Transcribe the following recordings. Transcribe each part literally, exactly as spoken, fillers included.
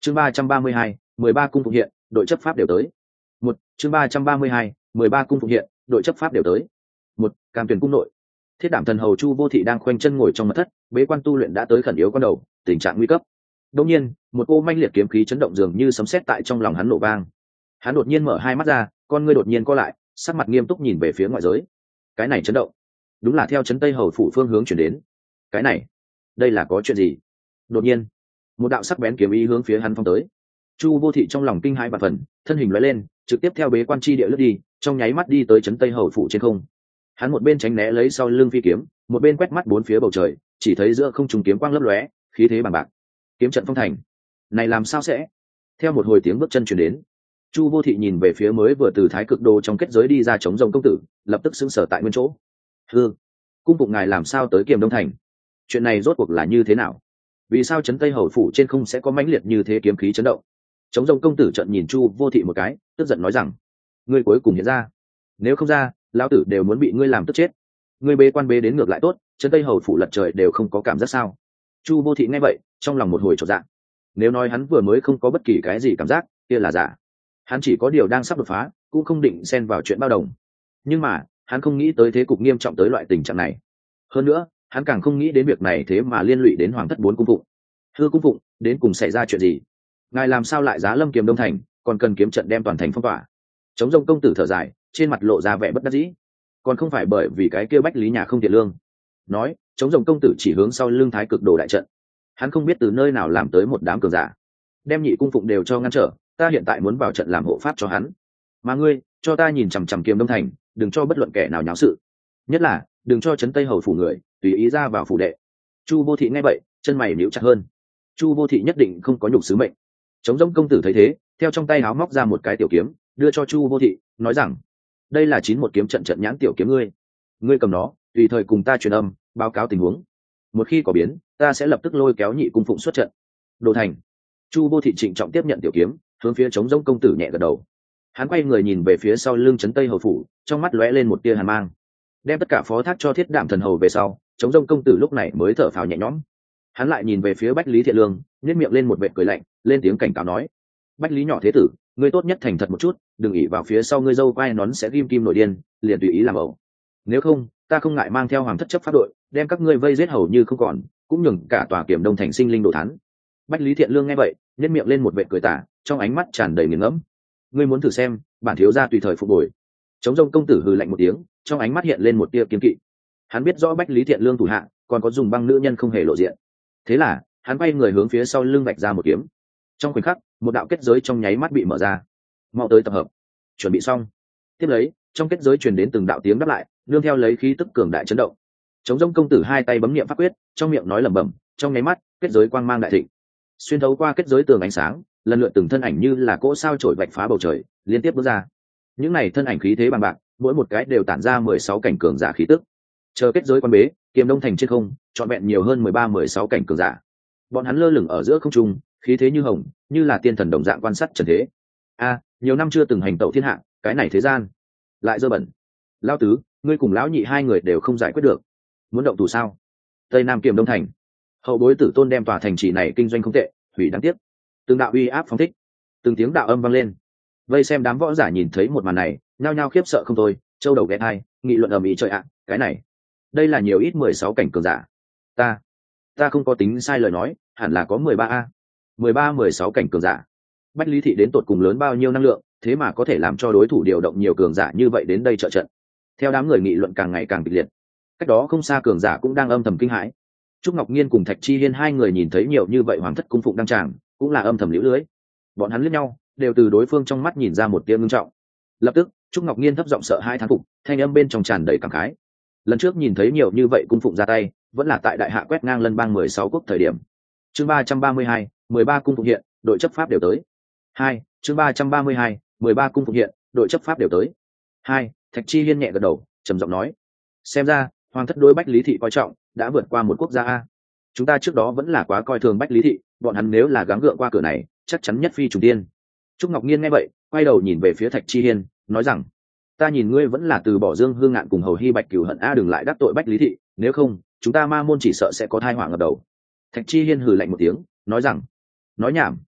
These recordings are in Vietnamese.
chương ba trăm ba mươi hai, mười ba cung phục hiện, đội chấp pháp đều tới. Một chương ba trăm ba mươi hai, mười ba cung phục hiện, đội chấp pháp đều tới. Một Cam Tuyền cung nội, Thiết Đảm thần hầu Chu Vô Thị đang khoanh chân ngồi trong mật thất, bế quan tu luyện đã tới khẩn yếu con đầu, tình trạng nguy cấp. Đột nhiên, một cô manh liệt kiếm khí chấn động dường như sấm sét tại trong lòng hắn nổ vang. Hắn đột nhiên mở hai mắt ra, con ngươi đột nhiên co lại, sắc mặt nghiêm túc nhìn về phía ngoại giới. Cái này chấn động, đúng là theo chấn Tây hầu phủ phương hướng chuyển đến. Cái này, đây là có chuyện gì? Đột nhiên, một đạo sắc bén kiếm ý hướng phía hắn phong tới. Chu Vô Thị trong lòng kinh hãi và phần, thân hình lóe lên, trực tiếp theo bế quan chi địa lướt đi, trong nháy mắt đi tới chấn Tây hầu phủ trên không. Hắn một bên tránh né lấy sau lưng phi kiếm, một bên quét mắt bốn phía bầu trời, chỉ thấy giữa không trung kiếm quang lấp lóe, khí thế bằng bạc. Kiếm trận phong thành, này làm sao sẽ? Theo một hồi tiếng bước chân truyền đến, Chu Vô Thị nhìn về phía mới vừa từ Thái Cực Đô trong kết giới đi ra chống rồng công tử, lập tức sững sờ tại nguyên chỗ. Hừ, cung phụng ngài làm sao tới Kiềm Đông thành? Chuyện này rốt cuộc là như thế nào? Vì sao chấn Tây hầu phủ trên không sẽ có mãnh liệt như thế kiếm khí chấn động? Chống rồng công tử trợn nhìn Chu Vô Thị một cái, tức giận nói rằng: ngươi cuối cùng hiện ra, nếu không ra, lão tử đều muốn bị ngươi làm tức chết. Ngươi bế quan bế đến ngược lại tốt, chấn Tây hầu phủ lật trời đều không có cảm giác sao? Chu Vô Thị nghe vậy, trong lòng một hồi chột dạ. Nếu nói hắn vừa mới không có bất kỳ cái gì cảm giác, kia là giả. Hắn chỉ có điều đang sắp đột phá, cũng không định xen vào chuyện bao đồng. Nhưng mà, hắn không nghĩ tới thế cục nghiêm trọng tới loại tình trạng này. Hơn nữa, hắn càng không nghĩ đến việc này thế mà liên lụy đến hoàng thất bốn cung phụng. Hư cung phụng, đến cùng xảy ra chuyện gì? Ngài làm sao lại giá lâm Kiềm Đông thành, còn cần kiếm trận đem toàn thành phong tỏa? Chống rông công tử thở dài, trên mặt lộ ra vẻ bất đắc dĩ. Còn không phải bởi vì cái kia Bách Lý nhà không tiền lương. Nói, chống rồng công tử chỉ hướng sau lưng Thái Cực Đồ đại trận. Hắn không biết từ nơi nào làm tới một đám cường giả, đem nhị cung phụng đều cho ngăn trở. Ta hiện tại muốn vào trận làm hộ pháp cho hắn, mà ngươi cho ta nhìn chằm chằm Kiềm Đông thành, đừng cho bất luận kẻ nào nháo sự, nhất là đừng cho chấn Tây hầu phủ người tùy ý ra vào phủ đệ. Chu Vô Thị nghe vậy, chân mày nhíu chặt hơn. Chu Vô Thị nhất định không có nhục sứ mệnh. Chống rông công tử thấy thế, theo trong tay áo móc ra một cái tiểu kiếm, đưa cho Chu Vô Thị, nói rằng: đây là chín một kiếm trận trận nhãn tiểu kiếm ngươi, ngươi cầm nó, tùy thời cùng ta truyền âm, báo cáo tình huống. Một khi có biến, ta sẽ lập tức lôi kéo nhị cung phụng xuất trận. Đồ thành. Chu Vô Thị trịnh trọng tiếp nhận tiểu kiếm, hướng phía chống rông công tử nhẹ gật đầu. Hắn quay người nhìn về phía sau lưng trấn Tây hầu phủ, trong mắt lóe lên một tia hàn mang. Đem tất cả phó thác cho Thiết Đạm thần hầu về sau, chống rông công tử lúc này mới thở phào nhẹ nhõm. Hắn lại nhìn về phía Bách Lý Thiện Lương, nhếch miệng lên một vệt cười lạnh, lên tiếng cảnh cáo nói: Bách Lý nhỏ thế tử, ngươi tốt nhất thành thật một chút, đừng ỷ vào phía sau ngươi dâu quai nón sẽ ghim kim nổi điên, liền tùy ý làm ẩu. Nếu không, ta không ngại mang theo hoàng thất chấp pháp đội, đem các ngươi vây giết hầu như không còn, cũng nhường cả tòa Kiềm Đông thành sinh linh đồ thán. Bách Lý Thiện Lương nghe vậy, nhếch miệng lên một vệt cười tà, trong ánh mắt tràn đầy nghiền ngẫm. Ngươi muốn thử xem, bản thiếu gia tùy thời phục hồi. Chống rông công tử hừ lạnh một tiếng, trong ánh mắt hiện lên một tia kiên kỵ. Hắn biết rõ Bách Lý Thiện Lương thủ hạ còn có dùng băng nữ nhân không hề lộ diện, thế là hắn quay người hướng phía sau lưng vạch ra một kiếm. Trong khoảnh khắc, một đạo kết giới trong nháy mắt bị mở ra. Mau tới tập hợp, chuẩn bị xong. Tiếp lấy, trong kết giới truyền đến từng đạo tiếng đáp lại, nương theo lấy khí tức cường đại chấn động. Chống rông công tử hai tay bấm niệm pháp quyết, trong miệng nói lẩm bẩm, trong nháy mắt, kết giới quang mang đại thịnh. Xuyên thấu qua kết giới tường ánh sáng, lần lượt từng thân ảnh như là cỗ sao chổi vạch phá bầu trời, liên tiếp bước ra. Những này thân ảnh khí thế bằng bạc, mỗi một cái đều tản ra mười sáu cảnh cường giả khí tức. Chờ kết giới quan bế, Kiềm Đông thành trên không, trọn vẹn nhiều hơn mười ba mười sáu cảnh cường giả. Bọn hắn lơ lửng ở giữa không trung, khí thế như hồng, như là tiên thần đồng dạng quan sát trần thế. A, nhiều năm chưa từng hành tẩu thiên hạ, cái này thế gian lại dơ bẩn. Lão tứ, ngươi cùng lão nhị hai người đều không giải quyết được, muốn động thủ sao? Tây Nam Kiềm Đông thành, hậu bối tử tôn đem tòa thành trì này kinh doanh không tệ, hủy đáng tiếc. Từng đạo uy áp phóng thích, từng tiếng đạo âm vang lên. Vây xem đám võ giả nhìn thấy một màn này, nhao nhao khiếp sợ không thôi, châu đầu ghé thai, nghị luận ầm ĩ trời ạ, cái này, đây là nhiều ít mười sáu cảnh cường giả. Ta, ta không có tính sai lời nói, hẳn là có mười ba a. mười ba mười sáu cảnh cường giả. Bách Lý thị đến tột cùng lớn bao nhiêu năng lượng, thế mà có thể làm cho đối thủ điều động nhiều cường giả như vậy đến đây trợ trận. Theo đám người nghị luận càng ngày càng kịch liệt. Cách đó không xa cường giả cũng đang âm thầm kinh hãi. Trúc Ngọc Nhiên cùng Thạch Chi Hiên hai người nhìn thấy nhiều như vậy hoàng thất cung phụng đăng tràng, cũng là âm thầm liễu lưới. Bọn hắn liếc nhau, đều từ đối phương trong mắt nhìn ra một tia ngưng trọng. Lập tức, Trúc Ngọc Nhiên thấp giọng sợ hai thán phục, thanh âm bên trong tràn đầy cảm khái. Lần trước nhìn thấy nhiều như vậy cung phụng ra tay, vẫn là tại đại hạ quét ngang lân bang mười sáu quốc thời điểm. Chương ba trăm ba mươi hai, mười ba cung phụng hiện, đội chấp pháp đều tới. Hai, chương ba trăm ba mươi hai, mười ba cung phụng hiện, đội chấp pháp đều tới. Hai, Thạch Chi Hiên nhẹ gật đầu, trầm giọng nói: xem ra, hoàng thất đối Bách Lý thị coi trọng, đã vượt qua một quốc gia a. Chúng ta trước đó vẫn là quá coi thường Bách Lý thị, bọn hắn nếu là gắng gượng qua cửa này, chắc chắn nhất phi trùng tiên. Trúc Ngọc Nhiên nghe vậy, quay đầu nhìn về phía Thạch Chi Hiên, nói rằng: ta nhìn ngươi vẫn là từ bỏ Dương Hương Ngạn cùng Hầu Hy Bạch cửu hận a, đừng lại đắc tội Bách Lý thị, nếu không, chúng ta Ma môn chỉ sợ sẽ có tai họa ngập đầu. Thạch Chi Hiên hừ lạnh một tiếng, nói rằng: nói nhảm,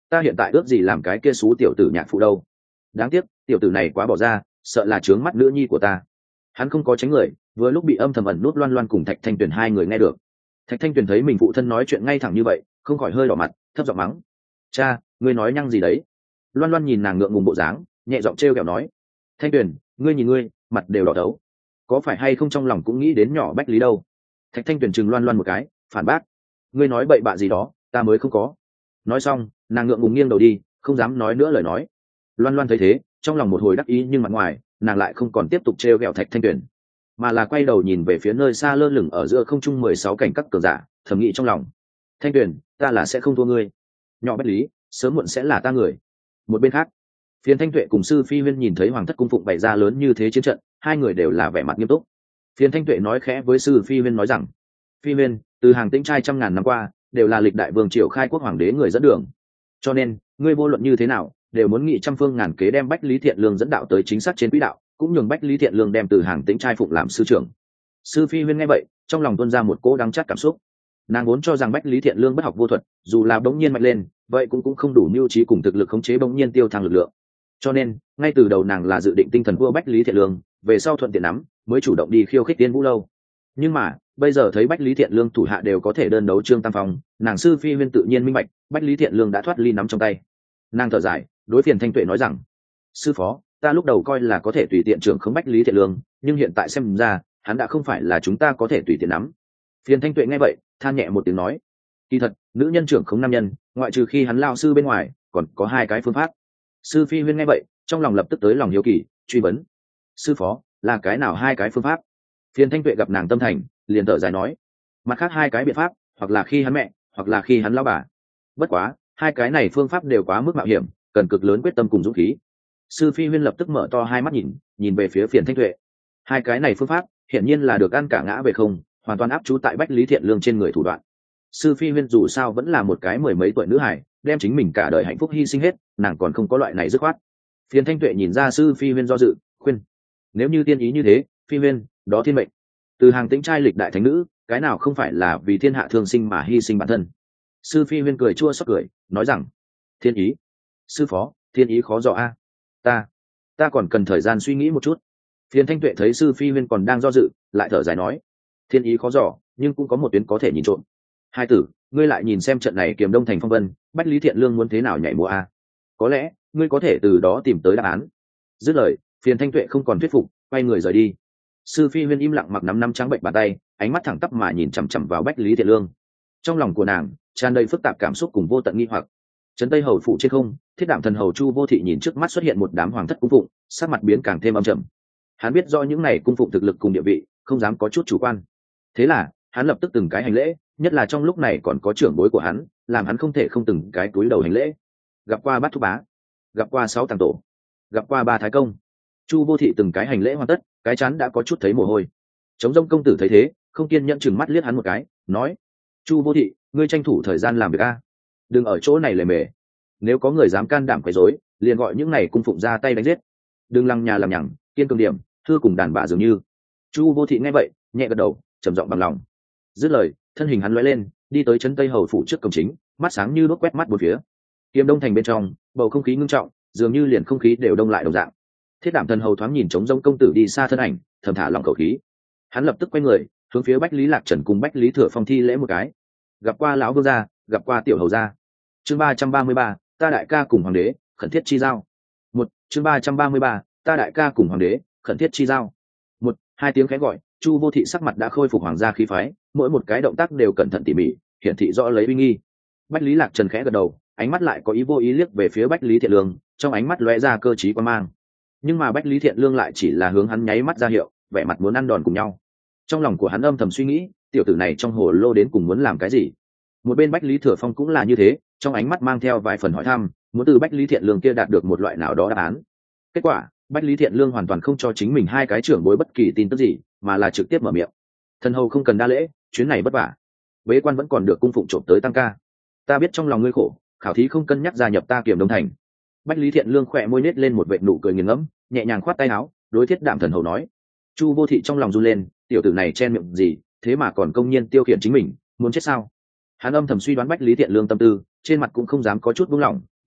ta hiện tại ước gì làm cái kia xú tiểu tử nhạc phụ đâu. Đáng tiếc tiểu tử này quá bỏ ra, sợ là trướng mắt nữ nhi của ta. Hắn không có tránh người, vừa lúc bị âm thầm ẩn nút Loan Loan cùng Thạch Thanh Tuyền hai người nghe được. Thạch Thanh Tuyền thấy mình phụ thân nói chuyện ngay thẳng như vậy, không khỏi hơi đỏ mặt, thấp giọng mắng: cha, ngươi nói nhăng gì đấy? Loan Loan nhìn nàng ngượng ngùng bộ dáng, nhẹ giọng trêu ghẹo nói: Thanh Tuyền, ngươi nhìn ngươi, mặt đều đỏ đấu, có phải hay không trong lòng cũng nghĩ đến nhỏ Bách Lý đâu? Thạch Thanh Tuyền chừng Loan Loan một cái, phản bác: ngươi nói bậy bạ gì đó, ta mới không có. Nói xong, nàng ngượng ngùng nghiêng đầu đi, không dám nói nữa lời nói. Loan Loan thấy thế, trong lòng một hồi đắc ý, nhưng mặt ngoài nàng lại không còn tiếp tục trêu ghẹo Thạch Thanh Tuyền, mà là quay đầu nhìn về phía nơi xa lơ lửng ở giữa không trung mười sáu cảnh các cường giả, thầm nghĩ trong lòng: Thanh Tuyền, ta là sẽ không thua ngươi, nhỏ Bách Lý sớm muộn sẽ là ta người. Một bên khác, Phiền Thanh Tuệ cùng Sư Phi Huyên nhìn thấy Hoàng thất cung phụng bày ra lớn như thế chiến trận, hai người đều là vẻ mặt nghiêm túc. Phiền Thanh Tuệ nói khẽ với Sư Phi Huyên nói rằng: Phi Huyên, từ hàng Tĩnh trai trăm ngàn năm qua đều là lịch đại vương triều khai quốc hoàng đế người dẫn đường, cho nên ngươi vô luận như thế nào đều muốn nghị trăm phương ngàn kế đem Bách Lý Thiện Lương dẫn đạo tới chính xác trên quỹ đạo, cũng nhường Bách Lý Thiện Lương đem từ hàng Tĩnh trai phụng làm sư trưởng. Sư Phi Huyên nghe vậy, trong lòng tuôn ra một cỗ đắng chát cảm xúc. Nàng vốn cho rằng Bách Lý Thiện Lương bất học vô thuật, dù là bỗng nhiên mạnh lên, vậy cũng cũng không đủ mưu trí cùng thực lực khống chế bỗng nhiên tiêu thăng lực lượng. Cho nên, ngay từ đầu nàng là dự định tinh thần vua Bách Lý Thiện Lương, về sau thuận tiện nắm, mới chủ động đi khiêu khích Tiên Vũ lâu. Nhưng mà, bây giờ thấy Bách Lý Thiện Lương thủ hạ đều có thể đơn đấu Trương Tam Phong, nàng Sư Phi Huyên tự nhiên minh bạch, Bách Lý Thiện Lương đã thoát ly nắm trong tay. Nàng thở dài, đối Phiền Thanh Tuệ nói rằng: sư phó, ta lúc đầu coi là có thể tùy tiện trưởng khống Bách Lý Thiện Lương, nhưng hiện tại xem ra, hắn đã không phải là chúng ta có thể tùy tiện nắm. Phiền Thanh Tuệ nghe vậy, than nhẹ một tiếng nói: kỳ thật, nữ nhân trưởng khống nam nhân, ngoại trừ khi hắn lao sư bên ngoài, còn có hai cái phương pháp. Sư Phi Huyên nghe vậy, trong lòng lập tức tới lòng hiếu kỳ, truy vấn: sư phó, là cái nào hai cái phương pháp? Phiền Thanh Tuệ gặp nàng tâm thành, liền thở dài nói: mặt khác hai cái biện pháp, hoặc là khi hắn mẹ, hoặc là khi hắn lao bà. Bất quá, hai cái này phương pháp đều quá mức mạo hiểm, cần cực lớn quyết tâm cùng dũng khí. Sư Phi Huyên lập tức mở to hai mắt nhìn, nhìn về phía Phiền Thanh Tuệ. Hai cái này phương pháp, hiển nhiên là được ăn cả ngã về không, hoàn toàn áp chú tại Bách Lý Thiện Lương trên người thủ đoạn. Sư Phi Huyên dù sao vẫn là một cái mười mấy tuổi nữ hài, đem chính mình cả đời hạnh phúc hy sinh hết, nàng còn không có loại này dứt khoát. Phiền Thanh Tuệ nhìn ra Sư Phi Huyên do dự, khuyên: nếu như tiên ý như thế, Phi Huyên, đó thiên mệnh. Từ hàng Tĩnh trai lịch đại thánh nữ, cái nào không phải là vì thiên hạ thương sinh mà hy sinh bản thân. Sư Phi Huyên cười chua xót cười, nói rằng: thiên ý? Sư phó, thiên ý khó dò a. Ta, ta còn cần thời gian suy nghĩ một chút. Phiền Thanh Tuệ thấy Sư Phi Huyên còn đang do dự, lại thở dài nói: thiên ý khó dò, nhưng cũng có một tuyến có thể nhìn trộm. Hai tử, ngươi lại nhìn xem trận này Kiềm Đông thành phong vân, Bách Lý Thiện Lương muốn thế nào nhảy múa a? Có lẽ ngươi có thể từ đó tìm tới đáp án. Dứt lời, Phiền Thanh Tuệ không còn thuyết phục, quay người rời đi. Sư Phi Huyên im lặng mặc nắm nắm trắng bệnh bàn tay, ánh mắt thẳng tắp mà nhìn chằm chằm vào Bách Lý Thiện Lương. Trong lòng của nàng tràn đầy phức tạp cảm xúc cùng vô tận nghi hoặc. Trấn Tây hầu phủ trên không, Thiết Đảm thần hầu Chu Vô Thị nhìn trước mắt xuất hiện một đám hoàng thất cung phụng, sắc mặt biến càng thêm âm trầm. Hắn biết do những này cung phụng thực lực cùng địa vị, không dám có chút chủ quan. Thế là, hắn lập tức từng cái hành lễ, nhất là trong lúc này còn có trưởng bối của hắn, làm hắn không thể không từng cái túi đầu hành lễ. Gặp qua Bát Thúc Bá, gặp qua sáu tàng tổ, gặp qua ba thái công. Chu Vô Thị từng cái hành lễ hoàn tất, cái chán đã có chút thấy mồ hôi. Trống Rông công tử thấy thế, không kiên nhẫn chừng mắt liếc hắn một cái, nói: Chu Vô Thị, ngươi tranh thủ thời gian làm việc a, đừng ở chỗ này lề mề. Nếu có người dám can đảm quấy rối, liền gọi những này cung phụng ra tay đánh giết. Đừng lăng nhà làm nhằng, kiên cường điểm, thưa cùng đàn bà dường như. Chu Vô Thị nghe vậy, nhẹ gật đầu, trầm giọng bằng lòng. Dứt lời, thân hình hắn lóe lên, đi tới Trấn Tây hầu phủ trước cổng chính, mắt sáng như đuốc quét mắt bốn phía. Kiềm Đông thành bên trong, bầu không khí ngưng trọng, dường như liền không khí đều đông lại đồng dạng. Thiết Đảm thần hầu thoáng nhìn Trống Rông công tử đi xa thân ảnh, thầm thả lòng khẩu khí. Hắn lập tức quay người, hướng phía Bách Lý Lạc Trần cùng Bách Lý Thừa Phong thi lễ một cái. Gặp qua lão vương gia, gặp qua tiểu hầu gia. Chương ba trăm ba mươi ba, ta đại ca cùng hoàng đế, khẩn thiết chi giao. Một, chương ba trăm ba mươi ba, ta đại ca cùng hoàng đế, khẩn thiết chi giao. Một, hai tiếng khẽ gọi, Chu Vô Thị sắc mặt đã khôi phục hoàng gia khí phái, mỗi một cái động tác đều cẩn thận tỉ mỉ, hiển thị rõ lấy uy nghi. Bách Lý Lạc Trần khẽ gật đầu, ánh mắt lại có ý vô ý liếc về phía Bách Lý Thiện Lương, trong ánh mắt lóe ra cơ trí quan mang. Nhưng mà Bách Lý Thiện Lương lại chỉ là hướng hắn nháy mắt ra hiệu, vẻ mặt muốn ăn đòn cùng nhau. Trong lòng của hắn âm thầm suy nghĩ, tiểu tử này trong hồ lô đến cùng muốn làm cái gì. Một bên Bách Lý Thừa Phong cũng là như thế, trong ánh mắt mang theo vài phần hỏi thăm, muốn từ Bách Lý Thiện Lương kia đạt được một loại nào đó đáp án. Kết quả, Bách Lý Thiện Lương hoàn toàn không cho chính mình hai cái trưởng bối bất kỳ tin tức gì, mà là trực tiếp mở miệng: thần hầu không cần đa lễ, chuyến này vất vả, bế quan vẫn còn được cung phụng trộm tới tăng ca. Ta biết trong lòng ngươi khổ, khảo thí không cân nhắc gia nhập ta Kiềm Đông thành. Bách Lý Thiện Lương khỏe môi nết lên một vệt nụ cười nghiền ngẫm, nhẹ nhàng khoát tay áo, đối Thiết Đảm thần hầu nói. Chu Vô Thị trong lòng run lên, tiểu tử này chen miệng gì, thế mà còn công nhiên tiêu khiển chính mình, muốn chết sao? Hắn âm thầm suy đoán Bách Lý Thiện Lương tâm tư, trên mặt cũng không dám có chút buông lỏng,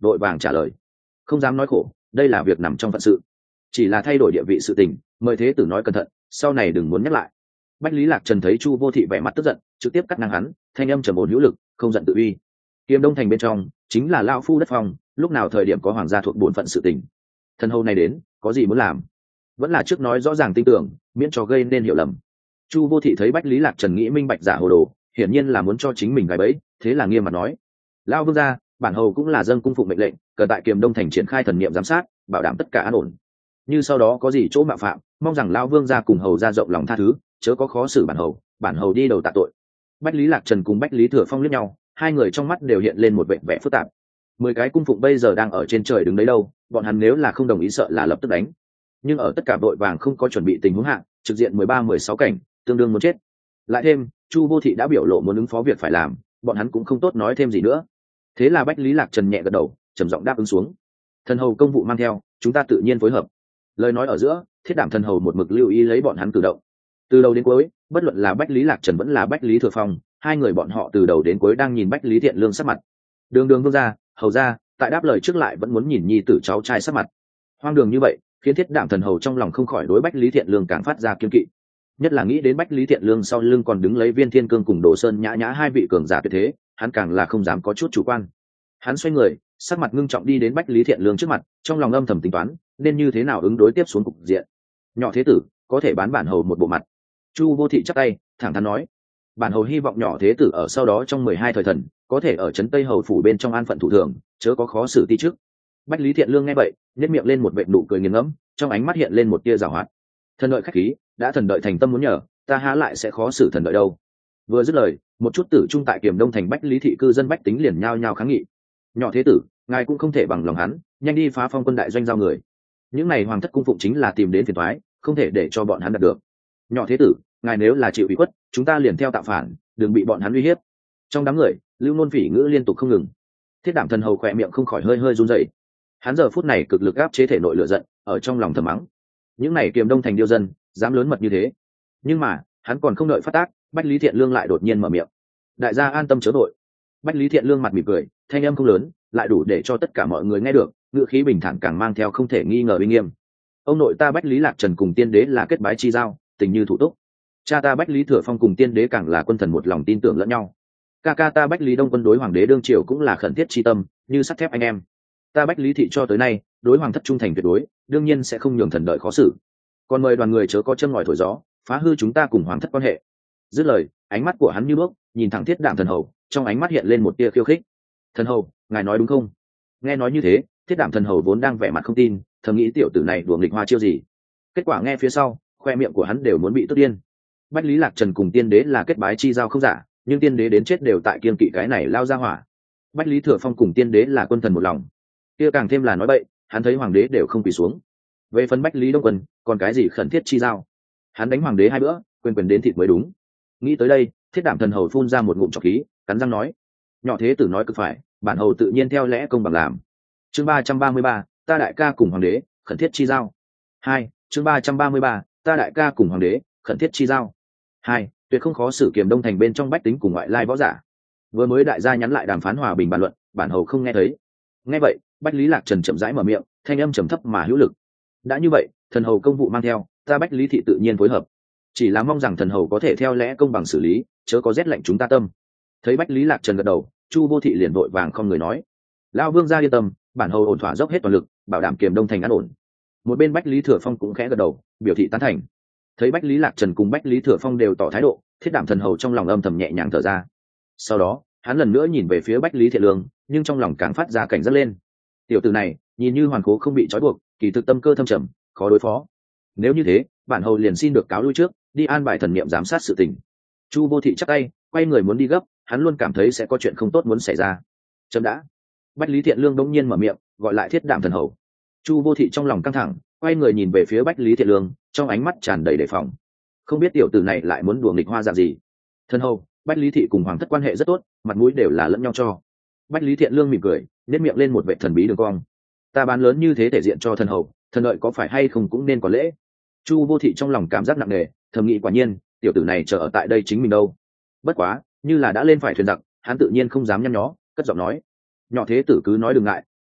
vội vàng trả lời, không dám nói khổ, đây là việc nằm trong phận sự, chỉ là thay đổi địa vị sự tình, mời thế tử nói cẩn thận, sau này đừng muốn nhắc lại. Bách Lý Lạc Trần thấy Chu Vô Thị vẻ mặt tức giận, trực tiếp cắt ngang hắn, thanh âm trầm ổn hữu lực, không giận tự uy. Kiếm Đông thành bên trong chính là lão phu đất phong, lúc nào thời điểm có hoàng gia thuộc bổn phận sự tình, thân hầu này đến có gì muốn làm, vẫn là trước nói rõ ràng tin tưởng, miễn cho gây nên hiểu lầm. Chu Vô Thị thấy Bách Lý Lạc Trần nghĩ minh bạch giả hồ đồ, hiển nhiên là muốn cho chính mình gài bẫy, thế là nghiêm mặt nói, lão vương gia, bản hầu cũng là dân cung phụng mệnh lệnh, cần tại Kiếm Đông thành triển khai thần niệm giám sát, bảo đảm tất cả an ổn. Như sau đó có gì chỗ mạo phạm, mong rằng lão vương gia cùng hầu gia rộng lòng tha thứ, chớ có khó xử bản hầu, bản hầu đi đầu tạ tội. Bách Lý Lạc Trần cùng Bách Lý Thừa Phong liếc nhau, hai người trong mắt đều hiện lên một vẻ vẻ phức tạp. Mười cái cung phụng bây giờ đang ở trên trời đứng đấy đâu, bọn hắn nếu là không đồng ý sợ là lập tức đánh. Nhưng ở tất cả vội vàng không có chuẩn bị tình huống hạ, trực diện mười ba mười sáu cảnh, tương đương muốn chết. Lại thêm, Chu Vô Thị đã biểu lộ muốn ứng phó việc phải làm, bọn hắn cũng không tốt nói thêm gì nữa. Thế là Bách Lý Lạc Trần nhẹ gật đầu, trầm giọng đáp ứng xuống. Thần hầu công vụ mang theo, chúng ta tự nhiên phối hợp. Lời nói ở giữa, Thiết Đảm thần hầu một mực lưu ý lấy bọn hắn cử động. Từ đầu đến cuối, bất luận là Bách Lý Lạc Trần vẫn là Bách Lý Thừa Phong, hai người bọn họ từ đầu đến cuối đang nhìn Bách Lý Thiện Lương sắc mặt. Đường Đường vương gia, hầu gia, tại đáp lời trước lại vẫn muốn nhìn nhi tử cháu trai sắc mặt. Hoang đường như vậy, khiến Thiết Đảm thần hầu trong lòng không khỏi đối Bách Lý Thiện Lương càng phát ra kiêng kỵ. Nhất là nghĩ đến Bách Lý Thiện Lương sau lưng còn đứng lấy Viên Thiên Cương cùng Đồ Sơn Nhã Nhã hai vị cường giả tuyệt thế, hắn càng là không dám có chút chủ quan. Hắn xoay người, sắc mặt ngưng trọng đi đến Bách Lý Thiện Lương trước mặt, trong lòng âm thầm tính toán, nên như thế nào ứng đối tiếp xuống cục diện. Nhỏ thế tử, có thể bán bản hầu một bộ mặt. Chu Vô Thị chắp tay, thẳng thắn nói, bản hầu hy vọng nhỏ thế tử ở sau đó trong mười hai thời thần, có thể ở trấn Tây hầu phủ bên trong an phận thủ thường, chớ có khó xử ti trước. Bách Lý Thiện Lương nghe vậy, nhếch miệng lên một vệt nụ cười nghiền ngẫm, trong ánh mắt hiện lên một tia giảo hoạt. Thần đợi khách khí, đã thần đợi thành tâm muốn nhờ, ta há lại sẽ khó xử thần đợi đâu. Vừa dứt lời, một chút tử trung tại Kiềm Đông thành Bách Lý thị cư dân bách tính liền nhao nhao kháng nghị. Nhỏ thế tử, ngài cũng không thể bằng lòng hắn, nhanh đi phá phong quân đại doanh giao người. Những này hoàng thất cung phụng chính là tìm đến phiền toái, không thể để cho bọn hắn đạt được. Nhỏ thế tử, ngài nếu là chịu ủy khuất, chúng ta liền theo tạo phản, đừng bị bọn hắn uy hiếp. Trong đám người, lưu ngôn phỉ ngữ liên tục không ngừng. Thiết Đảm thần hầu khỏe miệng không khỏi hơi hơi run rẩy. Hắn giờ phút này cực lực áp chế thể nội lửa giận, ở trong lòng thầm mắng. Những này Kiềm Đông thành điêu dân, dám lớn mật như thế. Nhưng mà, hắn còn không đợi phát tác, Bách Lý Thiện Lương lại đột nhiên mở miệng. Đại gia an tâm chớ vội. Bách Lý Thiện Lương mặt mỉm cười, thanh âm không lớn, lại đủ để cho tất cả mọi người nghe được, ngữ khí bình thản càng mang theo không thể nghi ngờ uy nghiêm. Ông nội ta Bách Lý Lạc Trần cùng tiên đế là kết bái chi giao, tình như thủ túc. Cha ta Bách Lý Thừa Phong cùng tiên đế càng là quân thần một lòng tin tưởng lẫn nhau. Ca ca ta Bách Lý Đông quân đối hoàng đế đương triều cũng là khẩn thiết chi tâm, như sắt thép anh em. Ta Bách Lý thị cho tới nay, đối hoàng thất trung thành tuyệt đối, đương nhiên sẽ không nhường thần đợi khó xử. Còn mời đoàn người chớ có châm ngòi thổi gió, phá hư chúng ta cùng hoàng thất quan hệ. Dứt lời, ánh mắt của hắn như bước, nhìn thẳng Thiết Đảm thần hầu, trong ánh mắt hiện lên một tia khiêu khích. Thần hầu, ngài nói đúng không? Nghe nói như thế, Thiết Đảm thần hầu vốn đang vẻ mặt không tin, thầm nghĩ tiểu tử này đùa nghịch hoa chiêu gì. Kết quả nghe phía sau, khoe miệng của hắn đều muốn bị tức điên. Bách Lý Lạc Trần cùng tiên đế là kết bái chi giao không giả, nhưng tiên đế đến chết đều tại kiên kỵ cái này lao ra hỏa. Bách Lý Thừa Phong cùng tiên đế là quân thần một lòng, kia càng thêm là nói bậy, hắn thấy hoàng đế đều không quỳ xuống. Về phần Bách Lý Đông quân, còn cái gì khẩn thiết chi giao? Hắn đánh hoàng đế hai bữa, quên quyền đến thịt mới đúng. Nghĩ tới đây, Thiết Đảm thần hầu phun ra một ngụm trọc khí, cắn răng nói, nhỏ thế tử nói cực phải, bản hầu tự nhiên theo lẽ công bằng làm. Chương ba trăm ba mươi ba, ta đại ca cùng hoàng đế, khẩn thiết chi giao. Hai, chương ba trăm ba mươi ba, ta đại ca cùng hoàng đế, khẩn thiết chi giao. Hai, tuyệt không khó xử Kiềm Đông thành bên trong bách tính cùng ngoại lai võ giả. Vừa mới đại gia nhắn lại đàm phán hòa bình bàn luận, bản hầu không nghe thấy. Nghe vậy, Bách Lý Lạc Trần chậm rãi mở miệng, thanh âm trầm thấp mà hữu lực. Đã như vậy, thần hầu công vụ mang theo, ta Bách Lý thị tự nhiên phối hợp. Chỉ là mong rằng thần hầu có thể theo lẽ công bằng xử lý, chớ có rét lạnh chúng ta tâm. Thấy Bách Lý Lạc Trần gật đầu, Chu Vô Thị liền vội vàng không người nói, lão vương gia yên tâm, bản hầu ổn thỏa dốc hết toàn lực, bảo đảm Kiềm Đông thành an ổn. Một bên Bách Lý Thừa Phong cũng khẽ gật đầu, biểu thị tán thành. Thấy Bách Lý Lạc Trần cùng Bách Lý Thừa Phong đều tỏ thái độ, Thiết Đảm thần hầu trong lòng âm thầm nhẹ nhàng thở ra. Sau đó, hắn lần nữa nhìn về phía Bách Lý Thiện Lương, nhưng trong lòng càng phát ra cảnh giác lên. Tiểu tử này, nhìn như hoàn cố không bị trói buộc, kỳ thực tâm cơ thâm trầm, khó đối phó. Nếu như thế, bản hầu liền xin được cáo lui trước, đi an bài thần niệm giám sát sự tình. Chu Vô Thị chắp tay, quay người muốn đi gấp, hắn luôn cảm thấy sẽ có chuyện không tốt muốn xảy ra. Chấm đã. Bách Lý Thiện Lương đống nhiên mở miệng, gọi lại Thiết Đảm thần hầu. Chu Vô Thị trong lòng căng thẳng, quay người nhìn về phía Bách Lý Thiện Lương, trong ánh mắt tràn đầy đề phòng. Không biết tiểu tử này lại muốn đùa nghịch hoa dạng gì. Thần hầu, Bách Lý thị cùng hoàng thất quan hệ rất tốt, mặt mũi đều là lẫn nhau cho. Bách Lý Thiện Lương mỉm cười, nhếch miệng lên một vệ thần bí đường cong. Ta bán lớn như thế thể diện cho thần hầu, thần đợi có phải hay không cũng nên có lễ. Chu Vô Thị trong lòng cảm giác nặng nề, thầm nghĩ quả nhiên, tiểu tử này chờ ở tại đây chính mình đâu. Bất quá, như là đã lên phải thuyền giặc, hắn tự nhiên không dám nhăn nhó, cất giọng nói: nhỏ thế tử cứ nói đừng ngại,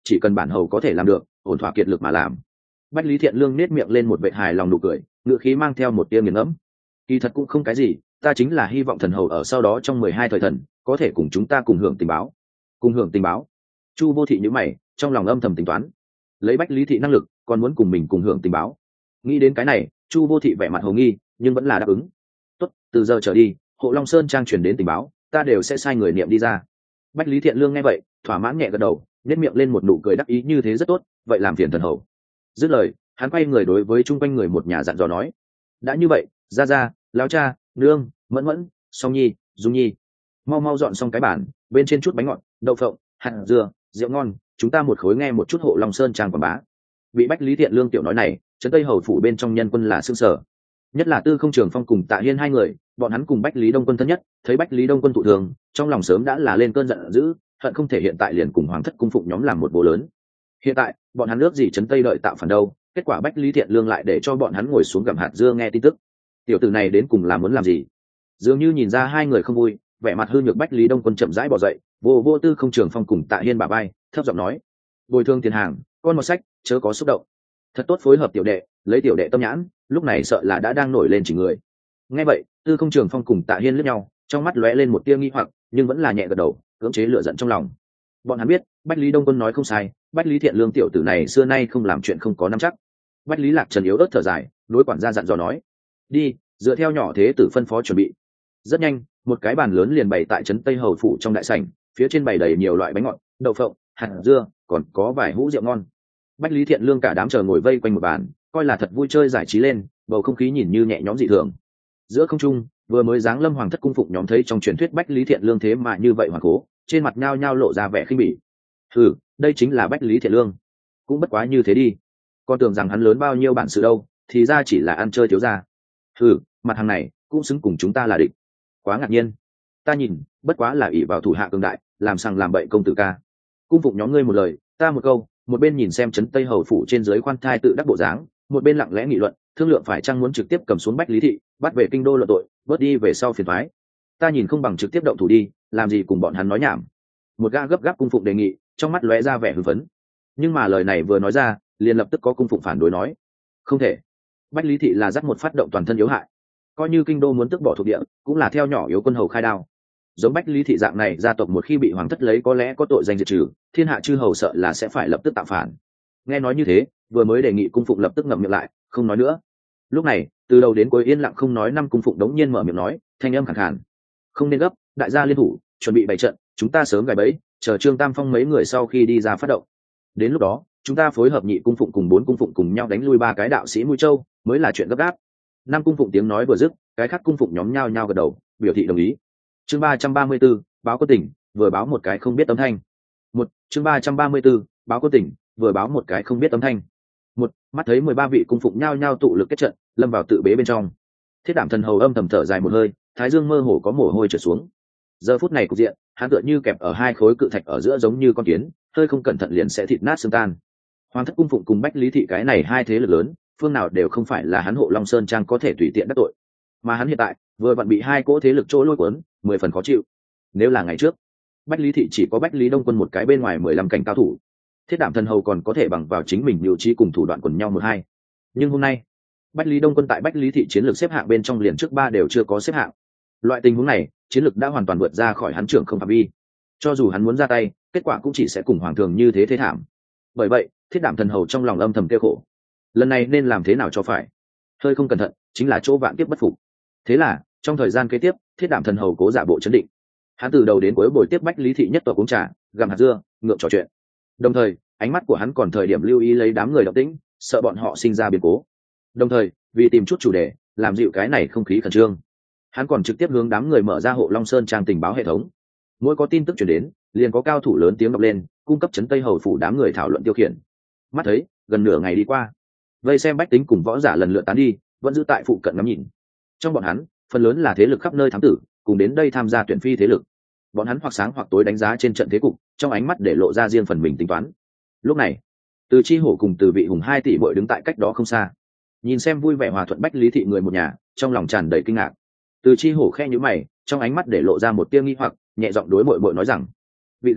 chỉ cần bản hầu có thể làm được, ổn thỏa kiệt lực mà làm. Bách Lý Thiện Lương nết miệng lên một vệ hài lòng nụ cười, ngựa khí mang theo một tia nghiền ngẫm. Kỳ thật cũng không cái gì, ta chính là hy vọng thần hầu ở sau đó trong mười hai thời thần có thể cùng chúng ta cùng hưởng tình báo. Cùng hưởng tình báo? Chu Vô Thị nhíu mày, trong lòng âm thầm tính toán. Lấy Bách Lý Thị năng lực, còn muốn cùng mình cùng hưởng tình báo. Nghĩ đến cái này, Chu Vô Thị vẻ mặt hồ nghi, nhưng vẫn là đáp ứng. Tốt, từ giờ trở đi, Hộ Long Sơn trang truyền đến tình báo, ta đều sẽ sai người niệm đi ra. Bách Lý Thiện Lương nghe vậy, thỏa mãn nhẹ gật đầu, nhếch miệng lên một nụ cười đắc ý, như thế rất tốt, vậy làm phiền thần hầu. Dứt lời, hắn quay người đối với chung quanh người một nhà dặn dò nói: đã như vậy, ra ra, lão cha, nương, mẫn mẫn, song nhi, dung nhi, mau mau dọn xong cái bản, bên trên chút bánh ngọt, đậu phộng, hạt dưa, rượu ngon, chúng ta một khối nghe một chút Hộ Long Sơn trang quảng bá. Bị Bách Lý Thiện Lương tiểu nói này, trấn Tây hầu phủ bên trong nhân quân là sương sở, nhất là Tư Không Trường Phong cùng Tạ Hiên hai người, bọn hắn cùng Bách Lý Đông Quân thân nhất, thấy Bách Lý Đông Quân thụ thường, trong lòng sớm đã là lên cơn giận dữ, hận không thể hiện tại liền cùng Hoàng thất cung phụng nhóm làm một bố lớn. Hiện tại, bọn hắn ước gì trấn Tây đợi tạo phản đâu, kết quả Bách Lý Thiện Lương lại để cho bọn hắn ngồi xuống gặm hạt dưa nghe tin tức. Tiểu tử này đến cùng là muốn làm gì? Dường như nhìn ra hai người không vui, vẻ mặt hư nhược Bách Lý Đông Quân chậm rãi bỏ dậy, vô vô Tư Không Trường Phong cùng Tạ Hiên bả vai, thấp giọng nói: bồi thường tiền hàng, con một sách, chớ có xúc động. Thật tốt phối hợp tiểu đệ, lấy tiểu đệ tâm nhãn, lúc này sợ là đã đang nổi lên chỉ người. Nghe vậy, Tư Không Trường Phong cùng Tạ Hiên liếc nhau, trong mắt lóe lên một tia nghi hoặc, nhưng vẫn là nhẹ gật đầu, cưỡng chế lửa giận trong lòng. Bọn hắn biết, Bách Lý Đông Quân nói không sai, Bách Lý Thiện Lương tiểu tử này xưa nay không làm chuyện không có nắm chắc. Bách Lý Lạc Trần yếu ớt thở dài, đối quản gia dặn dò nói: đi, dựa theo nhỏ thế tử phân phó chuẩn bị. Rất nhanh, một cái bàn lớn liền bày tại trấn Tây hầu phủ trong đại sảnh, phía trên bày đầy nhiều loại bánh ngọt, đậu phộng, hạt dưa, còn có vài hũ rượu ngon. Bách Lý Thiện Lương cả đám chờ ngồi vây quanh một bàn, coi là thật vui chơi giải trí lên, bầu không khí nhìn như nhẹ nhõm dị thường. Giữa không trung, vừa mới giáng lâm Hoàng thất cung phụng nhóm thấy trong truyền thuyết Bách Lý Thiện Lương thế mà như vậy hoàng cố, trên mặt nhao nhao lộ ra vẻ khinh bỉ. Hừ, đây chính là Bách Lý Thiện Lương, cũng bất quá như thế đi. Con tưởng rằng hắn lớn bao nhiêu bản sự đâu, thì ra chỉ là ăn chơi thiếu gia. Hừ, mặt hàng này cũng xứng cùng chúng ta là địch. Quá ngạc nhiên, ta nhìn bất quá là ỷ vào thủ hạ cường đại, làm sằng làm bậy công tử ca. Cung phụng nhóm ngươi một lời, ta một câu, một bên nhìn xem trấn Tây hầu phủ trên dưới khoan thai tự đắc bộ dáng, một bên lặng lẽ nghị luận, thương lượng phải chăng muốn trực tiếp cầm xuống Bách Lý Thị, bắt về kinh đô luận tội, bớt đi về sau phiền toái. Ta nhìn không bằng trực tiếp động thủ đi, làm gì cùng bọn hắn nói nhảm. Một gã gấp gáp cung phụng đề nghị, trong mắt lóe ra vẻ hưng phấn. Nhưng mà lời này vừa nói ra, liền lập tức có cung phụng phản đối nói: không thể, Bách Lý Thị là dắt một phát động toàn thân yếu hại, coi như kinh đô muốn tước bỏ thuộc địa, cũng là theo nhỏ yếu quân hầu khai đao. Giống Bách Lý Thị dạng này gia tộc một khi bị hoàng thất lấy có lẽ có tội danh diệt trừ, thiên hạ chư hầu sợ là sẽ phải lập tức tạo phản. Nghe nói như thế, vừa mới đề nghị cung phụng lập tức ngậm miệng lại, không nói nữa. Lúc này, từ đầu đến cuối yên lặng không nói năm cung phụng đống nhiên mở miệng nói, thanh âm khàn khàn: không nên gấp, đại gia liên thủ, chuẩn bị bày trận, chúng ta sớm gài bẫy, chờ Trương Tam Phong mấy người sau khi đi ra phát động. Đến lúc đó, chúng ta phối hợp nhị cung phụng cùng bốn cung phụng cùng nhau đánh lui ba cái đạo sĩ mũi châu, mới là chuyện gấp gáp. Năm cung phụng tiếng nói vừa dứt, cái khác cung phụng nhóm nhao nhao gật đầu, biểu thị đồng ý. Chương ba trăm ba mươi 34, báo quân tỉnh, vừa báo một cái không biết âm thanh. Một, chương ba trăm ba mươi 34, báo quân tỉnh, vừa báo một cái không biết âm thanh. Một, mắt thấy mười ba vị cung phụng nhao nhao tụ lực kết trận, lâm vào tự bế bên trong. Thiết Đảm Thần hầu âm thầm thở dài một hơi, thái dương mơ hồ có mồ hôi trượt xuống. Giờ phút này cục diện, hắn tựa như kẹp ở hai khối cự thạch ở giữa giống như con kiến, hơi không cẩn thận liền sẽ thịt nát xương tan. Hoàng thất cung phụng cùng Bách Lý Thị cái này hai thế lực lớn, phương nào đều không phải là hắn Hộ Long Sơn trang có thể tùy tiện đắc tội. Mà hắn hiện tại vừa vặn bị hai cỗ thế lực chỗ lôi cuốn, mười phần khó chịu. Nếu là ngày trước, Bách Lý Thị chỉ có Bách Lý Đông Quân một cái bên ngoài mười lăm cảnh cao thủ, Thiết Đảm Thần hầu còn có thể bằng vào chính mình điều trí cùng thủ đoạn quần nhau một hai. Nhưng hôm nay, Bách Lý Đông Quân tại Bách Lý Thị chiến lược xếp hạng bên trong liền trước ba đều chưa có xếp hạng. Loại tình huống này, chiến lược đã hoàn toàn vượt ra khỏi hắn trưởng không phạm vi. Cho dù hắn muốn ra tay, kết quả cũng chỉ sẽ cùng hoàng thường như thế thế thảm. Bởi vậy, Thiết Đảm Thần hầu trong lòng âm thầm kêu khổ. Lần này nên làm thế nào cho phải? Hơi không cẩn thận, chính là chỗ vạn kiếp bất phục. Thế là, trong thời gian kế tiếp, Thiết Đảm Thần hầu cố giả bộ chấn định. Hắn từ đầu đến cuối buổi tiếp Bách Lý Thị nhất tọa uống trà, gặm hạt dưa, ngượng trò chuyện. Đồng thời, ánh mắt của hắn còn thời điểm lưu ý lấy đám người động tĩnh, sợ bọn họ sinh ra biến cố. Đồng thời, vì tìm chút chủ đề, làm dịu cái này không khí khẩn trương, hắn còn trực tiếp hướng đám người mở ra Hộ Long Sơn trang tình báo hệ thống. Mỗi có tin tức chuyển đến, liền có cao thủ lớn tiếng đọc lên, cung cấp trấn Tây hầu phủ đám người thảo luận tiêu khiển. Mắt thấy, gần nửa ngày đi qua, vây xem bách tính cùng võ giả lần lượt tán đi, vẫn giữ tại phụ cận ngắm nhìn. Trong bọn hắn, phần lớn là thế lực khắp nơi thám tử, cùng đến đây tham gia tuyển phi thế lực. Bọn hắn hoặc sáng hoặc tối đánh giá trên trận thế cục, trong ánh mắt để lộ ra riêng phần mình tính toán. Lúc này, Từ Chi Hổ cùng Từ Vị Hùng hai tỷ muội đứng tại cách đó không xa, nhìn xem vui vẻ hòa thuận Bách Lý Thị người một nhà, trong lòng tràn đầy kinh ngạc. Từ Chi Hổ khe nhíu mày, trong ánh mắt để lộ ra một tia nghi hoặc, nhẹ giọng đối muội muội nói rằng: "Vị gấu,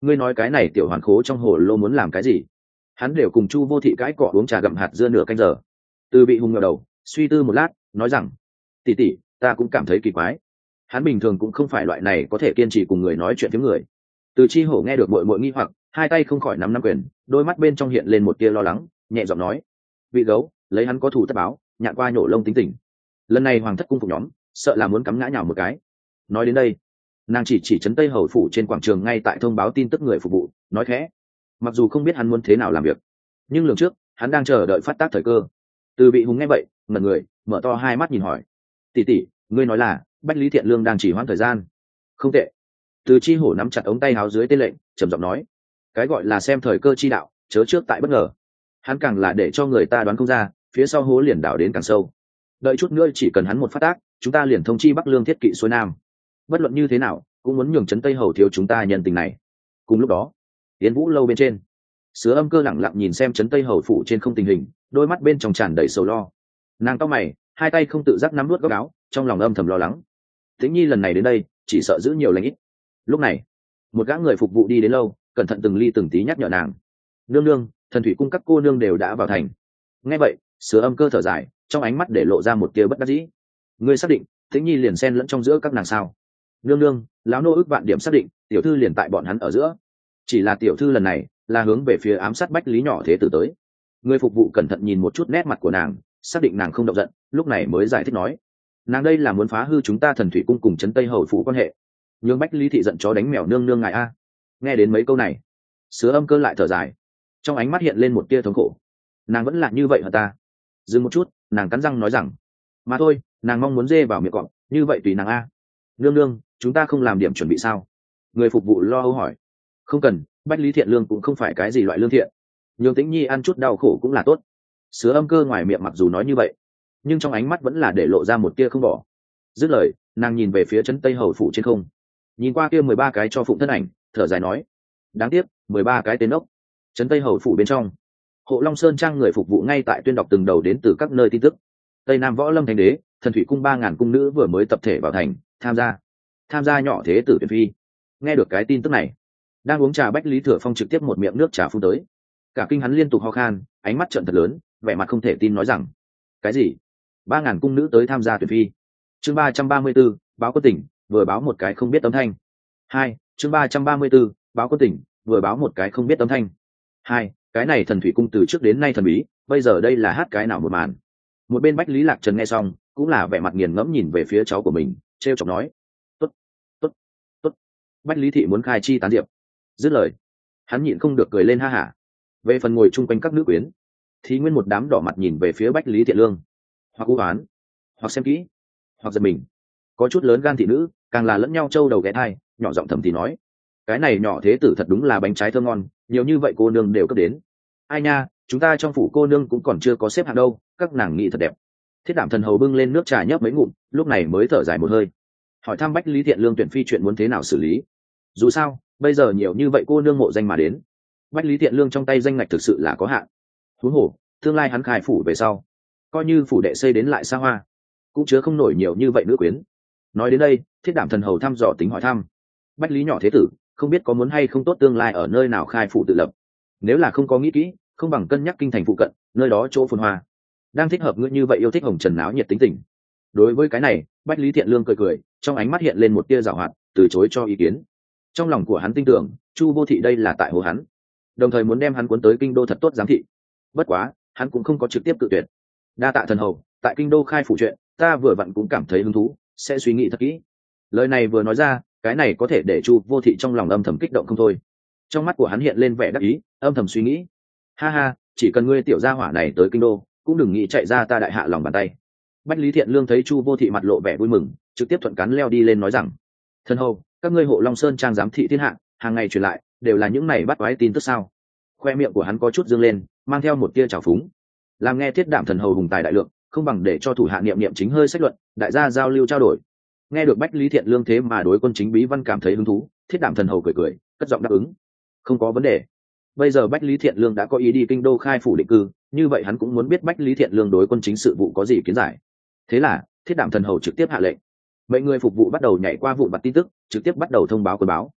ngươi nói cái này tiểu hoàn khố trong hồ lô muốn làm cái gì? Hắn đều cùng Chu Vô Thị cãi cọ uống trà gặm hạt dưa nửa canh giờ. Từ Bị Hùng ngẩng đầu suy tư một lát nói rằng, tỷ tỷ, ta cũng cảm thấy kỳ quái. Hắn bình thường cũng không phải loại này có thể kiên trì cùng người nói chuyện với người. Từ Chi Hổ nghe được muội muội nghi hoặc, hai tay không khỏi nắm nắm quyền, đôi mắt bên trong hiện lên một tia lo lắng, nhẹ giọng nói, vị gấu, lấy hắn có thù tất báo, nhạn qua nhổ lông tính tình. Lần này hoàng thất cung phục nhóm sợ là muốn cắm ngã nhào một cái. Nói đến đây, nàng chỉ chỉ trấn Tây Hầu phủ trên quảng trường ngay tại thông báo tin tức người phục vụ, nói khẽ, mặc dù không biết hắn muốn thế nào làm việc, nhưng lường trước hắn đang chờ đợi phát tác thời cơ. Từ Bị Hùng nghe vậy ngẩn người, mở to hai mắt nhìn hỏi, tỷ tỷ, ngươi nói là Bách Lý Thiện Lương đang chỉ hoãn thời gian? Không tệ. Từ Chi Hổ nắm chặt ống tay áo dưới tên lệnh trầm giọng nói, cái gọi là xem thời cơ chi đạo, chớ trước tại bất ngờ. Hắn càng là để cho người ta đoán không ra, phía sau hố liền đảo đến càng sâu. Đợi chút nữa chỉ cần hắn một phát tác, chúng ta liền thông chi Bắc Lương thiết kỵ xuôi nam. Bất luận như thế nào cũng muốn nhường trấn Tây Hầu thiếu chúng ta nhân tình này. Cùng lúc đó, Yến Vũ lâu bên trên, Sứa Âm Cơ lẳng lặng nhìn xem trấn Tây Hầu phủ trên không tình hình, đôi mắt bên trong tràn đầy sầu lo. Nàng cau mày, hai tay không tự giác nắm nuốt góc áo, trong lòng âm thầm lo lắng. Tĩnh Nhi lần này đến đây, chỉ sợ giữ nhiều lành ít. Lúc này, một gã người phục vụ đi đến lâu, cẩn thận từng ly từng tí nhắc nhở nàng, nương nương, thần thủy cung các cô nương đều đã vào thành. Nghe vậy, Sứa Âm Cơ thở dài, trong ánh mắt để lộ ra một tia bất đắc dĩ. Ngươi xác định Tĩnh Nhi liền xen lẫn trong giữa các nàng sao? Nương nương, lão nô ước vạn điểm xác định tiểu thư liền tại bọn hắn ở giữa, chỉ là tiểu thư lần này là hướng về phía ám sát Bách Lý nhỏ thế tử tới. Người phục vụ cẩn thận nhìn một chút nét mặt của nàng, xác định nàng không động giận, lúc này mới giải thích nói, nàng đây là muốn phá hư chúng ta thần thủy cung cùng trấn Tây Hầu phủ quan hệ, nhường Bách Lý thị giận chó đánh mèo nương nương ngài a. Nghe đến mấy câu này, Sứa Âm Cơ lại thở dài, trong ánh mắt hiện lên một tia thống khổ. Nàng vẫn là như vậy hả ta? Dừng một chút, nàng cắn răng nói rằng, mà thôi, nàng mong muốn dê vào miệng cọp, như vậy tùy nàng a. Nương nương, chúng ta không làm điểm chuẩn bị sao? Người phục vụ lo âu hỏi. Không cần, Bách Lý Thiện Lương cũng không phải cái gì loại lương thiện, nhường Tĩnh Nhi ăn chút đau khổ cũng là tốt. Sứa Âm Cơ ngoài miệng mặc dù nói như vậy, nhưng trong ánh mắt vẫn là để lộ ra một tia không bỏ. Dứt lời, nàng nhìn về phía trấn Tây Hầu phủ trên không, nhìn qua kia mười ba cái cho phụng thân ảnh, thở dài nói, đáng tiếc, mười ba cái tên ốc. Trấn Tây Hầu phủ bên trong, Hộ Long Sơn trang người phục vụ ngay tại tuyên đọc từng đầu đến từ các nơi tin tức. Tây Nam Võ Lâm Thánh Đế, thần thủy cung ba ngàn cung nữ vừa mới tập thể vào thành, tham gia tham gia nhỏ thế tử tuyển phi. Nghe được cái tin tức này, đang uống trà Bách Lý Thừa Phong trực tiếp một miệng nước trà phun tới, cả kinh hắn liên tục ho khan, ánh mắt trợn thật lớn, vẻ mặt không thể tin nói rằng, cái gì? Ba ngàn cung nữ tới tham gia tuyển phi? Chương ba trăm ba mươi 34, báo quân tỉnh, vừa báo một cái không biết âm thanh. Hai, chương ba trăm ba mươi 34, báo quân tỉnh, vừa báo một cái không biết âm thanh. Hai, cái này thần thủy cung từ trước đến nay thần bí, bây giờ đây là hát cái nào một màn? Một bên Bách Lý Lạc Trần nghe xong, cũng là vẻ mặt nghiền ngẫm nhìn về phía cháu của mình, trêu chọc nói, tốt, tốt, tốt. Bách Lý thị muốn khai chi tán diệp. Dứt lời, hắn nhịn không được cười lên ha hả. Về phần ngồi chung quanh các nữ quyến, thì nguyên một đám đỏ mặt nhìn về phía Bách Lý Thiện Lương, hoặc u oán, hoặc xem kỹ, hoặc giật mình. Có chút lớn gan thị nữ, càng là lẫn nhau trâu đầu ghé thai, nhỏ giọng thầm thì nói, cái này nhỏ thế tử thật đúng là bánh trái thơm ngon, nhiều như vậy cô nương đều cấp đến. Ai nha, chúng ta trong phủ cô nương cũng còn chưa có xếp hạng đâu, các nàng nghĩ thật đẹp. Thiết Đảm Thần hầu bưng lên nước trà nhấp mấy ngụm, lúc này mới thở dài một hơi, hỏi thăm Bách Lý Thiện Lương tuyển phi chuyện muốn thế nào xử lý. Dù sao bây giờ nhiều như vậy cô nương mộ danh mà đến, Bách Lý Thiện Lương trong tay danh ngạch thực sự là có hạn. Huống hồ tương lai hắn khai phủ về sau, coi như phủ đệ xây đến lại xa hoa, cũng chứa không nổi nhiều như vậy nữ quyến. Nói đến đây, Thiết Đảm Thần hầu thăm dò tính hỏi thăm, Bách Lý nhỏ thế tử không biết có muốn hay không tốt tương lai ở nơi nào khai phủ tự lập. Nếu là không có nghĩ kỹ, không bằng cân nhắc kinh thành phụ cận, nơi đó chỗ phồn hoa, đang thích hợp ngươi như vậy yêu thích hồng trần náo nhiệt tính tình. Đối với cái này, Bách Lý Thiện Lương cười cười, trong ánh mắt hiện lên một tia giảo hoạt, từ chối cho ý kiến. Trong lòng của hắn tin tưởng Chu Vô Thị đây là tại hồ hắn, đồng thời muốn đem hắn cuốn tới kinh đô thật tốt giám thị. Bất quá hắn cũng không có trực tiếp cự tuyệt. Đa tạ thần hầu, tại kinh đô khai phủ chuyện, ta vừa vặn cũng cảm thấy hứng thú, sẽ suy nghĩ thật kỹ. Lời này vừa nói ra, cái này có thể để Chu Vô Thị trong lòng âm thầm kích động không thôi. Trong mắt của hắn hiện lên vẻ đắc ý, âm thầm suy nghĩ, ha ha, chỉ cần ngươi tiểu gia hỏa này tới kinh đô, cũng đừng nghĩ chạy ra ta đại hạ lòng bàn tay. Bách Lý Thiện Lương thấy Chu Vô Thị mặt lộ vẻ vui mừng, trực tiếp thuận cắn leo đi lên nói rằng, thần hầu, các ngươi Hộ Long Sơn trang giám thị thiên hạ, hàng ngày truyền lại đều là những này bắt quái tin tức sao? Khoe miệng của hắn có chút dương lên, mang theo một tia trào phúng. Làm nghe Thiết Đảm Thần hầu hùng tài đại lượng, không bằng để cho thủ hạ niệm niệm chính hơi sách luận, đại gia giao lưu trao đổi. Nghe được Bách Lý Thiện Lương thế mà đối quân chính bí văn cảm thấy hứng thú, Thiết Đảm Thần hầu cười cười, cất giọng đáp ứng, không có vấn đề. Bây giờ Bách Lý Thiện Lương đã có ý đi kinh đô khai phủ định cư, như vậy hắn cũng muốn biết Bách Lý Thiện Lương đối quân chính sự vụ có gì kiến giải. Thế là Thiết Đảm Thần hầu trực tiếp hạ lệnh, mấy người phục vụ bắt đầu nhảy qua vụn vặt tin tức, trực tiếp bắt đầu thông báo quân báo.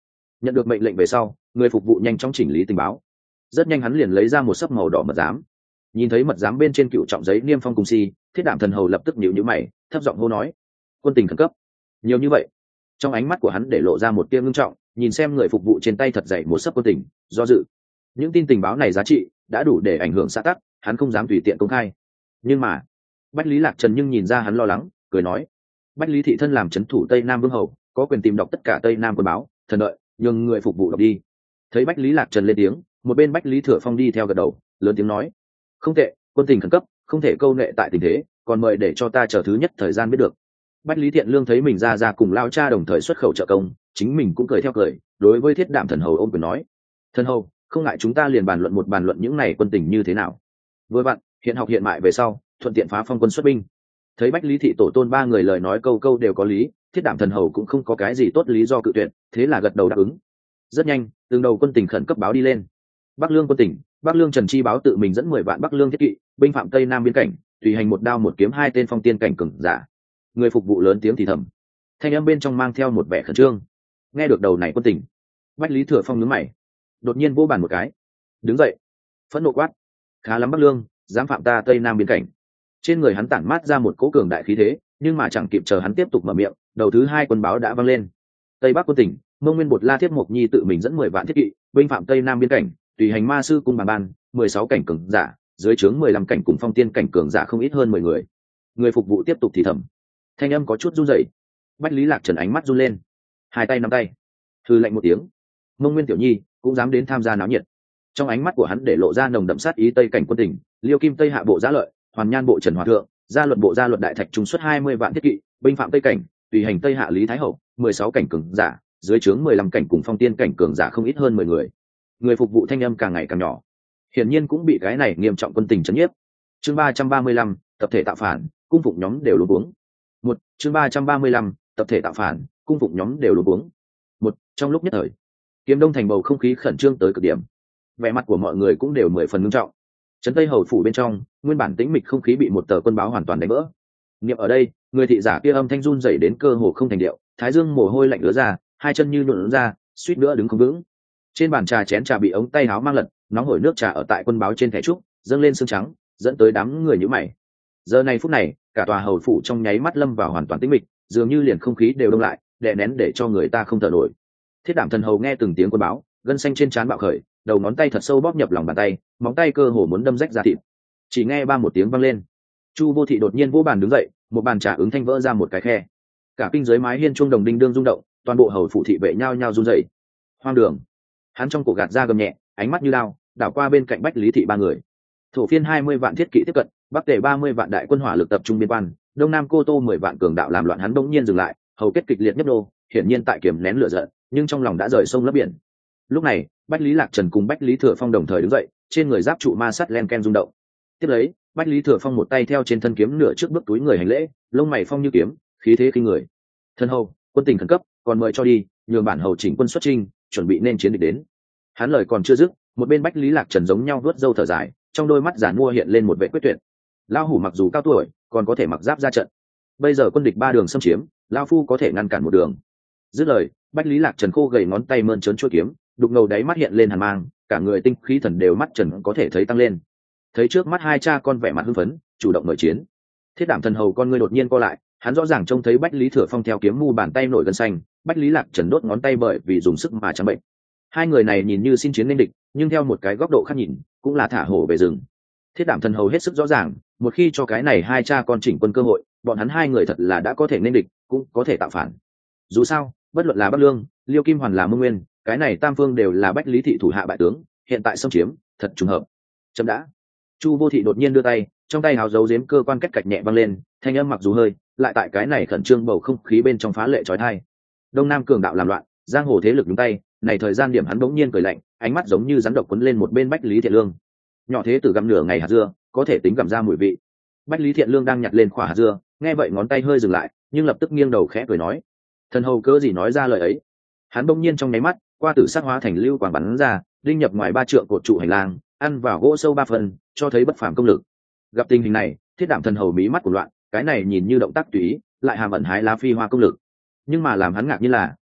Nhận được mệnh lệnh về sau, người phục vụ nhanh chóng chỉnh lý tình báo. Rất nhanh hắn liền lấy ra một sấp màu đỏ mật giám. Nhìn thấy mật giám bên trên cựu trọng giấy niêm phong cùng si, Thiết Đảm Thần Hầu lập tức nhíu nhíu mày, thấp giọng hô nói: quân tình khẩn cấp. Nhiều như vậy. Trong ánh mắt của hắn để lộ ra một tia ngưng trọng, nhìn xem người phục vụ trên tay thật dày một sấp quân tình, do dự. Những tin tình báo này giá trị đã đủ để ảnh hưởng xã tắc, hắn không dám tùy tiện công khai. Nhưng mà Bách Lý Lạc Trần nhưng nhìn ra hắn lo lắng, cười nói: Bách Lý thị thân làm trấn thủ Tây Nam Vương hầu, có quyền tìm đọc tất cả Tây Nam quân báo, thần đợi, nhường người phục vụ đọc đi. Thấy Bách Lý Lạc Trần lên tiếng, một bên Bách Lý Thừa Phong đi theo gật đầu, lớn tiếng nói: không tệ, quân tình khẩn cấp, không thể câu nệ tại tình thế, còn mời để cho ta chờ thứ nhất thời gian biết được. Bách Lý Thiện Lương thấy mình ra ra cùng lao cha đồng thời xuất khẩu trợ công, chính mình cũng cười theo cười, đối với Thiết Đảm Thần Hầu ôm quyền nói: thần hầu, không ngại chúng ta liền bàn luận một bàn luận những này quân tình như thế nào. Với bạn, hiện học hiện mại về sau, thuận tiện phá phong quân xuất binh. Thấy Bách Lý thị tổ tôn ba người lời nói câu câu đều có lý, Thiết Đảm Thần Hầu cũng không có cái gì tốt lý do cự tuyệt, thế là gật đầu đáp ứng. Rất nhanh, từng đầu quân tình khẩn cấp báo đi lên. Bắc Lương quân tỉnh, Bắc Lương Trần Chi báo tự mình dẫn mười vạn Bắc Lương thiết kỵ, binh phạm Tây Nam biên cảnh, tùy hành một đao một kiếm hai tên phong tiên cảnh cường giả. Người phục vụ lớn tiếng thì thầm, thanh âm bên trong mang theo một vẻ khẩn trương. Nghe được đầu này quân tỉnh, Bách Lý Thừa Phong nhướng mày, đột nhiên vỗ bàn một cái, đứng dậy, phẫn nộ quát: khá lắm Bắc Lương, dám phạm ta Tây Nam biên cảnh. Trên người hắn tản mát ra một cỗ cường đại khí thế, nhưng mà chẳng kịp chờ hắn tiếp tục mở miệng, đầu thứ hai quân báo đã vang lên. Tây Bắc quân tỉnh, Mông Nguyên Bột La Thiết Mộc Nhi tự mình dẫn mười vạn thiết kỵ, binh phạm Tây Nam biên cảnh, tùy hành ma sư cung bàn ban, mười sáu cảnh cường giả, dưới trướng mười lăm cảnh cùng phong tiên cảnh cường giả không ít hơn mười người. Người phục vụ tiếp tục thì thầm, thanh âm có chút run rẩy. Bách Lý Lạc Trần ánh mắt run lên, hai tay nắm tay, hừ lạnh một tiếng: Mông Nguyên tiểu nhi cũng dám đến tham gia náo nhiệt. Trong ánh mắt của hắn để lộ ra nồng đậm sát ý. Tây cảnh quân tỉnh, Liêu Kim Tây Hạ bộ Giá Lợi, Hoàn Nhan bộ Trần Hòa Thượng, Gia Luật bộ Gia Luật Đại Thạch trung xuất hai mươi vạn thiết kỵ, binh phạm Tây cảnh, tùy hành Tây Hạ Lý Thái Hậu, mười sáu cảnh cường giả, dưới trướng mười lăm cảnh cùng phong tiên cảnh cường giả không ít hơn mười người. Người phục vụ thanh âm càng ngày càng nhỏ, hiển nhiên cũng bị cái này nghiêm trọng quân tình chấn nhiếp. Chương ba trăm ba mươi lăm, tập thể tạo phản, cung phục nhóm đều luống cuống. Một, chương ba trăm ba mươi lăm, tập thể tạo phản, cung phục nhóm đều luống cuống. Một, trong lúc nhất thời, Kiếm Đông thành bầu không khí khẩn trương tới cực điểm. Vẻ mặt của mọi người cũng đều mười phần nghiêm trọng. Trấn Tây hầu phủ bên trong, nguyên bản tĩnh mịch không khí bị một tờ quân báo hoàn toàn đánh vỡ. Niệm ở đây, người thị giả kia âm thanh run rẩy đến cơ hồ không thành điệu, thái dương mồ hôi lạnh ứa ra, hai chân như nhuộn ra, suýt nữa đứng không vững. Trên bàn trà chén trà bị ống tay áo mang lật, nóng hổi nước trà ở tại quân báo trên thẻ trúc dâng lên sương trắng, dẫn tới đám người nhíu mày. Giờ này phút này, cả tòa hầu phủ trong nháy mắt lâm vào hoàn toàn tĩnh mịch, dường như liền không khí đều đông lại, đè nén để cho người ta không thở nổi. Thiết Đảm Thần Hầu nghe từng tiếng quân báo, gân xanh trên trán bạo khởi, đầu ngón tay thật sâu bóp nhập lòng bàn tay, móng tay cơ hồ muốn đâm rách ra thịt. Chỉ nghe ba một tiếng vang lên, Chu Vô Thị đột nhiên vỗ bàn đứng dậy, một bàn trà ứng thanh vỡ ra một cái khe. Cả kinh giới mái hiên chuông đồng đinh đương rung động, toàn bộ hầu phủ thị vệ nhao nhao run rẩy. Hoang đường! Hắn trong cổ gạt ra gầm nhẹ, ánh mắt như lao, đảo qua bên cạnh Bách Lý thị ba người. Thổ phiên hai mươi vạn thiết kỵ tiếp cận, Bắc Tề ba mươi vạn đại quân hỏa lực tập trung biên quan, Đông Nam Cô Tô mười vạn cường đạo làm loạn. Hắn bỗng nhiên dừng lại, hầu kết kịch liệt nhấp nô, hiển nhiên tại kiềm nén lửa giận, nhưng trong lòng đã rời sông lấp biển. Lúc này, Bách Lý Lạc Trần cùng Bách Lý Thừa Phong đồng thời đứng dậy, trên người giáp trụ ma sắt len ken rung động. Tiếp lấy, Bách Lý Thừa Phong một tay theo trên thân kiếm nửa trước bước túi người hành lễ, lông mày phong như kiếm, khí thế kinh người. Thân hầu, quân tình khẩn cấp, còn mời cho đi, nhường bản hầu chỉnh quân xuất chinh, chuẩn bị nên chiến địch đến. Hắn lời còn chưa dứt, một bên Bách Lý Lạc Trần giống nhau vuốt râu thở dài, trong đôi mắt giản mua hiện lên một vẻ quyết tuyệt. Lão hủ mặc dù cao tuổi, còn có thể mặc giáp ra trận. Bây giờ quân địch ba đường xâm chiếm, lão phu có thể ngăn cản một đường. Dứt lời, Bách Lý Lạc Trần khô gầy ngón tay mơn trớn chuôi kiếm, đục ngầu đáy mắt hiện lên hàn mang, cả người tinh khí thần đều mắt trần có thể thấy tăng lên. Thấy trước mắt hai cha con vẻ mặt hưng phấn, chủ động nội chiến. Thiết Đảm Thần Hầu con ngươi đột nhiên co lại, hắn rõ ràng trông thấy Bách Lý Thừa Phong theo kiếm mu bàn tay nổi gân xanh, Bách Lý Lạc Trần đốt ngón tay bởi vì dùng sức mà trắng bệnh. Hai người này nhìn như xin chiến nên địch, nhưng theo một cái góc độ khác nhìn, cũng là thả hổ về rừng. Thiết Đảm Thần Hầu hết sức rõ ràng, một khi cho cái này hai cha con chỉnh quân cơ hội, bọn hắn hai người thật là đã có thể nên địch, cũng có thể tạo phản. Dù sao, bất luận là Bắc Lương, Liêu Kim Hoàn là Mông Nguyên, cái này tam phương đều là Bách Lý thị thủ hạ bại tướng, hiện tại xâm chiếm, thật trùng hợp. Chấm đã. Chu Vô Thị đột nhiên đưa tay, trong tay hào dấu giếm cơ quan cách cạch nhẹ văng lên, thanh âm mặc dù hơi, lại tại cái này khẩn trương bầu không khí bên trong phá lệ chói tai. Đông Nam cường đạo làm loạn, giang hồ thế lực nhúng tay, này thời gian điểm hắn bỗng nhiên cười lạnh, ánh mắt giống như rắn độc quấn lên một bên Bách Lý Thiện Lương. Nhỏ thế tử gặm nửa ngày hạt dưa, có thể tính gặm ra mùi vị. Bách Lý Thiện Lương đang nhặt lên quả hạt dưa, nghe vậy ngón tay hơi dừng lại, nhưng lập tức nghiêng đầu khẽ cười nói: "Thần hầu cớ gì nói ra lời ấy?" Hắn bỗng nhiên trong nháy mắt, qua tử sát hóa thành lưu quang bắn ra, đinh nhập ngoài ba trượng cột trụ hành lang, ăn vào gỗ sâu ba phần, cho thấy bất phàm công lực. Gặp tình hình này, Thiết Đảm Thần Hầu mí mắt của loạn, cái này nhìn như động tác tùy ý, lại hàm ẩn hái lá phi hoa công lực. Nhưng mà làm hắn ngạc như là,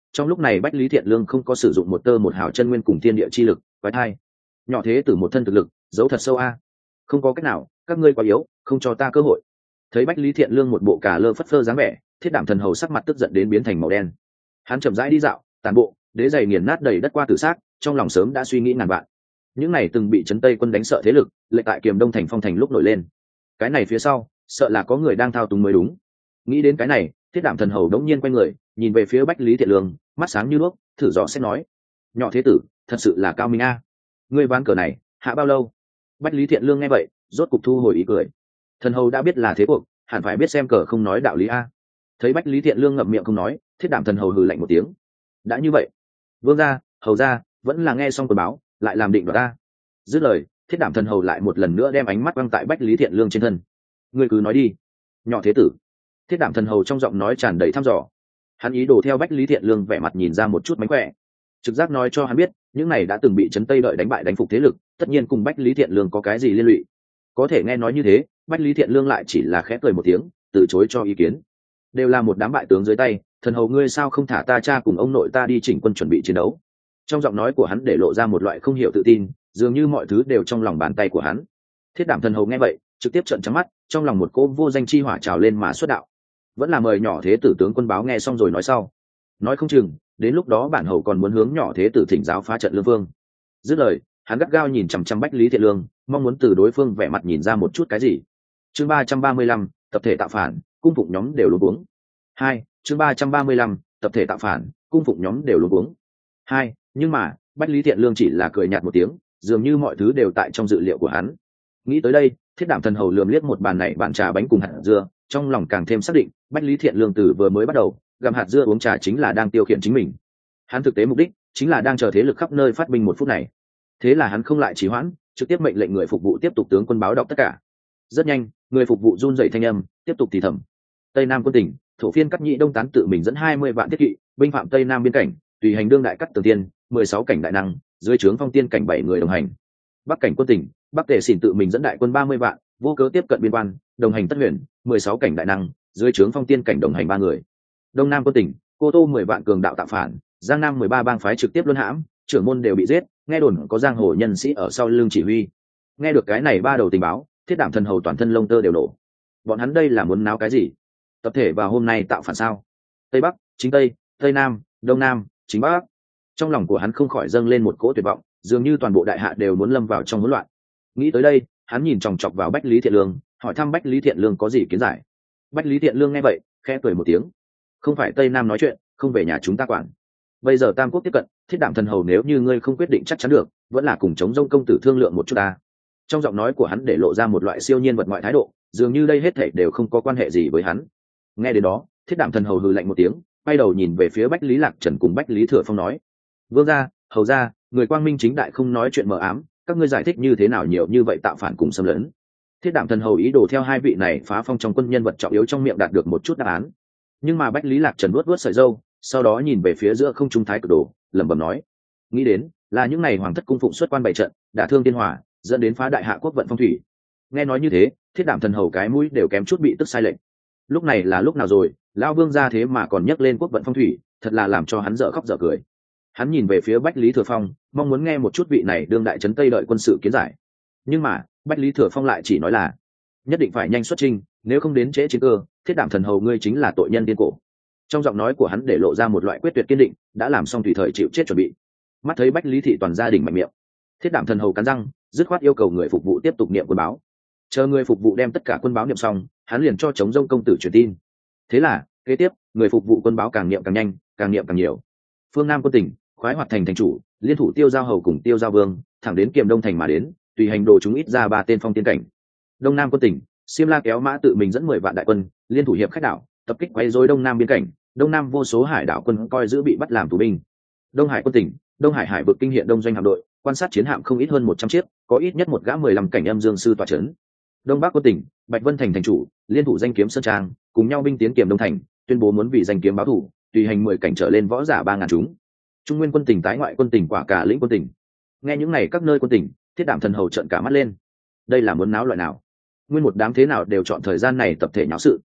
trong lúc này bách lý thiện lương không có sử dụng một tơ một hào chân nguyên cùng thiên địa chi lực quái thai nhỏ thế tử một thân thực lực giấu thật sâu a. Không có cách nào, các ngươi quá yếu, không cho ta cơ hội. Thấy bách lý thiện lương một bộ cà lơ phất phơ dáng vẻ, thiết đảm thần hầu sắc mặt tức giận đến biến thành màu đen. Hắn chậm rãi đi dạo tàn bộ, đế giày nghiền nát đầy đất qua tử xác, trong lòng sớm đã suy nghĩ ngàn vạn. Những này từng bị trấn tây quân đánh sợ thế lực lệ tại kiềm đông thành phong thành lúc nổi lên, cái này phía sau sợ là có người đang thao túng mới đúng. Nghĩ đến cái này, thiết đảm thần hầu đống nhiên quay người nhìn về phía bách lý thiện lương, mắt sáng như đuốc, thử dò xét nói: nhỏ thế tử thật sự là cao minh a, ngươi ván cờ này hạ bao lâu? Bách lý thiện lương nghe vậy rốt cục thu hồi ý cười. Thần hầu đã biết là thế cuộc, hẳn phải biết xem cờ không nói đạo lý a. Thấy bách lý thiện lương ngậm miệng không nói, thiết đảm thần hầu hừ lạnh một tiếng. Đã như vậy, vương gia, hầu gia vẫn là nghe xong tờ báo lại làm định đoạt ta. Dứt lời, thiết đảm thần hầu lại một lần nữa đem ánh mắt quăng tại bách lý thiện lương trên thân. Ngươi cứ nói đi, nhỏ thế tử. Thiết đảm thần hầu trong giọng nói tràn đầy thăm dò. Hắn ý đồ theo bách lý thiện lương vẻ mặt nhìn ra một chút mánh khỏe, trực giác nói cho hắn biết những này đã từng bị trấn tây đợi đánh bại đánh phục thế lực tất nhiên cùng bách lý thiện lương có cái gì liên lụy. Có thể nghe nói như thế, bách lý thiện lương lại chỉ là khẽ cười một tiếng, từ chối cho ý kiến. Đều là một đám bại tướng dưới tay, thần hầu ngươi sao không thả ta cha cùng ông nội ta đi chỉnh quân chuẩn bị chiến đấu? Trong giọng nói của hắn để lộ ra một loại không hiểu tự tin, dường như mọi thứ đều trong lòng bàn tay của hắn. Thiết đảm thần hầu nghe vậy trực tiếp trợn trắng mắt, trong lòng một cỗ vô danh chi hỏa trào lên mà xuất đạo. Vẫn là mời nhỏ thế tử tướng quân báo nghe xong rồi nói sau. Nói không chừng đến lúc đó bản hầu còn muốn hướng nhỏ thế tử thỉnh giáo phá trận lương vương. Dứt lời, hắn gắt gao nhìn chằm chằm bách lý thiện lương, mong muốn từ đối phương vẻ mặt nhìn ra một chút cái gì. Chương ba trăm ba mươi lăm, tập thể tạo phản, cung phụng nhóm đều luống cuống. Hai, chương ba trăm ba mươi lăm, tập thể tạo phản, cung phụng nhóm đều luống cuống. Hai, nhưng mà bách lý thiện lương chỉ là cười nhạt một tiếng, dường như mọi thứ đều tại trong dự liệu của hắn. Nghĩ tới đây, thiết đảm thần hầu lườm liếc một bàn này bàn trà bánh cùng hạt dưa, trong lòng càng thêm xác định bách lý thiện lương từ vừa mới bắt đầu gặm hạt dưa uống trà chính là đang tiêu khiển chính mình. Hắn thực tế mục đích chính là đang chờ thế lực khắp nơi phát binh một phút này. Thế là hắn không lại trì hoãn, trực tiếp mệnh lệnh người phục vụ tiếp tục tướng quân báo đọc tất cả. Rất nhanh, người phục vụ run dậy thanh âm tiếp tục thì thầm: Tây Nam quân tỉnh, thổ phiên cắt nhị đông tán tự mình dẫn hai mươi vạn thiết kỵ binh phạm Tây Nam biên cảnh, tùy hành đương đại cắt tường tiên mười sáu cảnh đại năng, dưới trướng phong tiên cảnh bảy người đồng hành. Bắc cảnh quân tỉnh, Bắc Tề Xỉn tự mình dẫn đại quân ba mươi vạn vô cớ tiếp cận biên quan, đồng hành tất huyền mười sáu cảnh đại năng, dưới trướng phong tiên cảnh đồng hành ba người. Đông Nam quân tỉnh, Cô Tô mười vạn cường đạo tạo phản, Giang Nam mười ba bang phái trực tiếp luân hãm, trưởng môn đều bị giết, nghe đồn có giang hồ nhân sĩ ở sau lưng chỉ huy. Nghe được cái này ba đầu tình báo, thiết đảm thần hầu toàn thân lông tơ đều nổ. Bọn hắn đây là muốn náo cái gì? Tập thể vào hôm nay tạo phản sao? Tây Bắc, chính Tây, Tây Nam, Đông Nam, chính Bắc. Trong lòng của hắn không khỏi dâng lên một cỗ tuyệt vọng, dường như toàn bộ đại hạ đều muốn lâm vào trong hỗn loạn. Nghĩ tới đây, hắn nhìn chòng chọc vào bách lý thiện lương, hỏi thăm bách lý thiện lương có gì kiến giải. Bách lý thiện lương nghe vậy khẽ cười một tiếng: không phải Tây Nam nói chuyện, không về nhà chúng ta quản. Bây giờ tam quốc tiếp cận, thiết đảm thần hầu nếu như ngươi không quyết định chắc chắn được, vẫn là cùng chống dông công tử thương lượng một chút ta. Trong giọng nói của hắn để lộ ra một loại siêu nhiên vật ngoại thái độ, dường như đây hết thảy đều không có quan hệ gì với hắn. Nghe đến đó, thiết đảm thần hầu hừ lạnh một tiếng, quay đầu nhìn về phía bách lý lạc trần cùng bách lý thừa phong nói: vương gia, hầu gia, người quang minh chính đại không nói chuyện mờ ám, các ngươi giải thích như thế nào nhiều như vậy tạo phản cùng xâm lấn? Thiết đảm thần hầu ý đồ theo hai vị này phá phong trong quân nhân vật trọng yếu trong miệng đạt được một chút đáp án. Nhưng mà bách lý lạc trần vuốt vuốt sợi râu, sau đó nhìn về phía giữa không trung thái cực đồ, lẩm bẩm nói: nghĩ đến là những ngày hoàng thất cung phụng xuất quan bày trận, đả thương tiên hỏa, dẫn đến phá đại hạ quốc vận phong thủy. Nghe nói như thế, thiết đảm thần hầu cái mũi đều kém chút bị tức sai lệnh. Lúc này là lúc nào rồi, lão vương gia thế mà còn nhắc lên quốc vận phong thủy, thật là làm cho hắn dở khóc dở cười. Hắn nhìn về phía bách lý thừa phong, mong muốn nghe một chút vị này đương đại trấn tây đợi quân sự kiến giải. Nhưng mà bách lý thừa phong lại chỉ nói là nhất định phải nhanh xuất chinh, nếu không đến trễ chiến cơ, thiết đảm thần hầu ngươi chính là tội nhân tiên cổ. Trong giọng nói của hắn để lộ ra một loại quyết tuyệt kiên định, đã làm xong tùy thời chịu chết chuẩn bị. Mắt thấy bách lý thị toàn gia đình mạnh miệng, thiết đảm thần hầu cắn răng dứt khoát yêu cầu người phục vụ tiếp tục niệm quân báo. Chờ người phục vụ đem tất cả quân báo niệm xong, hắn liền cho chống dông công tử truyền tin. Thế là kế tiếp người phục vụ quân báo càng niệm càng nhanh, càng niệm càng nhiều. Phương Nam quân tỉnh, khoái hoạt thành thành chủ liên thủ tiêu giao hầu cùng tiêu giao vương thẳng đến kiềm đông thành mà đến, tùy hành đồ chúng ít ra ba tên phong tiên cảnh. Đông Nam quân tỉnh, Xiêm La kéo mã tự mình dẫn mười vạn đại quân liên thủ hiệp khách đảo, tập kích quấy rối đông nam biên cảnh. Đông Nam vô số hải đảo quân coi giữ bị bắt làm tù binh. Đông Hải quân tỉnh, Đông Hải hải vực kinh hiện đông doanh hạm đội, quan sát chiến hạm không ít hơn một trăm chiếc, có ít nhất một gã mười lăm cảnh âm dương sư tọa trấn. Đông Bắc quân tỉnh, Bạch Vân thành thành chủ liên thủ danh kiếm sơn trang cùng nhau binh tiến kiềm đông thành, tuyên bố muốn vì danh kiếm báo thù, tùy hành mười cảnh trở lên võ giả ba ngàn chúng. Trung Nguyên quân tỉnh, Tái ngoại quân tỉnh, Quả Cả lĩnh quân tỉnh. Nghe những này các nơi quân tỉnh, thiết đảm thần hầu trợn cả mắt lên. Đây là muốn náo loại nào? Nguyên một đám thế nào đều chọn thời gian này tập thể nháo sự.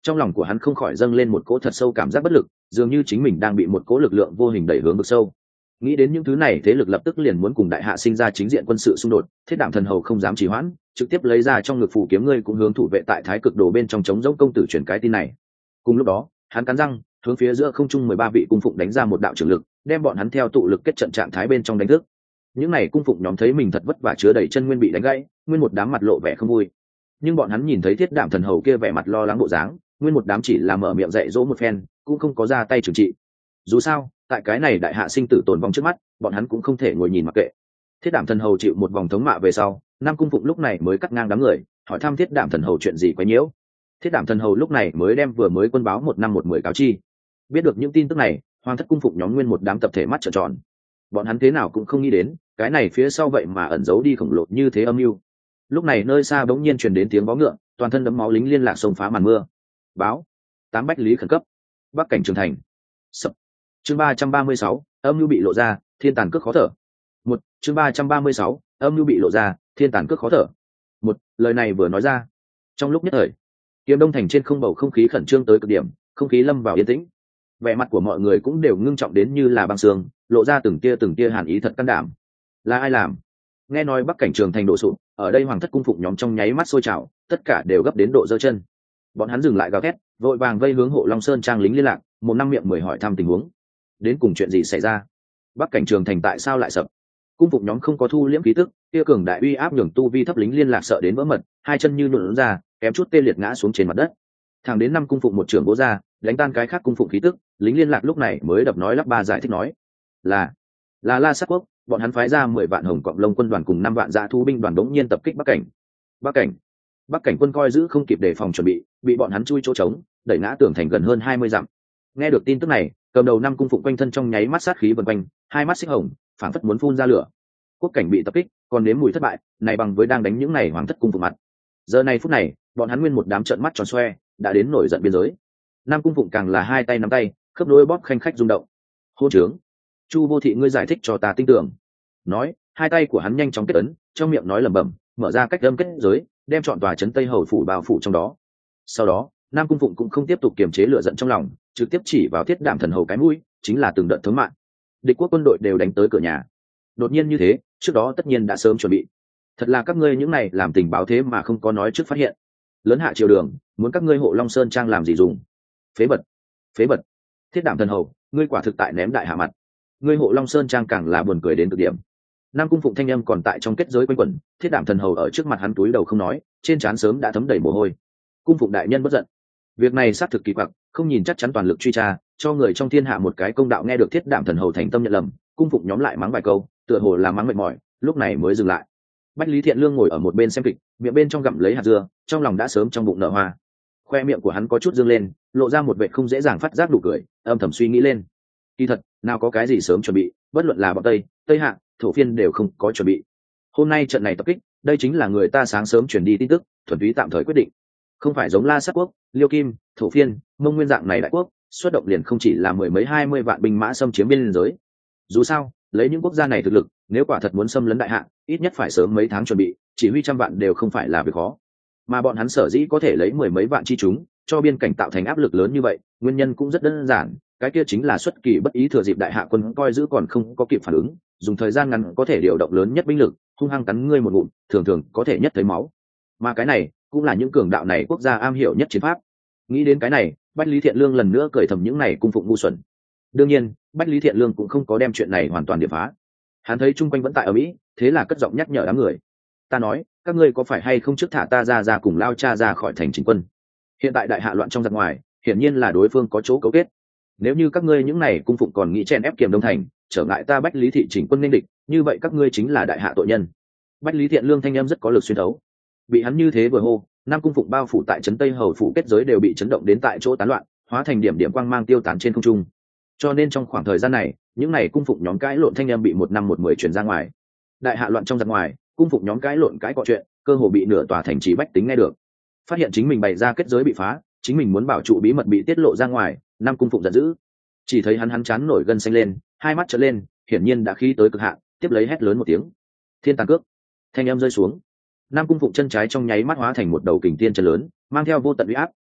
Trong lòng của hắn không khỏi dâng lên một cỗ thật sâu cảm giác bất lực, dường như chính mình đang bị một cỗ lực lượng vô hình đẩy hướng vực sâu. Nghĩ đến những thứ này, thế lực lập tức liền muốn cùng đại hạ sinh ra chính diện quân sự xung đột. Thiết Đảm Thần Hầu không dám trì hoãn, trực tiếp lấy ra trong ngực phù kiếm, ngươi cũng hướng thủ vệ tại Thái Cực Đồ bên trong chống giống công tử truyền cái tin này. Cùng lúc đó, hắn cắn răng, hướng phía giữa không trung mười ba vị cung phụng đánh ra một đạo trưởng lực, đem bọn hắn theo tụ lực kết trận trạng thái bên trong đánh thức. Những này cung phụng nhóm thấy mình thật vất vả chứa đầy chân nguyên bị đánh gãy, nguyên một đám mặt lộ vẻ không vui. Nhưng bọn hắn nhìn thấy Thiết Đảm Thần Hầu kia vẻ mặt lo lắng bộ dáng, nguyên một đám chỉ là mở miệng dạy dỗ một phen, cũng không có ra tay trừng trị. Dù sao, tại cái này đại hạ sinh tử tồn vong trước mắt, bọn hắn cũng không thể ngồi nhìn mặc kệ. Thiết Đảm Thần Hầu chịu một vòng thống mạ về sau, Nam cung phụng lúc này mới cắt ngang đám người, hỏi thăm Thiết Đảm Thần Hầu chuyện gì quấy nhiễu. Thiết Đảm Thần Hầu lúc này mới đem vừa mới quân báo một năm một mười cáo chi. Biết được những tin tức này, Hoàng thất cung phụng nhóm nguyên một đám tập thể mắt trợn tròn. Bọn hắn thế nào cũng không nghĩ đến, cái này phía sau vậy mà ẩn giấu đi khổng lồ như thế âm mưu. Lúc này nơi xa bỗng nhiên truyền đến tiếng vó ngựa, toàn thân đẫm máu lính liên lạc xông phá màn mưa. Báo, tám bách lý khẩn cấp, Bắc cảnh Trường Thành. Sập. Chương ba trăm ba mươi sáu, âm mưu bị lộ ra, thiên tàn cước khó thở. Một, chương ba trăm ba mươi sáu, âm mưu bị lộ ra, thiên tàn cước khó thở. Một, lời này vừa nói ra, trong lúc nhất thời, Kiếm Đông thành trên không bầu không khí khẩn trương tới cực điểm, không khí lâm vào yên tĩnh. Vẻ mặt của mọi người cũng đều ngưng trọng đến như là băng sương, lộ ra từng tia từng tia hàn ý thật can đảm. Là ai làm? Nghe nói Bắc cảnh Trường Thành đổ sụp, ở đây Hoàng thất cung phụng nhóm trong nháy mắt sôi trào, tất cả đều gấp đến độ giơ chân. Bọn hắn dừng lại gào thét, vội vàng vây hướng Hộ Long Sơn trang lính liên lạc, một năm miệng mười hỏi thăm tình huống. Đến cùng chuyện gì xảy ra? Bắc cảnh Trường Thành tại sao lại sập? Cung phụng nhóm không có thu liễm khí tức, kia cường đại uy áp nhường tu vi thấp lính liên lạc sợ đến vỡ mật, hai chân như luồn ra, kém chút tê liệt ngã xuống trên mặt đất. Thẳng đến năm cung phụng một trưởng bố ra, đánh tan cái khác cung phụng khí tức, lính liên lạc lúc này mới đập nói lắp ba giải thích nói, là là La Sát Quốc, bọn hắn phái ra mười vạn hồng cọp lông quân đoàn cùng năm vạn dã thú binh đoàn đống nhiên tập kích Bắc cảnh. Bắc cảnh, Bắc cảnh quân coi giữ không kịp đề phòng chuẩn bị, bị bọn hắn chui chỗ trống, đẩy ngã tường thành gần hơn hai mươi dặm. Nghe được tin tức này, cầm đầu năm cung phụng quanh thân trong nháy mắt sát khí vần quanh, hai mắt xích hồng, phảng phất muốn phun ra lửa. Quốc cảnh bị tập kích, còn nếm mùi thất bại, này bằng với đang đánh những này hoàng thất cung phụng mặt. Giờ này phút này, bọn hắn nguyên một đám trợn mắt tròn xoe, đã đến nổi giận biên giới. Nam cung phụng càng là hai tay nắm tay, khớp nối bóp khanh khách rung động. Hô trướng, Chu Vô Thị, ngươi giải thích cho ta tin tưởng. Nói, hai tay của hắn nhanh chóng kết ấn, trong miệng nói lẩm bẩm, mở ra cách âm kết giới, đem trọn tòa trấn Tây Hầu phủ bao phủ trong đó. Sau đó, Nam cung phụng cũng không tiếp tục kiềm chế lửa giận trong lòng, trực tiếp chỉ vào Thiết Đảm Thần Hầu cái mũi, chính là từng đợt thống mạng. Địch quốc quân đội đều đánh tới cửa nhà. Đột nhiên như thế, trước đó tất nhiên đã sớm chuẩn bị. Thật là các ngươi những này làm tình báo thế mà không có nói trước phát hiện. Lớn hạ triều đường, muốn các ngươi Hộ Long Sơn trang làm gì dùng? Phế vật, phế vật. Thiết Đảm Thần Hầu, ngươi quả thực tại ném đại hạ mặt. Ngươi Hộ Long Sơn trang càng là buồn cười đến cực điểm. Nam cung phụng thanh âm còn tại trong kết giới quanh quẩn, Thiết Đảm Thần Hầu ở trước mặt hắn túi đầu không nói, trên trán sớm đã thấm đầy mồ hôi. Cung phụng đại nhân bất giận. Việc này xác thực kỳ quặc, không nhìn chắc chắn toàn lực truy tra, cho người trong thiên hạ một cái công đạo. Nghe được Thiết Đảm Thần Hầu thành tâm nhận lầm, cung phụng nhóm lại mắng vài câu, tựa hồ là mắng mệt mỏi, lúc này mới dừng lại. Bách Lý Thiện Lương ngồi ở một bên xem kịch, miệng bên trong gặm lấy hạt dưa, trong lòng đã sớm trong bụng nở hoa. Khoe miệng của hắn có chút dương lên, lộ ra một vẻ không dễ dàng phát giác nụ cười, âm thầm suy nghĩ lên. Kỳ thật, nào có cái gì sớm chuẩn bị, bất luận là bọn Tây, Tây Hạ, Thổ Phiên đều không có chuẩn bị. Hôm nay trận này tập kích, đây chính là người ta sáng sớm truyền đi tin tức, thuần túy tạm thời quyết định. Không phải giống La Sát Quốc, Liêu Kim, Thổ Phiên, Mông Nguyên dạng này đại quốc, xuất động liền không chỉ là mười mấy hai mươi vạn binh mã xâm chiếm biên giới. Dù sao, lấy những quốc gia này thực lực, nếu quả thật muốn xâm lấn đại hạ, ít nhất phải sớm mấy tháng chuẩn bị, chỉ huy trăm vạn đều không phải là việc khó. Mà bọn hắn sở dĩ có thể lấy mười mấy vạn chi chúng, cho biên cảnh tạo thành áp lực lớn như vậy, nguyên nhân cũng rất đơn giản, cái kia chính là xuất kỳ bất ý thừa dịp đại hạ quân coi giữ còn không có kịp phản ứng, dùng thời gian ngắn có thể điều động lớn nhất binh lực, hung hăng cắn ngươi một ngụm, thường thường có thể nhất thấy máu. Mà cái này cũng là những cường đạo này quốc gia am hiểu nhất chiến pháp. Nghĩ đến cái này, Bách Lý Thiện Lương lần nữa cười thầm những này cung phụng ngu xuẩn. Đương nhiên, Bách Lý Thiện Lương cũng không có đem chuyện này hoàn toàn điệp phá. Hắn thấy chung quanh vẫn tại ở Mỹ, thế là cất giọng nhắc nhở đám người. Ta nói, các ngươi có phải hay không trước thả ta ra ra cùng lao cha ra khỏi thành chính quân? Hiện tại đại hạ loạn trong giặc ngoài, hiển nhiên là đối phương có chỗ cấu kết. Nếu như các ngươi những này cung phụng còn nghĩ chen ép Kiềm Đông thành, trở ngại ta Bách Lý thị chỉnh quân nên địch, như vậy các ngươi chính là đại hạ tội nhân. Bách Lý Thiện Lương thanh âm rất có lực xuyên thấu. Bị hắn như thế vừa hô, năm cung phụng bao phủ tại trấn Tây Hầu phủ kết giới đều bị chấn động đến tại chỗ tán loạn, hóa thành điểm điểm quang mang tiêu tán trên không trung. Cho nên trong khoảng thời gian này, những này cung phụng nhóm cãi lộn thanh âm bị một năm một mười truyền ra ngoài. Đại hạ loạn trong giặc ngoài, cung phụng nhóm cãi lộn cãi cọ chuyện, cơ hồ bị nửa tòa thành trì bách tính nghe được. Phát hiện chính mình bày ra kết giới bị phá, chính mình muốn bảo trụ bí mật bị tiết lộ ra ngoài, năm cung phụng giận dữ. Chỉ thấy hắn hắn chán nổi gân xanh lên, hai mắt trợn lên, hiển nhiên đã khí tới cực hạn, tiếp lấy hét lớn một tiếng. Thiên tàn cước. Thanh âm rơi xuống. Nam cung phụng chân trái trong nháy mắt hóa thành một đầu kình thiên chân lớn, mang theo vô tận uy áp,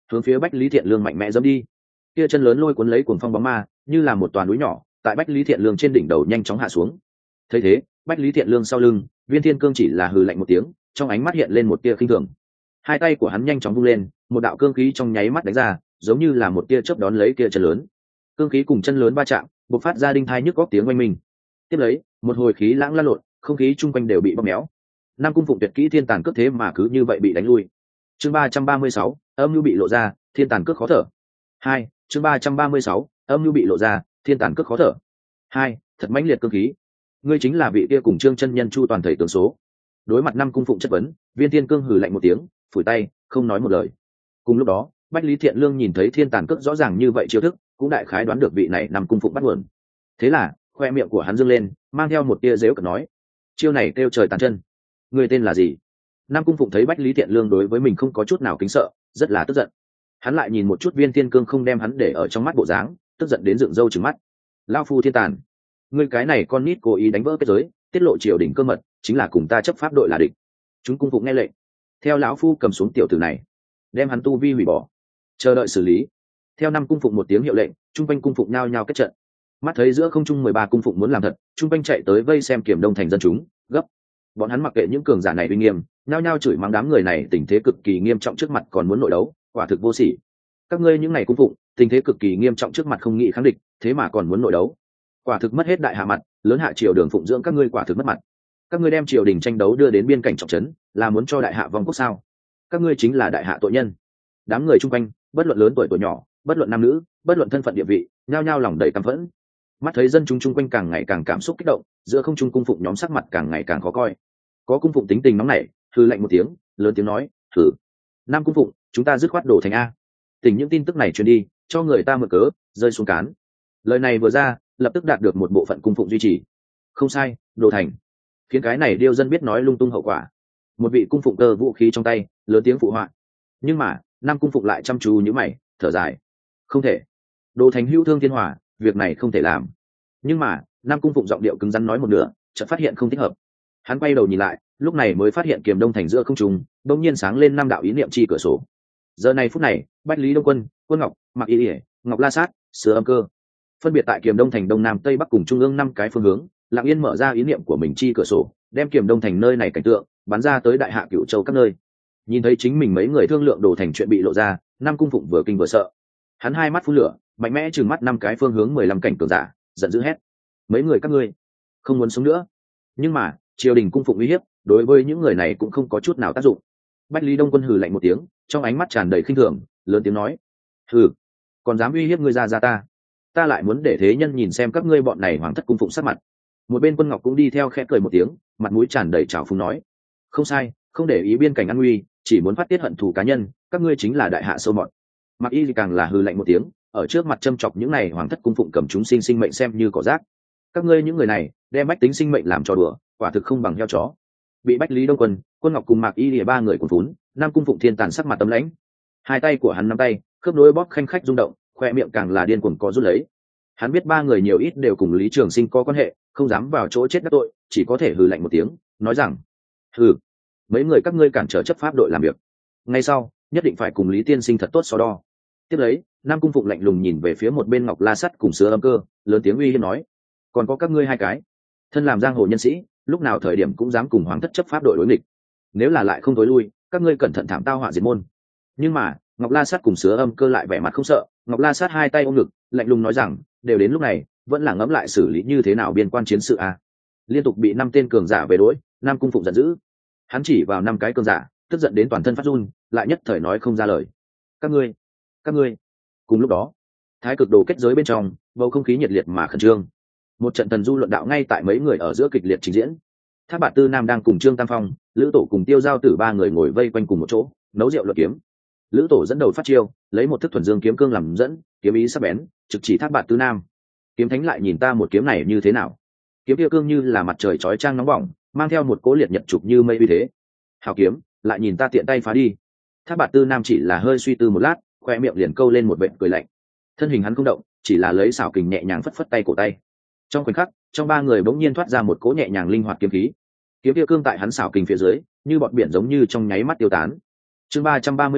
hướng phía Bách Lý Thiện Lương mạnh mẽ dẫm đi. Kia chân lớn lôi cuốn lấy cuồng phong bóng ma, như là một toàn núi nhỏ, tại Bách Lý Thiện Lương trên đỉnh đầu nhanh chóng hạ xuống. Thấy thế, Bách Lý Thiện Lương sau lưng, Viên Thiên Cương chỉ là hừ lạnh một tiếng, trong ánh mắt hiện lên một tia khinh thường. Hai tay của hắn nhanh chóng vung lên, một đạo cương khí trong nháy mắt đánh ra, giống như là một tia chớp đón lấy kia chân lớn. Cương khí cùng chân lớn va chạm, bộc phát ra đinh thai nhức góc tiếng oanh minh. Tiếp lấy, một hồi khí lãng lan lộn, không khí chung quanh đều bị bóp méo. Nam Cung Phụng tuyệt kỹ thiên tàn cước thế mà cứ như vậy bị đánh lui. Chương ba trăm ba mươi sáu, âm nhu bị lộ ra, thiên tàn cước khó thở. Hai, chương ba trăm ba mươi sáu, âm nhu bị lộ ra, thiên tàn cước khó thở. Hai, thật mãnh liệt cương khí. Ngươi chính là vị kia cùng Trương chân nhân Chu toàn thầy tướng số. Đối mặt Nam Cung Phụng chất vấn, Viên Thiên Cương hừ lạnh một tiếng, phủi tay, không nói một lời. Cùng lúc đó, Bách Lý Thiện Lương nhìn thấy thiên tàn cước rõ ràng như vậy chiêu thức, cũng đại khái đoán được vị này Nam Cung Phụng bắt nguồn. Thế là, khoe miệng của hắn dương lên, mang theo một tia giễu cợt nói: chiêu này kêu trời tàn chân. Người tên là gì? Nam Cung Phụng thấy Bách Lý Thiện Lương đối với mình không có chút nào kính sợ, rất là tức giận. Hắn lại nhìn một chút Viên Thiên Cương không đem hắn để ở trong mắt bộ dáng, tức giận đến dựng râu trừng mắt. Lão phu thiên tàn, ngươi cái này con nít cố ý đánh vỡ kết giới, tiết lộ triều đình cơ mật, chính là cùng ta chấp pháp đội là địch. Chúng cung phụng nghe lệnh, theo lão phu cầm xuống tiểu tử này, đem hắn tu vi hủy bỏ, chờ đợi xử lý. Theo năm cung phụng một tiếng hiệu lệnh, trung quanh cung phụng nhao nhao kết trận. Mắt thấy giữa không trung mười ba cung phụng muốn làm thật, trung quanh chạy tới vây xem Kiểm Đông thành dân chúng, gấp. Bọn hắn mặc kệ những cường giả này uy nghiêm, nhao nhao chửi mắng đám người này tình thế cực kỳ nghiêm trọng trước mặt còn muốn nội đấu, quả thực vô sỉ. Các ngươi những này cung phụng, tình thế cực kỳ nghiêm trọng trước mặt không nghĩ kháng địch, thế mà còn muốn nội đấu, quả thực mất hết đại hạ mặt, lớn hạ triều đường phụng dưỡng các ngươi quả thực mất mặt. Các ngươi đem triều đình tranh đấu đưa đến biên cảnh trọng trấn, là muốn cho đại hạ vong quốc sao? Các ngươi chính là đại hạ tội nhân. Đám người chung quanh, bất luận lớn tuổi tuổi nhỏ, bất luận nam nữ, bất luận thân phận địa vị, nhao nhao lòng đầy căm phẫn. Mắt thấy dân chúng chung quanh càng ngày càng cảm xúc kích động, giữa không trung cung phụng nhóm sắc mặt càng ngày càng khó coi. Có cung phụng tính tình nóng nảy, hừ lạnh một tiếng, lớn tiếng nói: thử Nam cung phụng, chúng ta dứt khoát đổ thành a. Tình những tin tức này truyền đi, cho người ta mượn cớ rơi xuống cán. Lời này vừa ra, lập tức đạt được một bộ phận cung phụng duy trì. Không sai, đổ thành. Khiến cái này điêu dân biết nói lung tung hậu quả. Một vị cung phụng cơ vũ khí trong tay, lớn tiếng phụ họa. Nhưng mà, Nam cung phụng lại chăm chú nhíu mày, thở dài: không thể. Đồ thành hữu thương thiên hòa, việc này không thể làm. Nhưng mà, Nam cung phụng giọng điệu cứng rắn nói một nửa, chợt phát hiện không thích hợp. Hắn quay đầu nhìn lại, lúc này mới phát hiện Kiềm Đông thành giữa không trung, đột nhiên sáng lên năm đạo ý niệm chi cửa sổ. Giờ này phút này, Bách Lý Đông Quân, Quân Ngọc, Mạc Y Liễu, Ngọc La Sát, Sứa Âm Cơ, phân biệt tại Kiềm Đông thành đông nam tây bắc cùng trung ương năm cái phương hướng, lặng yên mở ra ý niệm của mình chi cửa sổ, đem Kiềm Đông thành nơi này cảnh tượng bắn ra tới đại hạ Cửu Châu các nơi. Nhìn thấy chính mình mấy người thương lượng đồ thành chuyện bị lộ ra, Nam cung phụng vừa kinh vừa sợ. Hắn hai mắt phun lửa, mạnh mẽ trừng mắt năm cái phương hướng mười lăm cảnh cường giả, giận dữ hét: mấy người các ngươi không muốn sống nữa. Nhưng mà, triều đình cung phụng uy hiếp, đối với những người này cũng không có chút nào tác dụng. Bách Lý Đông Quân hừ lạnh một tiếng, trong ánh mắt tràn đầy khinh thường, lớn tiếng nói: hừ, còn dám uy hiếp ngươi ra ra ta? Ta lại muốn để thế nhân nhìn xem các ngươi bọn này hoàng thất cung phụng sát mặt. Một bên Quân Ngọc cũng đi theo khẽ cười một tiếng, mặt mũi tràn đầy trào phúng nói: không sai, không để ý biên cảnh an nguy, chỉ muốn phát tiết hận thù cá nhân, các ngươi chính là đại hạ sâu mọt. Mặc Y càng là hừ lạnh một tiếng, ở trước mặt châm chọc những này hoàng thất cung phụng cầm chúng sinh sinh mệnh xem như cỏ rác. Các ngươi những người này đem bách tính sinh mệnh làm trò đùa, quả thực không bằng heo chó. Bị Bách Lý Đông Quân, Quân Ngọc cùng Mạc Y Lìa ba người cuốn vốn, Nam cung phụng thiên tàn sắc mặt tấm lãnh, hai tay của hắn nắm tay, khớp nối bóp khanh khách rung động, khoe miệng càng là điên cuồng co rút lấy. Hắn biết ba người nhiều ít đều cùng Lý Trường Sinh có quan hệ, không dám vào chỗ chết đắc tội, chỉ có thể hừ lạnh một tiếng, nói rằng: hừ, mấy người các ngươi cản trở chấp pháp đội làm việc, ngay sau nhất định phải cùng Lý tiên sinh thật tốt so đo. Tiếp lấy, Nam cung phụng lạnh lùng nhìn về phía một bên Ngọc La Sắt cùng Sứa Âm Cơ, lớn tiếng uy hiếp nói: còn có các ngươi hai cái, thân làm giang hồ nhân sĩ, lúc nào thời điểm cũng dám cùng hoàng thất chấp pháp đội đối nghịch, nếu là lại không tối lui, các ngươi cẩn thận thảm tao họa diệt môn. Nhưng mà, Ngọc La Sắt cùng Sứa Âm Cơ lại vẻ mặt không sợ. Ngọc La Sát hai tay ôm ngực, lạnh lùng nói rằng: đều đến lúc này, vẫn là ngẫm lại xử lý như thế nào biên quan chiến sự a. Liên tục bị năm tên cường giả về đối, Nam cung phụng giận dữ. Hắn chỉ vào năm cái cường giả, tức giận đến toàn thân phát run, lại nhất thời nói không ra lời. Các ngươi, các ngươi. Cùng lúc đó, thái cực đồ kết giới bên trong, bầu không khí nhiệt liệt mà khẩn trương. Một trận thần du luận đạo ngay tại mấy người ở giữa kịch liệt trình diễn. Thác Bạt Tư Nam đang cùng Trương Tam Phong, Lữ Tổ cùng Tiêu Giao Tử ba người ngồi vây quanh cùng một chỗ, nấu rượu luận kiếm. Lữ Tổ dẫn đầu phát chiêu, lấy một thức thuần dương kiếm cương làm dẫn, kiếm ý sắc bén, trực chỉ Thác Bạt Tư Nam. Kiếm thánh lại nhìn ta một kiếm này như thế nào? Kiếm kia cương như là mặt trời chói chang nóng bỏng, mang theo một cỗ liệt nhật trục như mây uy thế. Hảo kiếm, lại nhìn ta tiện tay phá đi. Thác Bạt Tư Nam chỉ là hơi suy tư một lát, khoe miệng liền câu lên một vệt cười lạnh. Thân hình hắn không động, chỉ là lấy xảo kình nhẹ nhàng phất phất tay cổ tay. Trong khoảnh khắc, trong ba người bỗng nhiên thoát ra một cỗ nhẹ nhàng linh hoạt kiếm khí. Kiếm kia cương tại hắn xảo kình phía dưới, như bọt biển giống như trong nháy mắt tiêu tán. Chương ba trăm ba mươi bảy,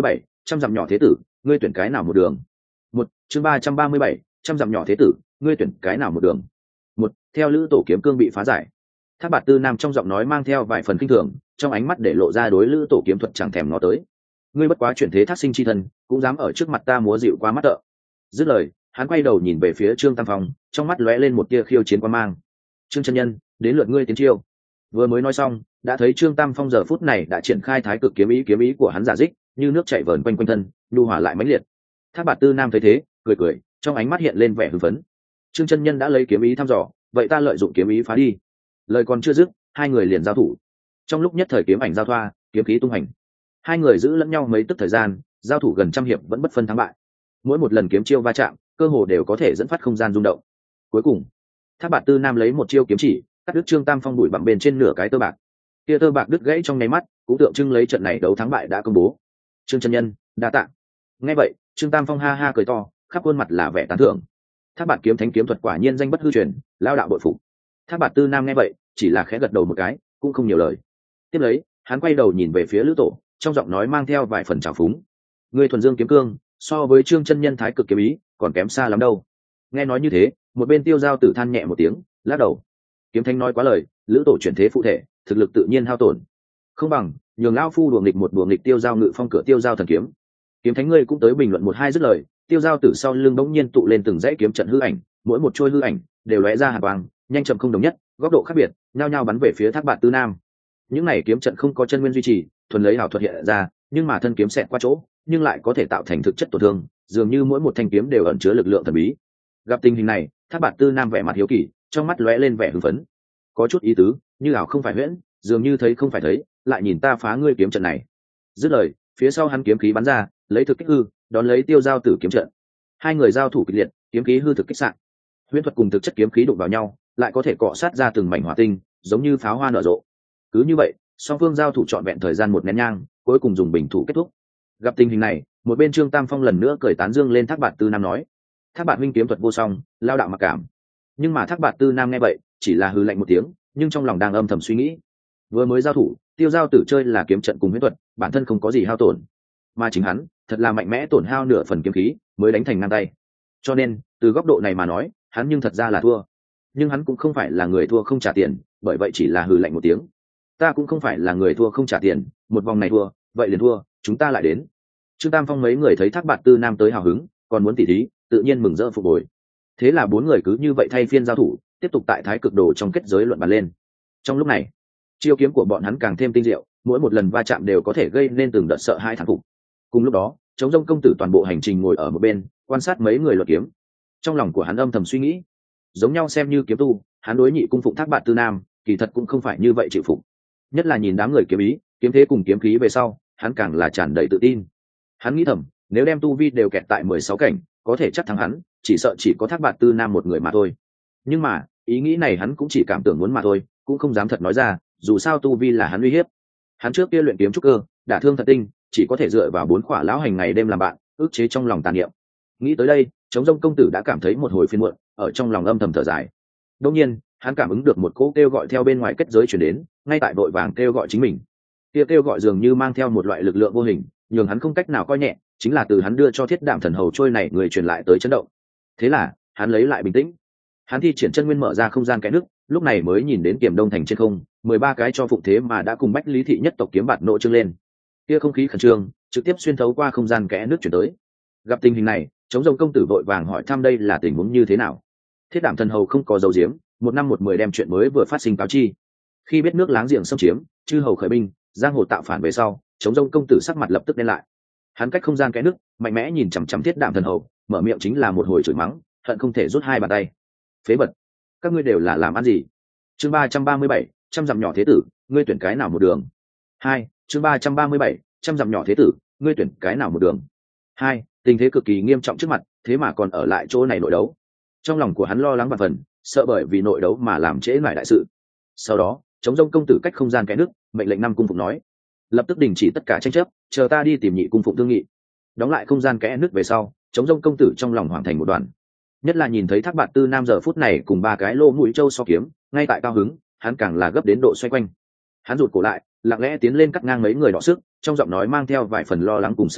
trăm dặm nhỏ thế tử, ngươi tuyển cái nào một đường? Một chương ba trăm ba mươi bảy, trăm dặm nhỏ thế tử, ngươi tuyển cái nào một đường? Một theo lữ tổ kiếm cương bị phá giải. Thác Bạt Tư Nam trong giọng nói mang theo vài phần kinh thường, trong ánh mắt để lộ ra đối lữ tổ kiếm thuật chẳng thèm ngó tới. Ngươi bất quá chuyển thế thác sinh chi thân, cũng dám ở trước mặt ta múa dịu qua mắt tợ. Dứt lời, hắn quay đầu nhìn về phía Trương Tam Phong, trong mắt lóe lên một tia khiêu chiến quan mang. Trương chân nhân, đến lượt ngươi tiến chiêu. Vừa mới nói xong, đã thấy Trương Tam Phong giờ phút này đã triển khai thái cực kiếm ý, kiếm ý của hắn giả dích như nước chảy vờn quanh quanh thân, nhu hòa lại mãnh liệt. Thác Bạt Tư Nam thấy thế, cười cười, trong ánh mắt hiện lên vẻ hưng phấn. Trương chân nhân đã lấy kiếm ý thăm dò, vậy ta lợi dụng kiếm ý phá đi. Lời còn chưa dứt, hai người liền giao thủ. Trong lúc nhất thời kiếm ảnh giao thoa, kiếm khí tung hành, hai người giữ lẫn nhau mấy tức thời gian, giao thủ gần trăm hiệp vẫn bất phân thắng bại. Mỗi một lần kiếm chiêu va chạm, cơ hồ đều có thể dẫn phát không gian rung động. Cuối cùng, Thác Bạt Tư Nam lấy một chiêu kiếm chỉ cắt đứt Trương Tam Phong bụi bặm bên trên nửa cái tơ bạc. Kia tơ bạc đứt gãy trong nháy mắt, cũng tượng trưng lấy trận này đấu thắng bại đã công bố. Trương chân nhân, đa tạ. Nghe vậy, Trương Tam Phong ha ha cười to, khắp khuôn mặt là vẻ tán thưởng. Thác Bạt kiếm thánh kiếm thuật quả nhiên danh bất hư truyền, lao đạo bội phục. Thác Bạt Tư Nam nghe vậy, chỉ là khẽ gật đầu một cái, cũng không nhiều lời. Tiếp lấy, hắn quay đầu nhìn về phía Lữ Tổ, trong giọng nói mang theo vài phần trào phúng. Ngươi thuần dương kiếm cương, so với Trương chân nhân thái cực kiếm ý, còn kém xa lắm đâu. Nghe nói như thế, một bên Tiêu Giao Tử than nhẹ một tiếng, lắc đầu. Kiếm thánh nói quá lời, Lữ Tổ chuyển thế phụ thể, thực lực tự nhiên hao tổn. Không bằng nhường lão phu đùa nghịch một đùa nghịch Tiêu Giao Ngự Phong cửa Tiêu Giao thần kiếm. Kiếm thánh ngươi cũng tới bình luận một hai dứt lời, Tiêu Giao Tử sau lưng bỗng nhiên tụ lên từng dãy kiếm trận hư ảnh, mỗi một trôi hư ảnh đều lóe ra hàn quang, nhanh chậm không đồng nhất, góc độ khác biệt, nhao nhao bắn về phía Thác Bạt Tư Nam. Những này kiếm trận không có chân nguyên duy trì, thuần lấy ảo thuật hiện ra, nhưng mà thân kiếm xẹt qua chỗ, nhưng lại có thể tạo thành thực chất tổn thương, dường như mỗi một thanh kiếm đều ẩn chứa lực lượng thần bí. Gặp tình hình này, Thác Bạt Tư Nam vẻ mặt hiếu kỳ, trong mắt lóe lên vẻ hưng phấn. Có chút ý tứ, như ảo không phải huyễn, dường như thấy không phải thấy, lại nhìn ta phá ngươi kiếm trận này. Dứt lời, phía sau hắn kiếm khí bắn ra, lấy thực kích hư, đón lấy Tiêu Giao Tử kiếm trận. Hai người giao thủ kịch liệt, kiếm khí hư thực kích sạn. Huyễn thuật cùng thực chất kiếm khí đụng vào nhau, lại có thể cọ sát ra từng mảnh hỏa tinh, giống như pháo hoa nở rộ. Cứ như vậy, song phương giao thủ trọn vẹn thời gian một nén nhang, cuối cùng dùng bình thủ kết thúc. Gặp tình hình này, một bên Trương Tam Phong lần nữa cười tán dương lên Thác Bạt Tư Nam nói: Thác Bạt huynh kiếm thuật vô song, lao đạo mặc cảm. Nhưng mà Thác Bạt Tư Nam nghe vậy, chỉ là hừ lạnh một tiếng, nhưng trong lòng đang âm thầm suy nghĩ. Vừa mới giao thủ, Tiêu Giao Tử chơi là kiếm trận cùng huyễn thuật, bản thân không có gì hao tổn, mà chính hắn thật là mạnh mẽ tổn hao nửa phần kiếm khí mới đánh thành ngang tay. Cho nên, từ góc độ này mà nói, hắn nhưng thật ra là thua. Nhưng hắn cũng không phải là người thua không trả tiền, bởi vậy chỉ là hừ lạnh một tiếng. Ta cũng không phải là người thua không trả tiền, một vòng này thua, vậy liền thua, chúng ta lại đến. Trương Tam Phong mấy người thấy Thác Bạt Tư Nam tới hào hứng, còn muốn tỉ thí, tự nhiên mừng rỡ phục hồi. Thế là bốn người cứ như vậy thay phiên giao thủ, tiếp tục tại thái cực đồ trong kết giới luận bàn lên. Trong lúc này, chiêu kiếm của bọn hắn càng thêm tinh diệu, mỗi một lần va chạm đều có thể gây nên từng đợt sợ hai thán phục. Cùng lúc đó, Trống Rông công tử toàn bộ hành trình ngồi ở một bên, quan sát mấy người luận kiếm. Trong lòng của hắn âm thầm suy nghĩ, giống nhau xem như kiếm tu, hắn đối nhị cung phụng Thác Bạt Tư Nam, kỳ thật cũng không phải như vậy chịu phục. Nhất là nhìn đám người kiếm ý, kiếm thế cùng kiếm khí về sau, hắn càng là tràn đầy tự tin. Hắn nghĩ thầm, nếu đem tu vi đều kẹt tại mười sáu cảnh, có thể chắc thắng hắn, chỉ sợ chỉ có Thác Bạt Tư Nam một người mà thôi. Nhưng mà, ý nghĩ này hắn cũng chỉ cảm tưởng muốn mà thôi, cũng không dám thật nói ra, dù sao tu vi là hắn uy hiếp. Hắn trước kia luyện kiếm trúc cơ, đả thương thật tinh, chỉ có thể dựa vào bốn khỏa lão hành ngày đêm làm bạn, ức chế trong lòng tàn niệm. Nghĩ tới đây, Trống Rông công tử đã cảm thấy một hồi phiền muộn, ở trong lòng âm thầm thở dài. Đương nhiên, hắn cảm ứng được một cỗ kêu gọi theo bên ngoài kết giới truyền đến, ngay tại đội vàng kêu gọi chính mình. Kia kêu gọi dường như mang theo một loại lực lượng vô hình, nhường hắn không cách nào coi nhẹ, chính là từ hắn đưa cho Thiết Đạm Thần Hầu trôi này người truyền lại tới chấn động. Thế là, hắn lấy lại bình tĩnh. Hắn thi triển chân nguyên mở ra không gian cái nước, lúc này mới nhìn đến Kiểm Đông thành trên không, mười ba cái cho phụng thế mà đã cùng Bách Lý thị nhất tộc kiếm bạt nộ trương lên. Kia không khí khẩn trương, trực tiếp xuyên thấu qua không gian kẽ nước chuyển tới. Gặp tình hình này, Trống Rông công tử vội vàng hỏi thăm đây là tình huống như thế nào. Thiết Đạm Thần Hầu không có dấu diếm, một năm một mười đem chuyện mới vừa phát sinh cáo chi. Khi biết nước láng giềng xâm chiếm, chư hầu khởi binh, giang hồ tạo phản về sau, Trống Rông công tử sắc mặt lập tức đen lại. Hắn cách không gian kẽ nước, mạnh mẽ nhìn chằm chằm Thiết Đạm Thần Hầu, mở miệng chính là một hồi chửi mắng, hận không thể rút hai bàn tay. Phế vật, các ngươi đều là làm ăn gì? Chương ba trăm ba mươi bảy, trăm dặm nhỏ thế tử, ngươi tuyển cái nào một đường? Hai, chương ba trăm ba mươi bảy, trăm dặm nhỏ thế tử, ngươi tuyển cái nào một đường? Hai, tình thế cực kỳ nghiêm trọng trước mặt, thế mà còn ở lại chỗ này nội đấu. Trong lòng của hắn lo lắng vạn phần, sợ bởi vì nội đấu mà làm trễ nải đại sự. Sau đó, Trống Rông công tử cách không gian cái nước, mệnh lệnh năm cung phụng nói: lập tức đình chỉ tất cả tranh chấp, chờ ta đi tìm nhị cung phụng thương nghị. Đóng lại không gian kẽ nước về sau, Trống Rông công tử trong lòng hoàn thành một đoàn. Nhất là nhìn thấy Thác Bạt Tư Nam giờ phút này cùng ba cái lô mũi châu so kiếm, ngay tại cao hứng, hắn càng là gấp đến độ xoay quanh. Hắn rụt cổ lại, lặng lẽ tiến lên cắt ngang mấy người đọ sức, trong giọng nói mang theo vài phần lo lắng cùng sợ hãi,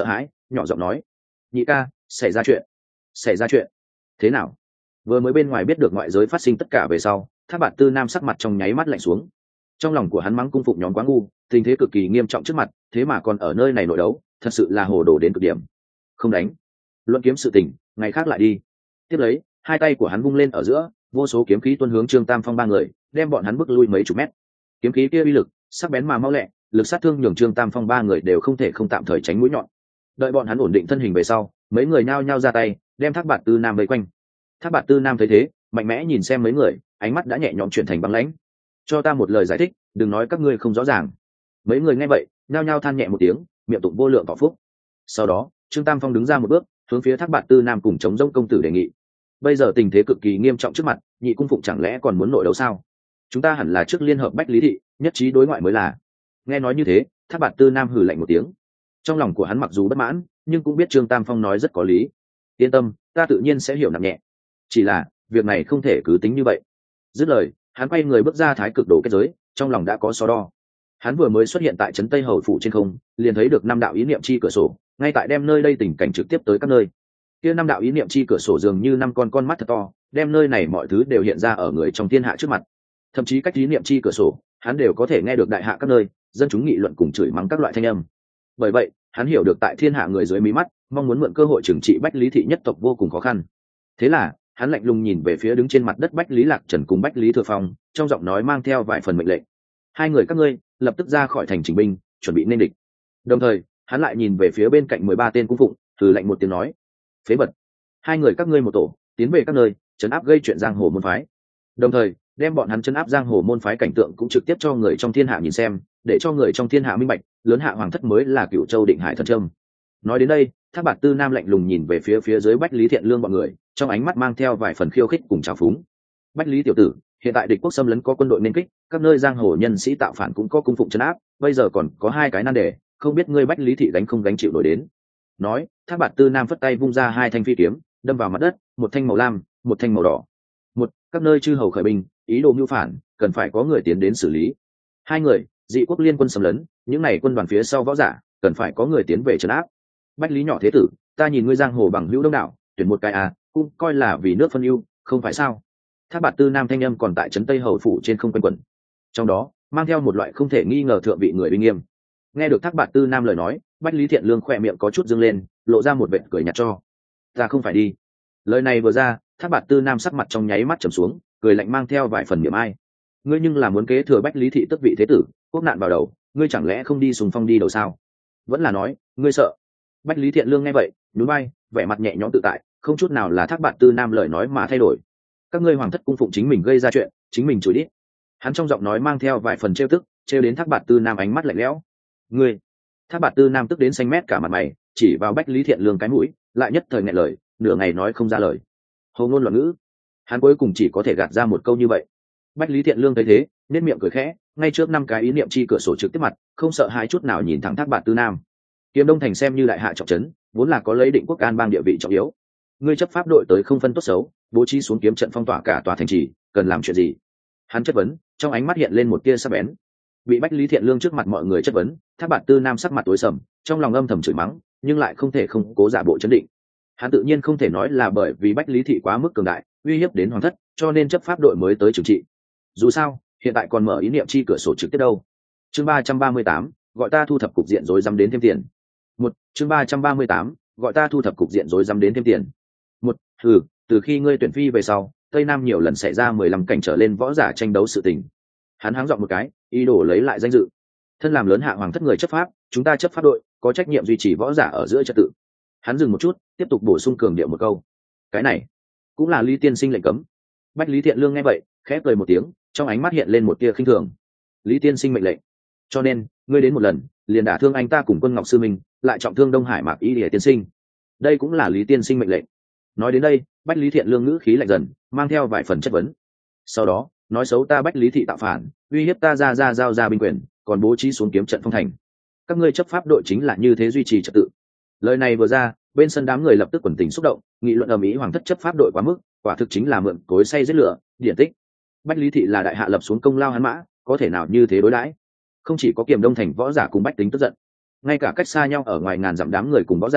nhỏ giọng nói: nhị ca, xảy ra chuyện. Xảy ra chuyện? Thế nào? Vừa mới bên ngoài biết được ngoại giới phát sinh tất cả về sau, Thác Bạt Tư Nam sắc mặt trong nháy mắt lạnh xuống. Trong lòng của hắn mắng cung phụng nhóm quá ngu, tình thế cực kỳ nghiêm trọng trước mặt, thế mà còn ở nơi này nội đấu, thật sự là hồ đồ đến cực điểm. Không đánh, luận kiếm sự tình, ngày khác lại đi. Tiếp lấy, hai tay của hắn vung lên ở giữa, vô số kiếm khí tuôn hướng Trương Tam Phong ba người, đem bọn hắn bước lui mấy chục mét. Kiếm khí kia uy lực sắc bén mà mau lẹ, lực sát thương nhường Trương Tam Phong ba người đều không thể không tạm thời tránh mũi nhọn. Đợi bọn hắn ổn định thân hình về sau, mấy người nhao nhao ra tay, đem Thác Bạt Tư Nam vây quanh. Thác Bạt Tư Nam thấy thế, mạnh mẽ nhìn xem mấy người, ánh mắt đã nhẹ nhõm chuyển thành băng lãnh. Cho ta một lời giải thích, đừng nói các ngươi không rõ ràng. Mấy người nghe vậy, nhao nhao than nhẹ một tiếng, miệng tụng vô lượng thọ phúc. Sau đó, Trương Tam Phong đứng ra một bước, hướng phía Thác Bạt Tư Nam cùng chống rông công tử đề nghị: bây giờ tình thế cực kỳ nghiêm trọng trước mặt, nhị cung phụng chẳng lẽ còn muốn nội đấu sao? Chúng ta hẳn là trước liên hợp Bách Lý thị, nhất trí đối ngoại mới là. Nghe nói như thế, Thác Bạt Tư Nam hừ lạnh một tiếng. Trong lòng của hắn mặc dù bất mãn, nhưng cũng biết Trương Tam Phong nói rất có lý. Yên tâm, ta tự nhiên sẽ hiểu nặng nhẹ. Chỉ là việc này không thể cứ tính như vậy. Dứt lời, hắn quay người bước ra thái cực đồ kết giới, trong lòng đã có so đo. Hắn vừa mới xuất hiện tại trấn Tây Hầu phủ trên không, liền thấy được năm đạo ý niệm chi cửa sổ, ngay tại đem nơi đây tình cảnh trực tiếp tới các nơi. Kia năm đạo ý niệm chi cửa sổ dường như năm con con mắt thật to, đem nơi này mọi thứ đều hiện ra ở người trong thiên hạ trước mặt. Thậm chí cách ý niệm chi cửa sổ, hắn đều có thể nghe được đại hạ các nơi dân chúng nghị luận cùng chửi mắng các loại thanh âm. Bởi vậy, hắn hiểu được tại thiên hạ người dưới mí mắt, mong muốn mượn cơ hội trừng trị Bách Lý thị nhất tộc vô cùng khó khăn. Thế là, hắn lạnh lùng nhìn về phía đứng trên mặt đất Bách Lý Lạc Trần cùng Bách Lý Thừa Phong, trong giọng nói mang theo vài phần mệnh lệnh: hai người các ngươi lập tức ra khỏi thành chỉnh binh, chuẩn bị nên địch. Đồng thời, hắn lại nhìn về phía bên cạnh mười ba tên cung phụng, thử lạnh một tiếng nói: phế vật, hai người các ngươi một tổ, tiến về các nơi trấn áp gây chuyện giang hồ môn phái. Đồng thời, đem bọn hắn trấn áp giang hồ môn phái cảnh tượng cũng trực tiếp cho người trong thiên hạ nhìn xem, để cho người trong thiên hạ minh bạch, lớn hạ hoàng thất mới là Cửu Châu Định Hải thần trâm. Nói đến đây, Thác Bạt Tư Nam lạnh lùng nhìn về phía phía dưới Bách Lý Thiện Lương bọn người, trong ánh mắt mang theo vài phần khiêu khích cùng trào phúng. Bách Lý tiểu tử, hiện tại địch quốc xâm lấn có quân đội nên kích, các nơi giang hồ nhân sĩ tạo phản cũng có cung phụng trấn áp, bây giờ còn có hai cái nan đề, không biết ngươi Bách Lý thị gánh không gánh chịu nổi đến. Nói, Thác Bạt Tư Nam phất tay vung ra hai thanh phi kiếm, đâm vào mặt đất, một thanh màu lam, một thanh màu đỏ. Một, các nơi chư hầu khởi binh, ý đồ mưu phản, cần phải có người tiến đến xử lý. Hai người, dị quốc liên quân xâm lấn, những này quân đoàn phía sau võ giả, cần phải có người tiến về trấn áp. Bách Lý nhỏ thế tử, ta nhìn ngươi giang hồ bằng hữu đông đảo, tuyển một cái à, cũng coi là vì nước phân ưu, không phải sao? Thác Bạt Tư Nam thanh âm còn tại trấn Tây Hầu phủ trên không quanh quẩn, trong đó mang theo một loại không thể nghi ngờ thượng vị người uy nghiêm. Nghe được Thác Bạt Tư Nam lời nói, Bách Lý Thiện Lương khỏe miệng có chút dương lên, lộ ra một vệt cười nhạt cho. Ta không phải đi. Lời này vừa ra, Thác Bạt Tư Nam sắc mặt trong nháy mắt trầm xuống, cười lạnh mang theo vài phần niệm ai. Ngươi nhưng là muốn kế thừa Bách Lý thị tức vị thế tử, quốc nạn vào đầu, ngươi chẳng lẽ không đi sùng phong đi đầu sao? Vẫn là nói, ngươi sợ? Bách Lý Thiện Lương nghe vậy, nhún vai, vẻ mặt nhẹ nhõm tự tại, không chút nào là Thác Bạt Tư Nam lời nói mà thay đổi. Các ngươi hoàng thất cung phụng chính mình gây ra chuyện, chính mình chửi đi. Hắn trong giọng nói mang theo vài phần trêu tức, trêu đến Thác Bạt Tư Nam ánh mắt lạnh lẽo. Ngươi! Thác Bạt Tư Nam tức đến xanh mét cả mặt mày, chỉ vào Bách Lý Thiện Lương cái mũi, lại nhất thời nghẹn lời, nửa ngày nói không ra lời. Hầu ngôn loạn ngữ. Hắn cuối cùng chỉ có thể gạt ra một câu như vậy. Bách Lý Thiện Lương thấy thế, nét miệng cười khẽ, ngay trước năm cái ý niệm chi cửa sổ trực tiếp mặt, không sợ hai chút nào nhìn thẳng Thác Bạt Tư Nam. Kiếm Đông thành xem như đại hạ trọng trấn, vốn là có lấy định quốc an bang địa vị trọng yếu. Ngươi chấp pháp đội tới không phân tốt xấu, bố trí xuống kiếm trận phong tỏa cả tòa thành trì, cần làm chuyện gì? Hắn chất vấn, trong ánh mắt hiện lên một tia sắc bén. Bị Bách Lý Thiện Lương trước mặt mọi người chất vấn, Thác Bạt Tư Nam sắc mặt tối sầm, trong lòng âm thầm chửi mắng, nhưng lại không thể không cố giả bộ trấn định. Hắn tự nhiên không thể nói là bởi vì Bách Lý thị quá mức cường đại, uy hiếp đến hoàng thất, cho nên chấp pháp đội mới tới trừng trị. Dù sao, hiện tại còn mở ý niệm chi cửa sổ trực tiếp đâu. Chương ba trăm ba mươi tám, gọi ta thu thập cục diện rối rắm đến thêm tiền. Một, chương ba trăm ba mươi tám, gọi ta thu thập cục diện rối rắm đến thêm tiền. Một, hừ, từ khi ngươi tuyển phi về sau, Tây Nam nhiều lần xảy ra mười lăm cảnh trở lên võ giả tranh đấu sự tình. Hắn háng giọng một cái, ý đồ lấy lại danh dự. Thân làm lớn hạ hoàng thất người chấp pháp, chúng ta chấp pháp đội có trách nhiệm duy trì võ giả ở giữa trật tự. Hắn dừng một chút, tiếp tục bổ sung cường điệu một câu. Cái này cũng là Lý tiên sinh lệnh cấm. Bách Lý Thiện Lương nghe vậy, khẽ cười một tiếng, trong ánh mắt hiện lên một tia khinh thường. Lý tiên sinh mệnh lệnh, cho nên ngươi đến một lần liền đả thương anh ta cùng Quân Ngọc sư minh, lại trọng thương Đông Hải Mạc Y Lìa tiên sinh, đây cũng là Lý tiên sinh mệnh lệnh. Nói đến đây, Bách Lý Thiện Lương ngữ khí lạnh dần, mang theo vài phần chất vấn. Sau đó nói xấu ta Bách Lý thị tạo phản, uy hiếp ta ra ra giao ra binh quyền, còn bố trí xuống kiếm trận phong thành. Các ngươi chấp pháp đội chính là như thế duy trì trật tự. Lời này vừa ra, bên sân đám người lập tức quần tình xúc động, nghị luận ầm ĩ hoàng thất chấp pháp đội quá mức, quả thực chính là mượn cối xay giết lửa, điển tích. Bách Lý thị là đại hạ lập xuống công lao hắn mã, có thể nào như thế đối đãi? Không chỉ có Kiềm Đông thành võ giả cùng bách tính tức giận, ngay cả cách xa nhau ở ngoài ngàn dặm đám người cùng võ giả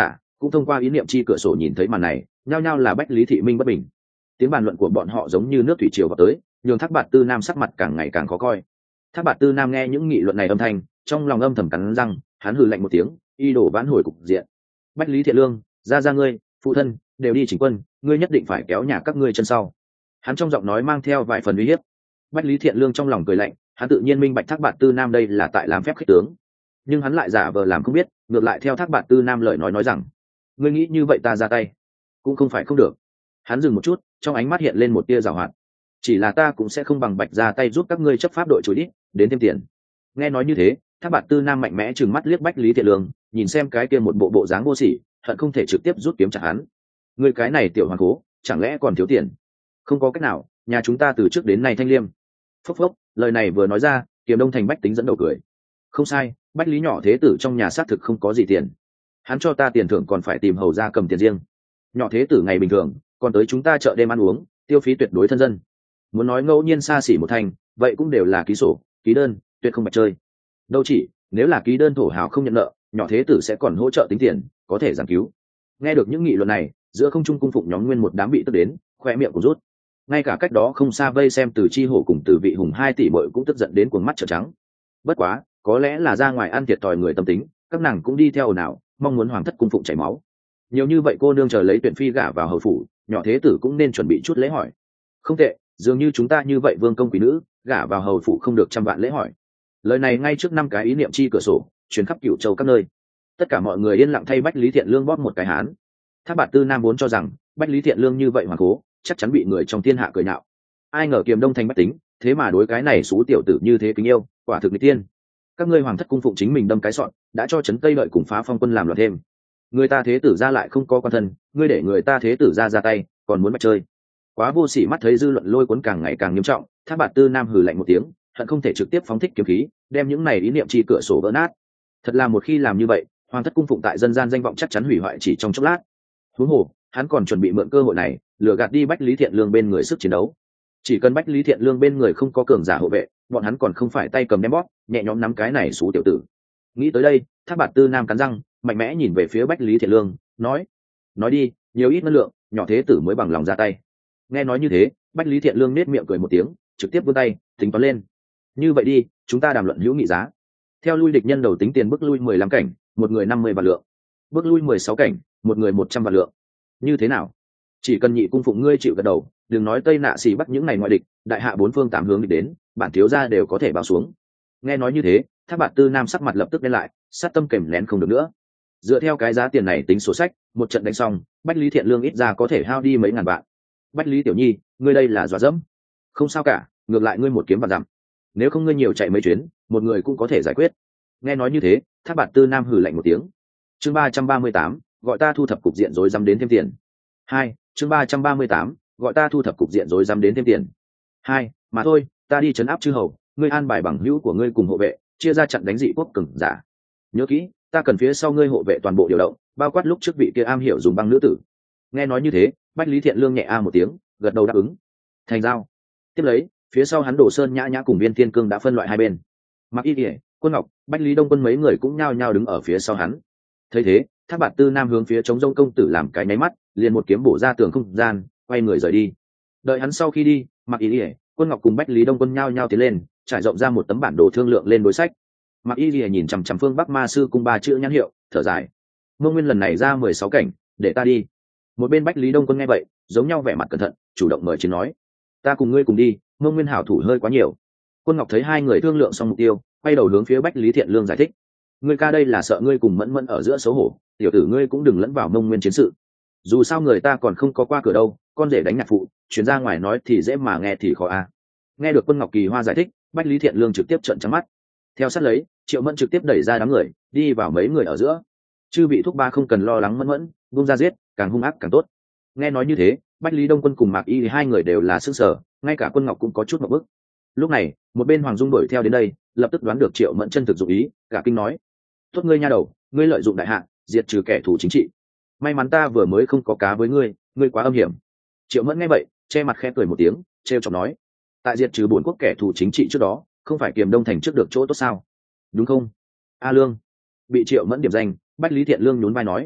cũng thông qua ý niệm chi cửa sổ nhìn thấy màn này, nhao nhao là bách lý thị minh bất bình. Tiếng bàn luận của bọn họ giống như nước thủy triều vào tới, nhường Thác Bạt Tư Nam sắc mặt càng ngày càng khó coi. Thác Bạt Tư Nam nghe những nghị luận này âm thanh, trong lòng âm thầm cắn răng, hắn hừ lạnh một tiếng, y đổ vãn hồi cục diện. Bách lý Thiện Lương, ra ra ngươi, phụ thân đều đi chỉnh quân, ngươi nhất định phải kéo nhà các ngươi chân sau. Hắn trong giọng nói mang theo vài phần uy hiếp. Bách lý Thiện Lương trong lòng cười lạnh, hắn tự nhiên minh bạch Thác Bạt Tư Nam đây là tại làm phép khích tướng, nhưng hắn lại giả vờ làm không biết, ngược lại theo Thác Bạt Tư Nam lời nói nói rằng, ngươi nghĩ như vậy ta ra tay cũng không phải không được. Hắn dừng một chút, trong ánh mắt hiện lên một tia giảo hoạt. Chỉ là ta cũng sẽ không bằng Bạch ra tay giúp các ngươi chấp pháp đội chối đít đến thêm tiền. Nghe nói như thế, Thác Bạt Tư Nam mạnh mẽ trừng mắt liếc Bách lý Thiện Lương, nhìn xem cái kia một bộ bộ dáng vô sỉ, hận không thể trực tiếp rút kiếm chặt hắn. Ngươi cái này tiểu hoàng cố, chẳng lẽ còn thiếu tiền? Không có cách nào, nhà chúng ta từ trước đến nay thanh liêm. Phốc phốc, lời này vừa nói ra, Kiềm Đông Thành bách tính dẫn đầu cười. Không sai, Bách lý nhỏ thế tử trong nhà xác thực không có gì tiền. Hắn cho ta tiền thưởng còn phải tìm hầu ra cầm tiền riêng. Nhỏ thế tử ngày bình thường còn tới chúng ta chợ đêm ăn uống, tiêu phí tuyệt đối thân dân. Muốn nói ngẫu nhiên xa xỉ một thành, vậy cũng đều là ký sổ, ký đơn, tuyệt không bạch chơi. Đâu chỉ, nếu là ký đơn thổ hào không nhận nợ, nhỏ thế tử sẽ còn hỗ trợ tính tiền, có thể giảng cứu. Nghe được những nghị luận này, giữa không trung cung phụng nhóm nguyên một đám bị tức đến, khoe miệng cũng rút. Ngay cả cách đó không xa vây xem Từ Chi Hổ cùng Từ Vị Hùng hai tỷ muội cũng tức giận đến cuồng mắt trợn trắng. Bất quá, có lẽ là ra ngoài ăn thiệt thòi người tâm tính, các nàng cũng đi theo ồn ào, mong muốn hoàng thất cung phụng chảy máu. Nhiều như vậy cô nương chờ lấy tuyển phi gả vào hầu phủ, nhỏ thế tử cũng nên chuẩn bị chút lễ hỏi. Không tệ, dường như chúng ta như vậy vương công quý nữ, gả vào hầu phủ không được trăm vạn lễ hỏi. Lời này ngay trước năm cái ý niệm chi cửa sổ, truyền khắp Cửu Châu các nơi. Tất cả mọi người yên lặng thay Bách lý Thiện Lương bóp một cái hán. Thác Bạt Tư Nam vốn cho rằng Bách lý Thiện Lương như vậy hoàng cố, chắc chắn bị người trong thiên hạ cười nhạo. Ai ngờ Kiềm Đông Thành bách tính, thế mà đối cái này xú tiểu tử như thế kính yêu, quả thực nghịch tiên. Các ngươi hoàng thất cung phụng chính mình đâm cái sọn, đã cho trấn Tây Lợi cùng Phá Phong quân làm loạn thêm. Người ta thế tử ra lại không có quan thân, ngươi để người ta thế tử ra ra tay, còn muốn bắt chơi. Quá vô sỉ. Mắt thấy dư luận lôi cuốn càng ngày càng nghiêm trọng, Thác Bạt Tư Nam hừ lạnh một tiếng, hận không thể trực tiếp phóng thích kiếm khí, đem những này ý niệm chi cửa sổ vỡ nát. Thật là một khi làm như vậy, hoàng thất cung phụng tại dân gian danh vọng chắc chắn hủy hoại chỉ trong chốc lát. Huống hồ, hắn còn chuẩn bị mượn cơ hội này lừa gạt đi Bách lý Thiện Lương bên người sức chiến đấu. Chỉ cần Bách lý Thiện Lương bên người không có cường giả hộ vệ, bọn hắn còn không phải tay cầm ném bóp, nhẹ nhõm nắm cái này xú tiểu tử. Nghĩ tới đây, Thác Bạt Tư Nam cắn răng, mạnh mẽ nhìn về phía Bách lý Thiện Lương, nói: nói đi, nhiều ít ngân lượng, nhỏ thế tử mới bằng lòng ra tay. Nghe nói như thế, Bách lý Thiện Lương nết miệng cười một tiếng, trực tiếp vươn tay tính toán lên. Như vậy đi, chúng ta đàm luận hữu nghị giá. Theo lui địch nhân đầu tính tiền bước lui mười lăm cảnh, một người năm mươi vạn lượng; bước lui mười sáu cảnh, một người một trăm vạn lượng. Như thế nào? Chỉ cần nhị cung phụng ngươi chịu gật đầu, đừng nói Tây Nạ Xỉ Bắc những này ngoại địch, đại hạ bốn phương tám hướng địch đến, bản thiếu gia đều có thể bao xuống. Nghe nói như thế, Thác Bạt Tư Nam sắc mặt lập tức đen lại, sát tâm kềm nén không được nữa. Dựa theo cái giá tiền này tính sổ sách, một trận đánh xong, Bách lý Thiện Lương ít ra có thể hao đi mấy ngàn vạn. Bách lý tiểu nhi, ngươi đây là dọa dẫm. Không sao cả, ngược lại ngươi một kiếm vạn dặm. Nếu không ngươi nhiều chạy mấy chuyến, một người cũng có thể giải quyết. Nghe nói như thế, Thác Bạt Tư Nam hừ lạnh một tiếng. Chương ba trăm ba mươi tám, gọi ta thu thập cục diện rối rắm đến thêm tiền. Hai, chương ba trăm ba mươi tám, gọi ta thu thập cục diện rối rắm đến thêm tiền. Hai, mà thôi, ta đi trấn áp chư hầu, ngươi an bài bằng hữu của ngươi cùng hộ vệ, chia ra chặn đánh dị quốc cường giả. Nhớ kỹ, ta cần phía sau ngươi hộ vệ toàn bộ điều động, bao quát lúc trước vị kia am hiểu dùng băng nữ tử. Nghe nói như thế, Bách lý Thiện Lương nhẹ a một tiếng, gật đầu đáp ứng. Thành giao. Tiếp lấy, phía sau hắn Đồ Sơn Nhã Nhã cùng Viên Thiên Cương đã phân loại hai bên. Mặc Y Điệp, Quân Ngọc, Bách lý Đông Quân mấy người cũng nhao nhao đứng ở phía sau hắn. Thấy thế, Thác Bạt Tư Nam hướng phía Trống Rông công tử làm cái nháy mắt, liền một kiếm bổ ra tường không gian, quay người rời đi. Đợi hắn sau khi đi, Mặc Y Điệp, Quân Ngọc cùng Bách lý Đông Quân nhao nhao tiến lên, trải rộng ra một tấm bản đồ thương lượng lên đối sách. Mặc Y Điệp nhìn chằm chằm phương Bắc Ma Sư cung ba chữ nhãn hiệu, thở dài. Mông Nguyên lần này ra mười sáu cảnh, để ta đi. Một bên Bách lý Đông Quân nghe vậy, giống nhau vẻ mặt cẩn thận, chủ động mời chiến nói: ta cùng ngươi cùng đi, Mông Nguyên hảo thủ hơi quá nhiều. Quân Ngọc thấy hai người thương lượng xong mục tiêu, quay đầu hướng phía Bách lý Thiện Lương giải thích: ngươi ca đây là sợ ngươi cùng Mẫn Mẫn ở giữa xấu hổ, tiểu tử ngươi cũng đừng lẫn vào Mông Nguyên chiến sự. Dù sao người ta còn không có qua cửa đâu, con rể đánh nhạc phụ, chuyển ra ngoài nói thì dễ mà nghe thì khó a. À. Nghe được Quân Ngọc Kỳ Hoa giải thích, Bách lý Thiện Lương trực tiếp trợn trắng mắt. Theo sát lấy, Triệu Mẫn trực tiếp đẩy ra đám người, đi vào mấy người ở giữa. Chư vị thúc ba không cần lo lắng Mẫn Mẫn, buông ra giết, càng hung ác càng tốt. Nghe nói như thế, Bách lý Đông Quân cùng Mạc Y thì hai người đều là sức sở, ngay cả Quân Ngọc cũng có chút ngộp bức. Lúc này, một bên Hoàng Dung đuổi theo đến đây, lập tức đoán được Triệu Mẫn chân thực dụng ý, cả kinh nói: tốt ngươi nha đầu, ngươi lợi dụng đại hạ, diệt trừ kẻ thù chính trị. May mắn ta vừa mới không có cá với ngươi, ngươi quá âm hiểm. Triệu Mẫn nghe vậy, che mặt khẽ cười một tiếng, trêu chọc nói: tại diệt trừ bổn quốc kẻ thù chính trị trước đó, không phải Kiềm Đông Thành trước được chỗ tốt sao? Đúng không? A Lương. Bị Triệu Mẫn điểm danh, Bách lý Thiện Lương nhún vai nói: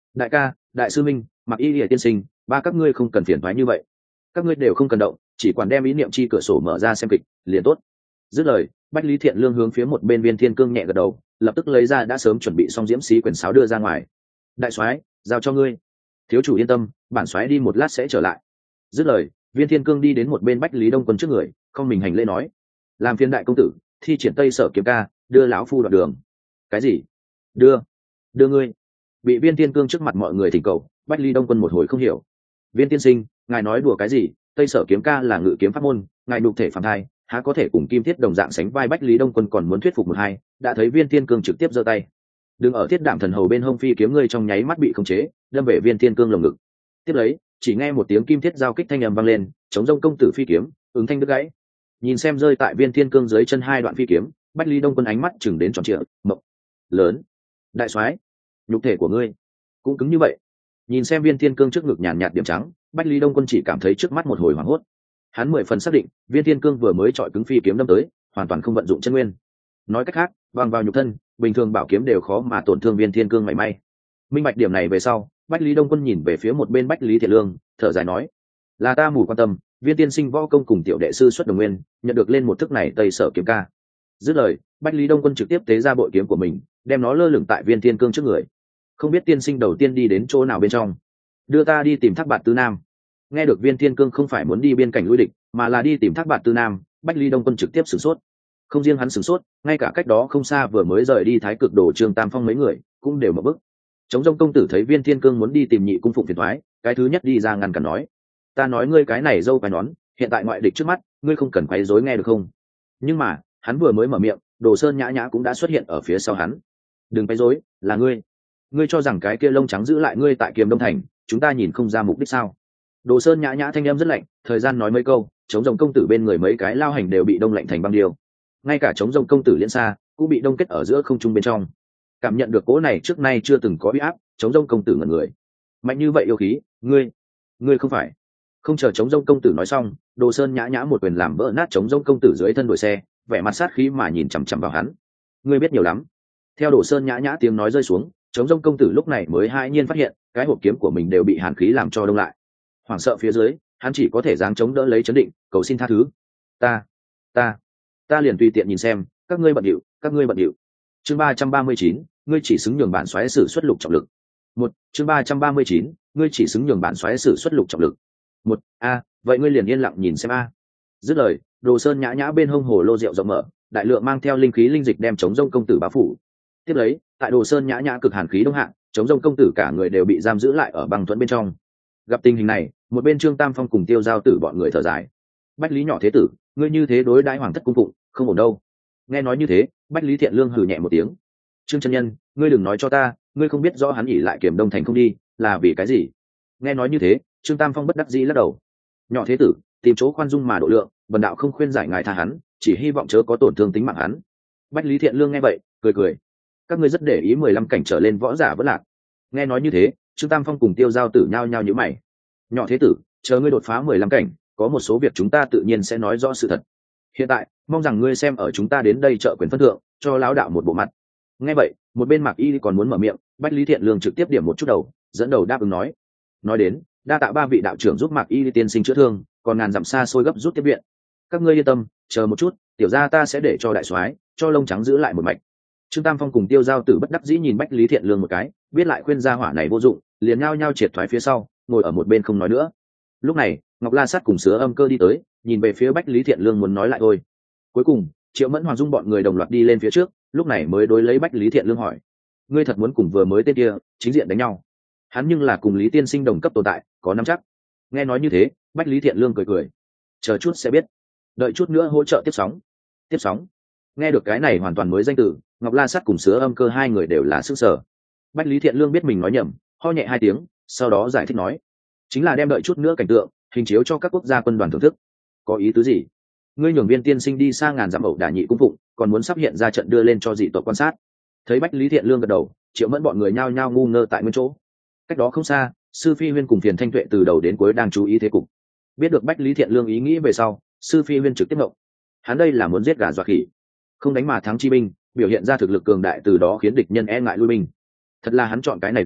đại ca, đại sư minh, mặc y lìa tiên sinh, ba các ngươi không cần phiền thoái như vậy, các ngươi đều không cần động, chỉ quản đem ý niệm chi cửa sổ mở ra xem kịch liền tốt. Dứt lời, bách lý thiện lương hướng phía một bên viên thiên cương nhẹ gật đầu, lập tức lấy ra đã sớm chuẩn bị xong diễm xí quyển sáo đưa ra ngoài. Đại soái, giao cho ngươi. Thiếu chủ yên tâm, bản soái đi một lát sẽ trở lại. Dứt lời, viên thiên cương đi đến một bên bách lý đông quân trước người, không mình hành lễ nói: làm phiên đại công tử, thi triển tây sở kiếm ca, đưa lão phu đoạn đường. Cái gì? Đưa? Đưa ngươi? Bị viên thiên cương trước mặt mọi người thỉnh cầu, bách lý đông quân một hồi không hiểu. Viên tiên sinh, ngài nói đùa cái gì? Tây sở kiếm ca là ngự kiếm pháp môn, ngài đục thể phàm thai, há có thể cùng kim thiết đồng dạng sánh vai? Bách lý đông quân còn muốn thuyết phục một hai, đã thấy viên thiên cương trực tiếp giơ tay. Đừng ở thiết đảm thần hầu bên hông phi kiếm, ngươi trong nháy mắt bị khống chế, đâm về viên thiên cương lồng ngực. Tiếp lấy, chỉ nghe một tiếng kim thiết giao kích thanh âm vang lên, chống rông công tử phi kiếm ứng thanh đứt gãy. Nhìn xem rơi tại viên thiên cương dưới chân hai đoạn phi kiếm, bách lý đông quân ánh mắt chừng đến tròn trịa, mộng lớn. Đại soái, nhục thể của ngươi cũng cứng như vậy. Nhìn xem viên thiên cương trước ngực nhàn nhạt điểm trắng, bách lý đông quân chỉ cảm thấy trước mắt một hồi hoảng hốt. Hắn mười phần xác định viên thiên cương vừa mới chọi cứng phi kiếm đâm tới, hoàn toàn không vận dụng chân nguyên. Nói cách khác, bằng vào nhục thân, bình thường bảo kiếm đều khó mà tổn thương viên thiên cương mảy may. Minh bạch điểm này về sau, bách lý đông quân nhìn về phía một bên bách lý thiện lương, thở dài nói: là ta mù quan tâm, viên tiên sinh võ công cùng tiểu đệ sư xuất đồng nguyên, nhận được lên một thức này tây sở kiếm ca. Dứt lời, bách lý đông quân trực tiếp tế ra bội kiếm của mình, đem nó lơ lửng tại viên thiên cương trước người. Không biết tiên sinh đầu tiên đi đến chỗ nào bên trong, đưa ta đi tìm Thác Bạt Tư Nam. Nghe được viên thiên cương không phải muốn đi biên cảnh lui địch, mà là đi tìm Thác Bạt Tư Nam, bách lý đông quân trực tiếp sửng sốt. Không riêng hắn sửng sốt, ngay cả cách đó không xa vừa mới rời đi thái cực đồ trương tam phong mấy người cũng đều mở bức. Chống rông công tử thấy viên thiên cương muốn đi tìm nhị cung phụng phiền thoái, cái thứ nhất đi ra ngăn cản nói: ta nói ngươi cái này dâu quai nón, hiện tại ngoại địch trước mắt, ngươi không cần quấy rối nghe được không? Nhưng mà hắn vừa mới mở miệng, Đồ Sơn nhã nhã cũng đã xuất hiện ở phía sau hắn. Đừng quấy rối, là ngươi ngươi cho rằng cái kia lông trắng giữ lại ngươi tại Kiềm Đông thành, chúng ta nhìn không ra mục đích sao? Đồ Sơn nhã nhã thanh âm rất lạnh, thời gian nói mấy câu, chống rồng công tử bên người mấy cái lao hành đều bị đông lạnh thành băng điêu. Ngay cả chống rồng công tử Liễn Sa cũng bị đông kết ở giữa không trung bên trong. Cảm nhận được cỗ này trước nay chưa từng có uy áp, chống rồng công tử ngẩn người. Mạnh như vậy yêu khí, ngươi, ngươi không phải? Không chờ chống rông công tử nói xong, Đồ Sơn nhã nhã một quyền làm vỡ nát chống rông công tử dưới thân đuổi xe, vẻ mặt sát khí mà nhìn chằm chằm vào hắn. Ngươi biết nhiều lắm. Theo Đồ Sơn nhã nhã tiếng nói rơi xuống, chống rông công tử lúc này mới hai nhiên phát hiện cái hộp kiếm của mình đều bị hàn khí làm cho đông lại. Hoảng sợ phía dưới, hắn chỉ có thể giáng chống đỡ lấy chấn định, cầu xin tha thứ. Ta, ta, ta liền tùy tiện nhìn xem, các ngươi bận điệu, các ngươi bận điệu. Chương ba trăm ba mươi chín, ngươi chỉ xứng nhường bản soái sử xuất lục trọng lực. Một, chương ba trăm ba mươi chín, ngươi chỉ xứng nhường bản soái sử xuất lục trọng lực. Một, a, vậy ngươi liền yên lặng nhìn xem a. Dứt lời, Đồ Sơn nhã nhã bên hông hồ lô rượu rộng mở, đại lượng mang theo linh khí linh dịch đem chống rông công tử bá phủ. Tiếp lấy, tại Đồ Sơn nhã nhã cực hàn khí đông hạ, chống rông công tử cả người đều bị giam giữ lại ở băng thuẫn bên trong. Gặp tình hình này, một bên Trương Tam Phong cùng Tiêu Giao Tử bọn người thở dài. Bách Lý nhỏ thế tử, ngươi như thế đối đãi hoàng thất cung phụng, không ổn đâu. Nghe nói như thế, Bách Lý Thiện Lương hừ nhẹ một tiếng. Trương chân nhân, ngươi đừng nói cho ta, ngươi không biết rõ hắn ỉ lại Kiềm Đông thành không đi, là vì cái gì? Nghe nói như thế, Trương Tam Phong bất đắc dĩ lắc đầu. Nhỏ thế tử, tìm chỗ khoan dung mà độ lượng, bần đạo không khuyên giải ngài tha hắn, chỉ hy vọng chớ có tổn thương tính mạng hắn. Bách Lý Thiện Lương nghe vậy, cười cười. Các ngươi rất để ý mười lăm cảnh trở lên võ giả vẫn lạc. Nghe nói như thế, Trương Tam Phong cùng Tiêu Giao Tử nhao nhao nhíu mày. Nhỏ thế tử, chờ ngươi đột phá mười lăm cảnh, có một số việc chúng ta tự nhiên sẽ nói rõ sự thật. Hiện tại, mong rằng ngươi xem ở chúng ta đến đây trợ quyền phân thượng, cho lão đạo một bộ mặt. Nghe vậy, một bên Mạc Y còn muốn mở miệng, Bách Lý Thiện Lương trực tiếp điểm một chút đầu, dẫn đầu đáp ứng nói. Nói đến, đa tạ ba vị đạo trưởng giúp Mạc Y tiên sinh chữa thương, còn ngàn dặm xa xôi gấp rút tiếp viện. Các ngươi yên tâm, chờ một chút, tiểu gia ta sẽ để cho đại soái, cho lông trắng giữ lại một mạch. Trương Tam Phong cùng Tiêu Giao Tử bất đắc dĩ nhìn Bách Lý Thiện Lương một cái, biết lại khuyên gia hỏa này vô dụng, liền nhao nhao triệt thoái phía sau, ngồi ở một bên không nói nữa. Lúc này, Ngọc La Sát cùng Sứa Âm Cơ đi tới, nhìn về phía Bách Lý Thiện Lương muốn nói lại thôi. Cuối cùng, Triệu Mẫn Hoàng Dung bọn người đồng loạt đi lên phía trước, lúc này mới đối lấy Bách Lý Thiện Lương hỏi: ngươi thật muốn cùng vừa mới tên kia chính diện đánh nhau? Hắn nhưng là cùng Lý tiên sinh đồng cấp tồn tại, có nắm chắc. Nghe nói như thế, Bách Lý Thiện Lương cười cười. Chờ chút sẽ biết, đợi chút nữa hỗ trợ tiếp sóng. Tiếp sóng? Nghe được cái này hoàn toàn mới danh từ, Ngọc La Sát cùng Sứa Âm Cơ hai người đều là sức sở. Bách Lý Thiện Lương biết mình nói nhầm, ho nhẹ hai tiếng, sau đó giải thích nói: chính là đem đợi chút nữa cảnh tượng hình chiếu cho các quốc gia quân đoàn thưởng thức. Có ý tứ gì? Ngươi nhường Viên tiên sinh đi xa ngàn dặm ẩu đả nhị cung phụng, còn muốn sắp hiện ra trận đưa lên cho dị tộc quan sát. Thấy Bách Lý Thiện Lương gật đầu, Triệu Mẫn bọn người nhao nhao ngu ngơ tại nguyên chỗ. Cách đó không xa, Sư Phi Huyên cùng Phiền Thanh Tuệ từ đầu đến cuối đang chú ý thế cục. Biết được Bách Lý Thiện Lương ý nghĩ về sau, Sư Phi Huyên trực tiếp ngộng. Hắn đây là muốn giết gà dọa khỉ, không đánh mà thắng chi binh, biểu hiện ra thực lực cường đại, từ đó khiến địch nhân e ngại lui binh. Thật là hắn chọn cái này gà,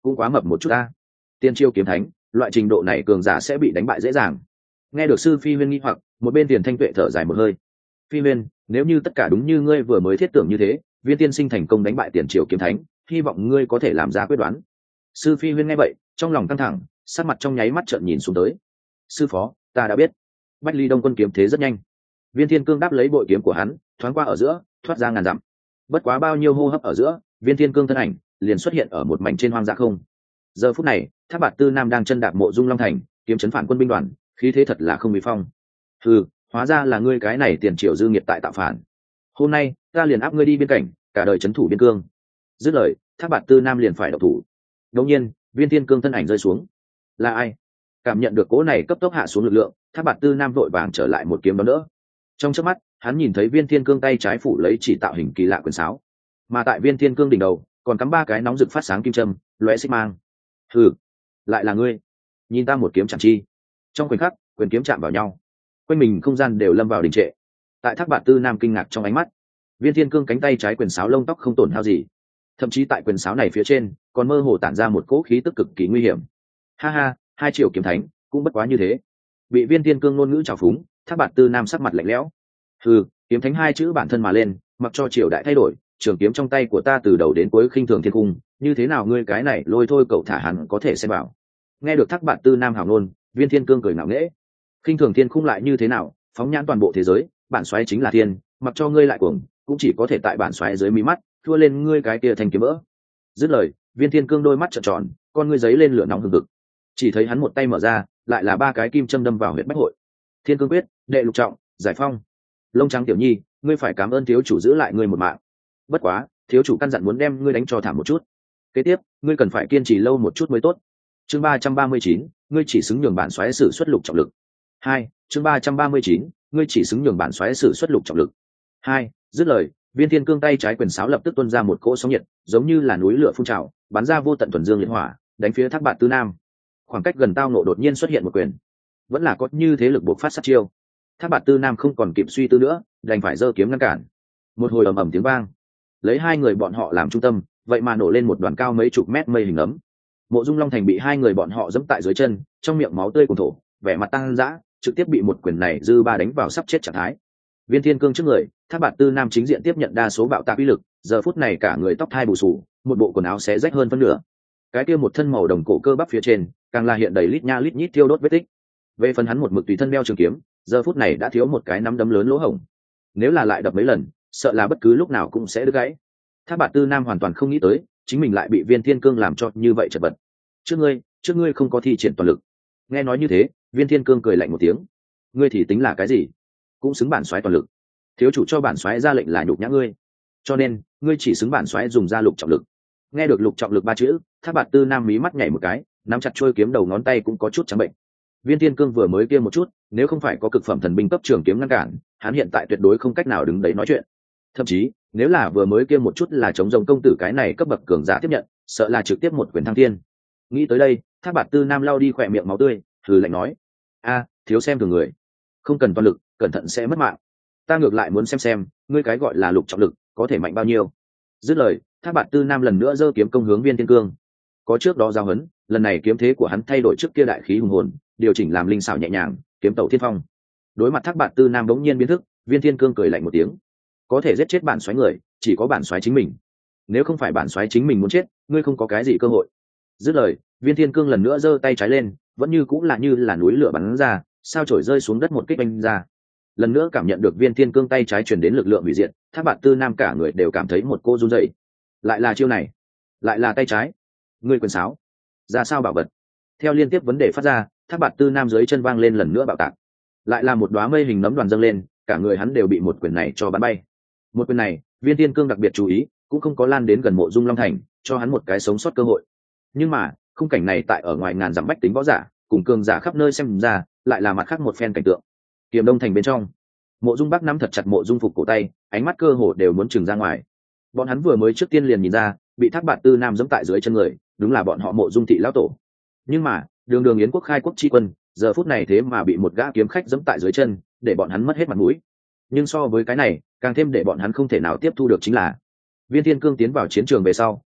cũng quá mập một chút ta. Tiên chiêu kiếm thánh loại trình độ này cường giả sẽ bị đánh bại dễ dàng. Nghe được sư phi huyên nghi hoặc, một bên Tiền Thanh Tuệ thở dài một hơi. Phi huyên, nếu như tất cả đúng như ngươi vừa mới thiết tưởng như thế, viên tiên sinh thành công đánh bại tiền triều kiếm thánh, hy vọng ngươi có thể làm ra quyết đoán. Sư phi huyên nghe vậy, trong lòng căng thẳng, sát mặt trong nháy mắt trợn nhìn xuống tới. Sư phó, ta đã biết. Bách Ly Đông quân kiếm thế rất nhanh. Viên Thiên Cương đáp lấy bội kiếm của hắn, thoáng qua ở giữa, thoát ra ngàn dặm. Bất quá bao nhiêu hô hấp ở giữa, Viên Thiên Cương thân ảnh liền xuất hiện ở một mảnh trên hoang dã không. Giờ phút này, Thác Bạt Tư Nam đang chân đạp Mộ Dung Long Thành, kiếm chấn phản quân binh đoàn, khí thế thật là không bị phong. Ừ, hóa ra là ngươi cái này tiền triều dư nghiệt tại tạo phản. Hôm nay, ta liền áp ngươi đi biên cảnh, cả đời trấn thủ biên cương. Dứt lời, Thác Bạt Tư Nam liền phải động thủ. Đột nhiên, Viên Thiên Cương thân ảnh rơi xuống. Là ai? Cảm nhận được cỗ này cấp tốc hạ xuống lực lượng, Thác Bạt Tư Nam vội vàng trở lại một kiếm đón đỡ. Trong chớp mắt, hắn nhìn thấy Viên Thiên Cương tay trái phủ lấy chỉ tạo hình kỳ lạ quyền sáo, mà tại Viên Thiên Cương đỉnh đầu còn cắm ba cái nóng rực phát sáng kim châm, lóe xích mang. Hừ, lại là ngươi? Nhìn ta một kiếm chẳng chi. Trong khoảnh khắc, quyền kiếm chạm vào nhau, quanh mình không gian đều lâm vào đình trệ. Tại Thác Bạt Tư Nam kinh ngạc trong ánh mắt, Viên Thiên Cương cánh tay trái quyền sáo lông tóc không tổn hao gì, thậm chí tại quyền sáo này phía trên còn mơ hồ tản ra một cỗ khí tức cực kỳ nguy hiểm. Ha ha, hai triệu kiếm thánh cũng bất quá như thế. Bị Viên Thiên Cương ngôn ngữ trào phúng, Thác Bạt Tư Nam sắc mặt lạnh lẽo. Hừ, kiếm thánh hai chữ bản thân mà lên, mặc cho triều đại thay đổi, trường kiếm trong tay của ta từ đầu đến cuối khinh thường thiên cung, như thế nào ngươi cái này lôi thôi cậu thả hắn có thể xem bảo. Nghe được Thác Bạt Tư Nam hào ngôn, Viên Thiên Cương cười ngạo nghễ. Khinh thường thiên khung lại như thế nào, phóng nhãn toàn bộ thế giới, bản soái chính là thiên, mặc cho ngươi lại cuồng, cũng chỉ có thể tại bản soái dưới mí mắt thua lên ngươi cái kia thành kiếm vỡ. Dứt lời, Viên Thiên Cương đôi mắt trợn tròn, con ngươi giấy lên lửa nóng hừng hực. Chỉ thấy hắn một tay mở ra, lại là ba cái kim châm đâm vào huyệt bách hội. Thiên Cương quyết, đệ lục trọng, giải phong. Lông trắng tiểu nhi, ngươi phải cảm ơn thiếu chủ giữ lại ngươi một mạng. Bất quá, thiếu chủ căn dặn muốn đem ngươi đánh cho thảm một chút. Kế tiếp, ngươi cần phải kiên trì lâu một chút mới tốt. Chương ba trăm ba mươi chín, ngươi chỉ xứng nhường bản soái sử xuất lục trọng lực. Hai, chương ba trăm ba mươi chín, ngươi chỉ xứng nhường bản soái sử xuất lục trọng lực. Hai, dứt lời, Viên Thiên Cương tay trái quyền sáo lập tức tuôn ra một cỗ sóng nhiệt, giống như là núi lửa phun trào, bắn ra vô tận thuần dương liệt hỏa, đánh phía Thác Bạt Tư Nam. Khoảng cách gần tao nộ đột nhiên xuất hiện một quyền, vẫn là có như thế lực buộc phát sát chiêu. Thác Bạt Tư Nam không còn kịp suy tư nữa, đành phải giơ kiếm ngăn cản. Một hồi ầm ầm tiếng vang, lấy hai người bọn họ làm trung tâm, vậy mà nổ lên một đoàn cao mấy chục mét mây hình ấm. Mộ Dung Long Thành bị hai người bọn họ giẫm tại dưới chân, trong miệng máu tươi cuồn thổ, vẻ mặt tăng dã, trực tiếp bị một quyền này dư ba đánh vào sắp chết trạng thái. Viên Thiên Cương trước người, Thác Bạt Tư Nam chính diện tiếp nhận đa số bạo tạc uy lực, giờ phút này cả người tóc thai bù xù, một bộ quần áo xé rách hơn phân nửa. Cái kia một thân màu đồng cổ cơ bắp phía trên, càng là hiện đầy lít nha lít nhít thiêu đốt vết tích. Về phần hắn một mực tùy thân đeo trường kiếm, giờ phút này đã thiếu một cái nắm đấm lớn lỗ hổng. Nếu là lại đập mấy lần, sợ là bất cứ lúc nào cũng sẽ đứt gãy. Thác Bạt Tư Nam hoàn toàn không nghĩ tới, chính mình lại bị Viên Thiên Cương làm cho như vậy chật vật. Trước ngươi, trước ngươi không có thi triển toàn lực. Nghe nói như thế, Viên Thiên Cương cười lạnh một tiếng. Ngươi thì tính là cái gì? Cũng xứng bản soái toàn lực. Thiếu chủ cho bản soái ra lệnh là nhục nhã ngươi, cho nên ngươi chỉ xứng bản soái dùng ra lục trọng lực. Nghe được lục trọng lực ba chữ, Thác Bạt Tư Nam mí mắt nhảy một cái, nắm chặt chuôi kiếm đầu ngón tay cũng có chút trắng bệnh. Viên Thiên Cương vừa mới kia một chút, nếu không phải có cực phẩm thần binh cấp trường kiếm ngăn cản, hắn hiện tại tuyệt đối không cách nào đứng đấy nói chuyện. Thậm chí, nếu là vừa mới kia một chút là chống rồng công tử cái này cấp bậc cường giả tiếp nhận, sợ là trực tiếp một quyền thăng thiên. Nghĩ tới đây, Thác Bạt Tư Nam lau đi khỏe miệng máu tươi, hừ lạnh nói: "A, thiếu xem thường người, không cần toàn lực, cẩn thận sẽ mất mạng. Ta ngược lại muốn xem xem, ngươi cái gọi là lục trọng lực, có thể mạnh bao nhiêu." Dứt lời, Thác Bạt Tư Nam lần nữa giơ kiếm công hướng Viên Thiên Cương. Có trước đó giao hấn, lần này kiếm thế của hắn thay đổi trước kia đại khí hùng hồn, điều chỉnh làm linh xảo nhẹ nhàng, kiếm tẩu thiên phong. Đối mặt Thác Bạt Tư Nam bỗng nhiên biến thức, Viên Thiên Cương cười lạnh một tiếng: "Có thể giết chết bản soái người, chỉ có bản soái chính mình. Nếu không phải bản soái chính mình muốn chết, ngươi không có cái gì cơ hội." Dứt lời, Viên Thiên Cương lần nữa giơ tay trái lên, vẫn như cũng là như là núi lửa bắn ra, sao chổi rơi xuống đất một kích đánh ra. Lần nữa cảm nhận được Viên Thiên Cương tay trái truyền đến lực lượng hủy diệt, Thác Bạt Tư Nam cả người đều cảm thấy một cô run rẩy. Lại là chiêu này, lại là tay trái. Ngươi quyền sáo, ra sao bảo vật? Theo liên tiếp vấn đề phát ra, Thác Bạt Tư Nam dưới chân vang lên lần nữa bạo tạc. Lại là một đóa mây hình nấm đoàn dâng lên, cả người hắn đều bị một quyền này cho bắn bay. Một quyền này, Viên Thiên Cương đặc biệt chú ý, cũng không có lan đến gần Mộ Dung Long Thành, cho hắn một cái sống sót cơ hội. Nhưng mà, khung cảnh này tại ở ngoài ngàn dặm bách tính võ giả, cùng cường giả khắp nơi xem ra, lại là mặt khác một phen cảnh tượng. Kiềm Đông Thành bên trong, Mộ Dung Bắc nắm thật chặt Mộ Dung Phục cổ tay, ánh mắt cơ hồ đều muốn trừng ra ngoài. Bọn hắn vừa mới trước tiên liền nhìn ra, bị Thác Bạt Tư Nam giẫm tại dưới chân người, đúng là bọn họ Mộ Dung thị lão tổ. Nhưng mà, đường đường yến quốc khai quốc chi quân, giờ phút này thế mà bị một gã kiếm khách giẫm tại dưới chân, để bọn hắn mất hết mặt mũi. Nhưng so với cái này, càng thêm để bọn hắn không thể nào tiếp thu được chính là, Viên Thiên Cương tiến vào chiến trường về sau,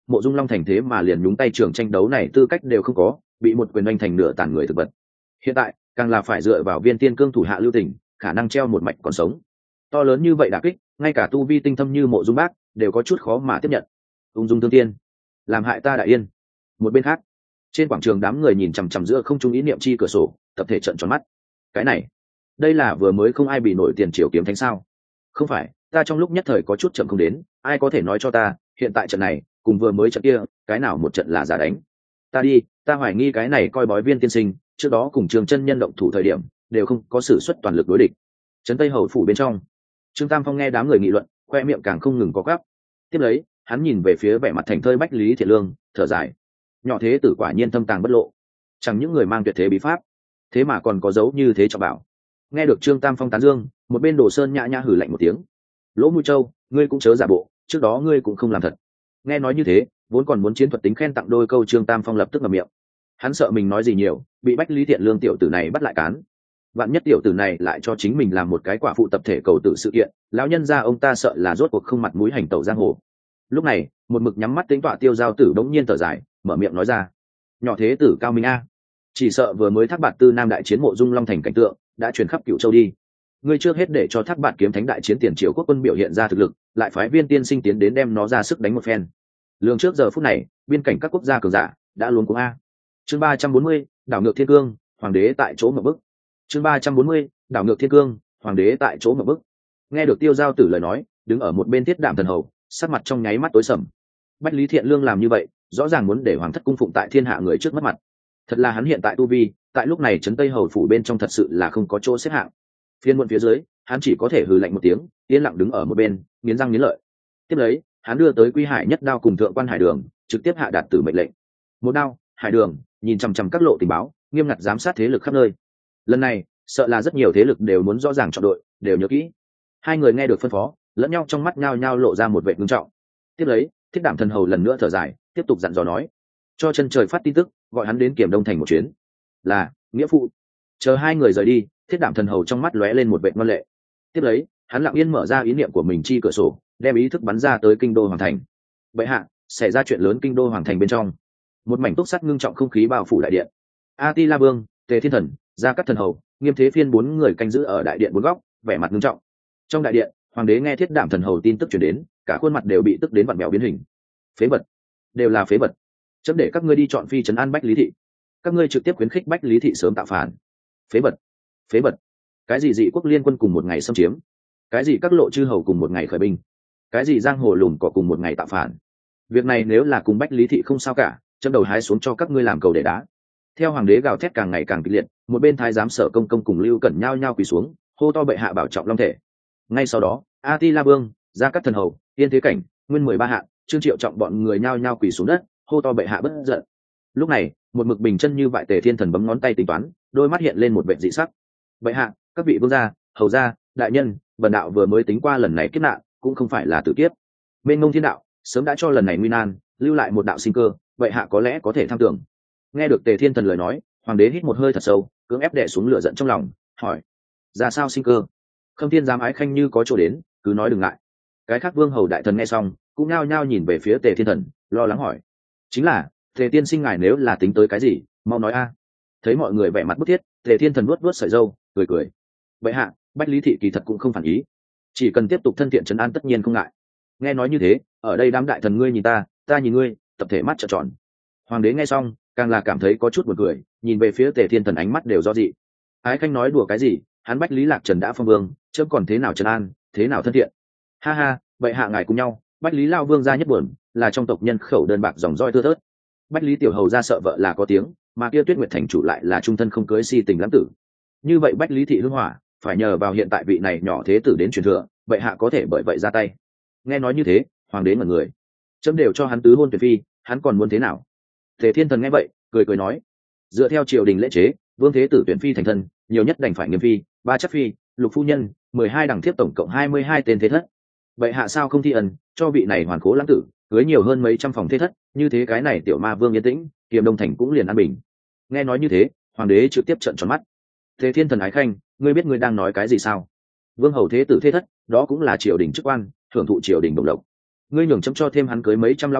Mộ Dung Long Thành thế mà liền nhúng tay trường tranh đấu này tư cách đều không có, bị một quyền oanh thành nửa tàn người thực vật. Hiện tại càng là phải dựa vào Viên Tiên Cương thủ hạ lưu tình, khả năng treo một mạch còn sống. To lớn như vậy đả kích, ngay cả tu vi tinh thâm như Mộ Dung Bác đều có chút khó mà tiếp nhận. Ung dung thương tiên, làm hại ta đại yên. Một bên khác, trên quảng trường đám người nhìn chằm chằm giữa không trung ý niệm chi cửa sổ, tập thể trợn tròn mắt. Cái này, đây là vừa mới không ai bị nổi tiền triều kiếm thánh sao? Không phải, ta trong lúc nhất thời có chút chậm không đến, ai có thể nói cho ta, hiện tại trận này cùng vừa mới trận kia, cái nào một trận là giả đánh? Ta đi, ta hoài nghi cái này coi bói Viên tiên sinh, trước đó cùng Trường Chân Nhân động thủ thời điểm, đều không có sử xuất toàn lực đối địch. Trấn Tây Hầu phủ bên trong, Trương Tam Phong nghe đám người nghị luận, khoe miệng càng không ngừng có gắp. Tiếp lấy, hắn nhìn về phía vẻ mặt thành thơi Bách Lý Thiện Lương, thở dài. Nhỏ thế tử quả nhiên thâm tàng bất lộ, chẳng những người mang tuyệt thế bí pháp, thế mà còn có dấu như thế cho bảo. Nghe được Trương Tam Phong tán dương, một bên Đồ Sơn nhã nhã hử lạnh một tiếng. Lỗ Mũi Châu, ngươi cũng chớ giả bộ, trước đó ngươi cũng không làm thật. Nghe nói như thế, vốn còn muốn chiến thuật tính khen tặng đôi câu, Trương Tam Phong lập tức ngậm miệng. Hắn sợ mình nói gì nhiều, bị Bách Lý Thiện Lương tiểu tử này bắt lại cán. Vạn nhất tiểu tử này lại cho chính mình làm một cái quả phụ tập thể cầu tử sự kiện, lão nhân gia ông ta sợ là rốt cuộc không mặt mũi hành tẩu giang hồ. Lúc này, một mực nhắm mắt tính tọa Tiêu Giao Tử bỗng nhiên thở dài, mở miệng nói ra: nhỏ thế tử cao minh a, chỉ sợ vừa mới Thác Bạt Tư Nam đại chiến Mộ Dung Long Thành cảnh tượng đã truyền khắp Cửu Châu đi. Ngươi trước hết để cho Thác Bạt kiếm thánh đại chiến tiền triều quốc quân biểu hiện ra thực lực, lại phái Viên tiên sinh tiến đến đem nó ra sức đánh một phen. Lường trước giờ phút này, biên cảnh các quốc gia cường giả đã luống cuống a. Chương ba trăm bốn mươi, đảo ngược thiên cương, hoàng đế tại chỗ ngậm bức. Chương ba trăm bốn mươi, đảo ngược thiên cương, hoàng đế tại chỗ ngậm bức. Nghe được Tiêu Giao Tử lời nói, đứng ở một bên Thiết Đạm Thần Hầu, sắc mặt trong nháy mắt tối sầm. Bách Lý Thiện Lương làm như vậy, rõ ràng muốn để hoàng thất cung phụng tại thiên hạ người trước mất mặt. Thật là hắn hiện tại tu vi, tại lúc này Trấn Tây Hầu phủ bên trong thật sự là không có chỗ xếp hạng. Phiên muộn phía dưới, hắn chỉ có thể hừ lạnh một tiếng, yên lặng đứng ở một bên, nghiến răng nghiến lợi. Tiếp lấy, hắn đưa tới Quy Hải Nhất Đao cùng Thượng Quan Hải Đường, trực tiếp hạ đạt tử mệnh lệnh. Một đao, Hải Đường nhìn chằm chằm các lộ tình báo, nghiêm ngặt giám sát thế lực khắp nơi. Lần này, sợ là rất nhiều thế lực đều muốn rõ ràng chọn đội, đều nhớ kỹ. Hai người nghe được phân phó, lẫn nhau trong mắt nhao nhao lộ ra một vẻ ngưng trọng. Tiếp lấy, Thiết Đạm Thần Hầu lần nữa thở dài, tiếp tục dặn dò nói: cho chân trời phát tin tức, gọi hắn đến Kiểm Đông thành một chuyến. Là nghĩa phụ. Chờ hai người rời đi, Thiết Đạm Thần Hầu trong mắt lóe lên một vẻ ngoan lệ. Tiếp lấy, hắn lặng yên mở ra ý niệm của mình chi cửa sổ, đem ý thức bắn ra tới kinh đô hoàng thành. Bệ hạ, xảy ra chuyện lớn kinh đô hoàng thành bên trong. Một mảnh túc sắt ngưng trọng không khí bao phủ đại điện. A Ti La Vương, Tề Thiên Thần, Gia Cát Thần Hầu, Nghiêm Thế Phiên bốn người canh giữ ở đại điện bốn góc, vẻ mặt ngưng trọng. Trong đại điện, hoàng đế nghe Thiết Đạm Thần Hầu tin tức truyền đến, cả khuôn mặt đều bị tức đến vặn mèo biến hình. Phế vật, đều là phế vật. Chấm để các ngươi đi chọn phi trấn an Bách Lý thị, các ngươi trực tiếp khuyến khích Bách Lý thị sớm tạo phản. Phế vật, phế vật. Cái gì dị quốc liên quân cùng một ngày xâm chiếm, cái gì các lộ chư hầu cùng một ngày khởi binh, cái gì giang hồ lùm cỏ cùng một ngày tạo phản. Việc này nếu là cùng Bách Lý thị không sao cả, chấm đầu hái xuống cho các ngươi làm cầu để đá. Theo hoàng đế gào thét càng ngày càng kịch liệt, một bên thái giám Sở Công công cùng Lưu Cẩn nhao nhao quỳ xuống, hô to bệ hạ bảo trọng long thể. Ngay sau đó, A Ti La Vương, Gia Cát Thần Hầu, Yên Thế Cảnh, Nguyên mười ba hạ, Trương Triệu Trọng bọn người nhao nhao quỳ xuống đất, hô to bệ hạ bất giận. Lúc này, một mực bình chân như vại Tề Thiên Thần bấm ngón tay tính toán, đôi mắt hiện lên một vẻ dị sắc. Bệ hạ, các vị vương gia, hầu gia, đại nhân, bần đạo vừa mới tính qua lần này kiếp nạn, cũng không phải là tử kiếp. Mênh mông thiên đạo, sớm đã cho lần này nguy nan, lưu lại một đạo sinh cơ, bệ hạ có lẽ có thể tham tưởng. Nghe được Tề Thiên Thần lời nói, hoàng đế hít một hơi thật sâu, cưỡng ép đè xuống lửa giận trong lòng, hỏi: ra sao sinh cơ? Khâm Thiên giám ái khanh như có chỗ đến, cứ nói đừng ngại. Cái khác vương hầu đại thần nghe xong, cũng nhao nhao nhìn về phía Tề Thiên Thần, lo lắng hỏi: chính là Tề tiên sinh ngài nếu là tính tới cái gì, mau nói a. Thấy mọi người vẻ mặt bức thiết, Tề Thiên Thần vuốt vuốt sợi râu, cười cười: vậy hạ, Bách Lý thị kỳ thật cũng không phản ý, chỉ cần tiếp tục thân thiện trấn an tất nhiên không ngại. Nghe nói như thế, ở đây đám đại thần ngươi nhìn ta, ta nhìn ngươi, tập thể mắt trợn tròn. Hoàng đế nghe xong, càng là cảm thấy có chút buồn cười, nhìn về phía Tề Thiên Thần ánh mắt đều do dị. Ái khanh nói đùa cái gì, hắn Bách Lý Lạc Trần đã phong vương, chớm còn thế nào trấn an, thế nào thân thiện. Ha ha, vậy hạ ngài cùng nhau, Bách Lý lao vương gia nhất buồn, là trong tộc nhân khẩu đơn bạc dòng roi thưa thớt. Bách Lý tiểu hầu ra sợ vợ là có tiếng, mà kia Tuyết Nguyệt thành chủ lại là trung thân không cưới si tình lãng tử. Như vậy Bách Lý thị hương hỏa, phải nhờ vào hiện tại vị này nhỏ thế tử đến truyền thừa, vậy hạ có thể bởi vậy ra tay. Nghe nói như thế, hoàng đế ngẩn người. Chấm đều cho hắn tứ hôn tuyệt phi, hắn còn muốn thế nào? Tề Thiên Thần nghe vậy, cười cười nói: dựa theo triều đình lễ chế, vương thế tử tuyển phi thành thân, nhiều nhất đành phải nghiêm phi, ba chắc phi, lục phu nhân, mười hai đẳng thiếp, tổng cộng hai mươi hai tên thế thất. Vậy hạ sao không thi ân, cho vị này hoàn cố lãng tử cưới nhiều hơn mấy trăm phòng thế thất, như thế cái này tiểu ma vương yên tĩnh, Kiềm Đông thành cũng liền an bình. Nghe nói như thế, hoàng đế trực tiếp trợn tròn mắt. Tề Thiên Thần ái khanh, ngươi biết ngươi đang nói cái gì sao? Vương hầu thế tử thế thất, đó cũng là triều đình chức quan, thưởng thụ triều đình đồng lộc. Ngươi nhường chấm cho thêm hắn cưới mấy trăm lão bà,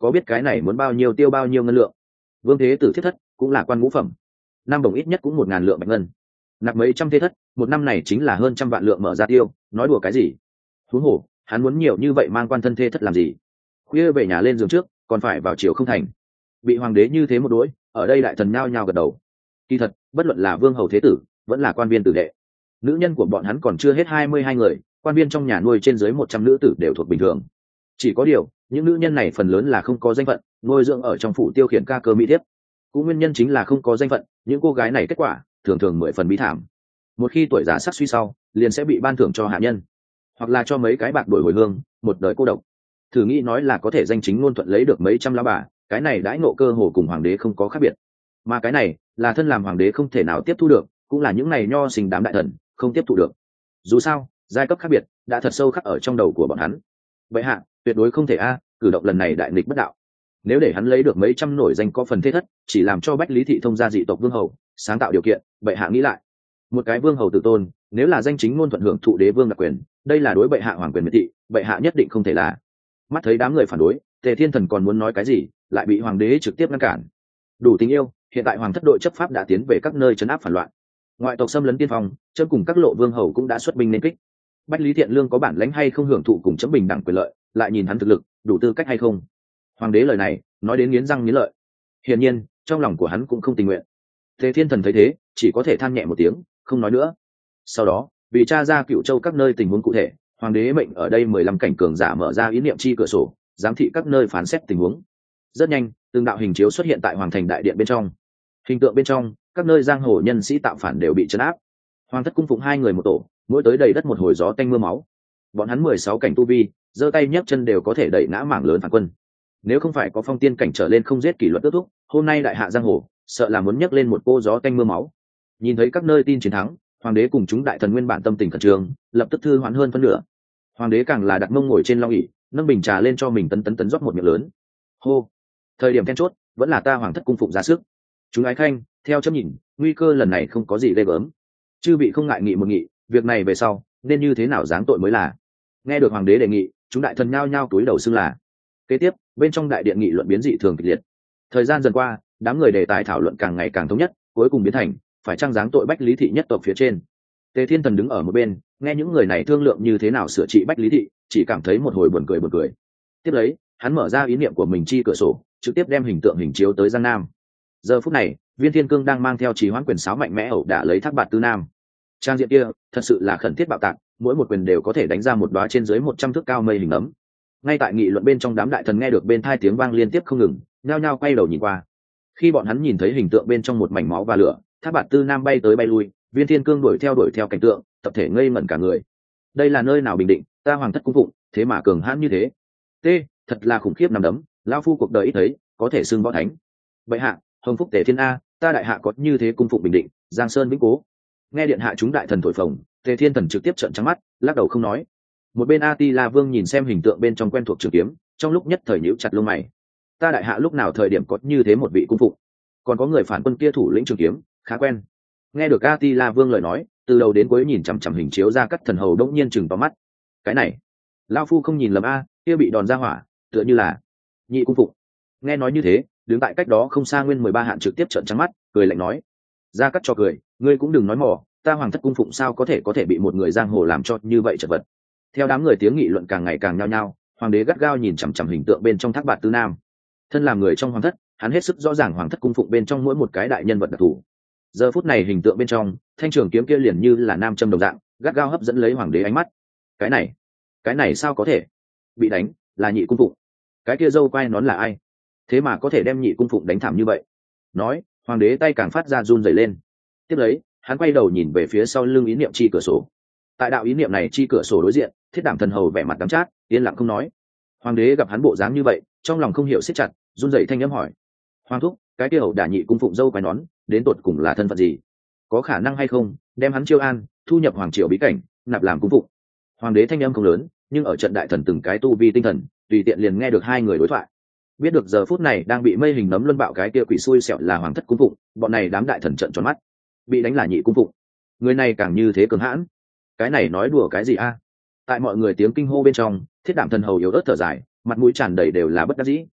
có biết cái này muốn bao nhiêu tiêu bao nhiêu ngân lượng. Vương thế tử thiết thất cũng là quan ngũ phẩm, năm đồng ít nhất cũng một ngàn lượng bạch ngân, nạp mấy trăm thế thất, một năm này chính là hơn trăm vạn lượng mở ra tiêu, nói đùa cái gì. Huống hồ hắn muốn nhiều như vậy mang quan thân thê thất làm gì, khuya về nhà lên giường trước còn phải vào chiều không thành. Bị hoàng đế như thế một đuổi, ở đây đại thần nhao nhao gật đầu. Kỳ thật bất luận là vương hầu thế tử vẫn là quan viên tử đệ, nữ nhân của bọn hắn còn chưa hết hai mươi hai người, quan viên trong nhà nuôi trên dưới một trăm nữ tử đều thuộc bình thường. Chỉ có điều những nữ nhân này phần lớn là không có danh phận, nuôi dưỡng ở trong phủ tiêu khiển ca cơ mỹ thiếp. Cũng nguyên nhân chính là không có danh phận, những cô gái này kết quả thường thường mười phần bí thảm. Một khi tuổi già sắc suy sau, liền sẽ bị ban thưởng cho hạ nhân, hoặc là cho mấy cái bạc đổi hồi hương, một đời cô độc. Thử nghĩ nói là có thể danh chính ngôn thuận lấy được mấy trăm lá bà, cái này đãi ngộ cơ hồ cùng hoàng đế không có khác biệt. Mà cái này là thân làm hoàng đế không thể nào tiếp thu được, cũng là những này nho sinh đám đại thần không tiếp thu được. Dù sao giai cấp khác biệt đã thật sâu khắc ở trong đầu của bọn hắn. Vậy hạ tuyệt đối không thể a, cử động lần này đại nghịch bất đạo. Nếu để hắn lấy được mấy trăm nổi danh có phần thế thất, chỉ làm cho bách lý thị thông gia dị tộc vương hầu sáng tạo điều kiện, bệ hạ nghĩ lại. Một cái vương hầu tử tôn, nếu là danh chính ngôn thuận hưởng thụ đế vương đặc quyền, đây là đối bệ hạ hoàng quyền miệt thị, bệ hạ nhất định không thể là. Mắt thấy đám người phản đối, Tề Thiên Thần còn muốn nói cái gì, lại bị hoàng đế trực tiếp ngăn cản. Đủ tình yêu, hiện tại hoàng thất đội chấp pháp đã tiến về các nơi trấn áp phản loạn, ngoại tộc xâm lấn tiên phong, chấm cùng các lộ vương hầu cũng đã xuất binh nên kích. Bách lý thiện lương có bản lãnh hay không hưởng thụ cùng chấm bình đẳng quyền lợi, lại nhìn hắn thực lực đủ tư cách hay không. Hoàng đế lời này nói đến nghiến răng nghiến lợi, hiển nhiên trong lòng của hắn cũng không tình nguyện. Tề Thiên Thần thấy thế chỉ có thể than nhẹ một tiếng, không nói nữa. Sau đó vì tra ra Cựu Châu các nơi tình huống cụ thể, hoàng đế mệnh ở đây mười lăm cảnh cường giả mở ra ý niệm chi cửa sổ, giám thị các nơi phán xét tình huống. Rất nhanh từng đạo hình chiếu xuất hiện tại hoàng thành đại điện bên trong. Hình tượng bên trong các nơi giang hồ nhân sĩ tạo phản đều bị trấn áp. Hoàng thất cung phụng hai người một tổ, mỗi tới đầy đất một hồi gió tanh mưa máu. Bọn hắn mười sáu cảnh tu vi, giơ tay nhấc chân đều có thể đẩy ngã mảng lớn phản quân. Nếu không phải có phong tiên cảnh trở lên không giết kỷ luật ước thúc, hôm nay đại hạ giang hồ sợ là muốn nhấc lên một cô gió tanh mưa máu. Nhìn thấy các nơi tin chiến thắng, hoàng đế cùng chúng đại thần nguyên bản tâm tình khẩn trương, lập tức thư hoãn hơn phân nửa. Hoàng đế càng là đặt mông ngồi trên long ỷ, nâng bình trà lên cho mình tấn tấn tấn rót một miệng lớn. Hô, thời điểm then chốt vẫn là ta hoàng thất cung phụng ra sức. Chúng ái khanh, theo chấm nhìn, nguy cơ lần này không có gì ghê gớm, chư vị không ngại nghị một nghị, việc này về sau nên như thế nào giáng tội mới là. Nghe được hoàng đế đề nghị, chúng đại thần nhao nhao túi đầu xưng là. Kế tiếp bên trong đại điện nghị luận biến dị thường kịch liệt. Thời gian dần qua, đám người đề tài thảo luận càng ngày càng thống nhất, cuối cùng biến thành phải trang giáng tội bách lý thị nhất tộc phía trên. Tề Thiên Thần đứng ở một bên, nghe những người này thương lượng như thế nào sửa trị bách lý thị, chỉ cảm thấy một hồi buồn cười buồn cười. Tiếp lấy hắn mở ra ý niệm của mình chi cửa sổ, trực tiếp đem hình tượng hình chiếu tới Giang Nam. Giờ phút này Viên Thiên Cương đang mang theo trì hoãn quyền sáo mạnh mẽ ẩu đả lấy Thác Bạt Tư Nam. Trang diện kia thật sự là khẩn thiết bạo tạc, mỗi một quyền đều có thể đánh ra một đóa trên dưới một trăm thước cao mây hình ấm. Ngay tại nghị luận bên trong, đám đại thần nghe được bên tai tiếng vang liên tiếp không ngừng, nhao nhao quay đầu nhìn qua. Khi bọn hắn nhìn thấy hình tượng bên trong một mảnh máu và lửa, Thác Bạt Tư Nam bay tới bay lui, Viên Thiên Cương đuổi theo đuổi theo cảnh tượng, tập thể ngây ngẩn cả người. Đây là nơi nào bình định, ta hoàng thất cung phụng, thế mà cường hãn như thế. T, thật là khủng khiếp nằm đấm, lão phu cuộc đời ít thấy, có thể xưng võ thánh. Bệ hạ, hồng phúc Tề Thiên a, ta đại hạ có như thế cung phụng bình định, Giang Sơn vĩnh cố. Nghe điện hạ chúng đại thần thổi phồng, Tề Thiên Thần trực tiếp trợn trắng mắt, lắc đầu không nói. Một bên A Ti La Vương nhìn xem hình tượng bên trong quen thuộc trường kiếm, trong lúc nhất thời nhíu chặt lông mày. Ta đại hạ lúc nào thời điểm có như thế một vị cung phụng, còn có người phản quân kia thủ lĩnh trường kiếm, khá quen. Nghe được A Ti La Vương lời nói, từ đầu đến cuối nhìn chằm chằm hình chiếu ra cắt thần hầu đống nhiên chừng to mắt. Cái này, lão phu không nhìn lầm a, kia bị đòn ra hỏa, tựa như là nhị cung phụng. Nghe nói như thế, đứng tại cách đó không xa Nguyên mười ba hạn trực tiếp trợn trắng mắt, cười lạnh nói: Ra cắt cho cười, ngươi cũng đừng nói mỏ, ta hoàng thất cung phụng sao có thể có thể bị một người giang hồ làm cho như vậy chật vật. Theo đám người tiếng nghị luận càng ngày càng nhao nhao, hoàng đế gắt gao nhìn chằm chằm hình tượng bên trong Thác Bạt Tư Nam. Thân làm người trong hoàng thất, hắn hết sức rõ ràng hoàng thất cung phụng bên trong mỗi một cái đại nhân vật đặc thù. Giờ phút này hình tượng bên trong, thanh trường kiếm kia liền như là nam châm đồng dạng, gắt gao hấp dẫn lấy hoàng đế ánh mắt. Cái này, cái này sao có thể? Bị đánh là nhị cung phụng. Cái kia dâu quai nón là ai? Thế mà có thể đem nhị cung phụng đánh thảm như vậy? Nói, hoàng đế tay càng phát ra run rẩy lên. Tiếp lấy, hắn quay đầu nhìn về phía sau lưng ý niệm chi cửa sổ. Tại đạo ý niệm này chi cửa sổ đối diện, Thiết Đảm Thần hầu vẻ mặt đắng chát, yên lặng không nói. Hoàng đế gặp hắn bộ dáng như vậy, trong lòng không hiểu siết chặt, run rẩy thanh âm hỏi: Hoàng thúc, cái kia hầu đả nhị cung phụng dâu quai nón, đến tột cùng là thân phận gì? Có khả năng hay không đem hắn chiêu an, thu nhập hoàng triều bí cảnh, nạp làm cung phụng? Hoàng đế thanh âm không lớn, nhưng ở trận đại thần từng cái tu vi tinh thần, tùy tiện liền nghe được hai người đối thoại. Biết được giờ phút này đang bị mây hình nấm luân bạo cái kia quỷ xui xẻo là hoàng thất cung phụng, bọn này đám đại thần trận tròn mắt. Bị đánh là nhị cung phụng, người này càng như thế cường hãn, cái này nói đùa cái gì a? Tại mọi người tiếng kinh hô bên trong, Thiết Đảm Thần hầu yếu ớt thở dài, mặt mũi tràn đầy đều là bất đắc dĩ.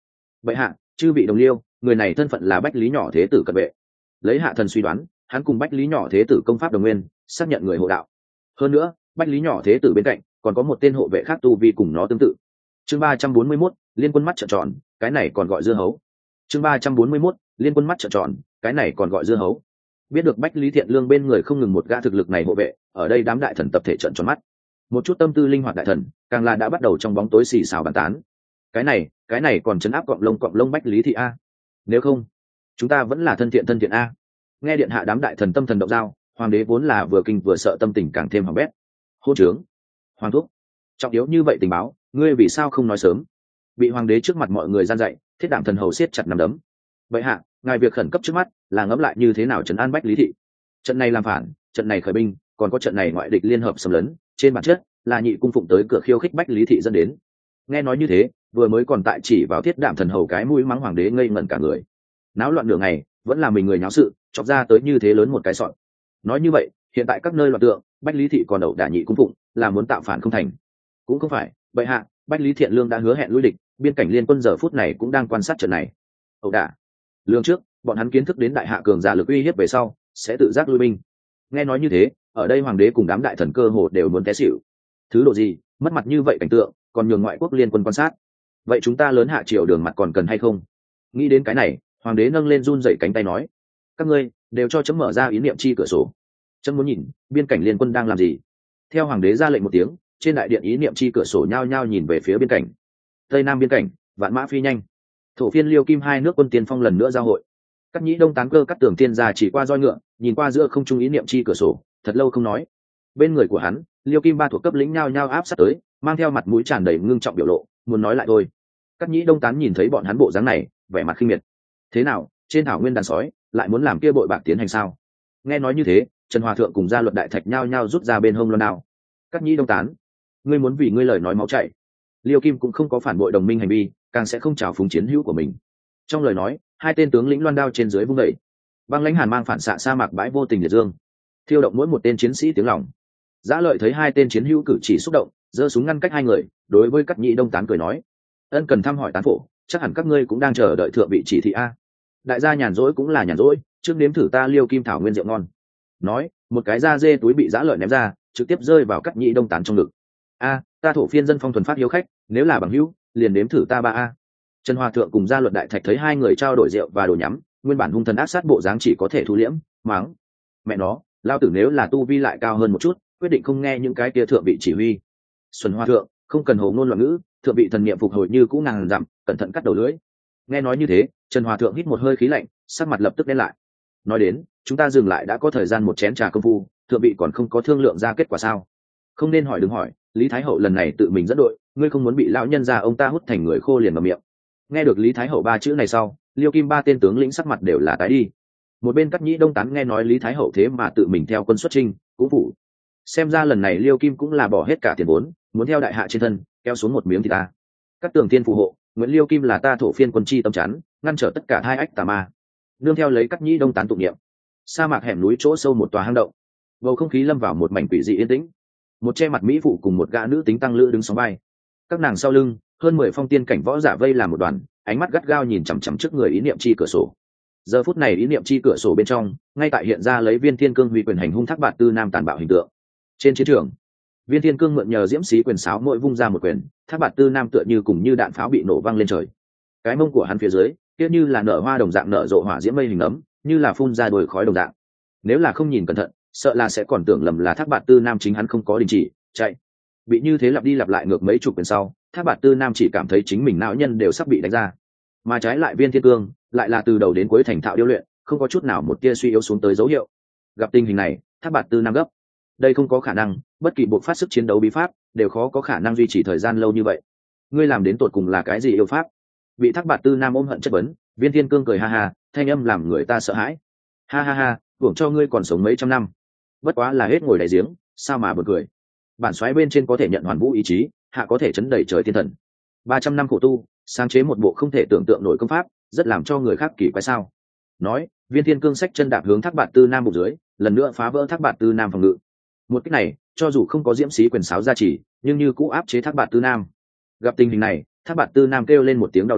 vậy hạ, chư vị đồng liêu, người này thân phận là bách lý nhỏ thế tử cận vệ. Lấy hạ thần suy đoán, hắn cùng bách lý nhỏ thế tử công pháp đồng nguyên, xác nhận người hộ đạo. Hơn nữa, bách lý nhỏ thế tử bên cạnh còn có một tên hộ vệ khác tu vi cùng nó tương tự. Chương ba trăm bốn mươi mốt, liên quân mắt trợn tròn, cái này còn gọi dưa hấu. Chương ba trăm bốn mươi mốt, liên quân mắt trợn tròn, cái này còn gọi dưa hấu. Biết được bách lý thiện lương bên người không ngừng một gã thực lực này hộ vệ, ở đây đám đại thần tập thể trợn tròn mắt. Một chút tâm tư linh hoạt đại thần, càng là đã bắt đầu trong bóng tối xì xào bàn tán. Cái này, cái này còn chấn áp cọp lông cọp lông bách lý thị a. Nếu không, chúng ta vẫn là thân thiện thân thiện a. Nghe điện hạ đám đại thần tâm thần động dao, hoàng đế vốn là vừa kinh vừa sợ, tâm tình càng thêm hỏng bét. Hôn trướng, hoàng thúc, trọng yếu như vậy tình báo, ngươi vì sao không nói sớm? Bị hoàng đế trước mặt mọi người gian dạy, thiết đảm thần hầu siết chặt nắm đấm. Vậy hạ, ngài việc khẩn cấp trước mắt là ngẫm lại như thế nào trấn an bách lý thị. Trận này làm phản, trận này khởi binh, còn có trận này ngoại địch liên hợp xâm lấn, trên bản chất là nhị cung phụng tới cửa khiêu khích bách lý thị dẫn đến. Nghe nói như thế, vừa mới còn tại chỉ vào thiết đảm thần hầu cái mũi mắng hoàng đế ngây ngẩn cả người. Náo loạn nửa ngày, vẫn là mình người nháo sự, chọc ra tới như thế lớn một cái sọn. Nói như vậy, hiện tại các nơi loạn tượng, bách lý thị còn đậu đả nhị cung phụng, là muốn tạo phản không thành. Cũng không phải, vậy hạ, bách lý thiện lương đã hứa hẹn lui địch, biên cảnh liên quân giờ phút này cũng đang quan sát trận này. Ẩu đả. Lương trước, bọn hắn kiến thức đến đại hạ cường giả lực uy hiếp về sau, sẽ tự giác lui binh. Nghe nói như thế, ở đây hoàng đế cùng đám đại thần cơ hồ đều muốn té xỉu. Thứ độ gì, mất mặt như vậy cảnh tượng, còn nhường ngoại quốc liên quân quan sát. Vậy chúng ta lớn hạ triều đường mặt còn cần hay không? Nghĩ đến cái này, hoàng đế nâng lên run rẩy cánh tay nói: các ngươi đều cho chấm mở ra ý niệm chi cửa sổ. Chấm muốn nhìn biên cảnh liên quân đang làm gì. Theo hoàng đế ra lệnh một tiếng, trên đại điện ý niệm chi cửa sổ nhao nhao nhìn về phía biên cảnh. Tây nam biên cảnh, vạn mã phi nhanh. Thổ phiên liêu kim hai nước quân tiên phong lần nữa giao hội. Các nhĩ đông tán cơ cắt tường tiên già chỉ qua roi ngựa, nhìn qua giữa không trung ý niệm chi cửa sổ, thật lâu không nói. Bên người của hắn, liêu kim ba thuộc cấp lĩnh nhao nhao áp sát tới, mang theo mặt mũi tràn đầy ngưng trọng biểu lộ, muốn nói lại thôi. Các nhĩ đông tán nhìn thấy bọn hắn bộ dáng này, vẻ mặt khinh miệt. Thế nào, trên thảo nguyên đàn sói lại muốn làm kia bội bạc tiến hành sao? Nghe nói như thế, Trần Hòa thượng cùng gia luật đại thạch nhao nhao rút ra bên hông loan đao. Các nhĩ đông tán, ngươi muốn vì ngươi lời nói máu chảy. Liêu kim cũng không có phản bội đồng minh hành vi, càng sẽ không chào phúng chiến hữu của mình. Trong lời nói, hai tên tướng lĩnh loan đao trên dưới vung đẩy, băng lãnh hàn mang phản xạ sa mạc bãi vô tình liệt dương, thiêu động mỗi một tên chiến sĩ tiếng lòng. Dã Lợi thấy hai tên chiến hữu cử chỉ xúc động, giơ súng ngăn cách hai người, đối với các nhĩ đông tán cười nói: ân cần thăm hỏi tán phổ, chắc hẳn các ngươi cũng đang chờ đợi thượng vị chỉ thị a. Đại gia nhàn rỗi cũng là nhàn rỗi, trước nếm thử ta Liêu kim thảo nguyên rượu ngon. Nói, một cái da dê túi bị Dã Lợi ném ra, trực tiếp rơi vào các nhĩ đông tán trong ngực. A, ta thổ phiên dân phong thuần phát hiếu khách, nếu là bằng hữu, liền nếm thử ta ba a. Trần Hòa thượng cùng gia luật đại thạch thấy hai người trao đổi rượu và đồ nhắm, nguyên bản hung thần ác sát bộ dáng chỉ có thể thu liễm, mắng: mẹ nó, lao tử nếu là tu vi lại cao hơn một chút, quyết định không nghe những cái kia thượng vị chỉ huy. Xuân Hòa thượng, không cần hồ ngôn loạn ngữ, thượng vị thần niệm phục hồi như cũ ngàn dặm, cẩn thận cắt đầu lưỡi. Nghe nói như thế, Trần Hòa thượng hít một hơi khí lạnh, sắc mặt lập tức đen lại. Nói đến, chúng ta dừng lại đã có thời gian một chén trà công phu, thượng vị còn không có thương lượng ra kết quả sao? Không nên hỏi đừng hỏi, Lý Thái hậu lần này tự mình dẫn đội, ngươi không muốn bị lão nhân gia ông ta hút thành người khô liền vào miệng. Nghe được Lý Thái hậu ba chữ này sau, Liêu kim ba tên tướng lĩnh sắc mặt đều là tái đi. Một bên Cắt nhĩ đông tán nghe nói Lý Thái hậu thế mà tự mình theo quân xuất chinh, cũng phủ. Xem ra lần này Liêu kim cũng là bỏ hết cả tiền vốn, muốn theo đại hạ trên thân kéo xuống một miếng thì ta. Các tường tiên phù hộ, Nguyễn Liêu kim là ta thổ phiên quân chi tâm chắn, ngăn trở tất cả hai ách tà ma. Nương theo lấy Cắt nhĩ đông tán tụng niệm, sa mạc hẻm núi chỗ sâu một tòa hang động, bầu không khí lâm vào một mảnh quỷ dị yên tĩnh. Một che mặt mỹ phụ cùng một gã nữ tính tăng lữ đứng sóng bay, các nàng sau lưng hơn mười phong tiên cảnh võ giả vây làm một đoàn, ánh mắt gắt gao nhìn chằm chằm trước người ý niệm chi cửa sổ. Giờ phút này ý niệm chi cửa sổ bên trong ngay tại hiện ra lấy Viên Thiên Cương huy quyền hành hung Thác Bạt Tư Nam tàn bạo hình tượng. Trên chiến trường, Viên Thiên Cương mượn nhờ diễm xí quyền sáo mỗi vung ra một quyền, Thác Bạt Tư Nam tựa như cùng như đạn pháo bị nổ văng lên trời. Cái mông của hắn phía dưới kia như là nở hoa đồng dạng nở rộ hỏa diễm mây hình ấm, như là phun ra đồi khói đồng dạng. Nếu là không nhìn cẩn thận, sợ là sẽ còn tưởng lầm là Thác Bạt Tư Nam chính hắn không có đình chỉ chạy. Bị như thế lặp đi lặp lại ngược mấy chục quyền sau, Thác Bạt Tư Nam chỉ cảm thấy chính mình não nhân đều sắp bị đánh ra. Mà trái lại Viên Thiên Cương lại là từ đầu đến cuối thành thạo điêu luyện, không có chút nào một tia suy yếu xuống tới dấu hiệu. Gặp tình hình này, Thác Bạt Tư Nam gấp. Đây không có khả năng, bất kỳ buộc phát sức chiến đấu bí pháp đều khó có khả năng duy trì thời gian lâu như vậy. Ngươi làm đến tột cùng là cái gì yêu pháp? Bị Thác Bạt Tư Nam ôm hận chất vấn, Viên Thiên Cương cười ha ha, thanh âm làm người ta sợ hãi. Ha ha ha, hưởng cho ngươi còn sống mấy trăm năm. Bất quá là hết ngồi đáy giếng, sao mà buồn cười. Bản xoáy bên trên có thể nhận hoàn vũ ý chí, hạ có thể chấn đẩy trời thiên thần. Ba trăm năm khổ tu, sáng chế một bộ không thể tưởng tượng nổi công pháp, rất làm cho người khác kỳ quái sao. Nói, Viên Thiên Cương xách chân đạp hướng Thác Bạt Tư Nam bụng dưới, lần nữa phá vỡ Thác Bạt Tư Nam phòng ngự. Một cách này, cho dù không có diễm xí quyền sáo gia trì, nhưng như cũ áp chế Thác Bạt Tư Nam. Gặp tình hình này, Thác Bạt Tư Nam kêu lên một tiếng đau đớn,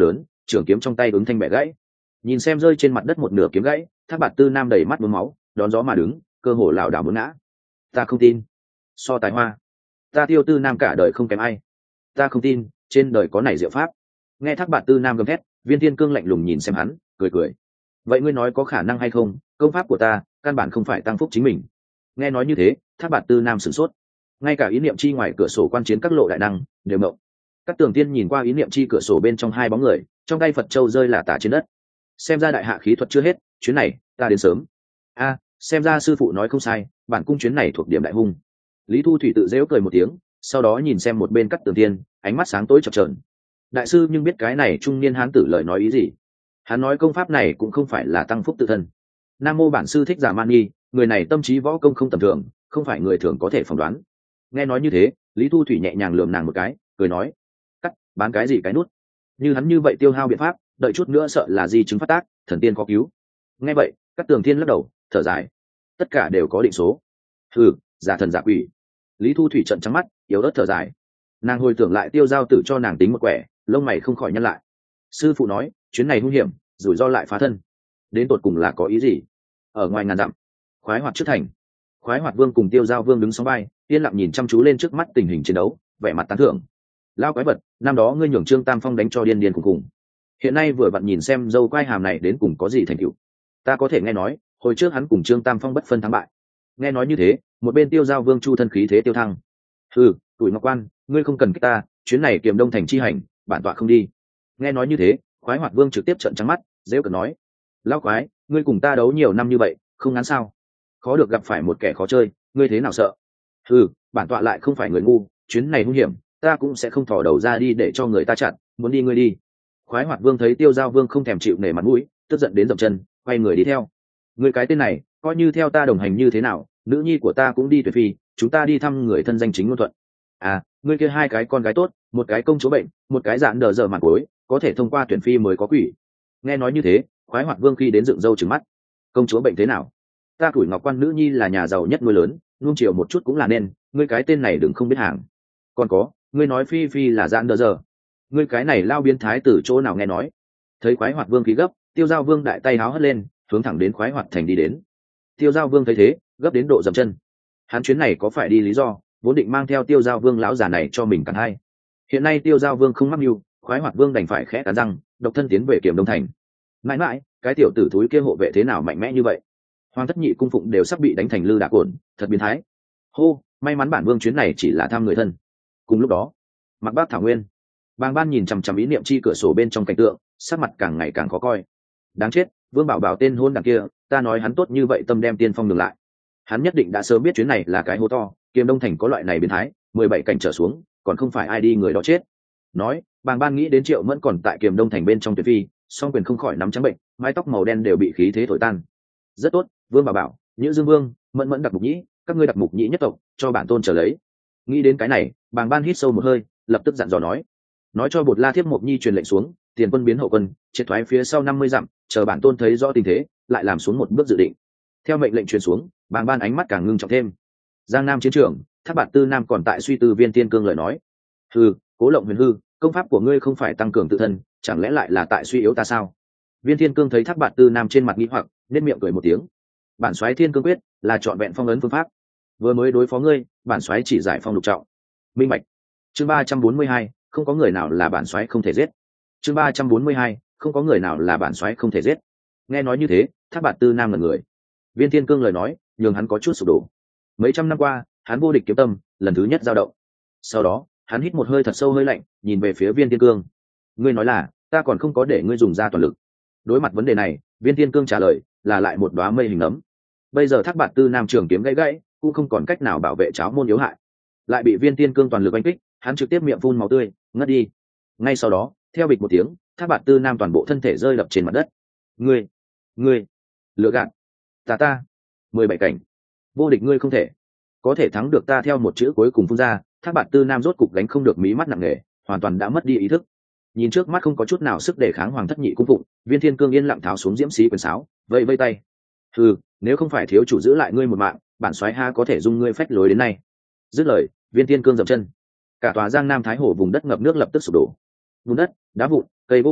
trường kiếm trong tay ứng thanh bẻ gãy. Nhìn xem rơi trên mặt đất một nửa kiếm gãy, Thác Bạt Tư Nam đầy mắt mướm máu, đón gió mà đứng, cơ hồ lảo đảo muốn ngã. Ta không tin. So tài hoa, ta Tiêu Tư Nam cả đời không kém ai. Ta không tin, trên đời có này diệu pháp. Nghe Thác Bạt Tư Nam gầm thét, Viên Thiên Cương lạnh lùng nhìn xem hắn, cười cười. Vậy ngươi nói có khả năng hay không? Công pháp của ta, căn bản không phải tăng phúc chính mình. Nghe nói như thế, Thác Bạt Tư Nam sửng sốt. Ngay cả ý niệm chi ngoài cửa sổ quan chiến các lộ đại năng đều mộng. Các tường tiên nhìn qua ý niệm chi cửa sổ bên trong hai bóng người, trong tay Phật châu rơi lả tả trên đất. Xem ra đại hạ khí thuật chưa hết, chuyến này ta đến sớm. A, xem ra sư phụ nói không sai, bản cung chuyến này thuộc điểm đại hung. Lý Thu Thủy tự giễu cười một tiếng, sau đó nhìn xem một bên Cát Tường Tiên, ánh mắt sáng tối chập chờn. Đại sư nhưng biết cái này trung niên hán tử lời nói ý gì? Hắn nói công pháp này cũng không phải là tăng phúc tự thân. Nam mô bản sư thích giả man nghi, người này tâm trí võ công không tầm thường, không phải người thường có thể phỏng đoán. Nghe nói như thế, Lý Thu Thủy nhẹ nhàng lườm nàng một cái, cười nói: "Cắt, bán cái gì cái nút? Như hắn như vậy tiêu hao biện pháp, đợi chút nữa sợ là di chứng phát tác, thần tiên có cứu." Nghe vậy, Cát Tường Thiên lắc đầu, thở dài: "Tất cả đều có định số." "Hừ, giả thần giả quỷ." Lý Thu Thủy trợn trắng mắt, yếu ớt thở dài. Nàng hồi tưởng lại Tiêu Giao Tử cho nàng tính một quẻ, lông mày không khỏi nhăn lại. Sư phụ nói, chuyến này hung hiểm, rủi ro lại phá thân. Đến tột cùng là có ý gì? Ở ngoài ngàn dặm, Khoái Hoạt trước thành, Khoái Hoạt Vương cùng Tiêu Giao Vương đứng sóng vai, yên lặng nhìn chăm chú lên trước mắt tình hình chiến đấu, vẻ mặt tán thưởng. Lao quái vật, năm đó ngươi nhường Trương Tam Phong đánh cho điên điên cùng cùng. Hiện nay vừa vặn nhìn xem dâu quai hàm này đến cùng có gì thành tựu. Ta có thể nghe nói, hồi trước hắn cùng Trương Tam Phong bất phân thắng bại. Nghe nói như thế, một bên Tiêu Giao Vương chu thân khí thế tiêu thăng. Hừ, tuổi Ngọc Quan, ngươi không cần kích ta, chuyến này Kiềm Đông thành chi hành, bản tọa không đi. Nghe nói như thế, Khoái Hoạt Vương trực tiếp trợn trắng mắt, dễ cợt nói: Lão quái, ngươi cùng ta đấu nhiều năm như vậy, không ngán sao? Khó được gặp phải một kẻ khó chơi, ngươi thế nào sợ? Hừ, bản tọa lại không phải người ngu, chuyến này hung hiểm, ta cũng sẽ không thò đầu ra đi để cho người ta chặn, muốn đi ngươi đi. Khoái Hoạt Vương thấy Tiêu Giao Vương không thèm chịu nể mặt mũi, tức giận đến dậm chân, quay người đi theo. Ngươi cái tên này, coi như theo ta đồng hành như thế nào, nữ nhi của ta cũng đi tuyệt phi, chúng ta đi thăm người thân danh chính ngôn thuận. À, ngươi kia hai cái con gái tốt, một cái công chúa bệnh, một cái dạn đờ giờ mặt cuối, có thể thông qua tuyển phi mới có quỷ. Nghe nói như thế, Khoái Hoạt Vương khi đến dựng râu trừng mắt. Công chúa bệnh thế nào? Ta Tuổi Ngọc Quan nữ nhi là nhà giàu nhất nuôi lớn, nuông chiều một chút cũng là nên, ngươi cái tên này đừng không biết hàng. Còn có, ngươi nói phi phi là dạn đờ giờ, ngươi cái này lao biến thái từ chỗ nào nghe nói? Thấy Khoái Hoạt Vương khí gấp, Tiêu Giao Vương đại tay háo hất lên, hướng thẳng đến Khoái Hoạt thành đi đến. Tiêu Giao Vương thấy thế, gấp đến độ dậm chân. Hắn chuyến này có phải đi lý do, vốn định mang theo Tiêu Giao Vương lão già này cho mình cản hai. Hiện nay Tiêu Giao Vương không mắc mưu, Khoái Hoạt Vương đành phải khẽ cắn răng, độc thân tiến về Kiềm Đông thành. Mãi mãi, cái tiểu tử thúi kia hộ vệ thế nào mạnh mẽ như vậy? Hoàng thất nhị cung phụng đều sắp bị đánh thành lư đả cồn, thật biến thái. Hô, may mắn bản vương chuyến này chỉ là thăm người thân. Cùng lúc đó, Mặc Bác Thảo Nguyên, Bàng Ban nhìn chằm chằm ý niệm chi cửa sổ bên trong cảnh tượng, sắc mặt càng ngày càng khó coi. Đáng chết, Vương Bảo Bảo tên hôn đằng kia, ta nói hắn tốt như vậy tâm đem tiên phong ngừng lại. Hắn nhất định đã sớm biết chuyến này là cái hố to, Kiềm Đông thành có loại này biến thái, mười bảy cảnh trở xuống, còn không phải ai đi người đó chết. Nói, Bàng Ban nghĩ đến Triệu Mẫn còn tại Kiềm Đông thành bên trong tuyệt phi, song quyền không khỏi nắm trắng bệnh, mái tóc màu đen đều bị khí thế thổi tan. Rất tốt, Vương Bảo Bảo, Nhữ Dương Vương, Mẫn Mẫn đặc mục nhĩ, các ngươi đặc mục nhĩ nhất tộc, cho bản tôn trở lấy. Nghĩ đến cái này, Bàng Ban hít sâu một hơi, lập tức dặn dò nói: nói cho Bột La Thiếp Mộc Nhi truyền lệnh xuống, tiền quân biến hậu quân, triệt thoái phía sau năm mươi dặm, chờ bản tôn thấy rõ tình thế, lại làm xuống một bước dự định. Theo mệnh lệnh truyền xuống, Bàng Ban ánh mắt càng ngưng trọng thêm. Giang Nam chiến trường, Thác Bạt Tư Nam còn tại suy tư Viên Tiên Cương lời nói. Hừ, Cố Lộng Huyền hư, công pháp của ngươi không phải tăng cường tự thân, chẳng lẽ lại là tại suy yếu ta sao? Viên Thiên Cương thấy Thác Bạt Tư Nam trên mặt nghi hoặc, nên miệng cười một tiếng. Bản soái Thiên Cương quyết là chọn vẹn phong ấn phương pháp, vừa mới đối phó ngươi, bản soái chỉ giải phong lục trọng. Minh bạch. Chương ba trăm bốn mươi hai, không có người nào là bản soái không thể giết. Chương ba trăm bốn mươi hai, không có người nào là bản soái không thể giết. Nghe nói như thế, Thác Bạt Tư Nam ngẩn người. Viên Thiên Cương lời nói, nhường hắn có chút sụp đổ. Mấy trăm năm qua, hắn vô địch kiếm tâm, lần thứ nhất dao động. Sau đó, hắn hít một hơi thật sâu hơi lạnh, nhìn về phía Viên Thiên Cương. Ngươi nói là, ta còn không có để ngươi dùng ra toàn lực. Đối mặt vấn đề này, Viên Thiên Cương trả lời, là lại một đóa mây hình nấm. Bây giờ Thác Bạt Tư Nam trường kiếm gãy gãy, cũng không còn cách nào bảo vệ cháo môn yếu hại. Lại bị Viên Thiên Cương toàn lực đánh kích, hắn trực tiếp miệng phun máu tươi, ngất đi. Ngay sau đó, theo bịch một tiếng, Thác Bạt Tư Nam toàn bộ thân thể rơi đập trên mặt đất. Ngươi, ngươi, lừa gạt, ta ta, mười bảy cảnh, vô địch ngươi không thể, có thể thắng được ta theo một chữ cuối cùng phun ra. Thác Bạt Tư Nam rốt cục gánh không được mí mắt nặng nề, hoàn toàn đã mất đi ý thức. Nhìn trước mắt không có chút nào sức để kháng Hoàng thất nhị cung phụng, Viên Thiên Cương yên lặng tháo xuống diễm sĩ quyền sáo, vẫy vẫy tay. Hừ, nếu không phải thiếu chủ giữ lại ngươi một mạng, bản soái ha có thể dung ngươi phách lối đến nay. Dứt lời, Viên Thiên Cương dậm chân, cả tòa Giang Nam Thái Hồ vùng đất ngập nước lập tức sụp đổ. Vùng đất, đá vụn, cây gỗ khô,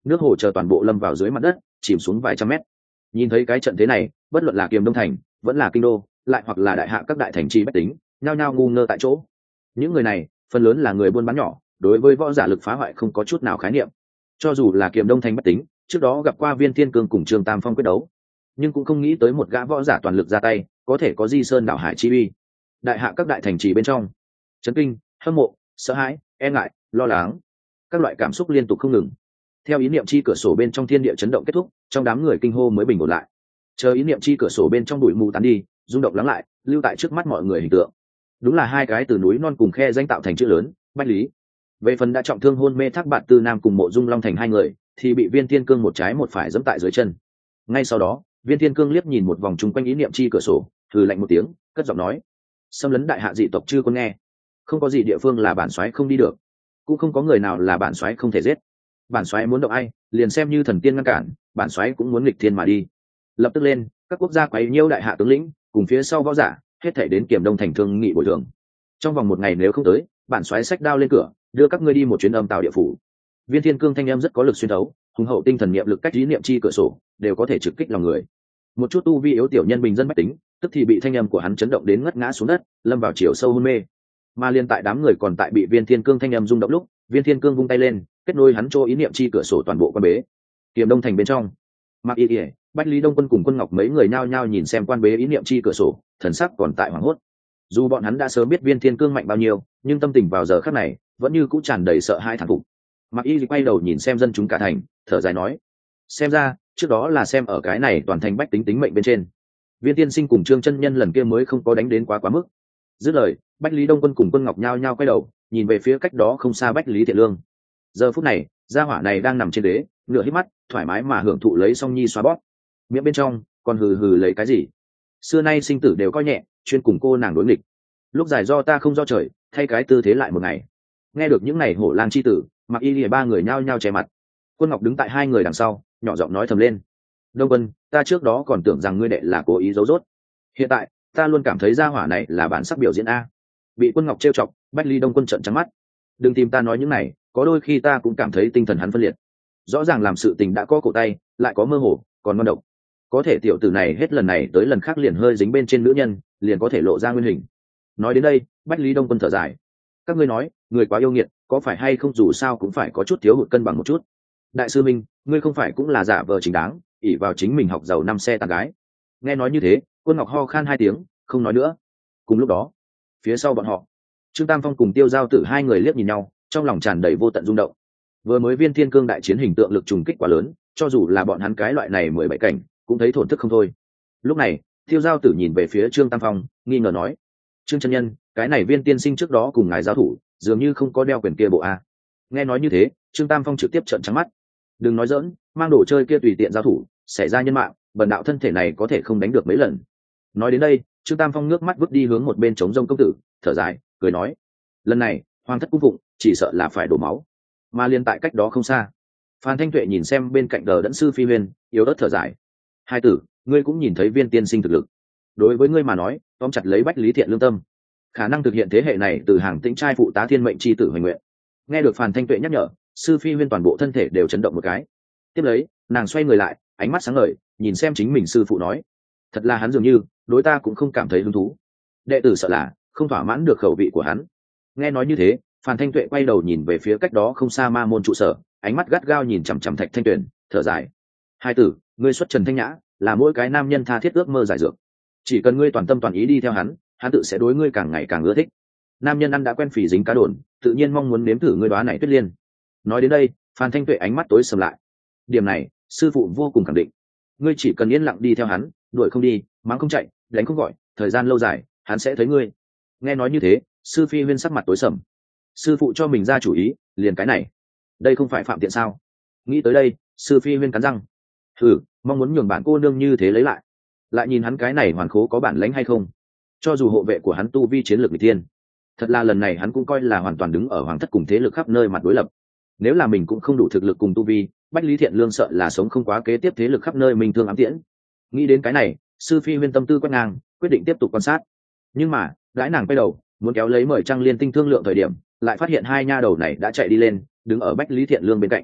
nước hồ chờ toàn bộ lâm vào dưới mặt đất, chìm xuống vài trăm mét. Nhìn thấy cái trận thế này, bất luận là Kiềm Đông thành vẫn là kinh đô, lại hoặc là đại hạ các đại thành trì bách tính, nhao nhao ngu ngơ tại chỗ. Những người này phần lớn là người buôn bán nhỏ, đối với võ giả lực phá hoại không có chút nào khái niệm. Cho dù là Kiềm Đông thành bách tính trước đó gặp qua Viên Thiên Cương cùng Trương Tam Phong quyết đấu, nhưng cũng không nghĩ tới một gã võ giả toàn lực ra tay có thể có di sơn đảo hải chi uy. Đại hạ các đại thành trì bên trong, chấn kinh, hâm mộ, sợ hãi, e ngại, lo lắng, các loại cảm xúc liên tục không ngừng. Theo ý niệm chi cửa sổ bên trong thiên địa chấn động kết thúc, trong đám người kinh hô mới bình ổn lại. Chờ ý niệm chi cửa sổ bên trong bụi mù tán đi, rung động lắng lại, lưu tại trước mắt mọi người hình tượng. Đúng là hai cái từ núi non cùng khe danh tạo thành chữ lớn, Bách Lý. Về phần đã trọng thương hôn mê Thác Bạt Tư Nam cùng Mộ Dung Long thành hai người, thì bị Viên Thiên Cương một trái một phải giẫm tại dưới chân. Ngay sau đó, Viên Thiên Cương liếc nhìn một vòng chung quanh ý niệm chi cửa sổ, hừ lạnh một tiếng, cất giọng nói: xâm lấn đại hạ dị tộc chưa có nghe, không có gì địa phương là bản soái không đi được, cũng không có người nào là bản soái không thể giết. Bản soái muốn động ai, liền xem như thần tiên ngăn cản, bản soái cũng muốn nghịch thiên mà đi. Lập tức lên, các quốc gia quấy nhiễu đại hạ tướng lĩnh cùng phía sau võ giả, hết thảy đến Kiềm Đông thành thương nghị bồi thường. Trong vòng một ngày nếu không tới, bản soái xách đao lên cửa, đưa các ngươi đi một chuyến âm tào địa phủ. Viên Thiên Cương thanh âm rất có lực xuyên thấu, hùng hậu tinh thần niệm lực cách ý niệm chi cửa sổ đều có thể trực kích lòng người. Một chút tu vi yếu tiểu nhân bình dân bách tính, tức thì bị thanh âm của hắn chấn động đến ngất ngã xuống đất, lâm vào chiều sâu hôn mê. Mà liên tại đám người còn tại bị Viên Thiên Cương thanh âm rung động lúc, Viên Thiên Cương vung tay lên, kết nối hắn cho ý niệm chi cửa sổ toàn bộ quan bế. Kiềm Đông thành bên trong, Mạc Y Điệp, Bách Lý Đông Quân cùng Quân Ngọc mấy người nhao nhao nhìn xem quan bế ý niệm chi cửa sổ, thần sắc còn tại hoảng hốt. Dù bọn hắn đã sớm biết Viên Thiên Cương mạnh bao nhiêu, nhưng tâm tình vào giờ khắc này vẫn như cũ tràn đầy sợ hãi thán phục. Mạc Y quay đầu nhìn xem dân chúng cả thành, thở dài nói: xem ra trước đó là xem ở cái này toàn thành bách tính tính mệnh bên trên, Viên tiên sinh cùng Trương chân nhân lần kia mới không có đánh đến quá quá mức. Dứt lời, Bách Lý Đông Quân cùng Quân Ngọc nhao nhao quay đầu nhìn về phía cách đó không xa Bách Lý Thiện Lương. Giờ phút này, gia hỏa này đang nằm trên đế, nửa hít mắt, thoải mái mà hưởng thụ lấy song nhi xoa bóp, miệng bên trong còn hừ hừ lấy cái gì. Xưa nay sinh tử đều coi nhẹ, chuyên cùng cô nàng đối nghịch, lúc dài do ta không do trời, thay cái tư thế lại một ngày. Nghe được những này hổ lang chi tử, Mặc Y lìa ba người nhao nhao che mặt. Quân Ngọc đứng tại hai người đằng sau, nhỏ giọng nói thầm lên: Đông Quân, ta trước đó còn tưởng rằng ngươi đệ là cố ý giấu rốt, hiện tại ta luôn cảm thấy gia hỏa này là bản sắc biểu diễn a. Bị Quân Ngọc trêu chọc, Bách Ly Đông Quân trợn trắng mắt: đừng tìm ta nói những này, có đôi khi ta cũng cảm thấy tinh thần hắn phân liệt. Rõ ràng làm sự tình đã có cổ tay, lại có mơ hồ, còn ngon độc. Có thể tiểu tử này hết lần này tới lần khác liền hơi dính bên trên nữ nhân, liền có thể lộ ra nguyên hình. Nói đến đây, Bách Lý Đông Quân thở dài: các ngươi nói, người quá yêu nghiệt, có phải hay không dù sao cũng phải có chút thiếu hụt cân bằng một chút. Đại sư Minh, ngươi không phải cũng là giả vờ chính đáng, ỷ vào chính mình học giàu năm xe tàn gái. Nghe nói như thế, Quân Ngọc ho khan hai tiếng, không nói nữa. Cùng lúc đó, phía sau bọn họ, Trương Tam Phong cùng Tiêu Giao Tử hai người liếc nhìn nhau, trong lòng tràn đầy vô tận rung động. Vừa mới Viên Thiên Cương đại chiến hình tượng lực trùng kích quá lớn, cho dù là bọn hắn cái loại này mười bảy cảnh, cũng thấy thổn thức không thôi. Lúc này, Tiêu Giao Tử nhìn về phía Trương Tam Phong, nghi ngờ nói: Trương chân nhân, cái này Viên tiên sinh trước đó cùng ngài giao thủ, dường như không có đeo quyền kia bộ a. Nghe nói như thế, Trương Tam Phong trực tiếp trợn trắng mắt: đừng nói dỡn, mang đồ chơi kia tùy tiện giao thủ, xảy ra nhân mạng, bần đạo thân thể này có thể không đánh được mấy lần. Nói đến đây, Trương Tam Phong nước mắt vứt đi hướng một bên trống rông công tử, thở dài, cười nói: lần này, hoàng thất cung phụng, chỉ sợ là phải đổ máu. Mà liên tại cách đó không xa, Phan Thanh Tuệ nhìn xem bên cạnh đờ đẫn sư Phi Huyền, yếu ớt thở dài: hai tử, ngươi cũng nhìn thấy Viên tiên sinh thực lực. Đối với ngươi mà nói, tóm chặt lấy Bách Lý Thiện lương tâm, khả năng thực hiện thế hệ này từ hàng tĩnh trai phụ tá thiên mệnh chi tử hoành nguyện. Nghe được Phan Thanh Tuệ nhắc nhở, sư Phi Huyên toàn bộ thân thể đều chấn động một cái. Tiếp lấy, nàng xoay người lại, ánh mắt sáng ngời, nhìn xem chính mình sư phụ nói: thật là hắn dường như đối ta cũng không cảm thấy hứng thú, đệ tử sợ là không thỏa mãn được khẩu vị của hắn. Nghe nói như thế, Phan Thanh Tuệ quay đầu nhìn về phía cách đó không xa ma môn trụ sở, ánh mắt gắt gao nhìn chằm chằm Thạch Thanh Tuyền, thở dài: hai tử, ngươi xuất trần thanh nhã, là mỗi cái nam nhân tha thiết ước mơ giải dược. Chỉ cần ngươi toàn tâm toàn ý đi theo hắn, hắn tự sẽ đối ngươi càng ngày càng ưa thích. Nam nhân ăn đã quen phỉ dính cá đồn, tự nhiên mong muốn nếm thử ngươi đóa này tuyết liên. Nói đến đây, Phan Thanh Tuệ ánh mắt tối sầm lại. Điểm này, sư phụ vô cùng khẳng định. Ngươi chỉ cần yên lặng đi theo hắn, đuổi không đi, mắng không chạy, đánh không gọi, thời gian lâu dài, hắn sẽ thấy ngươi. Nghe nói như thế, sư Phi Huyên sắc mặt tối sầm. Sư phụ cho mình ra chủ ý, liền cái này, đây không phải phạm tiện sao? Nghĩ tới đây, sư Phi Huyên cắn răng: thử, mong muốn nhường bản cô nương như thế lấy lại. Lại nhìn hắn cái này hoàn khố có bản lãnh hay không? Cho dù hộ vệ của hắn tu vi chiến lược nghịch thiên, thật là lần này hắn cũng coi là hoàn toàn đứng ở hoàng thất cùng thế lực khắp nơi mặt đối lập. Nếu là mình cũng không đủ thực lực cùng tu vi, Bách Lý Thiện Lương sợ là sống không quá kế tiếp thế lực khắp nơi mình thương ám tiễn. Nghĩ đến cái này, sư Phi Huyên tâm tư quét ngang, quyết định tiếp tục quan sát. Nhưng mà, gái nàng quay đầu muốn kéo lấy mời Trăng Liên Tinh thương lượng thời điểm, lại phát hiện hai nha đầu này đã chạy đi lên, đứng ở Bách Lý Thiện Lương bên cạnh.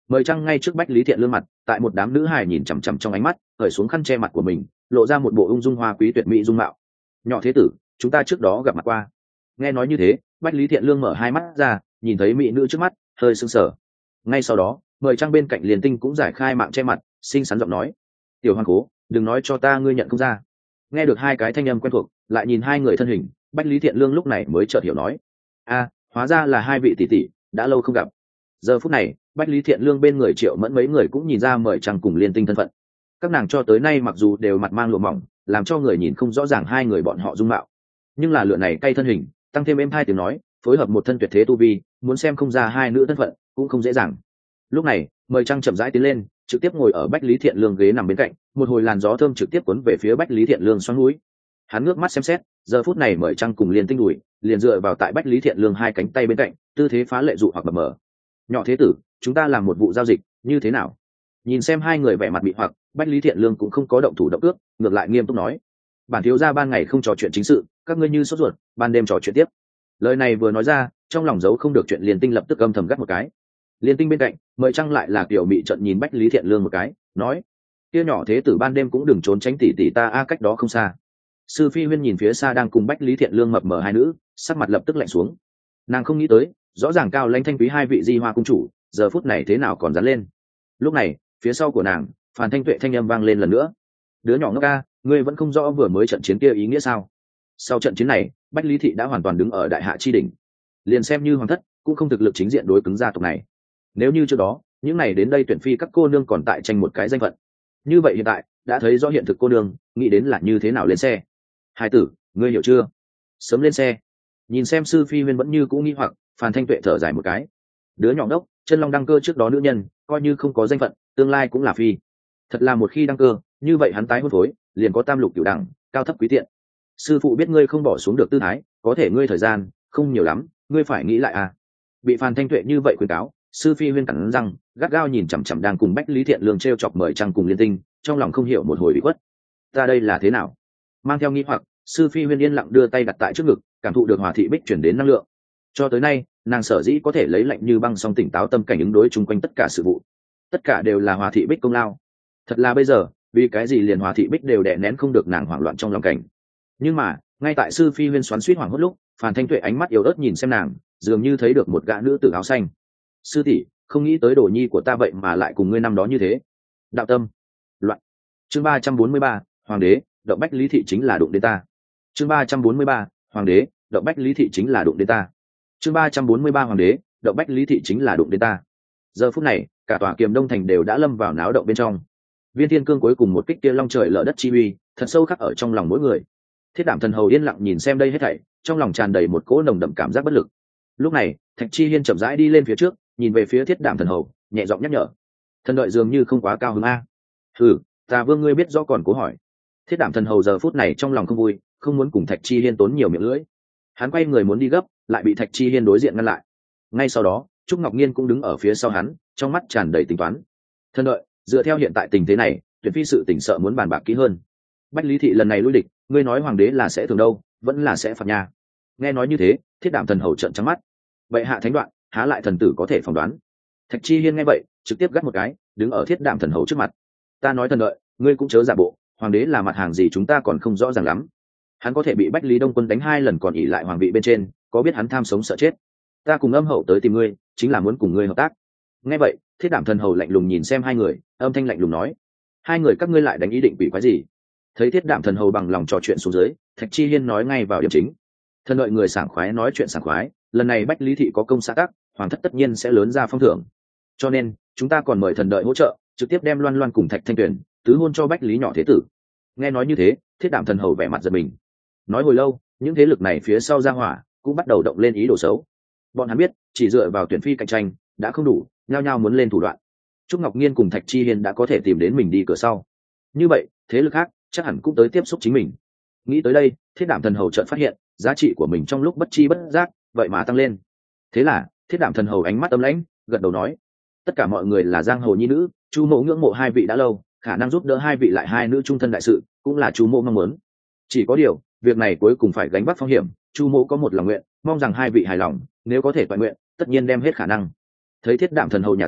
Mời Trăng ngay trước Bách Lý Thiện Lương mặt, tại một đám nữ hài nhìn chằm chằm trong ánh mắt, cởi xuống khăn che mặt của mình, lộ ra một bộ ung dung hoa quý tuyệt mỹ dung mạo. Nhỏ thế tử, chúng ta trước đó gặp mặt qua. Nghe nói như thế, Bách Lý Thiện Lương mở hai mắt ra, nhìn thấy mỹ nữ trước mắt, hơi sưng sờ. Ngay sau đó, Mời Trăng bên cạnh Liên Tinh cũng giải khai mạng che mặt, xinh xắn giọng nói: "Tiểu Hoàng cố, đừng nói cho ta ngươi nhận không ra." Nghe được hai cái thanh âm quen thuộc, lại nhìn hai người thân hình, Bách Lý Thiện Lương lúc này mới chợt hiểu nói: "A, hóa ra là hai vị tỷ tỷ, đã lâu không gặp." Giờ phút này, Bách Lý Thiện Lương bên người Triệu Mẫn mấy người cũng nhìn ra Mời Trăng cùng Liên Tinh thân phận. Các nàng cho tới nay mặc dù đều mặt mang lụa mỏng, làm cho người nhìn không rõ ràng hai người bọn họ dung mạo, nhưng là lựa này cay thân hình, tăng thêm êm hai tiếng nói, phối hợp một thân tuyệt thế tu vi, muốn xem không ra hai nữ thân phận cũng không dễ dàng. Lúc này, Mời Trăng chậm rãi tiến lên, trực tiếp ngồi ở Bách Lý Thiện Lương ghế nằm bên cạnh, một hồi làn gió thơm trực tiếp cuốn về phía Bách Lý Thiện Lương xoắn mũi. Hắn ngước mắt xem xét, giờ phút này Mời Trăng cùng Liên Tinh đùi liền dựa vào tại Bách Lý Thiện Lương hai cánh tay bên cạnh, tư thế phá lệ dụ hoặc bập mờ. "Nhỏ thế tử, chúng ta làm một vụ giao dịch, như thế nào?" Nhìn xem hai người vẻ mặt bị hoặc, Bách Lý Thiện Lương cũng không có động thủ động cước, ngược lại nghiêm túc nói: "Bản thiếu gia ban ngày không trò chuyện chính sự, các ngươi như sốt ruột, ban đêm trò chuyện tiếp." Lời này vừa nói ra, trong lòng giấu không được chuyện, Liên Tinh lập tức âm thầm gắt một cái. Liên Tinh bên cạnh, Mời Trăng lại là kiểu mị trận nhìn Bách Lý Thiện Lương một cái, nói: "Kia nhỏ thế tử ban đêm cũng đừng trốn tránh tỷ tỷ ta a, cách đó không xa." Sư Phi Huyên nhìn phía xa đang cùng Bách Lý Thiện Lương mập mờ hai nữ, sắc mặt lập tức lạnh xuống. Nàng không nghĩ tới, rõ ràng cao lãnh thanh quý hai vị Di Hoa cung chủ, giờ phút này thế nào còn dán lên. Lúc này, phía sau của nàng, Phàn Thanh Tuệ thanh âm vang lên lần nữa: "Đứa nhỏ ngốc ca, ngươi vẫn không rõ vừa mới trận chiến kia ý nghĩa sao?" Sau trận chiến này, Bách Lý thị đã hoàn toàn đứng ở đại hạ chi đỉnh, liền xem như hoàng thất cũng không thực lực chính diện đối cứng gia tộc này. Nếu như trước đó, những này đến đây tuyển phi các cô nương còn tại tranh một cái danh phận, như vậy hiện tại đã thấy rõ hiện thực cô nương nghĩ đến là như thế nào lên xe. "Hai tử, ngươi hiểu chưa? Sớm lên xe." Nhìn xem Sư Phi Huyên vẫn như cũ nghi hoặc, Phàn Thanh Tuệ thở dài một cái: "Đứa nhỏ đốc, chân long đăng cơ trước đó nữ nhân, coi như không có danh phận, tương lai cũng là phi. Thật là một khi đăng cơ, như vậy hắn tái hôn phối, liền có tam lục cửu đẳng, cao thấp quý tiện. Sư phụ biết ngươi không bỏ xuống được tư thái, có thể ngươi thời gian không nhiều lắm, ngươi phải nghĩ lại à." Bị Phàn Thanh Tuệ như vậy khuyên cáo, Sư Phi Huyên cắn răng, gắt gao nhìn chằm chằm đang cùng Bách Lý Thiện Lương treo chọc Mời Trăng cùng Liên Tinh, trong lòng không hiểu một hồi bị khuất. "Ta đây là thế nào?" Mang theo nghi hoặc, Sư Phi Huyên yên lặng đưa tay đặt tại trước ngực, cảm thụ được Hòa Thị Bích chuyển đến năng lượng. Cho tới nay, nàng sở dĩ có thể lấy lạnh như băng song tỉnh táo tâm cảnh ứng đối chung quanh tất cả sự vụ, tất cả đều là Hòa Thị Bích công lao. Thật là bây giờ, vì cái gì liền Hòa Thị Bích đều đè nén không được nàng hoảng loạn trong lòng cảnh. Nhưng mà, ngay tại Sư Phi Huyên xoắn xuýt hoảng hốt lúc, Phàn Thanh Tuệ ánh mắt yếu ớt nhìn xem nàng, dường như thấy được một gã nữ tử áo xanh. "Sư tỷ, không nghĩ tới đồ nhi của ta vậy mà lại cùng ngươi năm đó như thế." Đạo tâm loạn. Chương ba trăm bốn mươi ba, Hoàng đế, động Bách Lý thị chính là đụng đến ta. Chương ba trăm bốn mươi ba, Hoàng đế, động Bách Lý thị chính là đụng đến ta. Chương ba trăm bốn mươi ba, Hoàng đế, động Bách Lý thị chính là đụng đến ta. Giờ phút này, cả tòa Kiềm Đông thành đều đã lâm vào náo động bên trong. Viên Thiên Cương cuối cùng một kích kia long trời lở đất chi uy, thật sâu khắc ở trong lòng mỗi người. Thiết Đảm Thần Hầu yên lặng nhìn xem đây hết thảy, trong lòng tràn đầy một cỗ nồng đậm cảm giác bất lực. Lúc này, Thạch Chi Hiên chậm rãi đi lên phía trước, nhìn về phía Thiết Đảm Thần Hầu, nhẹ giọng nhắc nhở: "Thần đợi dường như không quá cao hứng a." "Hừ, ta Vương ngươi biết rõ còn cố hỏi." Thiết Đảm Thần Hầu giờ phút này trong lòng không vui, không muốn cùng Thạch Chi Hiên tốn nhiều miệng lưỡi. Hắn quay người muốn đi gấp, lại bị Thạch Chi Hiên đối diện ngăn lại. Ngay sau đó, Trúc Ngọc Nhiên cũng đứng ở phía sau hắn, trong mắt tràn đầy tính toán. "Thần đợi, dựa theo hiện tại tình thế này, tuyển phi sự tỉnh sợ muốn bàn bạc kỹ hơn. Bách Lý thị lần này lui địch, ngươi nói hoàng đế là sẽ thường đâu, vẫn là sẽ phạt nha." Nghe nói như thế, Thiết Đảm Thần Hầu trợn trắng mắt. Vậy hạ thánh đoạn, há lại thần tử có thể phỏng đoán. Thạch Chi Hiên nghe vậy, trực tiếp gắt một cái, đứng ở Thiết Đảm Thần Hầu trước mặt. "Ta nói thần đợi, ngươi cũng chớ giả bộ, hoàng đế là mặt hàng gì chúng ta còn không rõ ràng lắm. Hắn có thể bị Bách Lý Đông Quân đánh hai lần còn ỉ lại hoàng vị bên trên, có biết hắn tham sống sợ chết. Ta cùng Âm hậu tới tìm ngươi, chính là muốn cùng ngươi hợp tác." Nghe vậy, Thiết Đảm Thần Hầu lạnh lùng nhìn xem hai người, âm thanh lạnh lùng nói: "Hai người các ngươi lại đánh ý định quỷ quái gì?" Thấy Thiết Đảm Thần Hầu bằng lòng trò chuyện xuống dưới, Thạch Chi Hiên nói ngay vào điểm chính. "Thần đợi người sảng khoái nói chuyện sảng khoái, lần này Bách Lý thị có công xã tắc, hoàng thất tất nhiên sẽ lớn ra phong thưởng. Cho nên, chúng ta còn mời thần đợi hỗ trợ, trực tiếp đem Loan Loan cùng Thạch Thanh Tuyền tứ hôn cho Bách Lý nhỏ thế tử." Nghe nói như thế, Thiết Đảm Thần Hầu vẻ mặt giật mình. Nói hồi lâu, những thế lực này phía sau ra hỏa cũng bắt đầu động lên ý đồ xấu. Bọn hắn biết, chỉ dựa vào tuyển phi cạnh tranh đã không đủ, nhao nhao muốn lên thủ đoạn. Trúc Ngọc Nhiên cùng Thạch Chi Hiên đã có thể tìm đến mình đi cửa sau. Như vậy, thế lực khác chắc hẳn cũng tới tiếp xúc chính mình. Nghĩ tới đây, Thiết Đảm Thần Hầu chợt phát hiện, giá trị của mình trong lúc bất chi bất giác, vậy mà tăng lên. Thế là, Thiết Đảm Thần Hầu ánh mắt âm lãnh, gật đầu nói: "Tất cả mọi người là giang hồ nhi nữ, Chu mộ ngưỡng mộ hai vị đã lâu, khả năng giúp đỡ hai vị lại hai nữ trung thân đại sự, cũng là Chu mộ mong muốn. Chỉ có điều, việc này cuối cùng phải gánh vác phong hiểm, Chu mộ có một lòng nguyện, mong rằng hai vị hài lòng, nếu có thể toàn nguyện, tất nhiên đem hết khả năng." Thấy Thiết Đảm Thần Hầu nhả ra,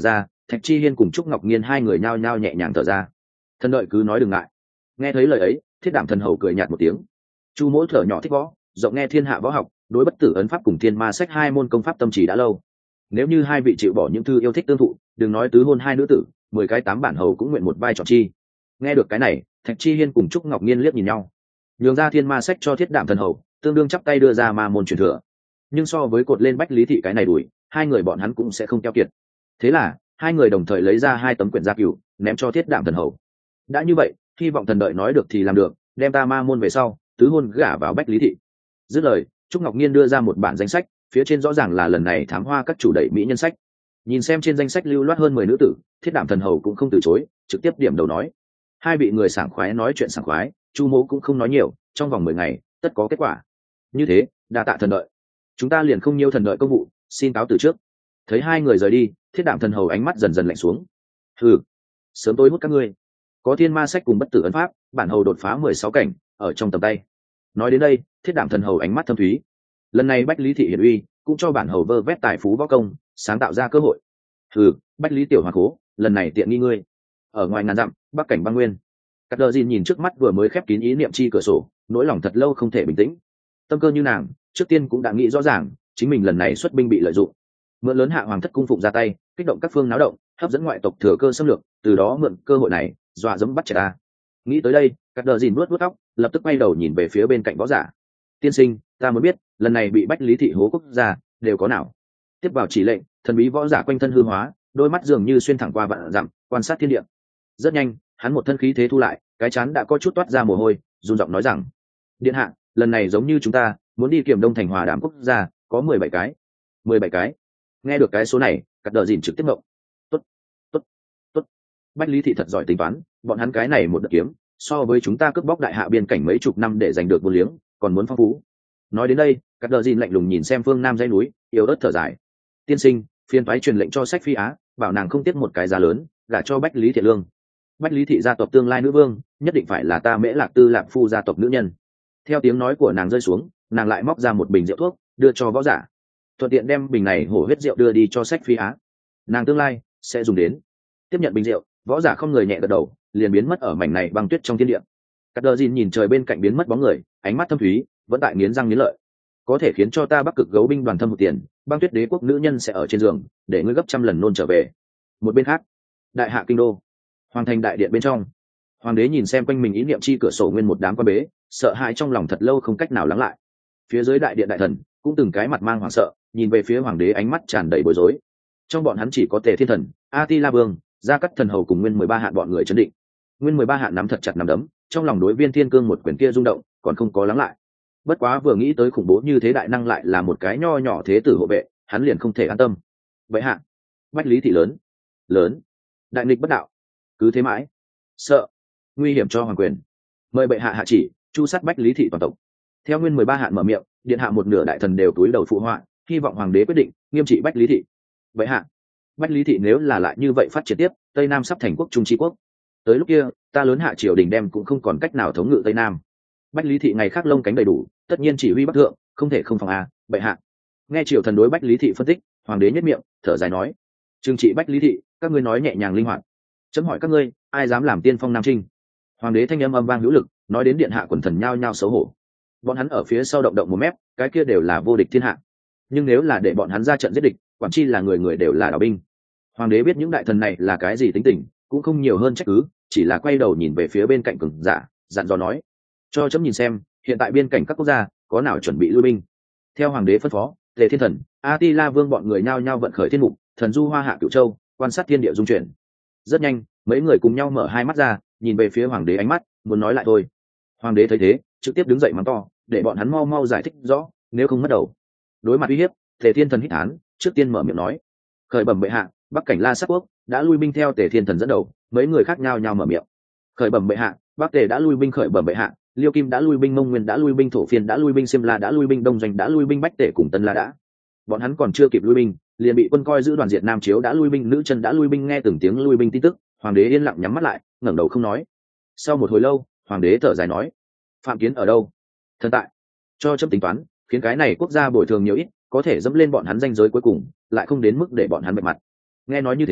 Thạch Chi Hiên cùng Trúc Ngọc Nhiên hai người nhao nhao nhẹ nhàng thở ra. Thần đợi cứ nói đừng ngại. Nghe thấy lời ấy, Thiết Đảm Thần Hầu cười nhạt một tiếng. Chu Mỗ thở nhỏ thích võ, rộng nghe thiên hạ võ học, đối bất tử ấn pháp cùng thiên ma sách hai môn công pháp tâm trí đã lâu. Nếu như hai vị chịu bỏ những thư yêu thích tương thụ, đừng nói tứ hôn hai nữ tử, mười cái tám bản hầu cũng nguyện một vai trò chi. Nghe được cái này, Thạch Chi Hiên cùng Trúc Ngọc Nhiên liếc nhìn nhau. Nhường ra thiên ma sách cho Thiết Đảm Thần Hầu, tương đương chắp tay đưa ra ma môn truyền thừa. Nhưng so với cột lên Bách Lý Thị cái này đuổi, hai người bọn hắn cũng sẽ không keo kiệt. Thế là hai người đồng thời lấy ra hai tấm quyển gia cửu, ném cho Thiết Đảm Thần Hầu. Đã như vậy, hy vọng thần đợi nói được thì làm được, đem ta ma môn về sau, tứ hôn gả vào Bách Lý Thị. Dứt lời, Trúc Ngọc Nhiên đưa ra một bản danh sách, phía trên rõ ràng là lần này thám hoa các chủ đẩy mỹ nhân sách. Nhìn xem trên danh sách lưu loát hơn mười nữ tử, Thiết Đảm Thần Hầu cũng không từ chối, trực tiếp điểm đầu nói: hai vị người sảng khoái nói chuyện sảng khoái, Chu Mỗ cũng không nói nhiều, trong vòng mười ngày tất có kết quả. Như thế, đa tạ thần đợi, chúng ta liền không nhiêu thần đợi công vụ, xin cáo từ trước. Thấy hai người rời đi, Thiết Đảm Thần Hầu ánh mắt dần dần lạnh xuống. Hừ, sớm tối hút các ngươi. Có thiên ma sách cùng bất tử ấn pháp, bản hầu đột phá mười sáu cảnh, ở trong tầm tay. Nói đến đây, Thiết Đảm Thần Hầu ánh mắt thâm thúy. Lần này Bách Lý Thị hiển uy, cũng cho bản hầu vơ vét tài phú võ công, sáng tạo ra cơ hội. Hừ, Bách Lý tiểu hòa cố, lần này tiện nghi ngươi. Ở ngoài ngàn dặm, bắc cảnh băng nguyên. Cát Đờ Dìn nhìn trước mắt vừa mới khép kín ý niệm chi cửa sổ, nỗi lòng thật lâu không thể bình tĩnh. Tâm cơ như nàng, trước tiên cũng đã nghĩ rõ ràng, chính mình lần này xuất binh bị lợi dụng, mượn lớn hạ hoàng thất cung phụng ra tay, kích động các phương náo động, hấp dẫn ngoại tộc thừa cơ xâm lược, từ đó mượn cơ hội này dọa dẫm bắt trẻ ta. Nghĩ tới đây, Cát Đờ Dìn vuốt vuốt tóc, lập tức quay đầu nhìn về phía bên cạnh võ giả. Tiên sinh, ta muốn biết, lần này bị Bách Lý Thị hố quốc gia đều có nào? Tiếp vào chỉ lệnh, thần bí võ giả quanh thân hư hóa, đôi mắt dường như xuyên thẳng qua vạn dặm, quan sát thiên địa. Rất nhanh, hắn một thân khí thế thu lại, cái chán đã có chút toát ra mồ hôi, run giọng nói rằng: điện hạ, lần này giống như chúng ta muốn đi kiểm đông thành hòa đàm quốc gia, có mười bảy cái. Mười bảy cái. Nghe được cái số này, Cát Đờ Dìn trực tiếp ngộng. Tốt, tốt, tốt. Bách Lý Thị thật giỏi tính toán, bọn hắn cái này một đợt kiếm, so với chúng ta cướp bóc đại hạ biên cảnh mấy chục năm để giành được vô liếng, còn muốn phong phú. Nói đến đây, Cát Đờ Dìn lạnh lùng nhìn xem phương nam dãy núi, yếu ớt thở dài. Tiên sinh, phiên phái truyền lệnh cho Sách Phi Á, bảo nàng không tiếc một cái giá lớn, gả cho Bách Lý Thiện Lương. Bách Lý Thị gia tộc tương lai nữ vương, nhất định phải là ta Mễ Lạc Tư Lạc Phu gia tộc nữ nhân. Theo tiếng nói của nàng rơi xuống, nàng lại móc ra một bình rượu thuốc, đưa cho võ giả. Thuận tiện đem bình này hổ huyết rượu đưa đi cho Sách Phi Á. Nàng tương lai sẽ dùng đến. Tiếp nhận bình rượu, võ giả không người nhẹ gật đầu, liền biến mất ở mảnh này băng tuyết trong thiên địa. Cát Đờ Dìn nhìn trời bên cạnh biến mất bóng người, ánh mắt thâm thúy, vẫn tại nghiến răng nghiến lợi. Có thể khiến cho ta Bắc Cực Gấu binh đoàn thâm một tiền, băng tuyết đế quốc nữ nhân sẽ ở trên giường, để ngươi gấp trăm lần nôn trở về. Một bên khác, đại hạ kinh đô, hoàng thành đại điện bên trong, hoàng đế nhìn xem quanh mình ý niệm chi cửa sổ nguyên một đám quan bế, sợ hãi trong lòng thật lâu không cách nào lắng lại. Phía dưới đại điện đại thần cũng từng cái mặt mang hoảng sợ, nhìn về phía hoàng đế ánh mắt tràn đầy bối rối. Trong bọn hắn chỉ có Tề Thiên Thần, A Ti La Vương, Gia Cát Thần Hầu cùng nguyên mười ba hạn bọn người chấn định. Nguyên mười ba hạn nắm thật chặt nắm đấm, trong lòng đối Viên Thiên Cương một quyền kia rung động, còn không có lắng lại. Bất quá vừa nghĩ tới khủng bố như thế đại năng lại là một cái nho nhỏ thế tử hộ vệ, hắn liền không thể an tâm. Vậy hạ, Bách Lý Thị lớn, lớn, đại nghịch bất đạo, cứ thế mãi, sợ, nguy hiểm cho hoàng quyền. Mời bệ hạ hạ chỉ, chu sát Bách Lý Thị toàn tộc. Theo nguyên mười ba hạn mở miệng, điện hạ một nửa đại thần đều túi đầu phụ họa, hy vọng hoàng đế quyết định nghiêm trị Bách Lý Thị. Bệ hạ, Bách Lý Thị nếu là lại như vậy phát triển tiếp, Tây Nam sắp thành quốc trung tri quốc. Tới lúc kia, ta lớn hạ triều đình đem cũng không còn cách nào thống ngự Tây Nam. Bách Lý Thị ngày khác lông cánh đầy đủ, tất nhiên chỉ huy bắc thượng, không thể không phòng a. Bệ hạ. Nghe triều thần đối Bách Lý Thị phân tích, hoàng đế nhất miệng thở dài nói: trừng trị Bách Lý Thị, các ngươi nói nhẹ nhàng linh hoạt, chấm hỏi các ngươi, ai dám làm tiên phong nam trinh? Hoàng đế thanh âm âm vang hữu lực, nói đến điện hạ quần thần nhao nhao xấu hổ. Bọn hắn ở phía sau động động một mép, cái kia đều là vô địch thiên hạ. Nhưng nếu là để bọn hắn ra trận giết địch, quản chi là người người đều là đạo binh. Hoàng đế biết những đại thần này là cái gì tính tình, cũng không nhiều hơn trách cứ, chỉ là quay đầu nhìn về phía bên cạnh cường giả, dặn dò nói: cho chấm nhìn xem, hiện tại biên cảnh các quốc gia có nào chuẩn bị lui binh. Theo hoàng đế phân phó, Tề Thiên Thần, A Ti La Vương bọn người nhao nhao vận khởi thiên mục, thần du hoa hạ cửu châu, quan sát thiên địa dung chuyển. Rất nhanh, mấy người cùng nhau mở hai mắt ra, nhìn về phía hoàng đế ánh mắt muốn nói lại thôi. Hoàng đế thấy thế, trực tiếp đứng dậy mắng to, để bọn hắn mau mau giải thích rõ, nếu không mất đầu. Đối mặt uy hiếp, Tề Thiên Thần hít thán, trước tiên mở miệng nói: khởi bẩm bệ hạ, bắc cảnh La Sát quốc đã lui binh theo Tề Thiên Thần dẫn đầu. Mấy người khác nhau nhau mở miệng: khởi bẩm bệ hạ, bắc tề đã lui binh. Khởi bẩm bệ hạ, Liêu Kim đã lui binh, Mông Nguyên đã lui binh, Thổ Phiên đã lui binh, Xiêm La đã lui binh, Đông Doanh đã lui binh, Bách Tề cùng Tân La đã. Bọn hắn còn chưa kịp lui binh, liền bị quân coi giữ đoàn diệt Nam Chiếu đã lui binh, Nữ Chân đã lui binh. Nghe từng tiếng lui binh tin tức, hoàng đế yên lặng nhắm mắt lại, ngẩng đầu không nói. Sau một hồi lâu, hoàng đế thở dài nói: Phạm Kiến ở đâu? Thần tại. Cho chấm tính toán, khiến cái này quốc gia bồi thường nhiều ít, có thể dẫm lên bọn hắn danh giới cuối cùng, lại không đến mức để bọn hắn bạch mặt. Nghe nói như thế,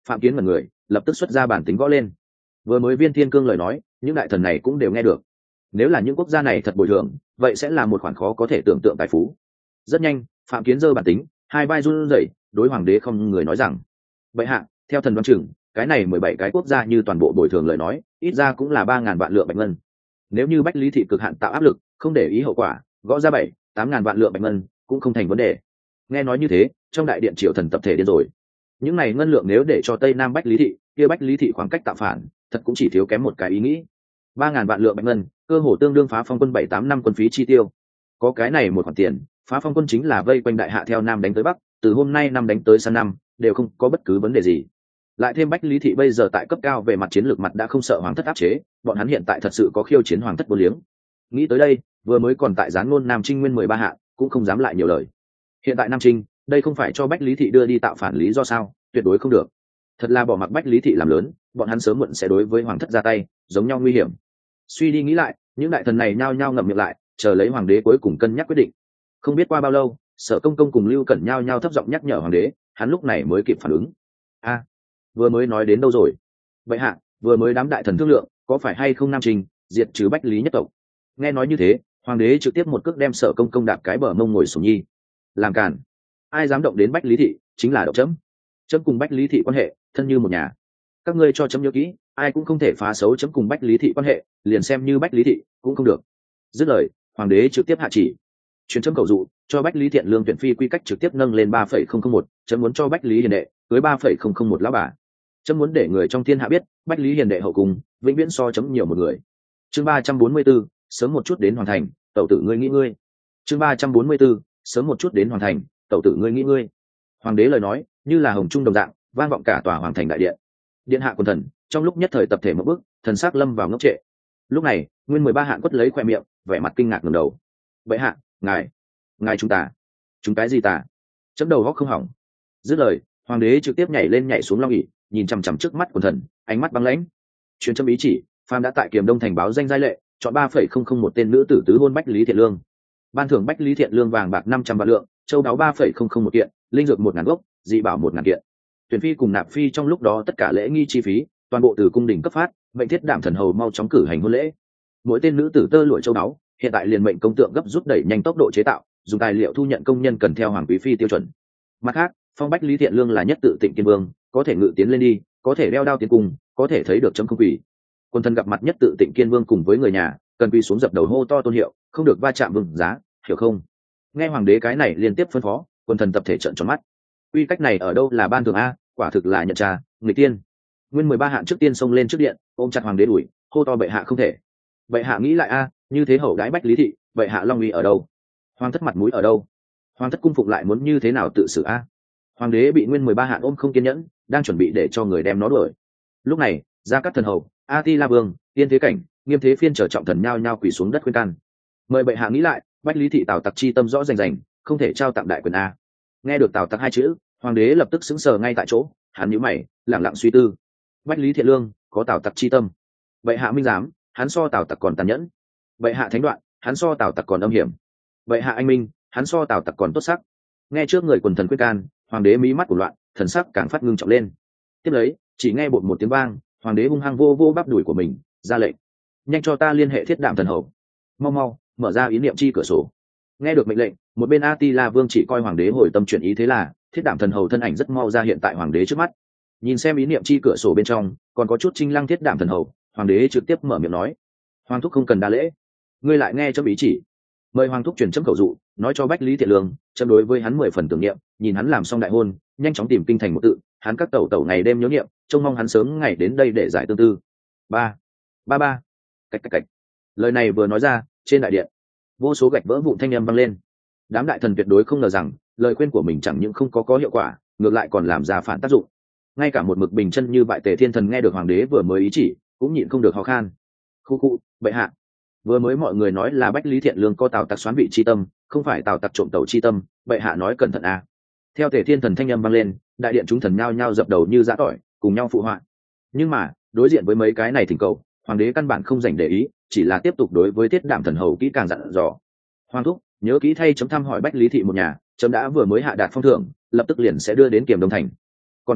Phạm Kiến mật người lập tức xuất ra bản tính gõ lên. Vừa mới Viên Thiên Cương lời nói, những đại thần này cũng đều nghe được. Nếu là những quốc gia này thật bồi thường, vậy sẽ là một khoản khó có thể tưởng tượng tài phú. Rất nhanh, Phạm Kiến giơ bản tính, hai vai run rẩy, đối hoàng đế không người nói rằng: "Bệ hạ, theo thần đoán chừng, cái này mười bảy cái quốc gia như toàn bộ bồi thường lời nói, ít ra cũng là ba ngàn vạn lượng bạch ngân. Nếu như Bách Lý thị cực hạn tạo áp lực, không để ý hậu quả, gõ ra bảy, tám ngàn vạn lượng bạch ngân cũng không thành vấn đề." Nghe nói như thế, trong đại điện triều thần tập thể điên rồi. Những này ngân lượng nếu để cho Tây Nam Bách Lý thị, kia Bách Lý thị khoảng cách tạo phản, thật cũng chỉ thiếu kém một cái ý nghĩ. Ba ngàn vạn lượng bạch ngân, cơ hồ tương đương Phá Phong quân bảy tám năm quân phí chi tiêu. Có cái này một khoản tiền, Phá Phong quân chính là vây quanh đại hạ theo Nam đánh tới Bắc, từ hôm nay năm đánh tới sang năm, đều không có bất cứ vấn đề gì. Lại thêm Bách Lý thị bây giờ tại cấp cao về mặt chiến lược mặt đã không sợ hoàng thất áp chế, bọn hắn hiện tại thật sự có khiêu chiến hoàng thất vô liếng. Nghĩ tới đây, vừa mới còn tại gián ngôn Nam Trinh nguyên mười ba hạ, cũng không dám lại nhiều lời. Hiện tại Nam Trinh, đây không phải cho Bách Lý thị đưa đi tạo phản lý do sao? Tuyệt đối không được. Thật là bỏ mặc Bách Lý thị làm lớn, bọn hắn sớm muộn sẽ đối với hoàng thất ra tay, giống nhau nguy hiểm. Suy đi nghĩ lại, những đại thần này nhao nhao ngậm miệng lại, chờ lấy hoàng đế cuối cùng cân nhắc quyết định. Không biết qua bao lâu, Sở Công Công cùng Lưu Cẩn nhao nhao thấp giọng nhắc nhở hoàng đế, hắn lúc này mới kịp phản ứng. A, vừa mới nói đến đâu rồi? Vậy hạ, vừa mới đám đại thần thương lượng, có phải hay không Nam Trình diệt trừ Bách Lý nhất tộc? Nghe nói như thế, hoàng đế trực tiếp một cước đem Sở Công Công đạp cái bờ mông ngồi xuống nhi. Làm cản, ai dám động đến Bách Lý thị, chính là động chấm. Chấm cùng Bách Lý thị quan hệ thân như một nhà. Các ngươi cho chấm nhớ kỹ, ai cũng không thể phá xấu chấm cùng Bách Lý thị quan hệ, liền xem như Bách Lý thị cũng không được. Dứt lời, hoàng đế trực tiếp hạ chỉ, truyền chấm cầu dụ, cho Bách Lý Thiện Lương tuyển phi quy cách trực tiếp nâng lên ba phẩy không không một, chấm muốn cho Bách Lý hiền đệ cưới ba phẩy không không một lão bà. Chấm muốn để người trong thiên hạ biết, Bách Lý hiền đệ hậu cung vĩnh viễn so chấm nhiều một người. Chương ba trăm bốn mươi 4, sớm một chút đến hoàn thành, tẩu tử ngươi nghĩ ngươi. Chương ba trăm bốn mươi 4, sớm một chút đến hoàn thành, tẩu tử ngươi nghĩ ngươi. Hoàng đế lời nói như là hồng trung đồng dạng, vang vọng cả tòa hoàng thành đại điện. Điện hạ quần thần trong lúc nhất thời tập thể một bước, thần sắc lâm vào ngốc trệ. Lúc này, nguyên mười ba hạn quất lấy khoe miệng, vẻ mặt kinh ngạc ngẩng đầu. "Bệ hạ, ngài, ngài chúng ta, chúng cái gì ta?" Chấm đầu góc không hỏng. Dứt lời, hoàng đế trực tiếp nhảy lên nhảy xuống long ỷ, nhìn chằm chằm trước mắt quần thần, ánh mắt băng lãnh. Truyền chấm ý chỉ, phàm đã tại Kiềm Đông thành báo danh giai lệ, chọn ba phẩy không không một tên nữ tử tứ hôn Bách Lý Thiện Lương. Ban thưởng Bách Lý Thiện Lương vàng bạc năm trăm vạn lượng, châu đáo ba phẩy không không một kiện, linh dược một ngàn gốc, dị bảo một ngàn kiện. Tuyển phi cùng nạp phi trong lúc đó tất cả lễ nghi chi phí, toàn bộ từ cung đình cấp phát, mệnh thiết đảm thần hầu mau chóng cử hành hôn lễ. Mỗi tên nữ tử tơ lụa châu đáo, hiện tại liền mệnh công tượng gấp rút đẩy nhanh tốc độ chế tạo, dùng tài liệu thu nhận công nhân cần theo hoàng quý phi tiêu chuẩn. Mặt khác, phong Bách Lý Thiện Lương là nhất tự Tịnh Kiên Vương, có thể ngự tiến lên đi, có thể đeo đao tiến cung, có thể thấy được chấm không quỳ. Quân thân gặp mặt nhất tự Tịnh Kiên Vương cùng với người nhà, cần quỳ xuống dập đầu hô to tôn hiệu, không được va chạm vương giá, hiểu không? Nghe hoàng đế cái này liên tiếp phân phó, quân thần tập thể trợn tròn mắt. Quy cách này ở đâu là ban thường a, quả thực là nhận trà, người tiên. Nguyên mười ba hạn trước tiên xông lên trước điện, ôm chặt hoàng đế đuổi, hô to bệ hạ không thể. Bệ hạ nghĩ lại a, như thế hậu đái Bách Lý thị, bệ hạ long uy ở đâu? Hoàng thất mặt mũi ở đâu? Hoàng thất cung phụng lại muốn như thế nào tự xử a? Hoàng đế bị nguyên mười ba hạn ôm không kiên nhẫn, đang chuẩn bị để cho người đem nó đuổi. Lúc này, Gia Cát thần hầu, A Ti La Vương, Tiên Thế Cảnh, Nghiêm Thế Phiên chờ trọng thần nhao nhao quỳ xuống đất khuyên can. Mời bệ hạ nghĩ lại, Bách Lý thị Tào Tặc chi tâm rõ rành rành, không thể trao tặng đại quyền a. Nghe được Tào Tặc hai chữ, hoàng đế lập tức sững sờ ngay tại chỗ, hắn nhíu mày, lặng lặng suy tư. Bách Lý Thiện Lương có Tào Tặc chi tâm, bệ hạ minh giám, hắn so Tào Tặc còn tàn nhẫn. Bệ hạ thánh đoạn, hắn so Tào Tặc còn âm hiểm. Bệ hạ anh minh, hắn so Tào Tặc còn tốt sắc. Nghe trước người quần thần khuyên can, hoàng đế mí mắt của loạn, thần sắc càng phát ngưng trọng lên. Tiếp lấy, chỉ nghe bột một tiếng vang, hoàng đế hung hăng vô vô bắp đùi của mình, ra lệnh: nhanh cho ta liên hệ thiết đảm thần hầu, mau mau mở ra ý niệm chi cửa sổ. Nghe được mệnh lệnh, một bên A Ti La Vương chỉ coi hoàng đế hồi tâm chuyển ý, thế là thiết đảm thần hầu thân ảnh rất mau ra hiện tại hoàng đế trước mắt. Nhìn xem ý niệm chi cửa sổ bên trong còn có chút trinh lăng thiết đảm thần hầu, hoàng đế trực tiếp mở miệng nói: hoàng thúc không cần đa lễ, ngươi lại nghe chấm ý chỉ. Mời hoàng thúc truyền chấm khẩu dụ, nói cho Bách Lý Thiện Lương, chấm đối với hắn mười phần tưởng niệm, nhìn hắn làm xong đại hôn, nhanh chóng tìm kinh thành một tự, hắn các tẩu tẩu ngày đêm nhớ niệm, trông mong hắn sớm ngày đến đây để giải tương tư. Ba, ba ba, cách cách cách. Lời này vừa nói ra, trên đại điện, vô số gạch vỡ vụn thanh âm vang lên. Đám đại thần tuyệt đối không ngờ rằng lời khuyên của mình chẳng những không có có hiệu quả, ngược lại còn làm ra phản tác dụng. Ngay cả một mực bình chân như bại Tề Thiên Thần nghe được hoàng đế vừa mới ý chỉ, cũng nhịn không được ho khan. Khu khu, bệ hạ, vừa mới mọi người nói là Bách Lý Thiện Lương có Tào Tặc xoán vị chi tâm, không phải Tào Tặc trộm tẩu chi tâm, bệ hạ nói cẩn thận à. Theo Tề Thiên Thần thanh âm vang lên, đại điện chúng thần nhao nhao dập đầu như giã tỏi, cùng nhau phụ họa. Nhưng mà đối diện với mấy cái này thỉnh cầu, hoàng đế căn bản không dành để ý, chỉ là tiếp tục đối với thiết đảm thần hầu kỹ càng dặn dò: hoàng thúc nhớ kỹ thay chấm thăm hỏi Bách Lý thị một nhà, chấm đã vừa mới hạ đạt phong thưởng, lập tức liền sẽ đưa đến Kiềm Đông thành. Còn có,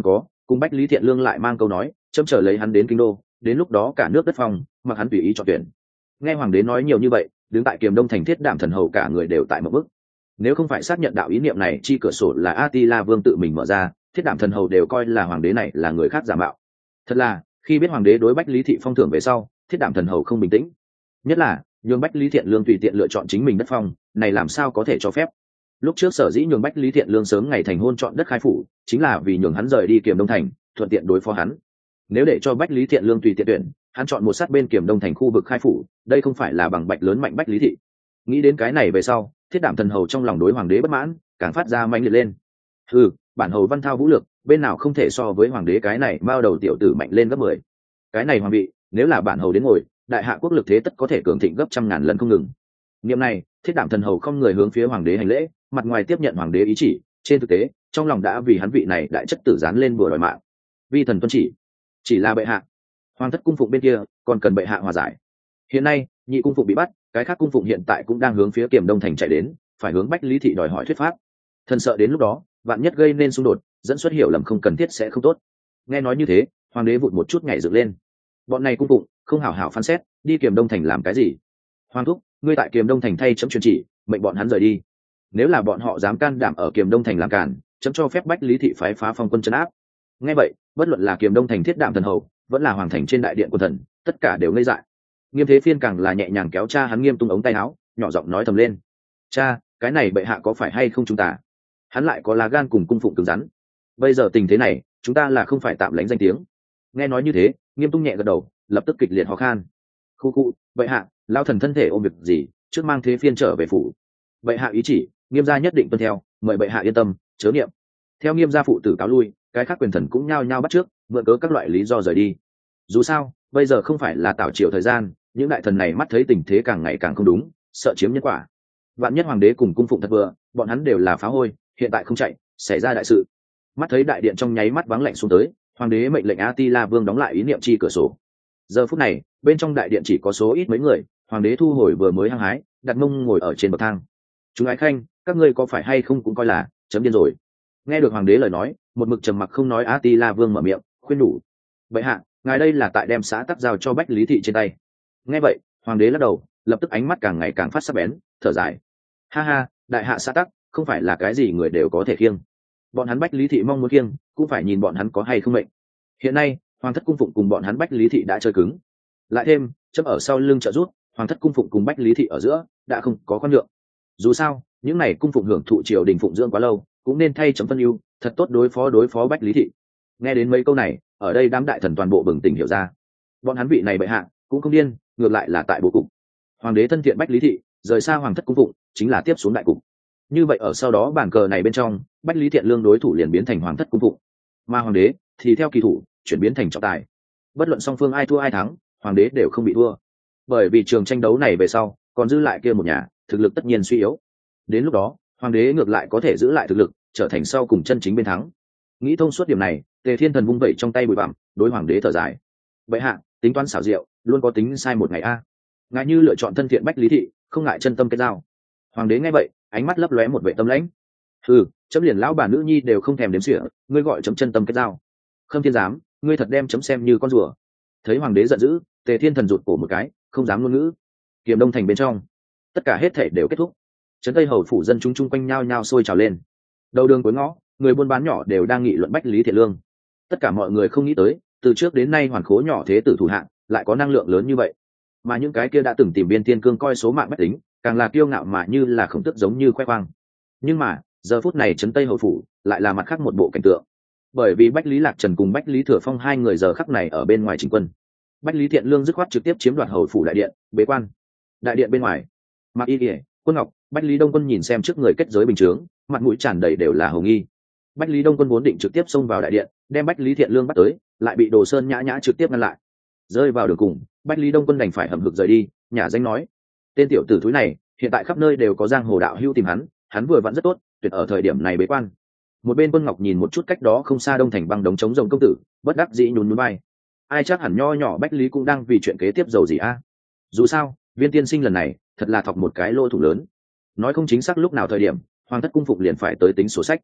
cùng Bách Lý Thiện Lương lại mang câu nói chấm chờ lấy hắn đến kinh đô, đến lúc đó cả nước đất phong mặc hắn tùy ý chọn tuyển. Nghe hoàng đế nói nhiều như vậy, đứng tại Kiềm Đông thành Thiết Đảm thần hầu cả người đều tại một bước. Nếu không phải xác nhận đạo ý niệm này chi cửa sổ là Atila Vương tự mình mở ra, Thiết Đảm thần hầu đều coi là hoàng đế này là người khác giả mạo. Thật là, khi biết hoàng đế đối Bách Lý thị phong thưởng về sau, Thiết Đảm thần hầu không bình tĩnh. Nhất là, nhường Bách Lý Thiện Lương tùy tiện lựa chọn chính mình đất phong, này làm sao có thể cho phép? Lúc trước sở dĩ nhường Bách Lý Thiện Lương sớm ngày thành hôn chọn đất khai phủ, chính là vì nhường hắn rời đi Kiềm Đông thành, thuận tiện đối phó hắn. Nếu để cho Bách Lý Thiện Lương tùy tiện tuyển, hắn chọn một sát bên Kiềm Đông thành khu vực khai phủ, đây không phải là bằng bạch lớn mạnh Bách Lý thị. Nghĩ đến cái này về sau, Thiết Đảm thần hầu trong lòng đối hoàng đế bất mãn, càng phát ra mạnh liệt lên. Ừ, bản hầu văn thao vũ lược, bên nào không thể so với hoàng đế cái này bao đầu tiểu tử mạnh lên gấp mười. Cái này hoàng vị, nếu là bản hầu đến ngồi, đại hạ quốc lực thế tất có thể cường thịnh gấp trăm ngàn lần không ngừng. Niệm này, Thiết Đảm thần hầu không người hướng phía hoàng đế hành lễ, mặt ngoài tiếp nhận hoàng đế ý chỉ, trên thực tế, trong lòng đã vì hắn vị này đại chất tử dán lên bùa đòi mạng. Vi thần tuân chỉ. Chỉ là bệ hạ. Hoàng thất cung phụng bên kia còn cần bệ hạ hòa giải. Hiện nay, nhị cung phụng bị bắt, cái khác cung phụng hiện tại cũng đang hướng phía Kiềm Đông thành chạy đến, phải hướng Bách Lý thị đòi hỏi thuyết pháp. Thần sợ đến lúc đó, vạn nhất gây nên xung đột, dẫn xuất hiểu lầm không cần thiết sẽ không tốt. Nghe nói như thế, hoàng đế vụt một chút nhảy dựng lên. Bọn này cung phụng không hảo hảo phán xét, đi Kiềm Đông thành làm cái gì? Hoàng thúc, ngươi tại Kiềm Đông thành thay chấm truyền chỉ, mệnh bọn hắn rời đi. Nếu là bọn họ dám can đảm ở Kiềm Đông thành làm cản, chấm cho phép Bách Lý thị phái phá phong quân trấn áp. Nghe vậy, bất luận là Kiềm Đông thành Thiết Đảm thần hầu, vẫn là hoàng thành trên đại điện của thần, tất cả đều ngây dại. Nghiêm Thế Phiên càng là nhẹ nhàng kéo cha hắn Nghiêm tung ống tay áo, nhỏ giọng nói thầm lên: cha, cái này bệ hạ có phải hay không chúng ta? Hắn lại có lá gan cùng cung phụng cứng rắn. Bây giờ tình thế này, chúng ta là không phải tạm lánh danh tiếng. Nghe nói như thế, Nghiêm tung nhẹ gật đầu, lập tức kịch liệt ho khan. Khu khu, bệ hạ, lao thần thân thể ôm việc gì, trước mang Thế Phiên trở về phủ. Bệ hạ ý chỉ, Nghiêm gia nhất định tuân theo, mời bệ hạ yên tâm, chớ niệm. Theo Nghiêm gia phụ tử cáo lui, cái khác quyền thần cũng nhao nhao bắt trước, mượn cớ các loại lý do rời đi. Dù sao, bây giờ không phải là tảo triều thời gian, những đại thần này mắt thấy tình thế càng ngày càng không đúng, sợ chiếm nhân quả. Vạn nhất hoàng đế cùng cung phụng thật vừa, bọn hắn đều là phá hôi, hiện tại không chạy, xảy ra đại sự. Mắt thấy đại điện trong nháy mắt vắng lạnh xuống tới, hoàng đế mệnh lệnh Atila Vương đóng lại ý niệm chi cửa sổ. Giờ phút này, bên trong đại điện chỉ có số ít mấy người, hoàng đế thu hồi vừa mới hăng hái, đặt mông ngồi ở trên bậc thang. Chúng ái khanh, các ngươi có phải hay không cũng coi là chấm điên rồi. Nghe được hoàng đế lời nói, một mực trầm mặc không nói Atila Vương mở miệng khuyên đủ. Bệ hạ, ngài đây là tại đem xã tắc giao cho Bách Lý thị trên tay. Nghe vậy, hoàng đế lắc đầu, lập tức ánh mắt càng ngày càng phát sắc bén, thở dài: ha ha, đại hạ xã tắc không phải là cái gì người đều có thể khiêng. Bọn hắn Bách Lý thị mong muốn khiêng, cũng phải nhìn bọn hắn có hay không mệnh. Hiện nay, hoàng thất cung phụng cùng bọn hắn Bách Lý thị đã chơi cứng. Lại thêm, chấm ở sau lưng trợ giúp, hoàng thất cung phụng cùng Bách Lý thị ở giữa đã không có quan nhượng. Dù sao, những này cung phụng hưởng thụ triều đình phụng dưỡng quá lâu, cũng nên thay chấm phân ưu, thật tốt đối phó đối phó Bách Lý thị. Nghe đến mấy câu này, ở đây đám đại thần toàn bộ bừng tỉnh hiểu ra, bọn hắn vị này bệ hạ cũng không điên, ngược lại là tại bộ cục. Hoàng đế thân thiện Bách Lý thị, rời xa hoàng thất cung phụng, chính là tiếp xuống đại cục. Như vậy ở sau đó bàn cờ này bên trong, Bách Lý Thiện Lương đối thủ liền biến thành hoàng thất cung phụng, mà hoàng đế thì theo kỳ thủ chuyển biến thành trọng tài. Bất luận song phương ai thua ai thắng, hoàng đế đều không bị thua, bởi vì trường tranh đấu này về sau còn giữ lại kia một nhà, thực lực tất nhiên suy yếu. Đến lúc đó, hoàng đế ngược lại có thể giữ lại thực lực, trở thành sau cùng chân chính bên thắng. Nghĩ thông suốt điểm này, Tề Thiên Thần vung vẩy trong tay bụi bặm, đối hoàng đế thở dài: bệ hạ, tính toán xảo diệu, luôn có tính sai một ngày a. Ngài như lựa chọn thân thiện Bách Lý thị, không ngại chân tâm kết giao. Hoàng đế nghe vậy, ánh mắt lấp lóe một vệ tâm lãnh: ừ, chấm liền lão bà nữ nhi đều không thèm đếm xỉa, ngươi gọi chấm chân tâm kết giao? Khâm Thiên Giám, ngươi thật đem chấm xem như con rùa. Thấy hoàng đế giận dữ, Tề Thiên Thần rụt cổ một cái, không dám ngôn ngữ. Kiềm Đông thành bên trong, tất cả hết thể đều kết thúc. Trấn Tây hầu phủ dân chúng chung quanh nhao nhao sôi trào lên. Đầu đường cuối ngõ, người buôn bán nhỏ đều đang nghị luận Bách Lý Thiện Lương. Tất cả mọi người không nghĩ tới, từ trước đến nay hoàn khố nhỏ thế tử thủ hạng lại có năng lượng lớn như vậy. Mà những cái kia đã từng tìm biên tiên cương coi số mạng bách tính, càng là kiêu ngạo mà như là khổng tức giống như khoe khoang. Nhưng mà giờ phút này Trấn Tây hầu phủ lại là mặt khác một bộ cảnh tượng, bởi vì Bách Lý Lạc Trần cùng Bách Lý Thừa Phong hai người giờ khắc này ở bên ngoài chỉnh quân. Bách Lý Thiện Lương dứt khoát trực tiếp chiếm đoạt hầu phủ đại điện, bế quan. Đại điện bên ngoài, Mạc Y Điệp, Quân Ngọc, Bách Lý Đông Quân nhìn xem trước người kết giới bình chướng, mặt mũi tràn đầy đều là hồng nghi. Bách Lý Đông Quân vốn định trực tiếp xông vào đại điện, đem Bách Lý Thiện Lương bắt tới, lại bị Đồ Sơn nhã nhã trực tiếp ngăn lại. Rơi vào đường cùng, Bách Lý Đông Quân đành phải hậm hực rời đi, nhả danh nói: tên tiểu tử thúi này, hiện tại khắp nơi đều có giang hồ đạo hữu tìm hắn, hắn vừa vặn rất tốt, tuyệt ở thời điểm này bế quan. Một bên Quân Ngọc nhìn một chút cách đó không xa Đông Thành băng đống chống rồng công tử, bất đắc dĩ nhún nhún vai. Ai chắc hẳn nho nhỏ Bách Lý cũng đang vì chuyện kế tiếp giàu gì a? Dù sao, Viên tiên sinh lần này thật là thọc một cái lỗ thủ lớn. Nói không chính xác lúc nào thời điểm, hoàng thất cung phục liền phải tới tính sổ sách.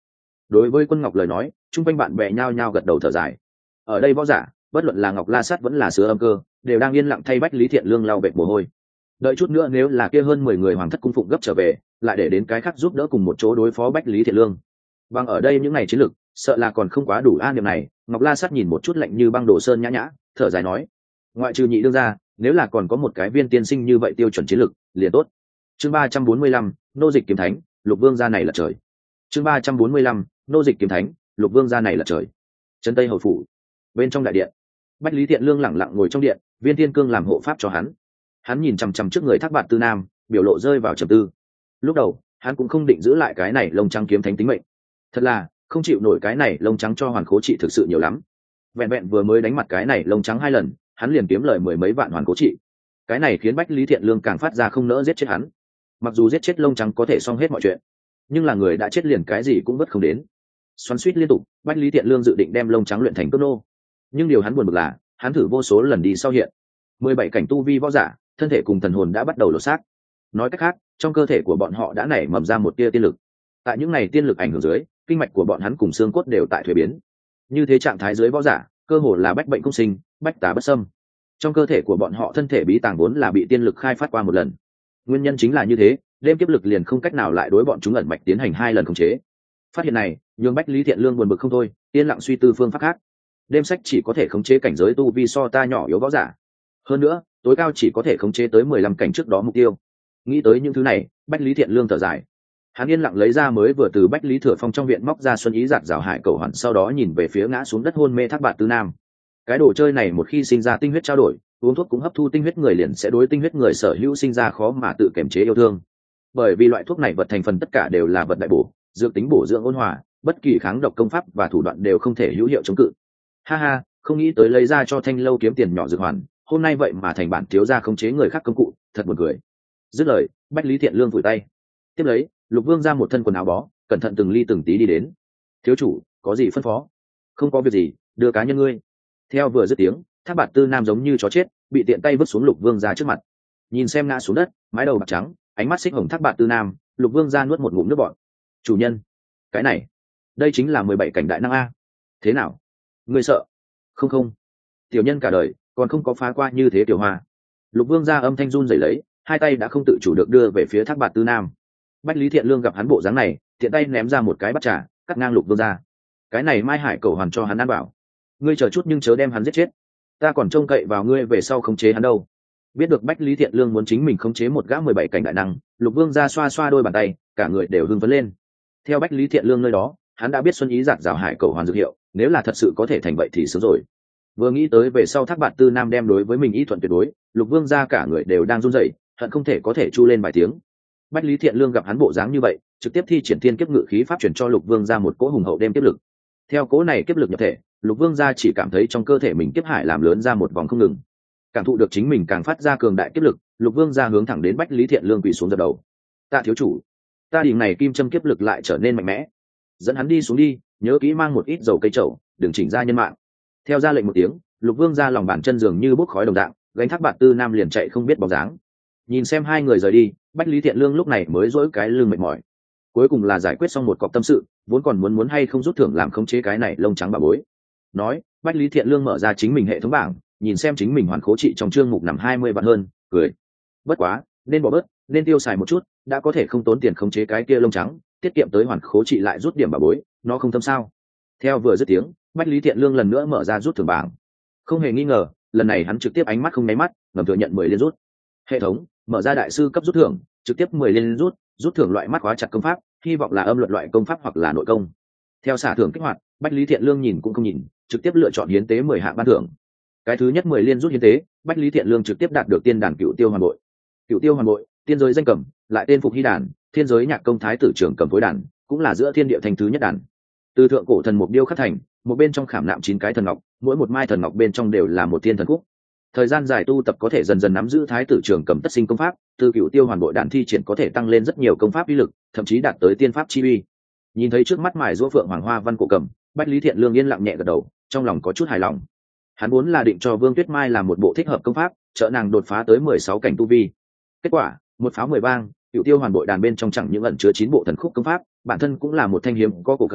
Đối với Quân Ngọc lời nói, chung quanh bạn bè nhao nhao gật đầu thở dài. Ở đây võ giả, bất luận là Ngọc La Sát vẫn là Sứa Âm Cơ, đều đang yên lặng thay Bách Lý Thiện Lương lau vệt mồ hôi. Đợi chút nữa nếu là kia hơn mười người hoàng thất cung phụng gấp trở về, lại để đến cái khác giúp đỡ cùng một chỗ đối phó Bách Lý Thiện Lương. Bằng ở đây những ngày chiến lược, sợ là còn không quá đủ an niệm này. Ngọc La Sát nhìn một chút lạnh như băng Đồ Sơn nhã nhã, thở dài nói: ngoại trừ nhị đương ra, nếu là còn có một cái viên tiên sinh như vậy tiêu chuẩn chiến lược, liền tốt. Chương ba trăm bốn mươi lăm, nô dịch kiếm thánh, Lục Vương gia này là trời. Chương ba trăm bốn mươi lăm, nô dịch kiếm thánh, Lục Vương gia này là trời. Trấn Tây hầu phủ, bên trong đại điện, Bách Lý Thiện Lương lẳng lặng ngồi trong điện, Viên Thiên Cương làm hộ pháp cho hắn. Hắn nhìn chằm chằm trước người Thác Bạt Tư Nam, biểu lộ rơi vào trầm tư. Lúc đầu, hắn cũng không định giữ lại cái này lông trắng kiếm thánh tính mệnh. Thật là, không chịu nổi cái này lông trắng cho hoàn khố trị thực sự nhiều lắm. Vẹn vẹn vừa mới đánh mặt cái này lông trắng hai lần, hắn liền kiếm lời mười mấy vạn hoàn khố trị. Cái này khiến Bách Lý Thiện Lương càng phát ra không nỡ giết chết hắn. Mặc dù giết chết lông trắng có thể xong hết mọi chuyện, nhưng là người đã chết liền cái gì cũng bất không đến. Xoắn xuýt liên tục, Bách Lý Thiện Lương dự định đem lông trắng luyện thành cướp nô. Nhưng điều hắn buồn bực là, hắn thử vô số lần đi sau hiện mười bảy cảnh tu vi võ giả, thân thể cùng thần hồn đã bắt đầu lột xác. Nói cách khác, trong cơ thể của bọn họ đã nảy mầm ra một tia tiên lực. Tại những này tiên lực ảnh hưởng dưới, kinh mạch của bọn hắn cùng xương cốt đều tại thuế biến. Như thế trạng thái dưới võ giả, cơ hồ là bách bệnh không sinh, bách tà bất xâm. Trong cơ thể của bọn họ thân thể bí tàng vốn là bị tiên lực khai phát qua một lần. Nguyên nhân chính là như thế, đêm kiếp lực liền không cách nào lại đối bọn chúng ẩn mạch tiến hành hai lần khống chế. Phát hiện này, nhường Bách Lý Thiện Lương buồn bực không thôi, yên lặng suy tư phương pháp khác. Đêm sách chỉ có thể khống chế cảnh giới tu vi so ta nhỏ yếu võ giả. Hơn nữa, tối cao chỉ có thể khống chế tới mười lăm cảnh trước đó mục tiêu. Nghĩ tới những thứ này, Bách Lý Thiện Lương thở dài. Hắn yên lặng lấy ra mới vừa từ Bách Lý Thừa Phong trong viện móc ra xuân ý giạt rào hải cầu hoàn, sau đó nhìn về phía ngã xuống đất hôn mê Thác Bạt Tư Nam. Cái đồ chơi này một khi sinh ra tinh huyết trao đổi, uống thuốc cũng hấp thu tinh huyết người liền sẽ đối tinh huyết người sở hữu sinh ra khó mà tự kiềm chế yêu thương. Bởi vì loại thuốc này vật thành phần tất cả đều là vật đại bổ, dược tính bổ dưỡng ôn hòa, bất kỳ kháng độc công pháp và thủ đoạn đều không thể hữu hiệu chống cự. Ha ha, không nghĩ tới lấy ra cho Thanh Lâu kiếm tiền nhỏ dược hoàn, hôm nay vậy mà thành bản thiếu gia khống chế người khác công cụ, thật buồn cười. Dứt lời, Bách Lý Thiện Lương vùi tay. Tiếp lấy, Lục Vương ra một thân quần áo bó, cẩn thận từng ly từng tí đi đến. Thiếu chủ, có gì phân phó? Không có việc gì, đưa cá nhân ngươi. Theo vừa dứt tiếng, Thác Bạt Tư Nam giống như chó chết, bị tiện tay vứt xuống Lục Vương ra trước mặt. Nhìn xem ngã xuống đất, mái đầu bạc trắng, ánh mắt xích hồng Thác Bạt Tư Nam, Lục Vương ra nuốt một ngụm nước bọt. Chủ nhân, cái này, đây chính là mười bảy cảnh đại năng a. Thế nào? Ngươi sợ? Không không, tiểu nhân cả đời còn không có phá qua như thế tiểu hoa. Lục Vương ra âm thanh run rẩy lấy, hai tay đã không tự chủ được đưa về phía Thác Bạt Tư Nam. Bách Lý Thiện Lương gặp hắn bộ dáng này, tiện tay ném ra một cái bắt trà, cắt ngang Lục Vương ra. Cái này Mai Hải cầu hoàn cho hắn ăn bảo, ngươi chờ chút nhưng chớ đem hắn giết chết, ta còn trông cậy vào ngươi về sau khống chế hắn đâu. Biết được Bách Lý Thiện Lương muốn chính mình khống chế một gã mười bảy cảnh đại năng, Lục Vương ra xoa xoa đôi bàn tay, cả người đều hưng phấn lên. Theo Bách Lý Thiện Lương nơi đó, hắn đã biết xuân ý giạt rào hải cầu hoàn dược hiệu, nếu là thật sự có thể thành vậy thì sớm rồi. Vừa nghĩ tới về sau Thác Bạt Tư Nam đem đối với mình ý thuận tuyệt đối, Lục Vương ra cả người đều đang run rẩy, hận không thể có thể chu lên vài tiếng. Bách Lý Thiện Lương gặp hắn bộ dáng như vậy, trực tiếp thi triển thiên kiếp ngự khí pháp chuyển cho Lục Vương ra một cỗ hùng hậu đêm kiếp lực. Theo cỗ này kiếp lực nhập thể, Lục Vương ra chỉ cảm thấy trong cơ thể mình kiếp hải làm lớn ra một vòng không ngừng. Cảm thụ được chính mình càng phát ra cường đại kiếp lực, Lục Vương ra hướng thẳng đến Bách Lý Thiện Lương quỳ xuống dập đầu. Tạ thiếu chủ, ta đỉnh này kim châm kiếp lực lại trở nên mạnh mẽ. Dẫn hắn đi xuống đi, nhớ kỹ mang một ít dầu cây trầu, đừng chỉnh ra nhân mạng. Theo ra lệnh một tiếng, Lục Vương ra lòng bàn chân dường như bốc khói đồng dạng, gánh Thác Bạt Tư Nam liền chạy không biết bóng dáng. Nhìn xem hai người rời đi, Bách Lý Thiện Lương lúc này mới dỗi cái lưng mệt mỏi. Cuối cùng là giải quyết xong một cọc tâm sự, vốn còn muốn muốn hay không rút thưởng làm khống chế cái này lông trắng bà bối. Nói, Bách Lý Thiện Lương mở ra chính mình hệ thống bảng, nhìn xem chính mình hoàn khố trị trong chương mục nằm hai mươi vạn hơn, cười. Bất quá, nên bỏ bớt, nên tiêu xài một chút, đã có thể không tốn tiền khống chế cái kia lông trắng, tiết kiệm tới hoàn khố trị lại rút điểm bà bối, nó không tâm sao? Theo vừa dứt tiếng, Bách Lý Thiện Lương lần nữa mở ra rút thưởng bảng. Không hề nghi ngờ, lần này hắn trực tiếp ánh mắt không nháy mắt, ngầm thừa nhận mười liên rút. Hệ thống mở ra đại sư cấp rút thưởng, trực tiếp mười liên rút, rút thưởng loại mắt khóa chặt công pháp, hy vọng là âm luật loại công pháp hoặc là nội công. Theo xả thưởng kích hoạt, Bách Lý Thiện Lương nhìn cũng không nhìn, trực tiếp lựa chọn hiến tế mười hạng ban thưởng. Cái thứ nhất mười liên rút hiến tế, Bách Lý Thiện Lương trực tiếp đạt được tiên đàn Cựu Tiêu Hoàn Bội. Cựu Tiêu Hoàn Bội, tiên giới danh cầm, lại tên Phục Hy đàn, thiên giới nhạc công thái tử trưởng cầm phối đàn, cũng là giữa thiên địa thành thứ nhất đàn. Từ thượng cổ thần mục điêu khắc thành, một bên trong khảm nạm chín cái thần ngọc, mỗi một mai thần ngọc bên trong đều là một thiên thần khúc. Thời gian dài tu tập có thể dần dần nắm giữ thái tử trường cầm tất sinh công pháp, từ Cựu Tiêu Hoàn Bội đàn thi triển có thể tăng lên rất nhiều công pháp uy lực, thậm chí đạt tới tiên pháp chi uy. Nhìn thấy trước mắt mài giũa phượng hoàng hoa văn cổ cầm, Bách Lý Thiện Lương yên lặng nhẹ gật đầu, trong lòng có chút hài lòng. Hắn vốn là định cho Vương Tuyết Mai làm một bộ thích hợp công pháp, trợ nàng đột phá tới mười sáu cảnh tu vi. Kết quả, một pháo mười bang, Cựu Tiêu Hoàn Bội đàn bên trong chẳng những ẩn chứa chín bộ thần khúc công pháp, bản thân cũng là một thanh hiếm có cổ cầm,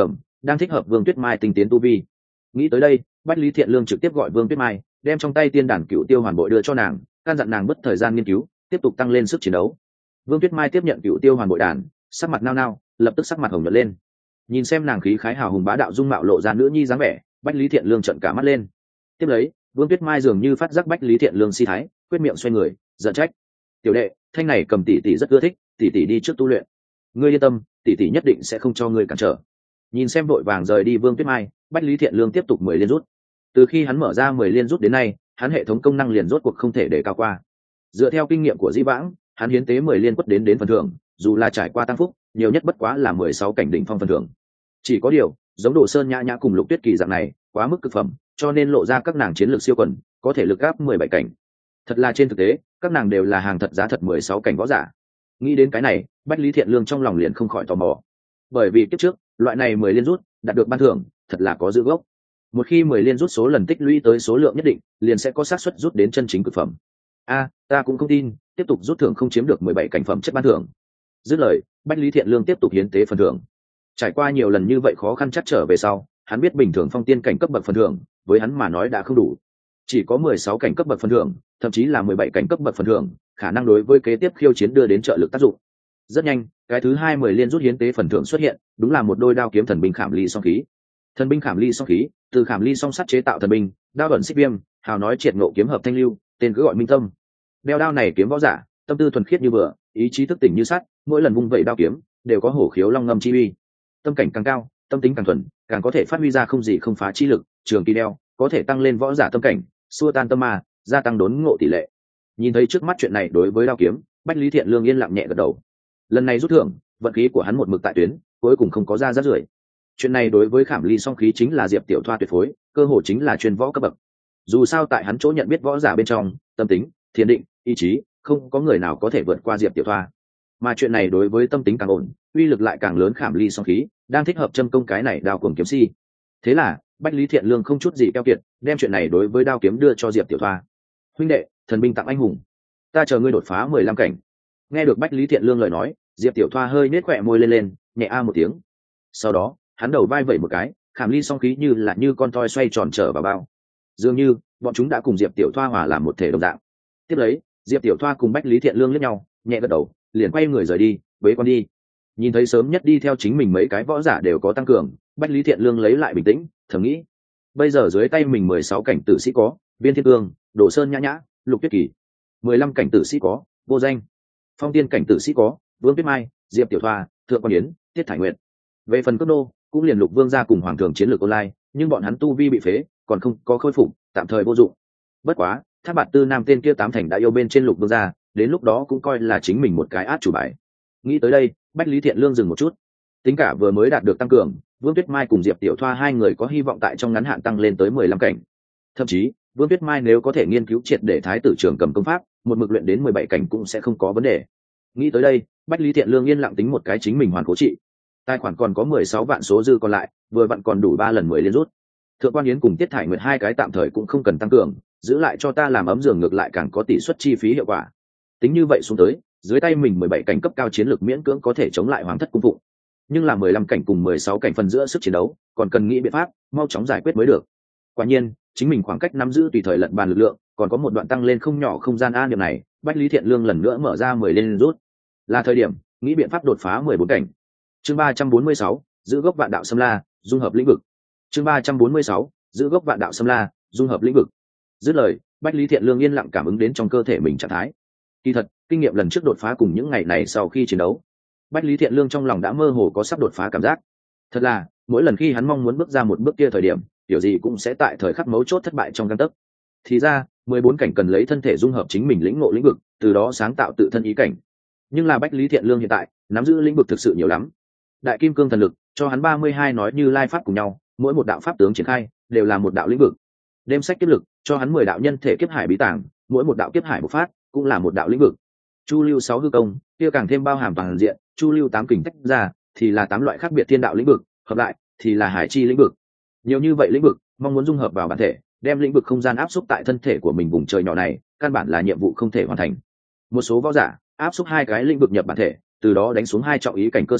đang thích hợp Vương Tuyết Mai tinh tiến tu vi. Nghĩ tới đây, Bách Lý Thiện Lương trực tiếp gọi Vương Tuyết Mai, đem trong tay tiên đàn cựu tiêu hoàn bội đưa cho nàng, căn dặn nàng bất thời gian nghiên cứu, tiếp tục tăng lên sức chiến đấu. Vương Tuyết Mai tiếp nhận cựu tiêu hoàn bội đàn, sắc mặt nao nao, lập tức sắc mặt hồng nhuận lên. Nhìn xem nàng khí khái hào hùng bá đạo dung mạo lộ ra nữ nhi dáng vẻ, Bách Lý Thiện Lương trợn cả mắt lên. Tiếp lấy, Vương Tuyết Mai dường như phát giác Bách Lý Thiện Lương si thái, quyết miệng xoay người, giận trách: "Tiểu đệ, thanh này cầm tỷ tỷ rất ưa thích, tỷ tỷ đi trước tu luyện. Ngươi yên tâm, tỷ tỷ nhất định sẽ không cho ngươi cản trở." Nhìn xem vội vàng rời đi Vương Tuyết Mai, Bách Lý Thiện Lương tiếp tục mười liên rút. Từ khi hắn mở ra mười liên rút đến nay, hắn hệ thống công năng liền rốt cuộc không thể để cao qua. Dựa theo kinh nghiệm của Dĩ Vãng, hắn hiến tế mười liên quất đến đến phần thưởng, dù là trải qua tăng phúc, nhiều nhất bất quá là mười sáu cảnh đỉnh phong phần thưởng. Chỉ có điều, giống Đồ Sơn Nhã Nhã cùng Lục Tuyết Kỳ dạng này, quá mức cực phẩm, cho nên lộ ra các nàng chiến lược siêu quần, có thể lực áp mười bảy cảnh. Thật là trên thực tế, các nàng đều là hàng thật giá thật mười sáu cảnh võ giả. Nghĩ đến cái này, Bách Lý Thiện Lương trong lòng liền không khỏi tò mò. Bởi vì kiếp trước, loại này mười liên rút, đạt được ban thưởng, thật là có giữ gốc. Một khi mười liên rút số lần tích lũy tới số lượng nhất định, liền sẽ có xác suất rút đến chân chính cực phẩm. A, ta cũng không tin, tiếp tục rút thưởng không chiếm được mười bảy cảnh phẩm chất ban thưởng. Dứt lời, Bách Lý Thiện Lương tiếp tục hiến tế phần thưởng. Trải qua nhiều lần như vậy khó khăn chắc trở về sau, hắn biết bình thường phong tiên cảnh cấp bậc phần thưởng, với hắn mà nói đã không đủ. Chỉ có mười sáu cảnh cấp bậc phần thưởng, thậm chí là mười bảy cảnh cấp bậc phần thưởng, khả năng đối với kế tiếp khiêu chiến đưa đến trợ lực tác dụng. Rất nhanh, cái thứ hai mười liên rút hiến tế phần thưởng xuất hiện, đúng là một đôi đao kiếm thần binh khảm ly song khí. Thần binh khảm ly song khí, từ khảm ly song sắt chế tạo thần binh, đao ẩn xích viêm, hào nói triệt ngộ kiếm hợp thanh lưu, tên cứ gọi minh tâm. Đeo đao này kiếm võ giả, tâm tư thuần khiết như vừa, ý chí thức tỉnh như sắt, mỗi lần vung vẩy đao kiếm, đều có hổ khiếu long ngâm chi uy. Tâm cảnh càng cao, tâm tính càng thuần, càng có thể phát huy ra không gì không phá chi lực, trường kỳ đeo, có thể tăng lên võ giả tâm cảnh, xua tan tâm ma, gia tăng đốn ngộ tỷ lệ. Nhìn thấy trước mắt chuyện này đối với đao kiếm, Bách Lý Thiện Lương yên lặng nhẹ gật đầu. Lần này rút thưởng, vận khí của hắn một mực tại tuyến, cuối cùng không có ra rác rưởi. Chuyện này đối với khảm ly song khí chính là Diệp Tiểu Thoa tuyệt phối, cơ hội chính là chuyên võ cấp bậc. Dù sao tại hắn chỗ nhận biết võ giả bên trong, tâm tính, thiền định, ý chí, không có người nào có thể vượt qua Diệp Tiểu Thoa. Mà chuyện này đối với tâm tính càng ổn, uy lực lại càng lớn khảm ly song khí, đang thích hợp châm công cái này đao cuồng kiếm si. Thế là, Bách Lý Thiện Lương không chút gì keo kiệt, đem chuyện này đối với đao kiếm đưa cho Diệp Tiểu Thoa. "Huynh đệ, thần binh tặng anh hùng, ta chờ ngươi đột phá mười lăm cảnh." Nghe được Bách Lý Thiện Lương lời nói, Diệp Tiểu Thoa hơi nết khỏe môi lên lên, nhẹ a một tiếng. Sau đó, hắn đầu vai vẩy một cái, khảm ly song khí như là như con toy xoay tròn trở vào bao. Dường như, bọn chúng đã cùng Diệp Tiểu Thoa hòa làm một thể đồng dạng. Tiếp lấy, Diệp Tiểu Thoa cùng Bách Lý Thiện Lương liếc nhau, nhẹ gật đầu, liền quay người rời đi, bế quan đi. Nhìn thấy sớm nhất đi theo chính mình mấy cái võ giả đều có tăng cường, Bách Lý Thiện Lương lấy lại bình tĩnh, thầm nghĩ: bây giờ dưới tay mình mười sáu cảnh tử sĩ có Viên Thiên Cương, Đồ Sơn Nhã Nhã, Lục Tuyết Kỳ; mười lăm cảnh tử sĩ có Vô Danh; phong tiên cảnh tử sĩ có Vương Tuyết Mai, Diệp Tiểu Thoa, Thượng Quan Yến, Tiết Thải Nguyệt. Về phần cấp đô, cũng liền Lục Vương gia cùng Hoàng Thường chiến lược online, nhưng bọn hắn tu vi bị phế, còn không có khôi phục, tạm thời vô dụng. Bất quá, Thác Bạt Tư Nam tên kia tám thành đã yêu bên trên Lục Vương gia, đến lúc đó cũng coi là chính mình một cái át chủ bài. Nghĩ tới đây, Bách Lý Thiện Lương dừng một chút. Tính cả vừa mới đạt được tăng cường, Vương Tuyết Mai cùng Diệp Tiểu Thoa hai người có hy vọng tại trong ngắn hạn tăng lên tới mười lăm cảnh. Thậm chí, Vương Tuyết Mai nếu có thể nghiên cứu triệt để Thái tử Trường Cầm công pháp, một mực luyện đến mười bảy cảnh cũng sẽ không có vấn đề. Nghĩ tới đây, Bách Lý Thiện Lương yên lặng tính một cái chính mình hoàn cố trị. Tài khoản còn có mười sáu vạn số dư còn lại, vừa vặn còn đủ ba lần mười liên rút. Thượng Quan Yến cùng Tiết Thải Nguyệt hai cái tạm thời cũng không cần tăng cường, giữ lại cho ta làm ấm giường ngược lại càng có tỷ suất chi phí hiệu quả. Tính như vậy xuống tới, dưới tay mình mười bảy cảnh cấp cao chiến lược miễn cưỡng có thể chống lại Hoàng thất cung phụng. Nhưng là mười lăm cảnh cùng mười sáu cảnh phần giữa sức chiến đấu, còn cần nghĩ biện pháp, mau chóng giải quyết mới được. Quả nhiên, chính mình khoảng cách nắm giữ tùy thời lận bàn lực lượng, còn có một đoạn tăng lên không nhỏ không gian an điểm này, Bách Lý Thiện Lương lần nữa mở ra mười liên rút. Là thời điểm, nghĩ biện pháp đột phá mười bốn cảnh. Chương ba trăm bốn mươi sáu, giữ gốc vạn đạo xâm la, dung hợp lĩnh vực. Chương ba trăm bốn mươi sáu, giữ gốc vạn đạo xâm la, dung hợp lĩnh vực. Dứt lời, Bách Lý Thiện Lương yên lặng cảm ứng đến trong cơ thể mình trạng thái. Kỳ thật, kinh nghiệm lần trước đột phá cùng những ngày này sau khi chiến đấu, Bách Lý Thiện Lương trong lòng đã mơ hồ có sắp đột phá cảm giác. Thật là, mỗi lần khi hắn mong muốn bước ra một bước kia thời điểm, điều gì cũng sẽ tại thời khắc mấu chốt thất bại trong gang tấc. Thì ra, mười bốn cảnh cần lấy thân thể dung hợp chính mình lĩnh ngộ lĩnh vực, từ đó sáng tạo tự thân ý cảnh. Nhưng là Bách Lý Thiện Lương hiện tại, nắm giữ lĩnh vực thực sự nhiều lắm. Đại Kim Cương thần lực, cho hắn ba mươi hai nói như lai pháp cùng nhau, mỗi một đạo pháp tướng triển khai, đều là một đạo lĩnh vực. Đêm sách kiếp lực, cho hắn mười đạo nhân thể kiếp hải bí tàng, mỗi một đạo kiếp hải bộc phát, cũng là một đạo lĩnh vực. Chu lưu sáu hư công, kia càng thêm bao hàm toàn diện, chu lưu tám kình tách ra, thì là tám loại khác biệt thiên đạo lĩnh vực, hợp lại thì là hải chi lĩnh vực. Nhiều như vậy lĩnh vực, mong muốn dung hợp vào bản thể, đem lĩnh vực không gian áp xúc tại thân thể của mình vùng trời nhỏ này, căn bản là nhiệm vụ không thể hoàn thành. Một số võ giả áp xúc hai cái lĩnh vực nhập bản thể, từ đó đánh xuống hai trọng ý cảnh cơ sở,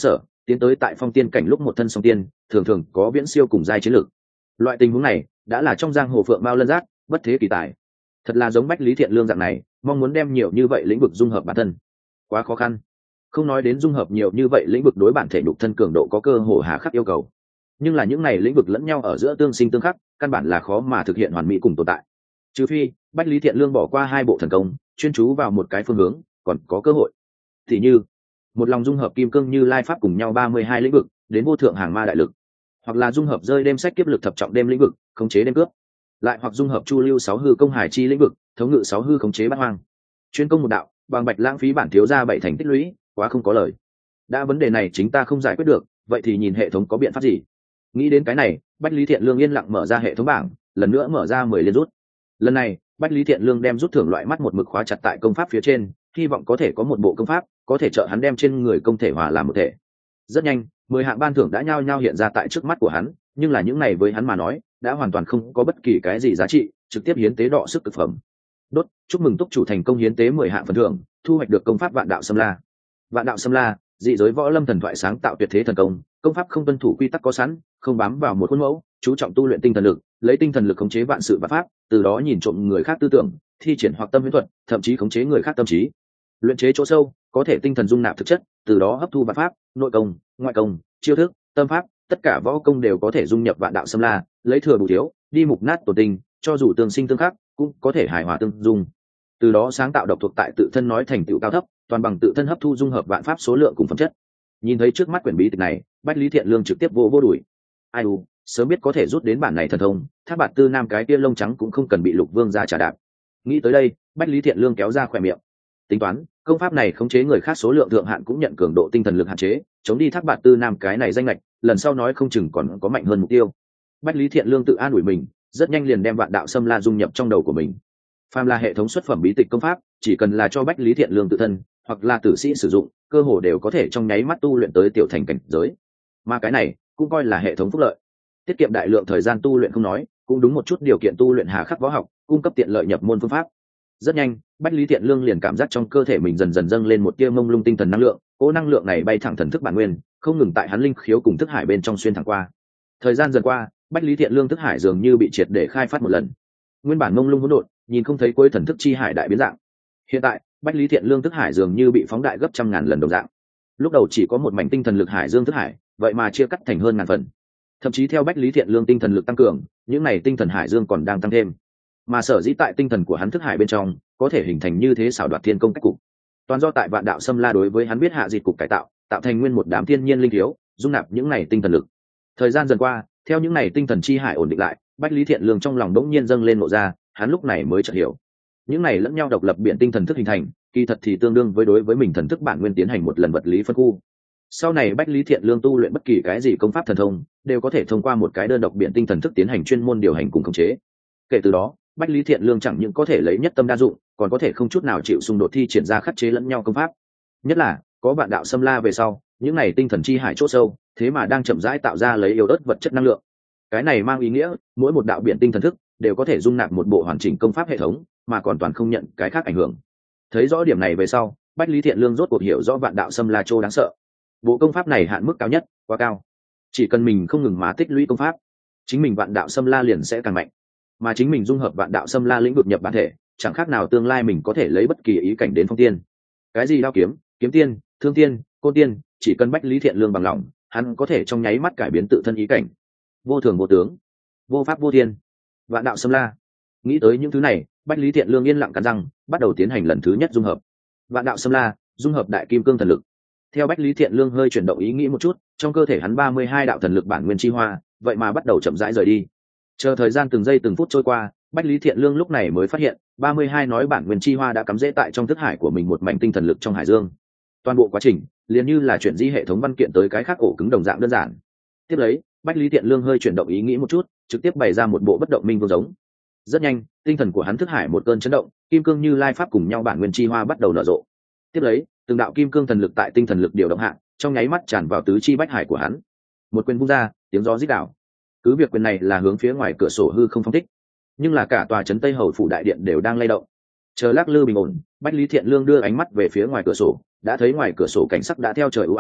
tiến tới tại phong tiên cảnh lúc một thân song tiên thường thường có viễn siêu cùng giai chiến lược. Loại tình huống này đã là trong giang hồ phượng mao lân giác, bất thế kỳ tài. Thật là giống Bách Lý Thiện Lương dạng này mong muốn đem nhiều như vậy lĩnh vực dung hợp bản thân quá khó khăn. Không nói đến dung hợp nhiều như vậy lĩnh vực đối bản thể nhục thân cường độ có cơ hồ hà khắc yêu cầu, nhưng là những này lĩnh vực lẫn nhau ở giữa tương sinh tương khắc, căn bản là khó mà thực hiện hoàn mỹ cùng tồn tại. Trừ phi Bách Lý Thiện Lương bỏ qua hai bộ thần công, chuyên chú vào một cái phương hướng, còn có cơ hội. Thì như một lòng dung hợp kim cương như lai pháp cùng nhau ba mươi hai lĩnh vực đến vô thượng hàng ma đại lực, hoặc là dung hợp rơi đêm sách kiếp lực thập trọng đêm lĩnh vực khống chế đêm cướp, lại hoặc dung hợp chu lưu sáu hư công hải chi lĩnh vực thống ngự sáu hư khống chế bát hoang. Chuyên công một đạo bằng bạch lãng phí bản thiếu ra bảy thành tích lũy, quá không có lời. Đã vấn đề này chính ta không giải quyết được, vậy thì nhìn hệ thống có biện pháp gì. Nghĩ đến cái này, Bách Lý Thiện Lương yên lặng mở ra hệ thống bảng, lần nữa mở ra mười liên rút. Lần này Bách Lý Thiện Lương đem rút thưởng loại mắt một mực khóa chặt tại công pháp phía trên, hy vọng có thể có một bộ công pháp có thể trợ hắn đem trên người công thể hòa làm một thể. Rất nhanh mười hạng ban thưởng đã nhao nhao hiện ra tại trước mắt của hắn, nhưng là những này với hắn mà nói đã hoàn toàn không có bất kỳ cái gì giá trị, trực tiếp hiến tế đọ sức thực phẩm. Đốt, chúc mừng túc chủ thành công hiến tế mười hạng phần thưởng, thu hoạch được công pháp vạn đạo xâm la. Vạn đạo xâm la, dị giới võ lâm thần thoại sáng tạo tuyệt thế thần công, công pháp không tuân thủ quy tắc có sẵn, không bám vào một khuôn mẫu, chú trọng tu luyện tinh thần lực, lấy tinh thần lực khống chế vạn sự và pháp, từ đó nhìn trộm người khác tư tưởng, thi triển hoặc tâm huyễn thuật, thậm chí khống chế người khác tâm trí. Luyện chế chỗ sâu, có thể tinh thần dung nạp thực chất, từ đó hấp thu vạn pháp, nội công, ngoại công, chiêu thức, tâm pháp, tất cả võ công đều có thể dung nhập vạn đạo xâm la, lấy thừa bù thiếu, đi mục nát tổ tình, cho dù tương sinh tương khắc, cũng có thể hài hòa tương dung. Từ đó sáng tạo độc thuộc tại tự thân nói thành tựu cao thấp, toàn bằng tự thân hấp thu dung hợp vạn pháp số lượng cùng phẩm chất. Nhìn thấy trước mắt quyển bí tịch này, Bách Lý Thiện Lương trực tiếp vô vô đuổi. Ai u, sớm biết có thể rút đến bản này thần thông, Thác Bạt Tư Nam cái kia lông trắng cũng không cần bị Lục Vương ra trả đạp. Nghĩ tới đây, Bách Lý Thiện Lương kéo ra khỏe miệng. Tính toán, công pháp này khống chế người khác số lượng thượng hạn cũng nhận cường độ tinh thần lực hạn chế, chống đi Thác Bạt Tư Nam cái này danh lệch, lần sau nói không chừng còn có mạnh hơn mục tiêu. Bách Lý Thiện Lương tự an ủi mình, rất nhanh liền đem vạn đạo xâm la dung nhập trong đầu của mình. Phàm là hệ thống xuất phẩm bí tịch công pháp, chỉ cần là cho Bách Lý Thiện Lương tự thân hoặc là tử sĩ sử dụng, cơ hồ đều có thể trong nháy mắt tu luyện tới tiểu thành cảnh giới. Mà cái này cũng coi là hệ thống phúc lợi, tiết kiệm đại lượng thời gian tu luyện không nói, cũng đúng một chút điều kiện tu luyện hà khắc võ học, cung cấp tiện lợi nhập môn phương pháp. Rất nhanh, Bách Lý Thiện Lương liền cảm giác trong cơ thể mình dần dần dâng lên một tia mông lung tinh thần năng lượng, cỗ năng lượng này bay thẳng thần thức bản nguyên, không ngừng tại hắn linh khiếu cùng thức hải bên trong xuyên thẳng qua. Thời gian dần qua, Bách Lý Thiện Lương thức hải dường như bị triệt để khai phát một lần. Nguyên bản mông lung hỗn độn, nhìn không thấy cuối thần thức chi hải đại biến dạng. Hiện tại, Bách Lý Thiện Lương thức hải dường như bị phóng đại gấp trăm ngàn lần đồng dạng. Lúc đầu chỉ có một mảnh tinh thần lực hải dương thức hải, vậy mà chia cắt thành hơn ngàn phần. Thậm chí theo Bách Lý Thiện Lương tinh thần lực tăng cường, những này tinh thần hải dương còn đang tăng thêm. Mà sở dĩ tại tinh thần của hắn thức hải bên trong, có thể hình thành như thế xảo đoạt thiên công cách cục, toàn do tại vạn đạo xâm la đối với hắn biết hạ dịch cục cải tạo, tạo thành nguyên một đám thiên nhiên linh thiếu, dung nạp những này tinh thần lực. Thời gian dần qua, theo những này tinh thần chi hải ổn định lại, Bách Lý Thiện Lương trong lòng đống nhiên dâng lên ngộ ra, hắn lúc này mới chợt hiểu, những này lẫn nhau độc lập biện tinh thần thức hình thành, kỳ thật thì tương đương với đối với mình thần thức bản nguyên tiến hành một lần vật lý phân khu. Sau này Bách Lý Thiện Lương tu luyện bất kỳ cái gì công pháp thần thông, đều có thể thông qua một cái đơn độc biện tinh thần thức tiến hành chuyên môn điều hành cùng khống chế. Kể từ đó, Bách Lý Thiện Lương chẳng những có thể lấy nhất tâm đa dụng, còn có thể không chút nào chịu xung đột thi triển ra khắc chế lẫn nhau công pháp. Nhất là có vạn đạo xâm la về sau, những này tinh thần chi hải chỗ sâu, thế mà đang chậm rãi tạo ra lấy yếu ớt vật chất năng lượng. Cái này mang ý nghĩa, mỗi một đạo biện tinh thần thức đều có thể dung nạp một bộ hoàn chỉnh công pháp hệ thống, mà còn toàn không nhận cái khác ảnh hưởng. Thấy rõ điểm này về sau, Bách Lý Thiện Lương rốt cuộc hiểu rõ vạn đạo xâm la trô đáng sợ. Bộ công pháp này hạn mức cao nhất, quá cao. Chỉ cần mình không ngừng má tích lũy công pháp, chính mình vạn đạo xâm la liền sẽ càng mạnh. Mà chính mình dung hợp vạn đạo xâm la lĩnh vực nhập bản thể, chẳng khác nào tương lai mình có thể lấy bất kỳ ý cảnh đến phong tiên. Cái gì đao kiếm, kiếm tiên, thương tiên, côn tiên, chỉ cần Bách Lý Thiện Lương bằng lòng, hắn có thể trong nháy mắt cải biến tự thân ý cảnh. Vô thường vô tướng, vô pháp vô thiên, vạn đạo xâm la. Nghĩ tới những thứ này, Bách Lý Thiện Lương yên lặng cắn răng, bắt đầu tiến hành lần thứ nhất dung hợp. Vạn đạo xâm la, dung hợp đại kim cương thần lực. Theo Bách Lý Thiện Lương hơi chuyển động ý nghĩ một chút, trong cơ thể hắn ba mươi hai đạo thần lực bản nguyên chi hoa, vậy mà bắt đầu chậm rãi rời đi. Chờ thời gian từng giây từng phút trôi qua, Bách Lý Thiện Lương lúc này mới phát hiện, ba mươi hai nói bản nguyên chi hoa đã cắm rễ tại trong thức hải của mình một mảnh tinh thần lực trong hải dương. Toàn bộ quá trình, liền như là chuyển di hệ thống văn kiện tới cái khác ổ cứng đồng dạng đơn giản. Tiếp lấy, Bách Lý Thiện Lương hơi chuyển động ý nghĩ một chút, trực tiếp bày ra một bộ bất động minh vương giống. Rất nhanh, tinh thần của hắn thức hải một cơn chấn động, kim cương như lai pháp cùng nhau bản nguyên chi hoa bắt đầu nở rộ. Tiếp lấy, từng đạo kim cương thần lực tại tinh thần lực điều động hạ, trong nháy mắt tràn vào tứ chi bách hải của hắn. Một quyền vung ra, tiếng gió rít đảo. Cứ việc quyền này là hướng phía ngoài cửa sổ hư không phong thích, nhưng là cả tòa trấn Tây Hầu phủ đại điện đều đang lay động. Chờ lắc lư bình ổn, Bách Lý Thiện Lương đưa ánh mắt về phía ngoài cửa sổ, đã thấy ngoài cửa sổ cảnh sắc đã theo trời u ám,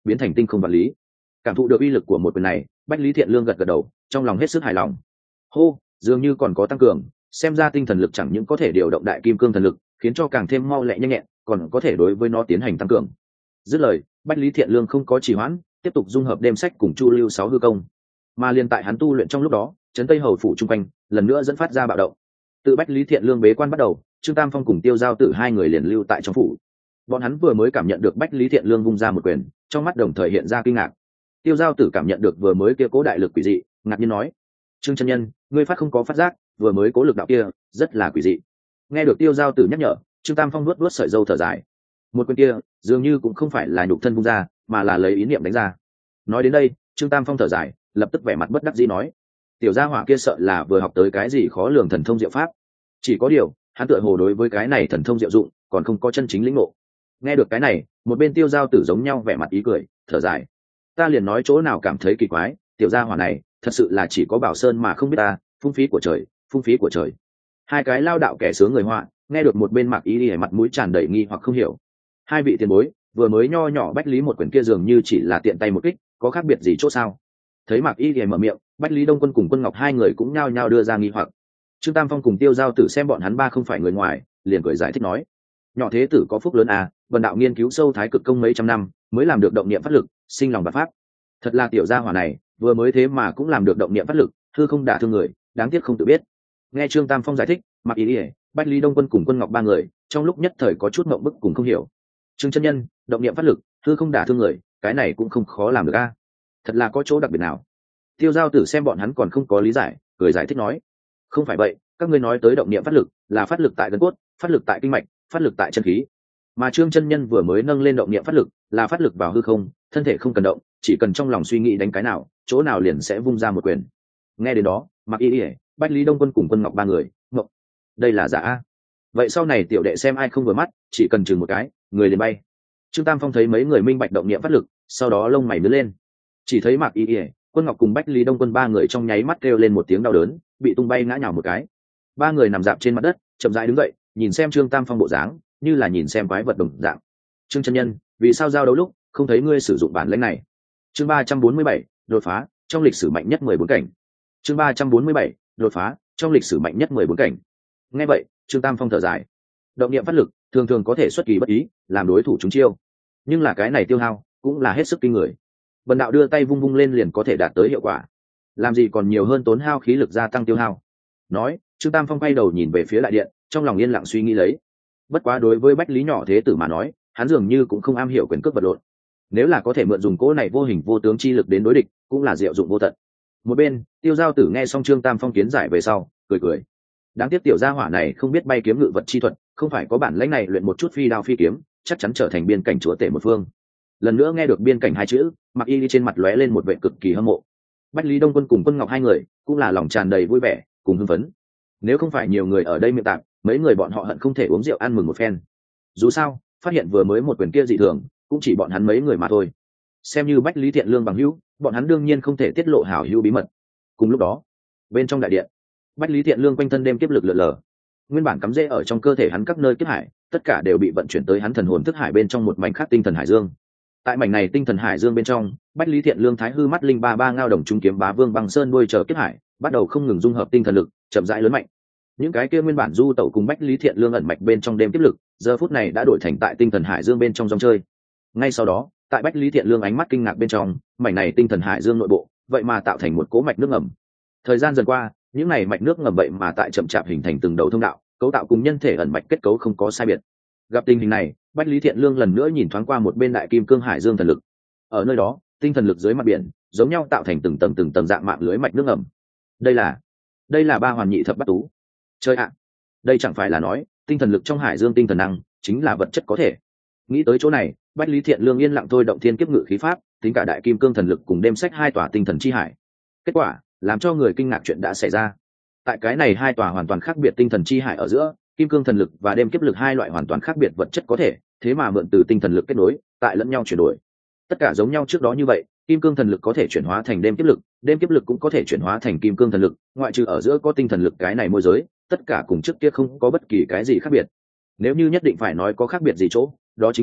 biến thành tinh không vật lý. Cảm thụ được uy lực của một quyền này, Bách Lý Thiện Lương gật gật đầu, trong lòng hết sức hài lòng. Hô, dường như còn có tăng cường, xem ra tinh thần lực chẳng những có thể điều động đại kim cương thần lực, khiến cho càng thêm mau lẹ nhanh nhẹn, còn có thể đối với nó tiến hành tăng cường. Dứt lời, Bách Lý Thiện Lương không có trì hoãn, tiếp tục dung hợp đêm sách cùng Chu Lưu sáu hư công. Mà liên tại hắn tu luyện trong lúc đó, trấn Tây Hầu phủ trung quanh lần nữa dẫn phát ra bạo động. Từ Bách Lý Thiện Lương bế quan bắt đầu, Trương Tam Phong cùng Tiêu Giao Tử hai người liền lưu tại trong phủ. Bọn hắn vừa mới cảm nhận được Bách Lý Thiện Lương vung ra một quyền, trong mắt đồng thời hiện ra kinh ngạc. Tiêu Giao Tử cảm nhận được vừa mới kia cố đại lực quỷ dị, ngạc nhiên nói: "Trương chân nhân, ngươi phát không có phát giác, vừa mới cố lực đạo kia rất là quỷ dị." Nghe được Tiêu Giao Tử nhắc nhở, Trương Tam Phong nuốt nuốt sợi râu thở dài. Một quyền kia, dường như cũng không phải là nhục thân vung ra, mà là lấy ý niệm đánh ra. Nói đến đây, Trương Tam Phong thở dài, lập tức vẻ mặt bất đắc dĩ nói: "Tiểu gia hỏa kia sợ là vừa học tới cái gì khó lường thần thông diệu pháp. Chỉ có điều, hắn tựa hồ đối với cái này thần thông diệu dụng, còn không có chân chính lĩnh ngộ." Nghe được cái này, một bên Tiêu Giao Tử giống nhau vẻ mặt ý cười, thở dài: "Ta liền nói chỗ nào cảm thấy kỳ quái, tiểu gia hỏa này, thật sự là chỉ có Bảo Sơn mà không biết ta, phung phí của trời, phung phí của trời." Hai cái lao đạo kẻ sướng người họa, nghe được một bên Mạc Y Y mặt mũi tràn đầy nghi hoặc không hiểu. Hai vị tiền bối, vừa mới nho nhỏ Bách Lý một quyền kia dường như chỉ là tiện tay một kích, có khác biệt gì chỗ sao? Thấy Mạc Y Y mở miệng, Bách Lý Đông Quân cùng Quân Ngọc hai người cũng nhao nhao đưa ra nghi hoặc. Trương Tam Phong cùng Tiêu Giao Tử xem bọn hắn ba không phải người ngoài, liền cười giải thích nói: "Nhỏ thế tử có phúc lớn à, vần đạo nghiên cứu sâu thái cực công mấy trăm năm, mới làm được động niệm phát lực, sinh lòng bạt pháp. Thật là tiểu gia hỏa này, vừa mới thế mà cũng làm được động niệm phát lực, hư không đả thương người, đáng tiếc không tự biết." Nghe Trương Tam Phong giải thích, Mạc Y Y, Bách Lý Đông Quân cùng Quân Ngọc ba người, trong lúc nhất thời có chút ngượng bức cùng không hiểu. Trương chân nhân, động niệm phát lực, hư không đả thương người, cái này cũng không khó làm được a. Thật là có chỗ đặc biệt nào? Tiêu Giao Tử xem bọn hắn còn không có lý giải, cười giải thích nói: "Không phải vậy, các ngươi nói tới động niệm phát lực, là phát lực tại gân cốt, phát lực tại kinh mạch, phát lực tại chân khí. Mà Trương chân nhân vừa mới nâng lên động niệm phát lực, là phát lực vào hư không, thân thể không cần động, chỉ cần trong lòng suy nghĩ đánh cái nào, chỗ nào liền sẽ vung ra một quyền." Nghe đến đó, Mạc Y Y, Bách Lý Đông Quân cùng Quân Ngọc ba người, ngộng. Đây là giả a? Vậy sau này tiểu đệ xem ai không vừa mắt, chỉ cần chừng một cái, người liền bay. Trương Tam Phong thấy mấy người minh bạch động niệm phát lực, sau đó lông mày nhướng lên. Chỉ thấy Mạc Y Y, Quân Ngọc cùng Bách Lý Đông Quân ba người trong nháy mắt kêu lên một tiếng đau đớn, bị tung bay ngã nhào một cái. Ba người nằm dạp trên mặt đất, chậm rãi đứng dậy, nhìn xem Trương Tam Phong bộ dáng, như là nhìn xem quái vật đồng dạng. "Trương chân nhân, vì sao giao đấu lúc không thấy ngươi sử dụng bản lĩnh này?" Chương ba trăm bốn mươi bảy, đột phá, trong lịch sử mạnh nhất mười bốn cảnh. Chương ba trăm bốn mươi bảy, đột phá, trong lịch sử mạnh nhất mười bốn cảnh. Nghe vậy, Trương Tam Phong thở dài. Động niệm phát lực, thường thường có thể xuất kỳ bất ý, làm đối thủ trúng chiêu. Nhưng là cái này tiêu hao, cũng là hết sức kinh người. Bần đạo đưa tay vung vung lên liền có thể đạt tới hiệu quả. Làm gì còn nhiều hơn tốn hao khí lực gia tăng tiêu hao. Nói, Trương Tam Phong quay đầu nhìn về phía đại điện, trong lòng yên lặng suy nghĩ lấy. Bất quá đối với Bách Lý nhỏ thế tử mà nói, hắn dường như cũng không am hiểu quyền cước vật lộn. Nếu là có thể mượn dùng cỗ này vô hình vô tướng chi lực đến đối địch, cũng là diệu dụng vô tận. Một bên, Tiêu Giao Tử nghe xong Trương Tam Phong kiến giải về sau, cười cười. Đáng tiếc tiểu gia hỏa này không biết bay kiếm ngự vật chi thuật, không phải có bản lĩnh này luyện một chút phi đao phi kiếm, chắc chắn trở thành biên cảnh chúa tể một phương. Lần nữa nghe được biên cảnh hai chữ, Mạc Y trên mặt lóe lên một vẻ cực kỳ hâm mộ. Bách Lý Đông Quân cùng Quân Ngọc hai người cũng là lòng tràn đầy vui vẻ, cùng hưng phấn. Nếu không phải nhiều người ở đây miệng tạm, mấy người bọn họ hận không thể uống rượu ăn mừng một phen. Dù sao, phát hiện vừa mới một quyền kia dị thường, cũng chỉ bọn hắn mấy người mà thôi. Xem như Bách Lý Thiện Lương bằng hữu, bọn hắn đương nhiên không thể tiết lộ hảo hữu bí mật. Cùng lúc đó, bên trong đại điện, Bách Lý Thiện Lương quanh thân đêm kiếp lực lượn lờ, nguyên bản cắm rễ ở trong cơ thể hắn các nơi kiếp hải, tất cả đều bị vận chuyển tới hắn thần hồn thức hải bên trong một mảnh khác tinh thần hải dương. Tại mảnh này tinh thần hải dương bên trong, Bách Lý Thiện Lương thái hư mắt linh ba ba ngao đồng trung kiếm bá vương băng sơn nuôi chờ kiếp hải, bắt đầu không ngừng dung hợp tinh thần lực, chậm rãi lớn mạnh. Những cái kia nguyên bản du tẩu cùng Bách Lý Thiện Lương ẩn mạch bên trong đêm kiếp lực, giờ phút này đã đổi thành tại tinh thần hải dương bên trong dòng chơi. Ngay sau đó, tại Bách Lý Thiện Lương ánh mắt kinh ngạc bên trong, mảnh này tinh thần hải dương nội bộ, vậy mà tạo thành một cỗ mạch nước ngầm. Thời gian dần qua, những này mạch nước ngầm vậy mà tại chậm chạp hình thành từng đầu thông đạo, cấu tạo cùng nhân thể ẩn mạch kết cấu không có sai biệt. Gặp tình hình này, Bách Lý Thiện Lương lần nữa nhìn thoáng qua một bên đại kim cương hải dương thần lực. Ở nơi đó, tinh thần lực dưới mặt biển, giống nhau tạo thành từng tầng từng tầng dạng mạng lưới mạch nước ngầm. Đây là, đây là ba hoàn nhị thập bát tú. Chơi ạ, đây chẳng phải là nói, tinh thần lực trong hải dương tinh thần năng chính là vật chất có thể. Nghĩ tới chỗ này, Bách Lý Thiện Lương yên lặng thôi động thiên kiếp ngự khí pháp, tính cả đại kim cương thần lực cùng đêm sách hai tòa tinh thần chi hải. Kết quả, làm cho người kinh ngạc chuyện đã xảy ra. Tại cái này hai tòa hoàn toàn khác biệt tinh thần chi hải ở giữa, kim cương thần lực và đêm kiếp lực hai loại hoàn toàn khác biệt vật chất có thể, thế mà mượn từ tinh thần lực kết nối, tại lẫn nhau chuyển đổi. Tất cả giống nhau trước đó như vậy, kim cương thần lực có thể chuyển hóa thành đêm kiếp lực, đêm kiếp lực cũng có thể chuyển hóa thành kim cương thần lực, ngoại trừ ở giữa có tinh thần lực cái này môi giới, tất cả cùng trước kia không có bất kỳ cái gì khác biệt. Nếu như nhất định phải nói có khác biệt gì chỗ, đó chính là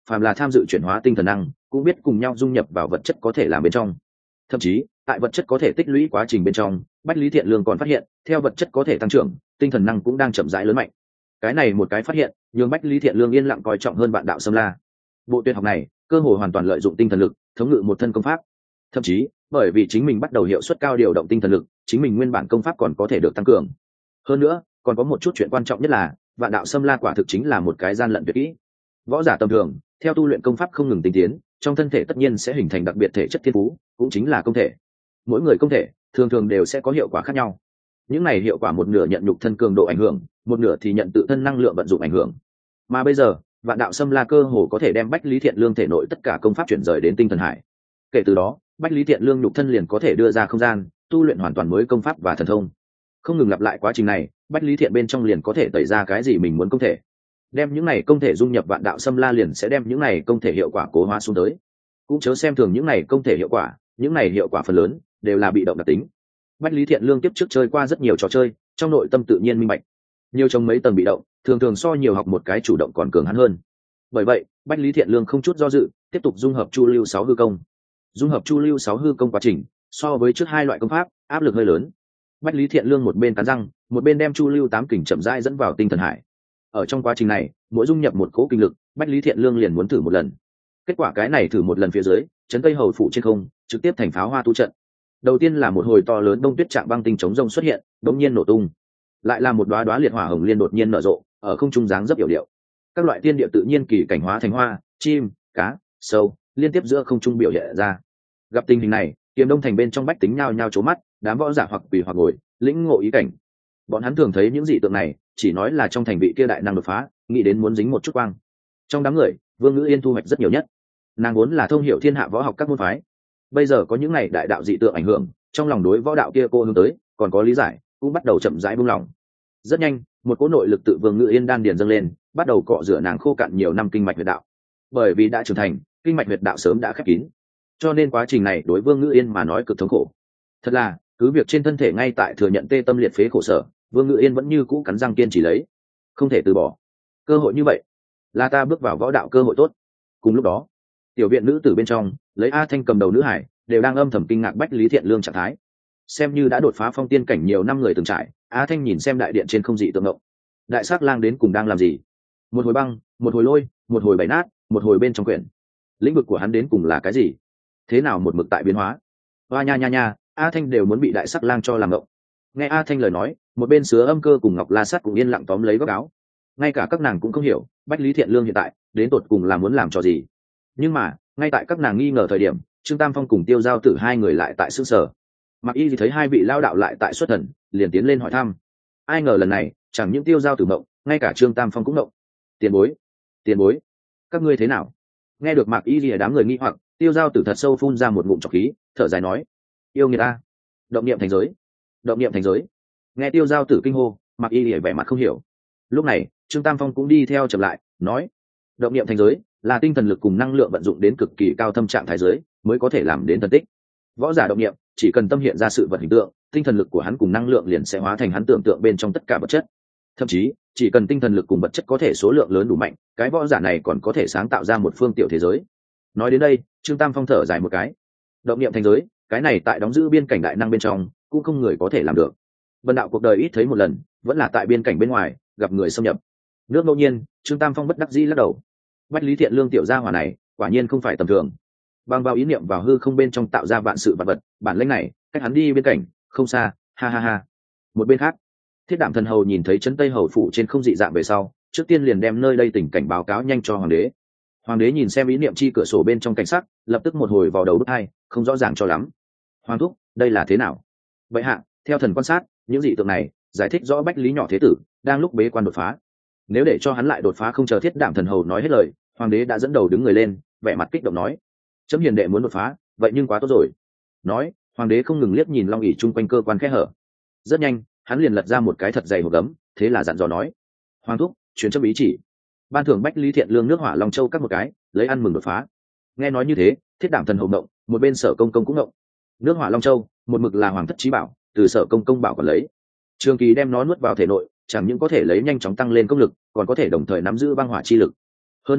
phàm là tham dự chuyển hóa tinh thần năng cũng biết cùng nhau dung nhập vào vật chất có thể làm bên trong. Thậm chí tại vật chất có thể tích lũy quá trình bên trong, Bách Lý Thiện Lương còn phát hiện theo vật chất có thể tăng trưởng, tinh thần năng cũng đang chậm rãi lớn mạnh. Cái này một cái phát hiện nhường Bách Lý Thiện Lương yên lặng coi trọng hơn Vạn Đạo Xâm La. Bộ tuyệt học này cơ hội hoàn toàn lợi dụng tinh thần lực thống ngự một thân công pháp, thậm chí bởi vì chính mình bắt đầu hiệu suất cao điều động tinh thần lực, chính mình nguyên bản công pháp còn có thể được tăng cường. Hơn nữa còn có một chút chuyện quan trọng nhất là Vạn Đạo Xâm La quả thực chính là một cái gian lận tuyệt kỹ. Võ giả tầm thường theo tu luyện công pháp không ngừng tinh tiến, trong thân thể tất nhiên sẽ hình thành đặc biệt thể chất thiên phú, cũng chính là công thể. Mỗi người công thể thường thường đều sẽ có hiệu quả khác nhau. Những này hiệu quả một nửa nhận nhục thân cường độ ảnh hưởng, một nửa thì nhận tự thân năng lượng vận dụng ảnh hưởng. Mà bây giờ Vạn Đạo Xâm La cơ hồ có thể đem Bách Lý Thiện Lương thể nội tất cả công pháp chuyển rời đến tinh thần hải. Kể từ đó Bách Lý Thiện Lương nhục thân liền có thể đưa ra không gian tu luyện hoàn toàn mới công pháp và thần thông. Không ngừng lặp lại quá trình này, Bách Lý Thiện bên trong liền có thể tẩy ra cái gì mình muốn công thể, đem những này công thể dung nhập Vạn Đạo Xâm La liền sẽ đem những này công thể hiệu quả cố hóa xuống tới. Cũng chớ xem thường những này công thể hiệu quả, những này hiệu quả phần lớn đều là bị động đặc tính. Bách Lý Thiện Lương tiếp trước chơi qua rất nhiều trò chơi, trong nội tâm tự nhiên minh bạch, nhiều trong mấy tầng bị động thường thường so nhiều học một cái chủ động còn cường hắn hơn. Bởi vậy Bách Lý Thiện Lương không chút do dự tiếp tục dung hợp Chu Lưu sáu hư công. Dung hợp Chu Lưu sáu hư công quá trình so với trước hai loại công pháp áp lực hơi lớn. Bách Lý Thiện Lương một bên cắn răng, một bên đem Chu Lưu tám kình chậm rãi dẫn vào tinh thần hải. Ở trong quá trình này, mỗi dung nhập một cỗ kinh lực, Bách Lý Thiện Lương liền muốn thử một lần. Kết quả cái này thử một lần phía dưới, chấn Tây Hầu phủ trên không, trực tiếp thành pháo hoa tu trận. Đầu tiên là một hồi to lớn đông tuyết trạng băng tinh chống rông xuất hiện, đống nhiên nổ tung. Lại là một đóa đóa liệt hỏa hồng liên đột nhiên nở rộ, ở không trung dáng dấp yểu điệu. Các loại thiên địa tự nhiên kỳ cảnh hóa thành hoa, chim, cá, sâu, liên tiếp giữa không trung biểu hiện ra. Gặp tình hình này, Kiếm Đông thành bên trong bách tính nhao nhao trố mắt, đám võ giả hoặc quỳ hoặc ngồi, lĩnh ngộ ý cảnh. Bọn hắn thường thấy những dị tượng này, chỉ nói là trong thành vị kia đại năng đột phá, nghĩ đến muốn dính một chút quang. Trong đám người, Vương Ngữ Yên thu hoạch rất nhiều nhất. Nàng vốn là thông hiểu thiên hạ võ học các môn phái, bây giờ có những này đại đạo dị tượng ảnh hưởng, trong lòng đối võ đạo kia cô hướng tới còn có lý giải, cũng bắt đầu chậm rãi buông lỏng. Rất nhanh, một cỗ nội lực tự Vương Ngữ Yên đan điền dâng lên, bắt đầu cọ rửa nàng khô cạn nhiều năm kinh mạch huyệt đạo. Bởi vì đã trưởng thành, kinh mạch huyệt đạo sớm đã khép kín, cho nên quá trình này đối Vương Ngữ Yên mà nói cực thống khổ. Thật là, cứ việc trên thân thể ngay tại thừa nhận tê tâm liệt phế khổ sở, Vương Ngữ Yên vẫn như cũ cắn răng kiên trì lấy, không thể từ bỏ. Cơ hội như vậy, là ta bước vào võ đạo cơ hội tốt. Cùng lúc đó, tiểu viện nữ tử bên trong, lấy A Thanh cầm đầu nữ hải, đều đang âm thầm kinh ngạc Bách Lý Thiện Lương trạng thái. Xem như đã đột phá phong tiên cảnh nhiều năm người từng trải, A Thanh nhìn xem đại điện trên không dị tượng động. Đại sắc lang đến cùng đang làm gì? Một hồi băng, một hồi lôi, một hồi bảy nát, một hồi bên trong quyển. Lĩnh vực của hắn đến cùng là cái gì? Thế nào một mực tại biến hóa? Hoa nha nha nha, A Thanh đều muốn bị đại sắc lang cho làm động. Nghe A Thanh lời nói, một bên Sứa Âm Cơ cùng Ngọc La Sát cũng yên lặng tóm lấy góc áo. Ngay cả các nàng cũng không hiểu, Bách Lý Thiện Lương hiện tại đến tột cùng là muốn làm trò gì. Nhưng mà, ngay tại các nàng nghi ngờ thời điểm, Trương Tam Phong cùng Tiêu Giao Tử hai người lại tại sững sờ. Mặc Y thì thấy hai vị lao đạo lại tại xuất thần, liền tiến lên hỏi thăm. Ai ngờ lần này, chẳng những Tiêu Giao Tử mộng, ngay cả Trương Tam Phong cũng mộng. Tiền bối, tiền bối, các ngươi thế nào? Nghe được Mạc Y thì đám người nghi hoặc, Tiêu Giao Tử thật sâu phun ra một ngụm trọc khí, thở dài nói: yêu nghiệt ta, động niệm thành giới, động niệm thành giới. Nghe Tiêu Giao Tử kinh hô, Mạc Y thì vẻ mặt không hiểu. Lúc này, Trương Tam Phong cũng đi theo chậm lại, nói: động niệm thành giới là tinh thần lực cùng năng lượng vận dụng đến cực kỳ cao thâm trạng thái giới mới có thể làm đến thần tích. Võ giả động niệm chỉ cần tâm hiện ra sự vật hình tượng, tinh thần lực của hắn cùng năng lượng liền sẽ hóa thành hắn tưởng tượng bên trong tất cả vật chất. Thậm chí, chỉ cần tinh thần lực cùng vật chất có thể số lượng lớn đủ mạnh, cái võ giả này còn có thể sáng tạo ra một phương tiểu thế giới. Nói đến đây, Trương Tam Phong thở dài một cái. Động niệm thành giới, cái này tại đóng giữ biên cảnh đại năng bên trong, cũng không người có thể làm được. Vân đạo cuộc đời ít thấy một lần, vẫn là tại biên cảnh bên ngoài gặp người xâm nhập. Nước ngẫu nhiên, Trương Tam Phong bất đắc dĩ lắc đầu. Bách Lý Thiện Lương tiểu gia hỏa này, quả nhiên không phải tầm thường. Bằng vào ý niệm vào hư không bên trong tạo ra vạn sự vạn vật, bản lĩnh này, cách hắn đi biên cảnh, không xa, ha ha ha. Một bên khác, Thiết Đảm Thần Hầu nhìn thấy trấn Tây Hầu phủ trên không dị dạng về sau, trước tiên liền đem nơi đây tình cảnh báo cáo nhanh cho hoàng đế. Hoàng đế nhìn xem ý niệm chi cửa sổ bên trong cảnh sắc, lập tức một hồi vào đầu bứt tai, không rõ ràng cho lắm. Hoàng thúc, đây là thế nào? Vậy hạ, theo thần quan sát, những dị tượng này giải thích rõ Bách Lý nhỏ thế tử đang lúc bế quan đột phá. Nếu để cho hắn lại đột phá không chờ Thiết Đảm Thần Hầu nói hết lời, hoàng đế đã dẫn đầu đứng người lên, vẻ mặt kích động nói: chấm hiền đệ muốn đột phá, vậy nhưng quá tốt rồi. Nói, hoàng đế không ngừng liếc nhìn long ỷ chung quanh cơ quan khe hở. Rất nhanh, hắn liền lật ra một cái thật dày hộp gấm, thế là dặn dò nói: hoàng thúc, truyền chấm ý chỉ, ban thưởng Bách Lý Thiện Lương nước Hỏa Long Châu các một cái, lấy ăn mừng đột phá. Nghe nói như thế, Thiết Đảm Thần Hầu động, một bên Sở Công Công cũng động. Nước Hỏa Long Châu, một mực là hoàng thất chí bảo, từ Sở Công Công bảo còn lấy, trường kỳ đem nó nuốt vào thể nội, chẳng những có thể lấy nhanh chóng tăng lên công lực, còn có thể đồng thời nắm giữ băng hỏa chi lực. Hơn nữa,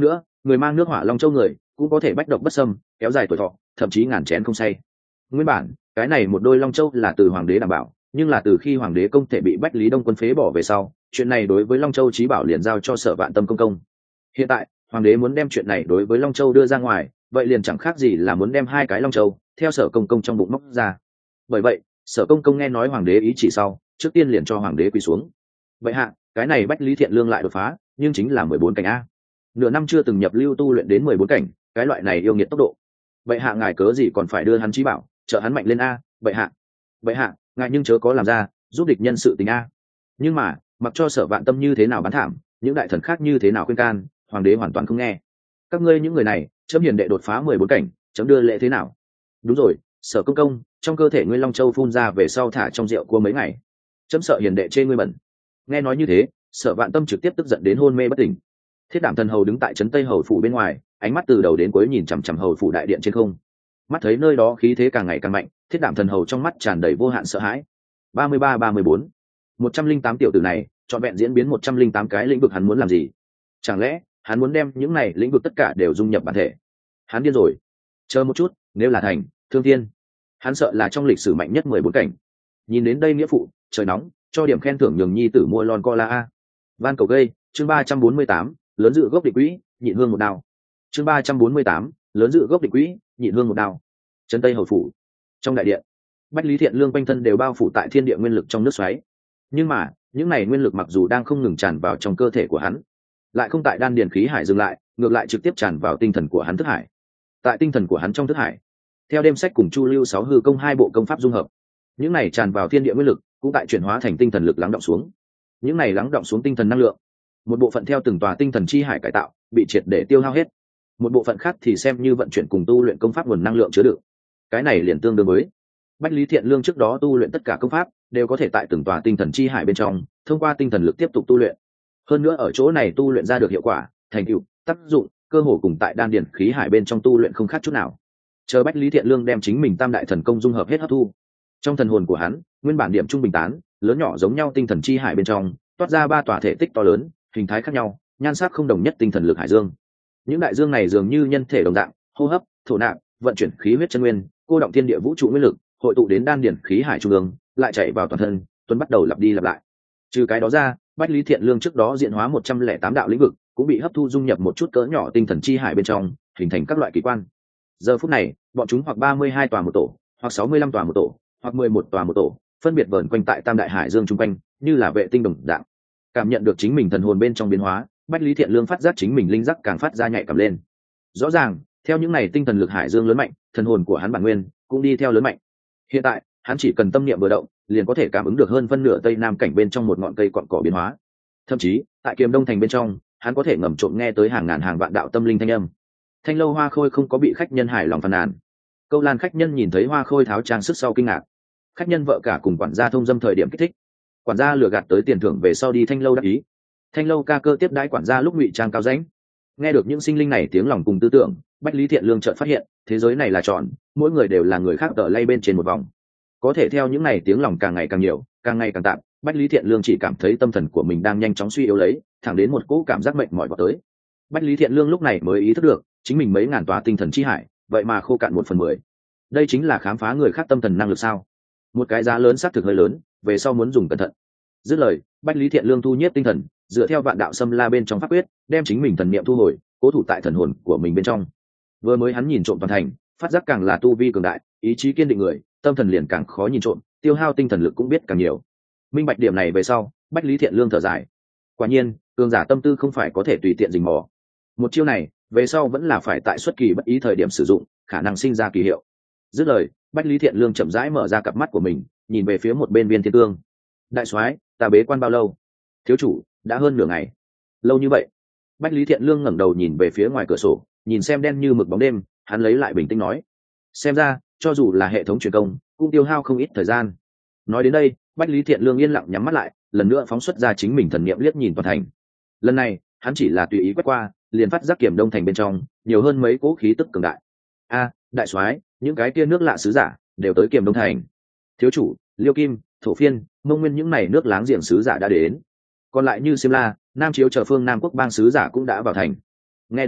người mang nước hỏa long châu người cũng có thể bách độc bất xâm, kéo dài tuổi thọ, thậm chí ngàn chén không say. Nguyên bản cái này một đôi long châu là từ hoàng đế đảm bảo, nhưng là từ khi hoàng đế công thể bị Bách Lý Đông Quân phế bỏ về sau, chuyện này đối với long châu chí bảo liền giao cho Sở Vạn Tâm công công. Hiện tại hoàng đế muốn đem chuyện này đối với long châu đưa ra ngoài, vậy liền chẳng khác gì là muốn đem hai cái long châu theo Sở công công trong bụng móc ra. Bởi vậy Sở công công nghe nói hoàng đế ý chỉ sau, trước tiên liền cho hoàng đế quỳ xuống. Vậy hạ, cái này Bách Lý Thiện Lương lại đột phá, nhưng chính là mười bốn cảnh a. Nửa năm chưa từng nhập lưu tu luyện đến mười bốn cảnh, cái loại này yêu nghiệt tốc độ. Vậy hạ ngài cớ gì còn phải đưa hắn chí bảo, trợ hắn mạnh lên a? Vậy hạ, vậy hạ, ngài nhưng chớ có làm ra giúp địch nhân sự tình a. Nhưng mà mặc cho Sở Vạn Tâm như thế nào bán thảm, những đại thần khác như thế nào khuyên can, hoàng đế hoàn toàn không nghe. Các ngươi những người này, chấm hiền đệ đột phá mười bốn cảnh, chấm đưa lễ thế nào? Đúng rồi, Sở công công, trong cơ thể ngươi long châu phun ra về sau thả trong rượu cua mấy ngày, chấm sợ hiền đệ chê ngươi bẩn. Nghe nói như thế, Sở Vạn Tâm trực tiếp tức giận đến hôn mê bất tỉnh. Thiết Đảm Thần hầu đứng tại trấn Tây hầu phủ bên ngoài, ánh mắt từ đầu đến cuối nhìn chằm chằm hầu phủ đại điện trên không. Mắt thấy nơi đó khí thế càng ngày càng mạnh, Thiết Đảm Thần hầu trong mắt tràn đầy vô hạn sợ hãi. ba mươi ba ba mươi bốn, một trăm linh tám tiểu tử này, chọn vẹn diễn biến một trăm linh tám cái lĩnh vực, hắn muốn làm gì? Chẳng lẽ hắn muốn đem những này lĩnh vực tất cả đều dung nhập bản thể? Hắn điên rồi. Chờ một chút, nếu là thành Thương Thiên, hắn sợ là trong lịch sử mạnh nhất mười bốn cảnh. Nhìn đến đây nghĩa phụ, trời nóng, cho điểm khen thưởng nhường nhi tử mua lon cola a. Van cầu gây, chương ba trăm bốn mươi tám, lớn dự gốc định quỹ, nhịn hương một đao. Chương ba trăm bốn mươi tám, lớn dự gốc định quỹ, nhịn hương một đao. Trấn Tây hầu phủ, trong đại điện, Bách Lý Thiện Lương quanh thân đều bao phủ tại thiên địa nguyên lực trong nước xoáy. Nhưng mà những này nguyên lực mặc dù đang không ngừng tràn vào trong cơ thể của hắn, lại không tại đan điền khí hải dừng lại, ngược lại trực tiếp tràn vào tinh thần của hắn thức hải. Tại tinh thần của hắn trong thức hải, theo đêm sách cùng Chu Lưu sáu hư công hai bộ công pháp dung hợp, những này tràn vào thiên địa nguyên lực cũng tại chuyển hóa thành tinh thần lực lắng động xuống. Những này lắng động xuống tinh thần năng lượng, một bộ phận theo từng tòa tinh thần chi hải cải tạo, bị triệt để tiêu hao hết. Một bộ phận khác thì xem như vận chuyển cùng tu luyện công pháp nguồn năng lượng chứa đựng. Cái này liền tương đương với Bách Lý Thiện Lương trước đó tu luyện tất cả công pháp đều có thể tại từng tòa tinh thần chi hải bên trong, thông qua tinh thần lực tiếp tục tu luyện. Hơn nữa ở chỗ này tu luyện ra được hiệu quả, thành tựu, tác dụng, cơ hồ cùng tại đan điển khí hải bên trong tu luyện không khác chút nào. Chờ Bách Lý Thiện Lương đem chính mình tam đại thần công dung hợp hết hấp thu, trong thần hồn của hắn, nguyên bản điểm trung bình tán, lớn nhỏ giống nhau tinh thần chi hải bên trong, toát ra ba tòa thể tích to lớn, hình thái khác nhau, nhan sắc không đồng nhất tinh thần lực hải dương. Những đại dương này dường như nhân thể đồng dạng, hô hấp, thổ nạp, vận chuyển khí huyết chân nguyên, cô động thiên địa vũ trụ nguyên lực, hội tụ đến đan điển khí hải trung ương, lại chạy vào toàn thân, tuấn bắt đầu lặp đi lặp lại. Trừ cái đó ra, Bách Lý Thiện Lương trước đó diễn hóa một trăm lẻ tám đạo lĩnh vực, cũng bị hấp thu dung nhập một chút cỡ nhỏ tinh thần chi hải bên trong, hình thành các loại kỳ quan. Giờ phút này, bọn chúng hoặc ba mươi hai tòa một tổ, hoặc sáu mươi lăm tòa một tổ, hoặc mười một tòa một tổ, phân biệt vờn quanh tại tam đại hải dương trung quanh, như là vệ tinh đồng dạng. Cảm nhận được chính mình thần hồn bên trong biến hóa, Bách Lý Thiện Lương phát giác chính mình linh giác càng phát ra nhạy cảm lên. Rõ ràng, theo những này tinh thần lực hải dương lớn mạnh, thần hồn của hắn bản nguyên cũng đi theo lớn mạnh. Hiện tại, hắn chỉ cần tâm niệm vừa động, liền có thể cảm ứng được hơn phân nửa tây nam cảnh bên trong một ngọn cây cọn cỏ biến hóa. Thậm chí, tại Kiềm Đông thành bên trong, hắn có thể ngầm trộm nghe tới hàng ngàn hàng vạn đạo tâm linh thanh âm. Thanh lâu Hoa Khôi không có bị khách nhân hài lòng phàn nàn. Câu Lan khách nhân nhìn thấy Hoa Khôi tháo trang sức sau kinh ngạc. Khách nhân vợ cả cùng quản gia thông dâm thời điểm kích thích. Quản gia lừa gạt tới tiền thưởng về sau đi thanh lâu đắc ý. Thanh lâu ca cơ tiếp đãi quản gia lúc ngụy trang cao rãnh. Nghe được những sinh linh này tiếng lòng cùng tư tưởng, Bách Lý Thiện Lương chợt phát hiện, thế giới này là tròn, mỗi người đều là người khác tờ lay bên trên một vòng. Có thể theo những này tiếng lòng càng ngày càng nhiều, càng ngày càng tạm, Bách Lý Thiện Lương chỉ cảm thấy tâm thần của mình đang nhanh chóng suy yếu lấy, thẳng đến một cỗ cảm giác mệt mỏi vào tới. Bách Lý Thiện Lương lúc này mới ý thức được, chính mình mấy ngàn tòa tinh thần chi hải, vậy mà khô cạn một phần mười. Đây chính là khám phá người khác tâm thần năng lực sao? Một cái giá lớn xác thực hơi lớn, về sau muốn dùng cẩn thận. Dứt lời, Bách Lý Thiện Lương thu nhiếp tinh thần, dựa theo vạn đạo xâm la bên trong pháp quyết, đem chính mình thần niệm thu hồi, cố thủ tại thần hồn của mình bên trong. Vừa mới hắn nhìn trộm toàn thành, phát giác càng là tu vi cường đại, ý chí kiên định người, tâm thần liền càng khó nhìn trộm, tiêu hao tinh thần lực cũng biết càng nhiều. Minh bạch điểm này về sau, Bách Lý Thiện Lương thở dài. Quả nhiên, cường giả tâm tư không phải có thể tùy tiện rình mò. Một chiêu này, về sau vẫn là phải tại xuất kỳ bất ý thời điểm sử dụng, khả năng sinh ra kỳ hiệu. Dứt lời, Bách Lý Thiện Lương chậm rãi mở ra cặp mắt của mình, nhìn về phía một bên Viên Thiên Cương. Đại soái, ta bế quan bao lâu? Thiếu chủ, đã hơn nửa ngày. Lâu như vậy? Bách Lý Thiện Lương ngẩng đầu nhìn về phía ngoài cửa sổ, nhìn xem đen như mực bóng đêm, hắn lấy lại bình tĩnh nói: xem ra, cho dù là hệ thống truyền công, cũng tiêu hao không ít thời gian. Nói đến đây, Bách Lý Thiện Lương yên lặng nhắm mắt lại, lần nữa phóng xuất ra chính mình thần niệm liếc nhìn toàn thành. Lần này, hắn chỉ là tùy ý quét qua, liền phát giác Kiềm Đông thành bên trong nhiều hơn mấy cỗ khí tức cường đại. A, đại soái, những cái kia nước lạ sứ giả đều tới Kiềm Đông thành. Thiếu chủ, Liêu Kim, Thổ Phiên, Mông Nguyên những này nước láng giềng sứ giả đã đến. Còn lại như Xiêm La, Nam Chiếu chờ phương Nam quốc bang sứ giả cũng đã vào thành. Nghe đến đó,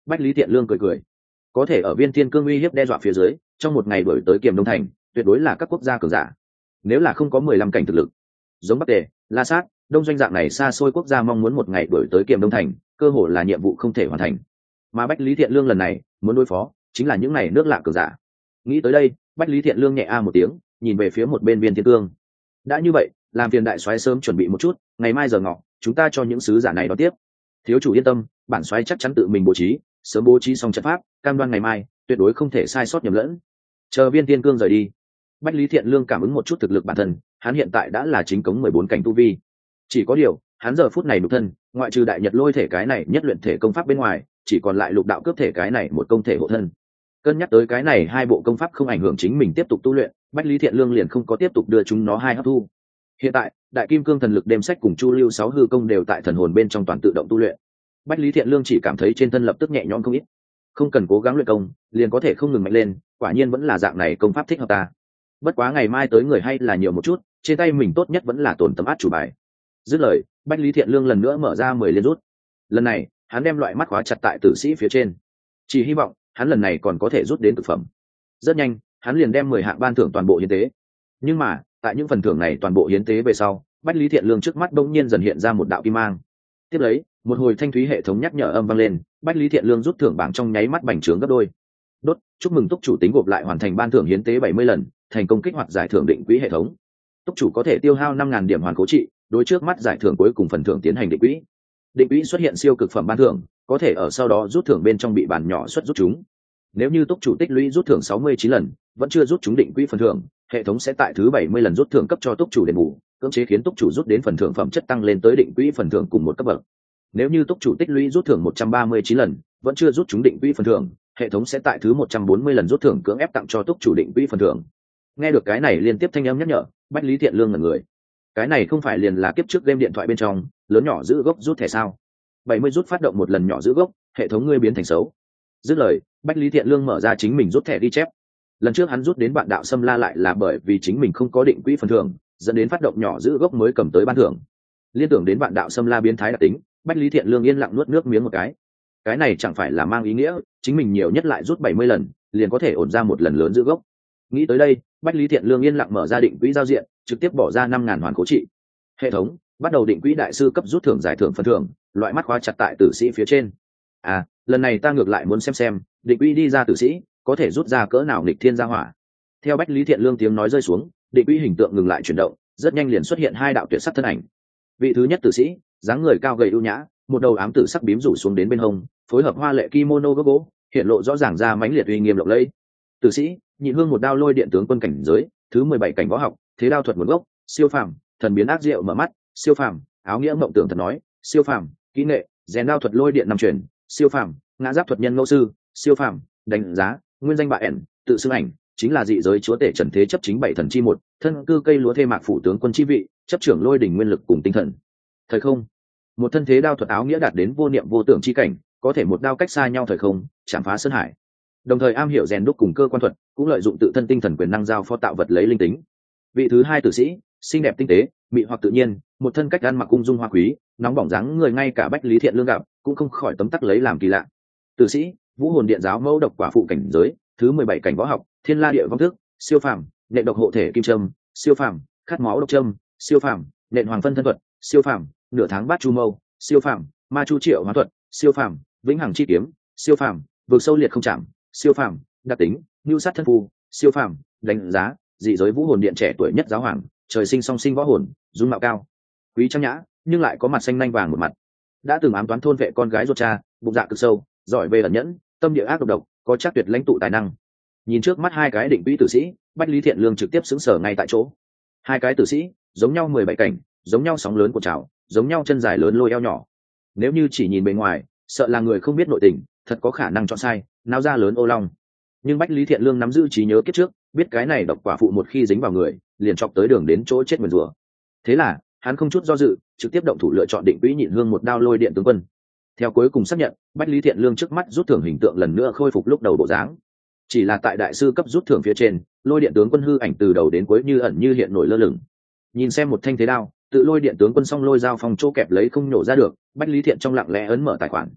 Bách Lý Thiện Lương cười cười, có thể ở Viên Thiên Cương uy hiếp đe dọa phía dưới trong một ngày đuổi tới Kiềm Đông Thành, tuyệt đối là các quốc gia cường giả. Nếu là không có mười lăm cảnh thực lực, giống Bắc Tề, La Sát, Đông Doanh dạng này xa xôi quốc gia mong muốn một ngày đuổi tới Kiềm Đông Thành, cơ hội là nhiệm vụ không thể hoàn thành. Mà Bách Lý Thiện Lương lần này muốn đối phó chính là những này nước lạ cường giả. Nghĩ tới đây, Bách Lý Thiện Lương nhẹ a một tiếng, nhìn về phía một bên Viên Thiên Cương. Đã như vậy, làm phiền đại soái sớm chuẩn bị một chút, ngày mai giờ ngọ, chúng ta cho những sứ giả này đón tiếp. Thiếu chủ yên tâm, bản soái chắc chắn tự mình bố trí, sớm bố trí xong trận pháp, cam đoan ngày mai tuyệt đối không thể sai sót nhầm lẫn. Chờ Viên Thiên Cương rời đi, Bách Lý Thiện Lương cảm ứng một chút thực lực bản thân, hắn hiện tại đã là chính cống mười bốn cảnh tu vi. Chỉ có điều, hắn giờ phút này nhục thân, ngoại trừ đại nhật lôi thể cái này nhất luyện thể công pháp bên ngoài, chỉ còn lại lục đạo cướp thể cái này một công thể hộ thân. Cân nhắc tới cái này hai bộ công pháp không ảnh hưởng chính mình tiếp tục tu luyện, Bách Lý Thiện Lương liền không có tiếp tục đưa chúng nó hai hấp thu. Hiện tại, Đại Kim Cương thần lực đêm sách cùng Chu Lưu sáu hư công đều tại thần hồn bên trong toàn tự động tu luyện. Bách Lý Thiện Lương chỉ cảm thấy trên thân lập tức nhẹ nhõm không ít, không cần cố gắng luyện công, liền có thể không ngừng mạnh lên, quả nhiên vẫn là dạng này công pháp thích hợp ta. Bất quá ngày mai tới người hay là nhiều một chút, trên tay mình tốt nhất vẫn là tổn tấm át chủ bài. Dứt lời, Bách Lý Thiện Lương lần nữa mở ra mười liên rút. Lần này, hắn đem loại mắt khóa chặt tại tử sĩ phía trên. Chỉ hy vọng, hắn lần này còn có thể rút đến thực phẩm. Rất nhanh, hắn liền đem mười hạng ban thưởng toàn bộ hiến tế. Nhưng mà, tại những phần thưởng này toàn bộ hiến tế về sau, Bách Lý Thiện Lương trước mắt bỗng nhiên dần hiện ra một đạo kim mang. Tiếp lấy, một hồi thanh thúy hệ thống nhắc nhở âm vang lên, Bách Lý Thiện Lương rút thưởng bảng trong nháy mắt bành trướng gấp đôi. Đốt, chúc mừng túc chủ tính gộp lại hoàn thành ban thưởng hiến tế bảy mươi lần, thành công kích hoạt giải thưởng định quỹ hệ thống. Túc chủ có thể tiêu hao năm nghìn điểm hoàn cố trị, đối trước mắt giải thưởng cuối cùng phần thưởng tiến hành định quỹ. Định quỹ xuất hiện siêu cực phẩm ban thưởng, có thể ở sau đó rút thưởng bên trong bị bản nhỏ xuất rút chúng. Nếu như túc chủ tích lũy rút thưởng sáu mươi chín lần, vẫn chưa rút chúng định quỹ phần thưởng, hệ thống sẽ tại thứ bảy mươi lần rút thưởng cấp cho túc chủ đền bù, cưỡng chế khiến túc chủ rút đến phần thưởng phẩm chất tăng lên tới định quỹ phần thưởng cùng một cấp bậc. Nếu như túc chủ tích lũy rút thưởng một trăm ba mươi chín lần, vẫn chưa rút chúng định quỹ phần thưởng, hệ thống sẽ tại thứ một trăm bốn mươi lần rút thưởng cưỡng ép tặng cho túc chủ định quỹ phần thưởng. Nghe được cái này liên tiếp thanh âm nhắc nhở, Bách Lý Thiện Lương ngẩn người. Cái này không phải liền là kiếp trước game điện thoại bên trong, lớn nhỏ giữ gốc rút thẻ sao? bảy mươi rút phát động một lần nhỏ giữ gốc, hệ thống ngươi biến thành xấu. Dứt lời, Bách Lý Thiện Lương mở ra chính mình rút thẻ ghi chép. Lần trước hắn rút đến bạn đạo xâm la lại là bởi vì chính mình không có định quỹ phần thưởng, dẫn đến phát động nhỏ giữ gốc mới cầm tới ban thưởng. Liên tưởng đến bạn đạo xâm la biến thái đặc tính, Bách Lý Thiện Lương yên lặng nuốt nước miếng một cái. Cái này chẳng phải là mang ý nghĩa chính mình nhiều nhất lại rút bảy mươi lần, liền có thể ổn ra một lần lớn giữ gốc. Nghĩ tới đây, Bách Lý Thiện Lương yên lặng mở ra định quỹ giao diện, trực tiếp bỏ ra năm ngàn hoàn cố trị. Hệ thống bắt đầu định quỹ đại sư cấp rút thưởng giải thưởng phần thưởng, loại mắt khóa chặt tại tử sĩ phía trên. À, lần này ta ngược lại muốn xem xem, định quỹ đi ra tử sĩ có thể rút ra cỡ nào nghịch thiên gia hỏa. Theo Bách Lý Thiện Lương tiếng nói rơi xuống, định quỹ hình tượng ngừng lại chuyển động, rất nhanh liền xuất hiện hai đạo tuyệt sắc thân ảnh. Vị thứ nhất tử sĩ, dáng người cao gầy ưu nhã, một đầu ám tử sắc bím rủ xuống đến bên hông, phối hợp hoa lệ kimono gấp gỗ, hiện lộ rõ ràng ra mãnh liệt uy nghiêm lộng lẫy. Tử sĩ, nhị hương một đao lôi điện tướng quân cảnh giới, thứ mười bảy cảnh võ học, thế đao thuật nguồn gốc, siêu phàm, thần biến ác diệu mở mắt, siêu phàm, áo nghĩa mộng tưởng thật nói, siêu phàm, kỹ nghệ, rèn đao thuật lôi điện năm truyền, siêu phàm, ngã giáp thuật nhân ngẫu sư, siêu phàm, đánh giá, nguyên danh bạ ẻn, tự xưng ảnh, chính là dị giới chúa tể trần thế chấp chính bảy thần chi một, thân cư cây lúa thê mạc phủ tướng quân chi vị, chấp trưởng lôi đỉnh nguyên lực cùng tinh thần. Thời không, một thân thế đao thuật áo nghĩa đạt đến vô niệm vô tưởng chi cảnh, có thể một đao cách xa nhau thời không, chạm phá sơn hải. Đồng thời am hiểu rèn đúc cùng cơ quan thuật, cũng lợi dụng tự thân tinh thần quyền năng giao phó tạo vật lấy linh tính. Vị thứ hai tử sĩ, xinh đẹp tinh tế, mị hoặc tự nhiên, một thân cách ăn mặc cung dung hoa quý, nóng bỏng dáng người ngay cả Bách Lý Thiện Lương gặp cũng không khỏi tấm tắc lấy làm kỳ lạ. Tử sĩ, vũ hồn điện giáo mẫu độc quả phụ cảnh giới, thứ mười bảy cảnh võ học, thiên la địa vong thức, siêu phàm, nệ độc hộ thể kim trâm, siêu phàm, khát máu độc trâm, siêu phàm, nện hoàng phân thân thuật, siêu phàm, nửa tháng bát chu mâu, siêu phàm, ma chu triệu hóa thuật, siêu phàm, vĩnh hằng chi kiếm, siêu phàm, vượt sâu liệt không chạm, siêu phàm, đặc tính, nhu sát thân phù, siêu phàm, đánh giá, dị giới vũ hồn điện trẻ tuổi nhất giáo hoàng, trời sinh song sinh võ hồn, dung mạo cao, quý trang nhã, nhưng lại có mặt xanh nanh vàng một mặt. Đã từng ám toán thôn vệ con gái ruột cha, bụng dạ cực sâu, giỏi về ẩn nhẫn, tâm địa ác độc độc, có chắc tuyệt lãnh tụ tài năng. Nhìn trước mắt hai cái định quỹ tử sĩ, Bách Lý Thiện Lương trực tiếp xứng sở ngay tại chỗ. Hai cái tử sĩ, giống nhau mười bảy cảnh, giống nhau sóng lớn của trào, giống nhau chân dài lớn lôi eo nhỏ. Nếu như chỉ nhìn bề ngoài, sợ là người không biết nội tình, thật có khả năng chọn sai, náo ra lớn ô long. Nhưng Bách Lý Thiện Lương nắm giữ trí nhớ kiếp trước, biết cái này độc quả phụ một khi dính vào người, liền chọc tới đường đến chỗ chết nguyền rủa. Thế là, hắn không chút do dự, trực tiếp động thủ lựa chọn định quỹ nhịn hương một đao lôi điện tướng quân. Theo cuối cùng xác nhận, Bách Lý Thiện Lương trước mắt rút thưởng hình tượng lần nữa khôi phục lúc đầu bộ dáng. Chỉ là tại đại sư cấp rút thưởng phía trên, lôi điện tướng quân hư ảnh từ đầu đến cuối như ẩn như hiện nổi lơ lửng. Nhìn xem một thanh thế đao, tự lôi điện tướng quân song lôi dao phòng chỗ kẹp lấy không nhổ ra được, Bách Lý Thiện trong lặng lẽ ấn mở tài khoản.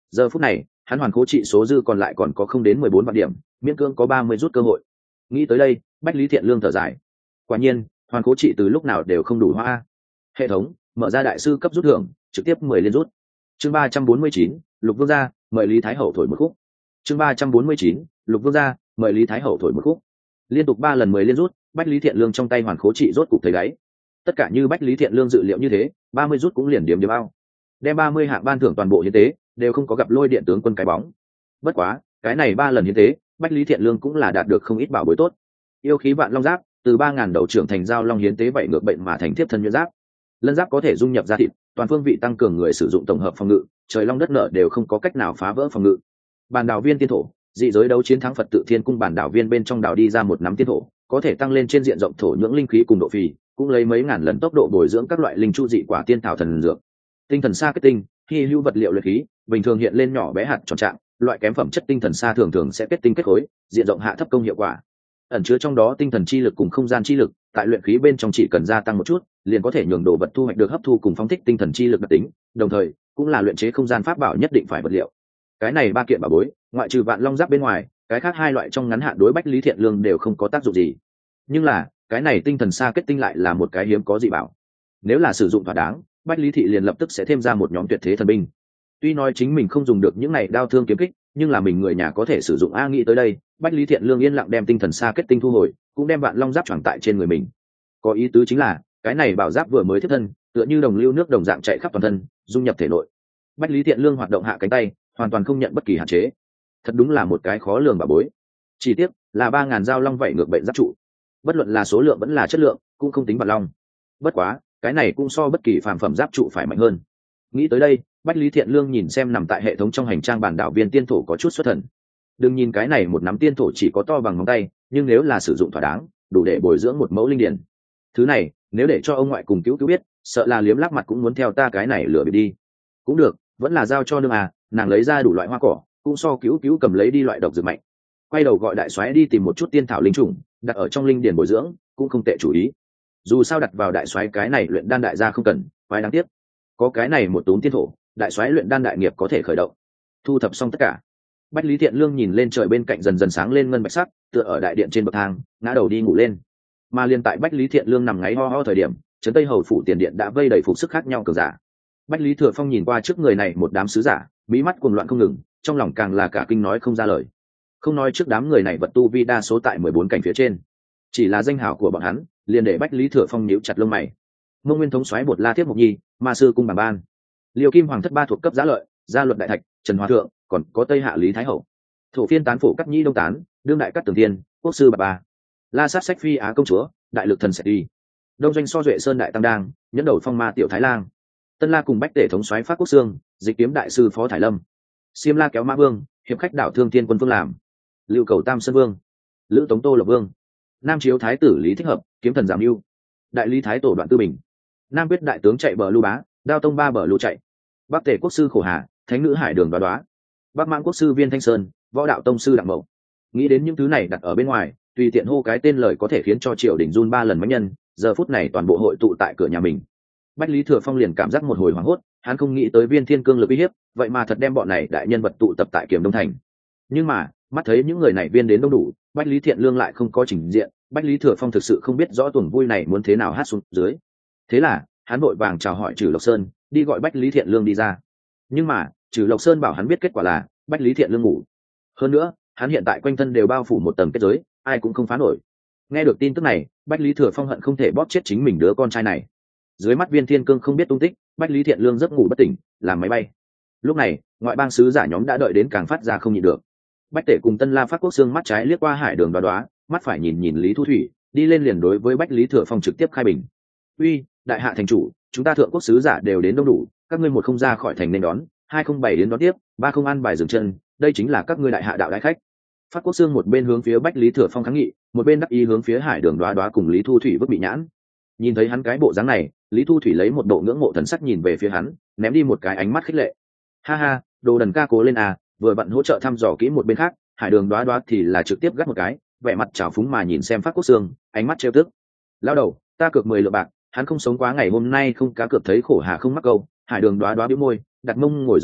Giờ phút này hắn hoàn cố trị số dư còn lại còn có không đến mười bốn vạn điểm, miễn cưỡng có ba mươi rút cơ hội. Nghĩ tới đây Bách Lý Thiện Lương thở dài. Quả nhiên hoàn cố trị từ lúc nào đều không đủ hoa. Hệ thống mở ra đại sư cấp rút thưởng, trực tiếp mười liên rút. Chương ba trăm bốn mươi chín, Lục Vương gia mời Lý Thái Hậu thổi một khúc. Chương ba trăm bốn mươi chín, Lục Vương gia mời Lý Thái Hậu thổi một khúc. Liên tục ba lần mười liên rút, Bách Lý Thiện Lương trong tay hoàn cố trị rốt cục thấy đáy. Tất cả như Bách Lý Thiện Lương dự liệu như thế, ba mươi rút cũng liền điểm điểm ao. Đem ba mươi hạng ban thưởng toàn bộ hiến tế, đều không có gặp lôi điện tướng quân cái bóng. Bất quá, cái này ba lần hiến tế, Bách Lý Thiện Lương cũng là đạt được không ít bảo bối tốt. Yêu khí vạn long giáp, từ ba ngàn đầu trưởng thành giao long hiến tế vậy ngược bệnh mà thành tiếp thân nhuyễn giáp. Lân giáp có thể dung nhập da thịt, toàn phương vị tăng cường người sử dụng tổng hợp phòng ngự, trời long đất nợ đều không có cách nào phá vỡ phòng ngự. Bản đảo viên tiên thổ, dị giới đấu chiến thắng Phật tự thiên cung bản đảo viên bên trong đảo đi ra một nắm tiên thổ, có thể tăng lên trên diện rộng thổ nhưỡng linh khí cùng độ phì, cũng lấy mấy ngàn lần tốc độ bồi dưỡng các loại linh chu dị quả tiên thảo thần dược. Tinh thần sa kết tinh, khi hữu vật liệu luyện khí, bình thường hiện lên nhỏ bé hạt tròn trạng, loại kém phẩm chất tinh thần sa thường thường sẽ kết tinh kết khối, diện rộng hạ thấp công hiệu quả. Ẩn chứa trong đó tinh thần chi lực cùng không gian chi lực, tại luyện khí bên trong chỉ cần gia tăng một chút, liền có thể nhường đồ vật thu hoạch được hấp thu cùng phóng thích tinh thần chi lực đặc tính, đồng thời cũng là luyện chế không gian pháp bảo nhất định phải vật liệu. Cái này ba kiện bảo bối, ngoại trừ vạn long giáp bên ngoài, cái khác hai loại trong ngắn hạn đối Bách Lý Thiện Lương đều không có tác dụng gì. Nhưng là, cái này tinh thần sa kết tinh lại là một cái hiếm có dị bảo. Nếu là sử dụng thỏa đáng, Bách Lý thị liền lập tức sẽ thêm ra một nhóm tuyệt thế thần binh. Tuy nói chính mình không dùng được những này đao thương kiếm kích, nhưng là mình người nhà có thể sử dụng. A nghĩ tới đây, Bách Lý Thiện Lương yên lặng đem tinh thần sa kết tinh thu hồi, cũng đem vạn long giáp choàng tại trên người mình. Có ý tứ chính là, cái này bảo giáp vừa mới thiết thân, tựa như đồng lưu nước đồng dạng chạy khắp toàn thân, dung nhập thể nội. Bách Lý Thiện Lương hoạt động hạ cánh tay, hoàn toàn không nhận bất kỳ hạn chế. Thật đúng là một cái khó lường bảo bối. Chỉ tiếc là ba ngàn dao long vậy ngược bệnh giáp trụ. Bất luận là số lượng vẫn là chất lượng, cũng không tính vạn long. Bất quá, cái này cũng so bất kỳ phàm phẩm giáp trụ phải mạnh hơn. Nghĩ tới đây, Bách Lý Thiện Lương nhìn xem nằm tại hệ thống trong hành trang bản đảo viên tiên thổ có chút xuất thần. Đừng nhìn cái này một nắm tiên thổ chỉ có to bằng ngón tay, nhưng nếu là sử dụng thỏa đáng, đủ để bồi dưỡng một mẫu linh điển. Thứ này, nếu để cho ông ngoại cùng cứu cứu biết, sợ là liếm lắc mặt cũng muốn theo ta cái này lừa bị đi. Cũng được, vẫn là giao cho nương à, nàng lấy ra đủ loại hoa cỏ, cũng so cứu cứu cầm lấy đi loại độc dược mạnh. Quay đầu gọi đại soái đi tìm một chút tiên thảo linh trùng, đặt ở trong linh điển bồi dưỡng, cũng không tệ chủ ý. Dù sao đặt vào đại soái cái này luyện đan đại gia không cần, phải đáng tiếc. Có cái này một túm tiên thổ, đại soái luyện đan đại nghiệp có thể khởi động. Thu thập xong tất cả, Bách Lý Thiện Lương nhìn lên trời bên cạnh dần dần sáng lên ngân bạch sắc, tựa ở đại điện trên bậc thang, ngã đầu đi ngủ lên. Mà liên tại Bách Lý Thiện Lương nằm ngáy ho ho thời điểm, trấn Tây hầu phủ tiền điện đã vây đầy phục sức khác nhau cường giả. Bách Lý Thừa Phong nhìn qua trước người này một đám sứ giả, mí mắt cuồng loạn không ngừng, trong lòng càng là cả kinh nói không ra lời. Không nói trước đám người này vật tu vi đa số tại mười bốn cảnh phía trên, chỉ là danh hào của bọn hắn, liền để Bách Lý Thừa Phong nhíu chặt lông mày. Mông Nguyên thống soái Bột La Thiết Mộc Nhi, Ma sư cung Bàng Ban, Liêu Kim Hoàng thất ba thuộc cấp giá lợi, gia luật đại thạch, Trần Hòa thượng, còn có Tây Hạ Lý Thái hậu, Thổ Phiên tán phủ Cắt Nhĩ Đông tán, đương đại Cát Tường Thiên, quốc sư Bà Ba, La Sát Sách Phi Á công chúa, đại lực thần sẽ đi, đông doanh So Duệ Sơn đại tăng đang, nhẫn đầu phong ma tiểu Thái Lang, Tân La cùng Bách Tể thống soái Phát Quốc Sương, dịch kiếm đại sư Phó Thải Lâm, Xiêm La kéo Mã Vương, hiệp khách đảo Thương Thiên quân Vương làm, Lưu Cầu Tam Sơn Vương, Lữ Tống Tô Lộc Vương, Nam Chiếu Thái tử Lý Thích Hợp, kiếm thần Giảm Mưu, đại lý Thái tổ Đoạn Tư Bình, Nam Quyết đại tướng chạy bờ Lưu Bá, Đao Tông ba bờ Lưu chạy, Bắc Tể quốc sư Khổ Hà, Thánh nữ Hải Đường Đoá Đoá, Bắc Mãng quốc sư Viên Thanh Sơn, Võ đạo tông sư Đặng Mậu. Nghĩ đến những thứ này đặt ở bên ngoài, tùy tiện hô cái tên lời có thể khiến cho triều đình run ba lần mãnh nhân, giờ phút này toàn bộ hội tụ tại cửa nhà mình. Bách Lý Thừa Phong liền cảm giác một hồi hoảng hốt, hắn không nghĩ tới Viên Thiên Cương lực uy hiếp, vậy mà thật đem bọn này đại nhân vật tụ tập tại Kiểm Đông thành. Nhưng mà, mắt thấy những người này viên đến đông đủ, Bách Lý Thiện Lương lại không có trình diện, Bách Lý Thừa Phong thực sự không biết rõ tuồng vui này muốn thế nào hát xuống dưới. Thế là, hắn vội vàng chào hỏi Trử Lộc Sơn, đi gọi Bách Lý Thiện Lương đi ra. Nhưng mà, Trử Lộc Sơn bảo hắn biết kết quả là Bách Lý Thiện Lương ngủ. Hơn nữa, hắn hiện tại quanh thân đều bao phủ một tầng kết giới, ai cũng không phá nổi. Nghe được tin tức này, Bách Lý Thừa Phong hận không thể bóp chết chính mình đứa con trai này. Dưới mắt Viên Thiên Cương không biết tung tích, Bách Lý Thiện Lương giấc ngủ bất tỉnh, làm máy bay. Lúc này, ngoại bang sứ giả nhóm đã đợi đến càng phát ra không nhịn được. Bách Tể cùng Tân La Phát Quốc Sương mắt trái liếc qua Hải Đường Đoá Đoá, mắt phải nhìn nhìn Lý Thu Thủy, đi lên liền đối với Bách Lý Thừa Phong trực tiếp khai bình. Uy, đại hạ thành chủ, chúng ta thượng quốc sứ giả đều đến đông đủ, các ngươi một không ra khỏi thành nên đón, hai không bảy đến đón tiếp, ba không ăn bài dừng chân, đây chính là các ngươi đại hạ đạo đại khách. Phát Quốc Sương một bên hướng phía Bách Lý Thừa Phong kháng nghị, một bên đắc ý hướng phía Hải Đường Đoá Đoá cùng Lý Thu Thủy vứt bị nhãn. Nhìn thấy hắn cái bộ dáng này, Lý Thu Thủy lấy một bộ ngưỡng mộ thần sắc nhìn về phía hắn, ném đi một cái ánh mắt khích lệ. Ha ha, đồ đần ca cố lên à, vừa bận hỗ trợ thăm dò kỹ một bên khác, Hải Đường Đoá Đoá thì là trực tiếp gắt một cái, vẻ mặt trào phúng mà nhìn xem Phát Quốc Sương, ánh mắt trêu tức. Lao đầu, ta cược mười lượng bạc, hắn không sống quá ngày hôm nay không cá cược thấy khổ hà không mắc câu. Hải Đường Đoá Đoá bĩu môi, đặt mông ngồi dưới đất,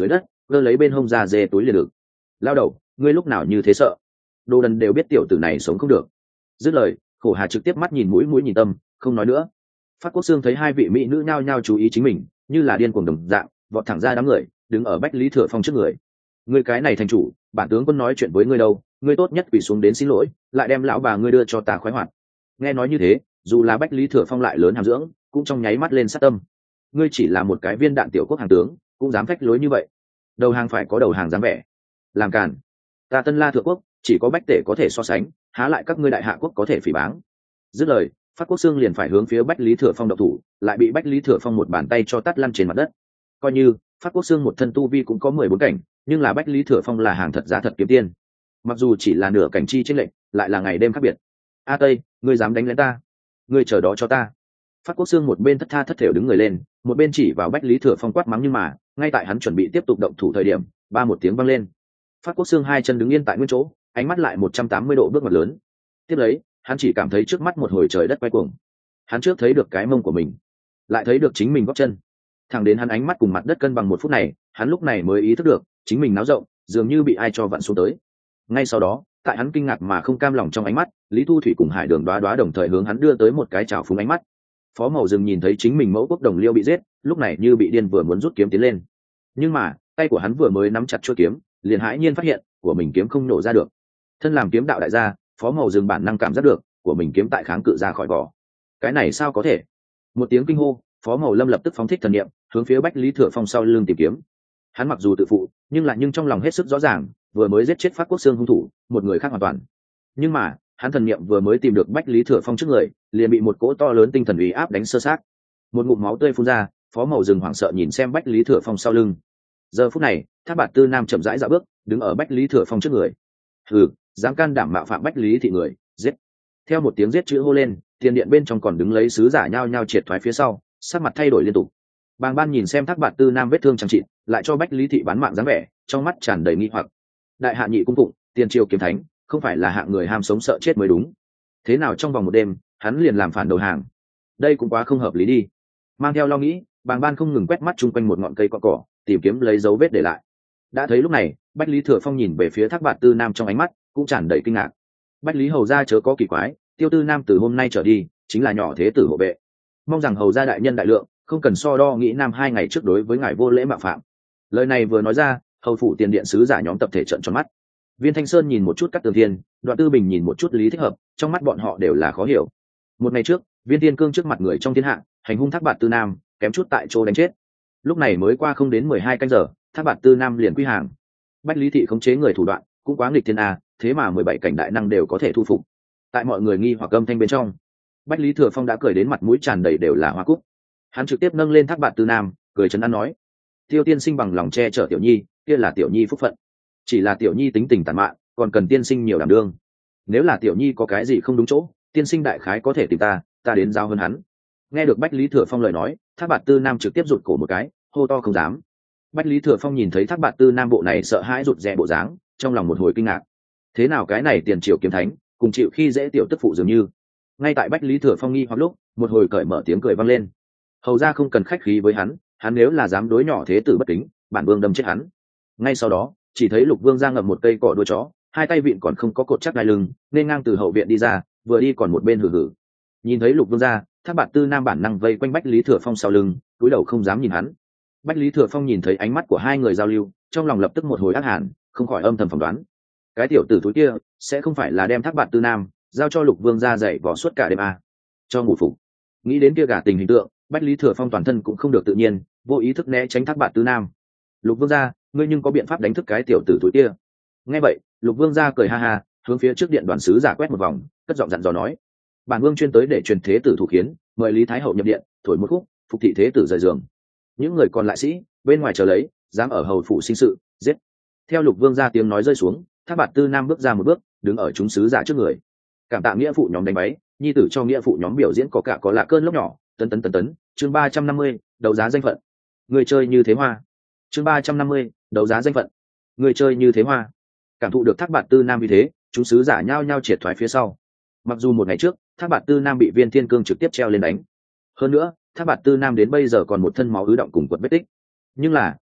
cơ lấy bên hông ra dê túi liền được. Lao đầu, ngươi lúc nào như thế sợ? Đồ đần đều biết tiểu tử này sống không được. Dứt lời, Khổ Hà trực tiếp mắt nhìn mũi mũi nhìn tâm, không nói nữa. Phát Quốc Xương thấy hai vị mỹ nữ nhao nhao chú ý chính mình, như là điên cuồng đồng dạng, vọt thẳng ra đám người, đứng ở Bách Lý Thừa Phong trước người. Ngươi cái này thành chủ, bản tướng quân nói chuyện với ngươi đâu, ngươi tốt nhất quỳ xuống đến xin lỗi, lại đem lão bà ngươi đưa cho ta khoái hoạt. Nghe nói như thế, dù là Bách Lý Thừa Phong lại lớn hàm dưỡng, cũng trong nháy mắt lên sát tâm. Ngươi chỉ là một cái viên đạn tiểu quốc hàng tướng, cũng dám phách lối như vậy? Đầu hàng phải có đầu hàng dám vẻ. Làm càn. Ta Tân La Thượng quốc, chỉ có Bách Tể có thể so sánh, há lại các ngươi đại hạ quốc có thể phỉ báng. Dứt lời, Phát Quốc Xương liền phải hướng phía Bách Lý Thừa Phong độc thủ, lại bị Bách Lý Thừa Phong một bàn tay cho tát lăn trên mặt đất. Coi như Phát Quốc Xương một thân tu vi cũng có mười bốn cảnh, nhưng là Bách Lý Thừa Phong là hàng thật giá thật kiếm tiên. Mặc dù chỉ là nửa cảnh chi chênh lệnh, lại là ngày đêm khác biệt. A Tây, ngươi dám đánh lén ta? Ngươi chờ đó cho ta. Phát Quốc Xương một bên thất tha thất thểu đứng người lên, một bên chỉ vào Bách Lý Thừa Phong quát mắng, nhưng mà ngay tại hắn chuẩn bị tiếp tục động thủ thời điểm, ba một tiếng vang lên. Phát Quốc Xương hai chân đứng yên tại nguyên chỗ, ánh mắt lại một trăm tám mươi độ bước ngoặt lớn. Tiếp lấy, hắn chỉ cảm thấy trước mắt một hồi trời đất quay cuồng. Hắn trước thấy được cái mông của mình, lại thấy được chính mình gót chân. Thẳng đến hắn ánh mắt cùng mặt đất cân bằng một phút này, hắn lúc này mới ý thức được chính mình náo rộng, dường như bị ai cho vặn xuống tới. Ngay sau đó, tại hắn kinh ngạc mà không cam lòng trong ánh mắt, Lý Thu Thủy cùng Hải Đường Đoá Đoá đồng thời hướng hắn đưa tới một cái chảo phúng ánh mắt. Phó Mậu Dừng nhìn thấy chính mình mẫu quốc đồng liêu bị giết, lúc này như bị điên vừa muốn rút kiếm tiến lên. Nhưng mà, tay của hắn vừa mới nắm chặt chuôi kiếm, liền hãi nhiên phát hiện, của mình kiếm không nổ ra được. Thân làm kiếm đạo đại gia, Phó Mậu Dừng bản năng cảm giác được, của mình kiếm tại kháng cự ra khỏi vỏ. Cái này sao có thể? Một tiếng kinh hô, Phó Mậu Lâm lập tức phóng thích thần niệm, hướng phía Bách Lý Thừa Phong sau lưng tìm kiếm. Hắn mặc dù tự phụ, nhưng lại nhưng trong lòng hết sức rõ ràng, vừa mới giết chết Phát Quốc Xương hung thủ, một người khác hoàn toàn. Nhưng mà, hắn thần niệm vừa mới tìm được Bách Lý Thừa Phong trước người, liền bị một cỗ to lớn tinh thần uy áp đánh sơ xác. Một ngụm máu tươi phun ra, Phó Mậu Dừng hoảng sợ nhìn xem Bách Lý Thừa Phong sau lưng. Giờ phút này, Thác Bạt Tư Nam chậm rãi dạo bước, đứng ở Bách Lý Thừa Phong trước người. Hừ, dám can đảm mạo phạm Bách Lý thị người, giết. Theo một tiếng giết chữ hô lên, tiền điện bên trong còn đứng lấy sứ giả nhao nhao triệt thoái phía sau, sắc mặt thay đổi liên tục. Bàng Ban nhìn xem Thác Bạt Tư Nam vết thương chẳng trị, lại cho Bách Lý thị bán mạng dáng vẻ, trong mắt tràn đầy nghi hoặc. Đại hạ nhị cung phụng, tiền triều kiếm thánh, không phải là hạng người ham sống sợ chết mới đúng. Thế nào trong vòng một đêm, hắn liền làm phản đầu hàng? Đây cũng quá không hợp lý đi. Mang theo lo nghĩ, Bàng Ban không ngừng quét mắt chung quanh một ngọn cây cọ cỏ, tìm kiếm lấy dấu vết để lại. Đã thấy lúc này, Bách Lý Thừa Phong nhìn về phía Thác Bạt Tư Nam trong ánh mắt cũng tràn đầy kinh ngạc. Bách Lý hầu gia chớ có kỳ quái, Tiêu Tư Nam từ hôm nay trở đi chính là nhỏ thế tử hộ vệ. Mong rằng hầu gia đại nhân đại lượng, không cần so đo nghĩ Nam hai ngày trước đối với ngài vô lễ mạo phạm. Lời này vừa nói ra, hầu phủ tiền điện sứ giả nhóm tập thể trợn tròn mắt. Viên Thanh Sơn nhìn một chút Cát Tường Thiên, Đoạn Tư Bình nhìn một chút Lý Thích Hợp, trong mắt bọn họ đều là khó hiểu. Một ngày trước, Viên Thiên Cương trước mặt người trong thiên hạ, hành hung Thác Bạt Tư Nam, kém chút tại chỗ đánh chết. Lúc này mới qua không đến mười hai canh giờ, Thác Bạt Tư Nam liền quy hàng. Bách Lý thị khống chế người thủ đoạn, cũng quá nghịch thiên a, thế mà mười bảy cảnh đại năng đều có thể thu phục. Tại mọi người nghi hoặc âm thanh bên trong, Bách Lý Thừa Phong đã cười đến mặt mũi tràn đầy đều là hoa cúc. Hắn trực tiếp nâng lên Thác Bạt Tư Nam, cười trấn an nói: Tiêu tiên sinh bằng lòng che chở tiểu nhi, kia là tiểu nhi phúc phận. Chỉ là tiểu nhi tính tình tàn mạn, còn cần tiên sinh nhiều đảm đương. Nếu là tiểu nhi có cái gì không đúng chỗ, tiên sinh đại khái có thể tìm ta, ta đến giao hơn hắn. Nghe được Bách Lý Thừa Phong lời nói, Thác Bạt Tư Nam trực tiếp rụt cổ một cái, hô to không dám. Bách Lý Thừa Phong nhìn thấy Thác Bạt Tư Nam bộ này sợ hãi rụt rè bộ dáng, trong lòng một hồi kinh ngạc. Thế nào cái này tiền triều kiếm thánh, cùng chịu khi dễ tiểu tức phụ dường như. Ngay tại Bách Lý Thừa Phong nghi hoặc lúc, một hồi cởi mở tiếng cười vang lên. Hầu ra không cần khách khí với hắn, hắn nếu là dám đối nhỏ thế tử bất kính, bản vương đâm chết hắn. Ngay sau đó, chỉ thấy Lục Vương ra ngậm một cây cỏ đuôi chó, hai tay vịn còn không có cột chắc đai lưng, nên ngang từ hậu viện đi ra, vừa đi còn một bên hừ hừ. Nhìn thấy Lục Vương ra, Thác Bạt Tư Nam bản năng vây quanh Bách Lý Thừa Phong sau lưng, cúi đầu không dám nhìn hắn. Bách Lý Thừa Phong nhìn thấy ánh mắt của hai người giao lưu, trong lòng lập tức một hồi ác hàn, không khỏi âm thầm phỏng đoán. Cái tiểu tử túi kia sẽ không phải là đem Thác Bạt Tư Nam giao cho Lục Vương ra dạy võ suốt cả đêm à. Cho ngủ phục. Nghĩ đến kia gả tình hình tượng, Bách Lý Thừa Phong toàn thân cũng không được tự nhiên, vô ý thức né tránh Thác Bạt Tư Nam. Lục Vương ra, ngươi nhưng có biện pháp đánh thức cái tiểu tử túi kia? Nghe vậy, Lục Vương ra cười ha ha, hướng phía trước điện đoàn sứ giả quét một vòng, cất giọng dặn dò nói: bản vương chuyên tới để truyền thế tử thủ khiến, mời Lý Thái hậu nhập điện, thổi một khúc, phục thị thế tử rời giường. Những người còn lại sĩ bên ngoài chờ lấy, dám ở hầu phủ sinh sự, giết. Theo Lục Vương ra tiếng nói rơi xuống, Thác Bạt Tư Nam bước ra một bước, đứng ở chúng sứ giả trước người. Cảm tạ nghĩa phụ nhóm đánh máy, nhi tử cho nghĩa phụ nhóm biểu diễn có cả có lạ cơn lốc nhỏ, tấn tấn tấn tấn. Chương ba trăm năm mươi, đấu giá danh phận. Người chơi như thế hoa. Chương ba trăm năm mươi, đấu giá danh phận. Người chơi như thế hoa. Cảm thụ được Thác Bạt Tư Nam vì thế, chúng sứ giả nhao nhao triệt thoái phía sau. Mặc dù một ngày trước, Thác Bạt Tư Nam bị Viên Thiên Cương trực tiếp treo lên đánh. Hơn nữa, Thác Bạt Tư Nam đến bây giờ còn một thân máu ứ động cùng quật vết tích. Nhưng là,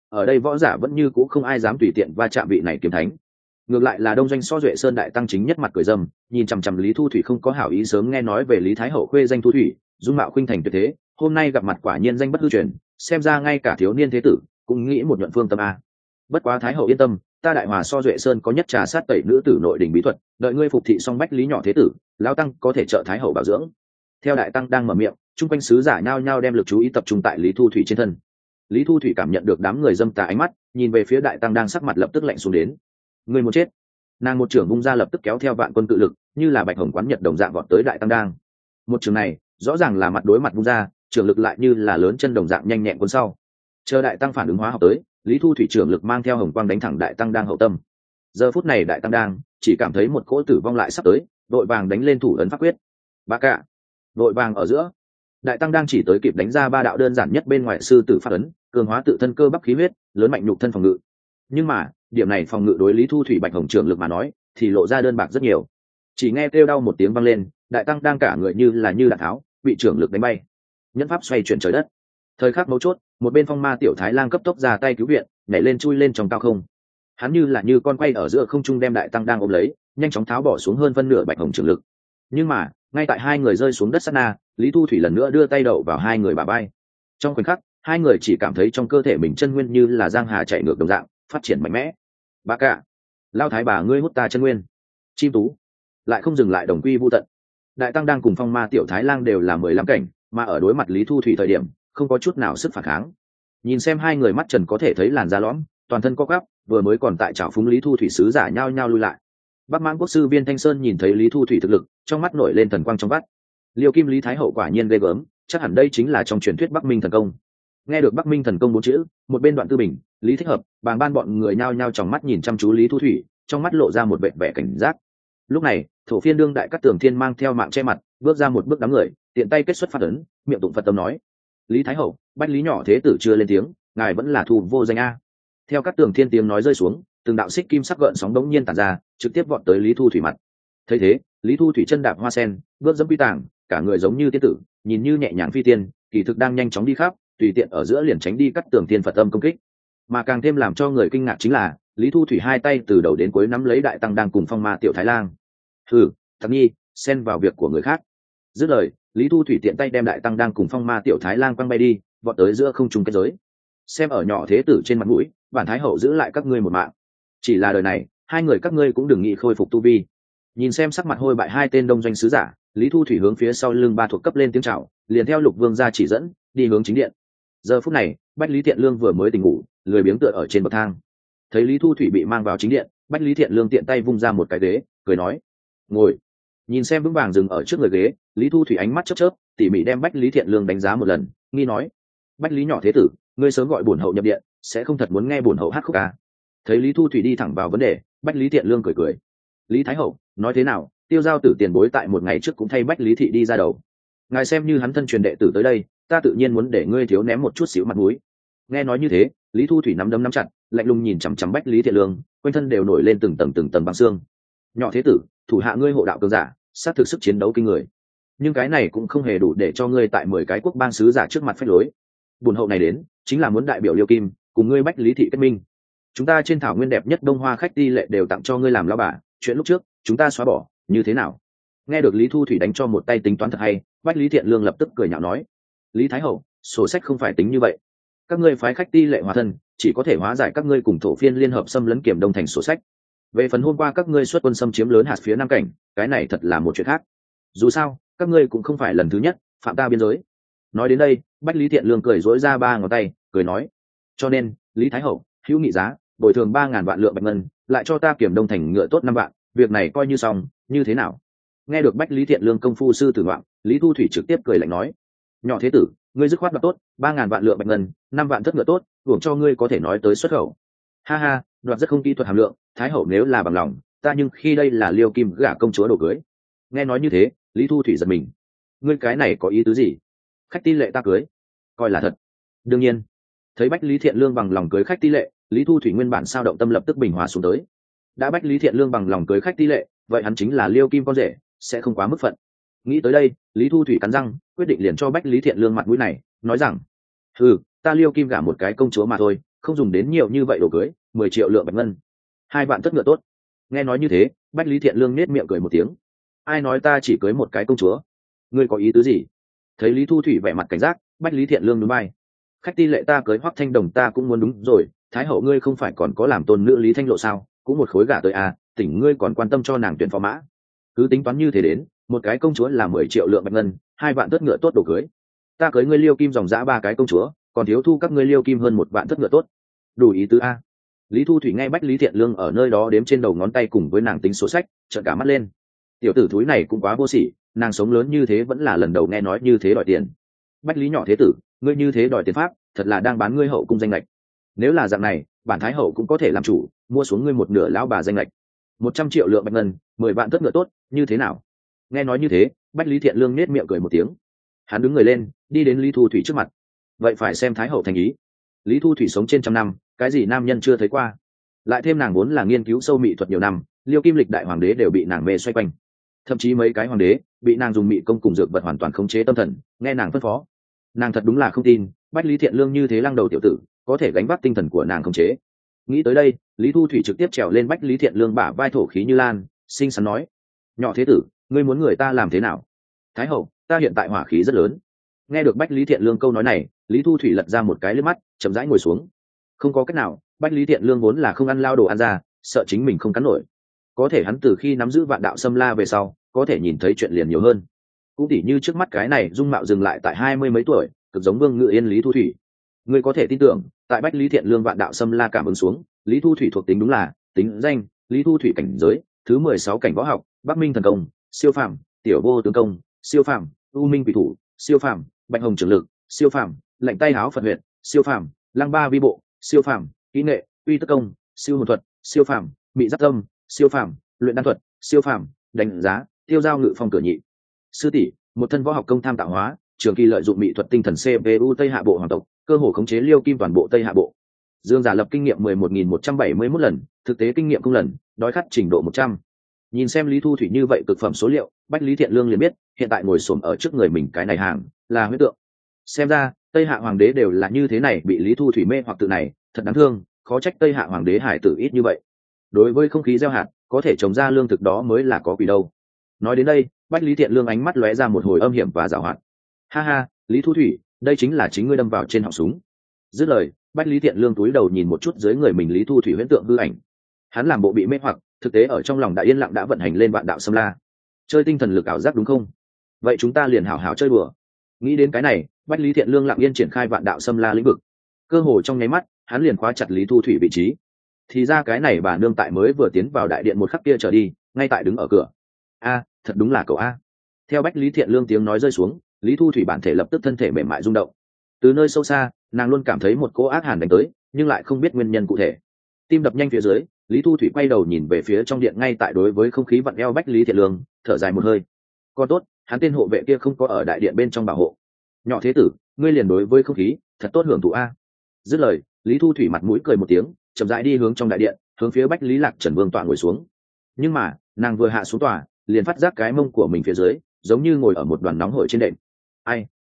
ở đây võ giả vẫn như cũ không ai dám tùy tiện va chạm vị này kiếm thánh. Ngược lại là đông doanh so duệ sơn đại tăng chính nhất mặt cười dâm, nhìn chằm chằm Lý Thu Thủy không có hảo ý, sớm nghe nói về Lý Thái Hậu khuê danh Thu Thủy, dung mạo khuynh thành tuyệt thế, hôm nay gặp mặt quả nhiên danh bất hư truyền, xem ra ngay cả thiếu niên thế tử cũng nghĩ một nhuận phương tâm a. Bất quá Thái Hậu yên tâm, ta đại hòa so duệ sơn có nhất trà sát tẩy nữ tử nội đình bí thuật, đợi ngươi phục thị xong bách lý nhỏ thế tử, lão tăng có thể trợ Thái Hậu bảo dưỡng. Theo đại tăng đang mở miệng, chung quanh sứ giả nhao nhao đem lực chú ý tập trung tại Lý Thu Thủy trên thân. Lý Thu Thủy cảm nhận được đám người dâm tà ánh mắt, nhìn về phía đại tăng đang sắc mặt lập tức lạnh xuống đến. Người muốn chết. Nàng một trưởng vung ra lập tức kéo theo vạn quân cự lực, như là bạch hồng quán nhật đồng dạng vọt tới đại tăng đang. Một trường này rõ ràng là mặt đối mặt vung ra, trưởng lực lại như là lớn chân đồng dạng nhanh nhẹn cuốn sau. Chờ đại tăng phản ứng hóa học tới, Lý Thu Thủy trưởng lực mang theo hồng quang đánh thẳng đại tăng đang hậu tâm. Giờ phút này đại tăng đang chỉ cảm thấy một cỗ tử vong lại sắp tới, đội vàng đánh lên thủ ấn pháp quyết. Ba cả. Đội vàng ở giữa, đại tăng đang chỉ tới kịp đánh ra ba đạo đơn giản nhất bên ngoài sư tử pháp ấn, cường hóa tự thân cơ bắp khí huyết, lớn mạnh nhục thân phòng ngự. Nhưng mà điểm này phòng ngự đối Lý Thu Thủy bạch hồng trưởng lực mà nói thì lộ ra đơn bạc rất nhiều. Chỉ nghe kêu đau một tiếng vang lên, đại tăng đang cả người như là như đạn tháo bị trưởng lực đánh bay, nhẫn pháp xoay chuyển trời đất. Thời khắc mấu chốt, một bên phong ma tiểu thái lang cấp tốc ra tay cứu viện, nhảy lên chui lên trong cao không. Hắn như là như con quay ở giữa không trung đem đại tăng đang ôm lấy, nhanh chóng tháo bỏ xuống hơn phân nửa bạch hồng trưởng lực. Nhưng mà ngay tại hai người rơi xuống đất sát na, Lý Thu Thủy lần nữa đưa tay đậu vào hai người bả vai. Trong khoảnh khắc, hai người chỉ cảm thấy trong cơ thể mình chân nguyên như là giang hà chạy ngược đồng dạng, phát triển mạnh mẽ. Bà cả, lao thái bà ngươi hút ta chân nguyên. Chim tú lại không dừng lại đồng quy vu tận. Đại tăng đang cùng phong ma tiểu thái lang đều là mười lăm cảnh, mà ở đối mặt Lý Thu Thủy thời điểm không có chút nào sức phản kháng. Nhìn xem hai người mắt trần có thể thấy làn da lõm, toàn thân co quắp, vừa mới còn tại trào phúng Lý Thu Thủy sứ giả nhao nhao lui lại. Bắc Mãng quốc sư Viên Thanh Sơn nhìn thấy Lý Thu Thủy thực lực, trong mắt nổi lên thần quang trong vắt. Liêu Kim Lý Thái Hậu quả nhiên ghê gớm, chắc hẳn đây chính là trong truyền thuyết Bắc Minh thần công. Nghe được Bắc Minh thần công bốn chữ, một bên Đoạn Tư Bình, Lý Thích Hợp, bàng ban bọn người nhao nhao trong mắt nhìn chăm chú Lý Thu Thủy, trong mắt lộ ra một vẻ vẻ cảnh giác. Lúc này, Thổ Phiên đương đại cát tường thiên mang theo mạng che mặt, bước ra một bước đám người, tiện tay kết xuất phát ấn, miệng tụng Phật tâm nói: Lý Thái Hậu, bách lý nhỏ thế tử chưa lên tiếng, ngài vẫn là thù vô danh a. Theo cát tường thiên tiếng nói rơi xuống, từng đạo xích kim sắc gợn sóng đống nhiên tản ra, trực tiếp vọt tới Lý Thu Thủy mặt. Thấy thế, Lý Thu Thủy chân đạp hoa sen, bước dẫm quy tàng, cả người giống như tiên tử, nhìn như nhẹ nhàng phi tiên, kỳ thực đang nhanh chóng đi khắp, tùy tiện ở giữa liền tránh đi cắt tường thiên Phật âm công kích. Mà càng thêm làm cho người kinh ngạc chính là, Lý Thu Thủy hai tay từ đầu đến cuối nắm lấy đại tăng đang cùng phong ma tiểu thái lang. Hừ, Thạc Nhi, xen vào việc của người khác. Dứt lời, Lý Thu Thủy tiện tay đem đại tăng đang cùng phong ma tiểu thái lang quăng bay đi, vọt tới giữa không trung kết giới. Xem ở nhỏ thế tử trên mặt mũi, bản thái hậu giữ lại các ngươi một mạng. Chỉ là đời này, hai người các ngươi cũng đừng nghĩ khôi phục tu vi. Nhìn xem sắc mặt hôi bại hai tên đông doanh sứ giả, Lý Thu Thủy hướng phía sau lưng ba thuộc cấp lên tiếng chào, liền theo Lục Vương ra chỉ dẫn, đi hướng chính điện. Giờ phút này, Bách Lý Thiện Lương vừa mới tỉnh ngủ, lười biếng tựa ở trên bậc thang. Thấy Lý Thu Thủy bị mang vào chính điện, Bách Lý Thiện Lương tiện tay vung ra một cái ghế, cười nói: ngồi. Nhìn xem vững vàng dừng ở trước người ghế, Lý Thu Thủy ánh mắt chớp chớp, tỉ mỉ đem Bách Lý Thiện Lương đánh giá một lần, nghi nói: Bách Lý nhỏ thế tử, ngươi sớm gọi bổn hậu nhập điện, sẽ không thật muốn nghe bổn hậu hát khúc à? Thấy Lý Thu Thủy đi thẳng vào vấn đề, Bách Lý Thiện Lương cười cười: Lý Thái Hậu, nói thế nào, Tiêu Giao tử tiền bối tại một ngày trước cũng thay Bách Lý thị đi ra đầu, ngài xem như hắn thân truyền đệ tử tới đây, ta tự nhiên muốn để ngươi thiếu ném một chút xíu mặt mũi. Nghe nói như thế, Lý Thu Thủy nắm đấm nắm chặt, lạnh lùng nhìn chằm chằm Bách Lý Thiện Lương, quanh thân đều nổi lên từng tầng từng tầng băng xương. Nhỏ thế tử, thủ hạ ngươi hộ đạo cường giả, sát thực sức chiến đấu kinh người, nhưng cái này cũng không hề đủ để cho ngươi tại mười cái quốc bang sứ giả trước mặt phách lối. Bổn hậu này đến chính là muốn đại biểu Liêu Kim cùng ngươi Bách Lý thị kết minh. Chúng ta trên thảo nguyên đẹp nhất Đông Hoa khách ti lệ đều tặng cho ngươi làm lão bà, chuyện lúc trước chúng ta xóa bỏ, như thế nào? Nghe được Lý Thu Thủy đánh cho một tay tính toán thật hay, Bách Lý Thiện Lương lập tức cười nhạo nói: Lý Thái Hậu, sổ sách không phải tính như vậy. Các ngươi phái khách ti lệ hóa thân, chỉ có thể hóa giải các ngươi cùng Thổ Phiên liên hợp xâm lấn Kiểm Đông thành sổ sách. Về phần hôm qua các ngươi xuất quân xâm chiếm lớn hạt phía Nam cảnh, cái này thật là một chuyện khác. Dù sao, các ngươi cũng không phải lần thứ nhất phạm ta biên giới. Nói đến đây, Bách Lý Thiện Lương cười dối ra ba ngón tay, cười nói: cho nên, Lý Thái Hậu, hữu nghị giá, bồi thường ba ngàn vạn lượng bạch ngân, lại cho ta Kiểm Đông thành ngựa tốt năm vạn, việc này coi như xong, như thế nào? Nghe được Bách Lý Thiện Lương công phu sư tử ngoạn, Lý Thu Thủy trực tiếp cười lạnh nói: nhỏ thế tử, ngươi dứt khoát đoạt tốt, ba ngàn vạn lượng bạch ngân, năm vạn thất ngựa tốt, hưởng cho ngươi có thể nói tới xuất khẩu. Ha ha, đoạt rất không kỹ thuật hàm lượng, Thái Hậu nếu là bằng lòng, ta nhưng khi đây là Liêu Kim gả công chúa đồ cưới. Nghe nói như thế, Lý Thu Thủy giật mình: ngươi cái này có ý tứ gì? Khách ti lệ ta cưới, coi là thật? Đương nhiên. Thấy Bách Lý Thiện Lương bằng lòng cưới khách ti lệ, Lý Thu Thủy nguyên bản sao động tâm lập tức bình hòa xuống tới. Đã Bách Lý Thiện Lương bằng lòng cưới khách ti lệ, vậy hắn chính là Liêu Kim con rể, sẽ không quá mức phận. Nghĩ tới đây, Lý Thu Thủy cắn răng, quyết định liền cho Bách Lý Thiện Lương mặt mũi này, nói rằng: ừ, ta Liêu Kim gả một cái công chúa mà thôi, không dùng đến nhiều như vậy đồ cưới, mười triệu lượng bạch ngân, hai vạn tất ngựa tốt. Nghe nói như thế, bách lý thiện lương nết miệng cười một tiếng. Ai nói ta chỉ cưới một cái công chúa? Ngươi có ý tứ gì? Thấy lý thu thủy vẻ mặt cảnh giác, bách lý thiện lương núi bay. Khách ti lệ ta cưới hoắc thanh đồng ta cũng muốn, đúng rồi, thái hậu ngươi không phải còn có làm tôn nữ lý thanh lộ sao, cũng một khối gả tới à, tỉnh ngươi còn quan tâm cho nàng tuyển phò mã. Cứ tính toán như thế đến, một cái công chúa là mười triệu lượng bạch ngân, hai vạn tất ngựa tốt đồ cưới. Ta cưới ngươi liêu kim dòng dã ba cái công chúa, còn thiếu thu các ngươi liêu kim hơn một vạn tất ngựa tốt. Đủ ý tứ a. Lý thu thủy nghe bách lý thiện lương ở nơi đó đếm trên đầu ngón tay cùng với nàng tính số sách, trợn cả mắt lên. Tiểu tử thúi này cũng quá vô sỉ, nàng sống lớn như thế vẫn là lần đầu nghe nói như thế đòi tiền. Bách lý nhỏ thế tử, ngươi như thế đòi tiền pháp, thật là đang bán ngươi hậu cung danh lệch. Nếu là dạng này, bản thái hậu cũng có thể làm chủ, mua xuống ngươi một nửa lão bà danh lệch. Một trăm triệu lượng bạch ngân, mười vạn tất ngựa tốt, như thế nào? Nghe nói như thế, bách lý thiện lương nết miệng cười một tiếng. Hắn đứng người lên, đi đến lý thu thủy trước mặt. Vậy phải xem thái hậu thành ý. Lý thu thủy sống trên trăm năm, cái gì nam nhân chưa thấy qua, lại thêm nàng vốn là nghiên cứu sâu mỹ thuật nhiều năm, liêu kim lịch đại hoàng đế đều bị nàng mê xoay quanh, thậm chí mấy cái hoàng đế bị nàng dùng mỹ công cùng dược vật hoàn toàn khống chế tâm thần, nghe nàng phân phó. Nàng thật đúng là không tin bách lý thiện lương như thế lăng đầu tiểu tử có thể gánh vác tinh thần của nàng khống chế. Nghĩ tới đây, lý thu thủy trực tiếp trèo lên bách lý thiện lương bả vai thổ khí như lan, xinh xắn nói: nhỏ thế tử, ngươi muốn người ta làm thế nào? Thái hậu, ta hiện tại hỏa khí rất lớn. Nghe được bách lý thiện lương câu nói này, lý thu thủy lật ra một cái liếc mắt, chậm rãi ngồi xuống. Không có cách nào, bách lý thiện lương vốn là không ăn lao đồ ăn ra, sợ chính mình không cắn nổi. Có thể hắn từ khi nắm giữ vạn đạo xâm la về sau, có thể nhìn thấy chuyện liền nhiều hơn. Cũng tỉ như trước mắt cái này dung mạo dừng lại tại hai mươi mấy tuổi, cực giống Vương Ngự Yên Lý Thu Thủy. Ngươi có thể tin tưởng, tại bách lý thiện lương vạn đạo xâm la cảm ứng xuống, Lý Thu Thủy thuộc tính đúng là tính danh Lý Thu Thủy cảnh giới thứ mười sáu cảnh võ học, Bắc Minh thần công siêu phàm, tiểu vô tướng công siêu phàm, U Minh quỷ thủ siêu phàm, Bạch Hồng trưởng lực siêu phàm, lạnh tay háo Phật huyện siêu phàm, lăng ba vi bộ siêu phàm, kỹ nghệ uy tức công siêu hồn thuật siêu phàm, mị giáp tâm siêu phàm, luyện đan thuật siêu phàm, đánh giá tiêu giao ngự phong cửa nhị sư tỷ, một thân võ học công tham tạo hóa, trường kỳ lợi dụng mỹ thuật tinh thần xê pê u tây hạ bộ hoàng tộc, cơ hồ khống chế liêu kim toàn bộ tây hạ bộ. Dương giả lập kinh nghiệm mười một nghìn một trăm bảy mươi mốt lần, thực tế kinh nghiệm không lần, đói khát trình độ một trăm. Nhìn xem Lý Thu Thủy như vậy cực phẩm số liệu, bách lý thiện lương liền biết hiện tại ngồi xổm ở trước người mình cái này hàng là huyết tượng. Xem ra tây hạ hoàng đế đều là như thế này, bị Lý Thu Thủy mê hoặc tự này, thật đáng thương, khó trách tây hạ hoàng đế hải tử ít như vậy. Đối với không khí gieo hạt, có thể trồng ra lương thực đó mới là có quỷ đâu. Nói đến đây, bách lý thiện lương ánh mắt lóe ra một hồi âm hiểm và giảo hoạt. Ha ha, Lý Thu Thủy, đây chính là chính ngươi đâm vào trên họng súng. Dứt lời, bách lý thiện lương túi đầu nhìn một chút dưới người mình Lý Thu Thủy huyễn tượng hư ảnh. Hắn làm bộ bị mê hoặc, thực tế ở trong lòng đã yên lặng đã vận hành lên vạn đạo xâm la. Chơi tinh thần lực ảo giác đúng không? Vậy chúng ta liền hảo hảo chơi đùa. Nghĩ đến cái này, bách lý thiện lương lặng yên triển khai vạn đạo xâm la lĩnh vực. Cơ hồ trong nháy mắt, hắn liền khóa chặt Lý Thu Thủy vị trí. Thì ra cái này bà nương tại mới vừa tiến vào đại điện một khắc kia trở đi, ngay tại đứng ở cửa. A, thật đúng là cậu a. Theo bách lý thiện lương tiếng nói rơi xuống, Lý Thu Thủy bản thể lập tức thân thể mềm mại rung động. Từ nơi sâu xa, nàng luôn cảm thấy một cỗ ác hàn đánh tới, nhưng lại không biết nguyên nhân cụ thể. Tim đập nhanh phía dưới, Lý Thu Thủy quay đầu nhìn về phía trong điện, ngay tại đối với không khí vặn eo bách lý thiện lương, thở dài một hơi. Còn tốt, hắn tên hộ vệ kia không có ở đại điện bên trong bảo hộ. Nhỏ thế tử, ngươi liền đối với không khí thật tốt hưởng thụ a. Dứt lời, Lý Thu Thủy mặt mũi cười một tiếng, chậm rãi đi hướng trong đại điện, hướng phía bách lý lạc trần vương tọa ngồi xuống. Nhưng mà nàng vừa hạ xuống tòa, liền phát giác cái mông của mình phía dưới giống như ngồi ở một đoàn nóng hổi trên đệm. Ai?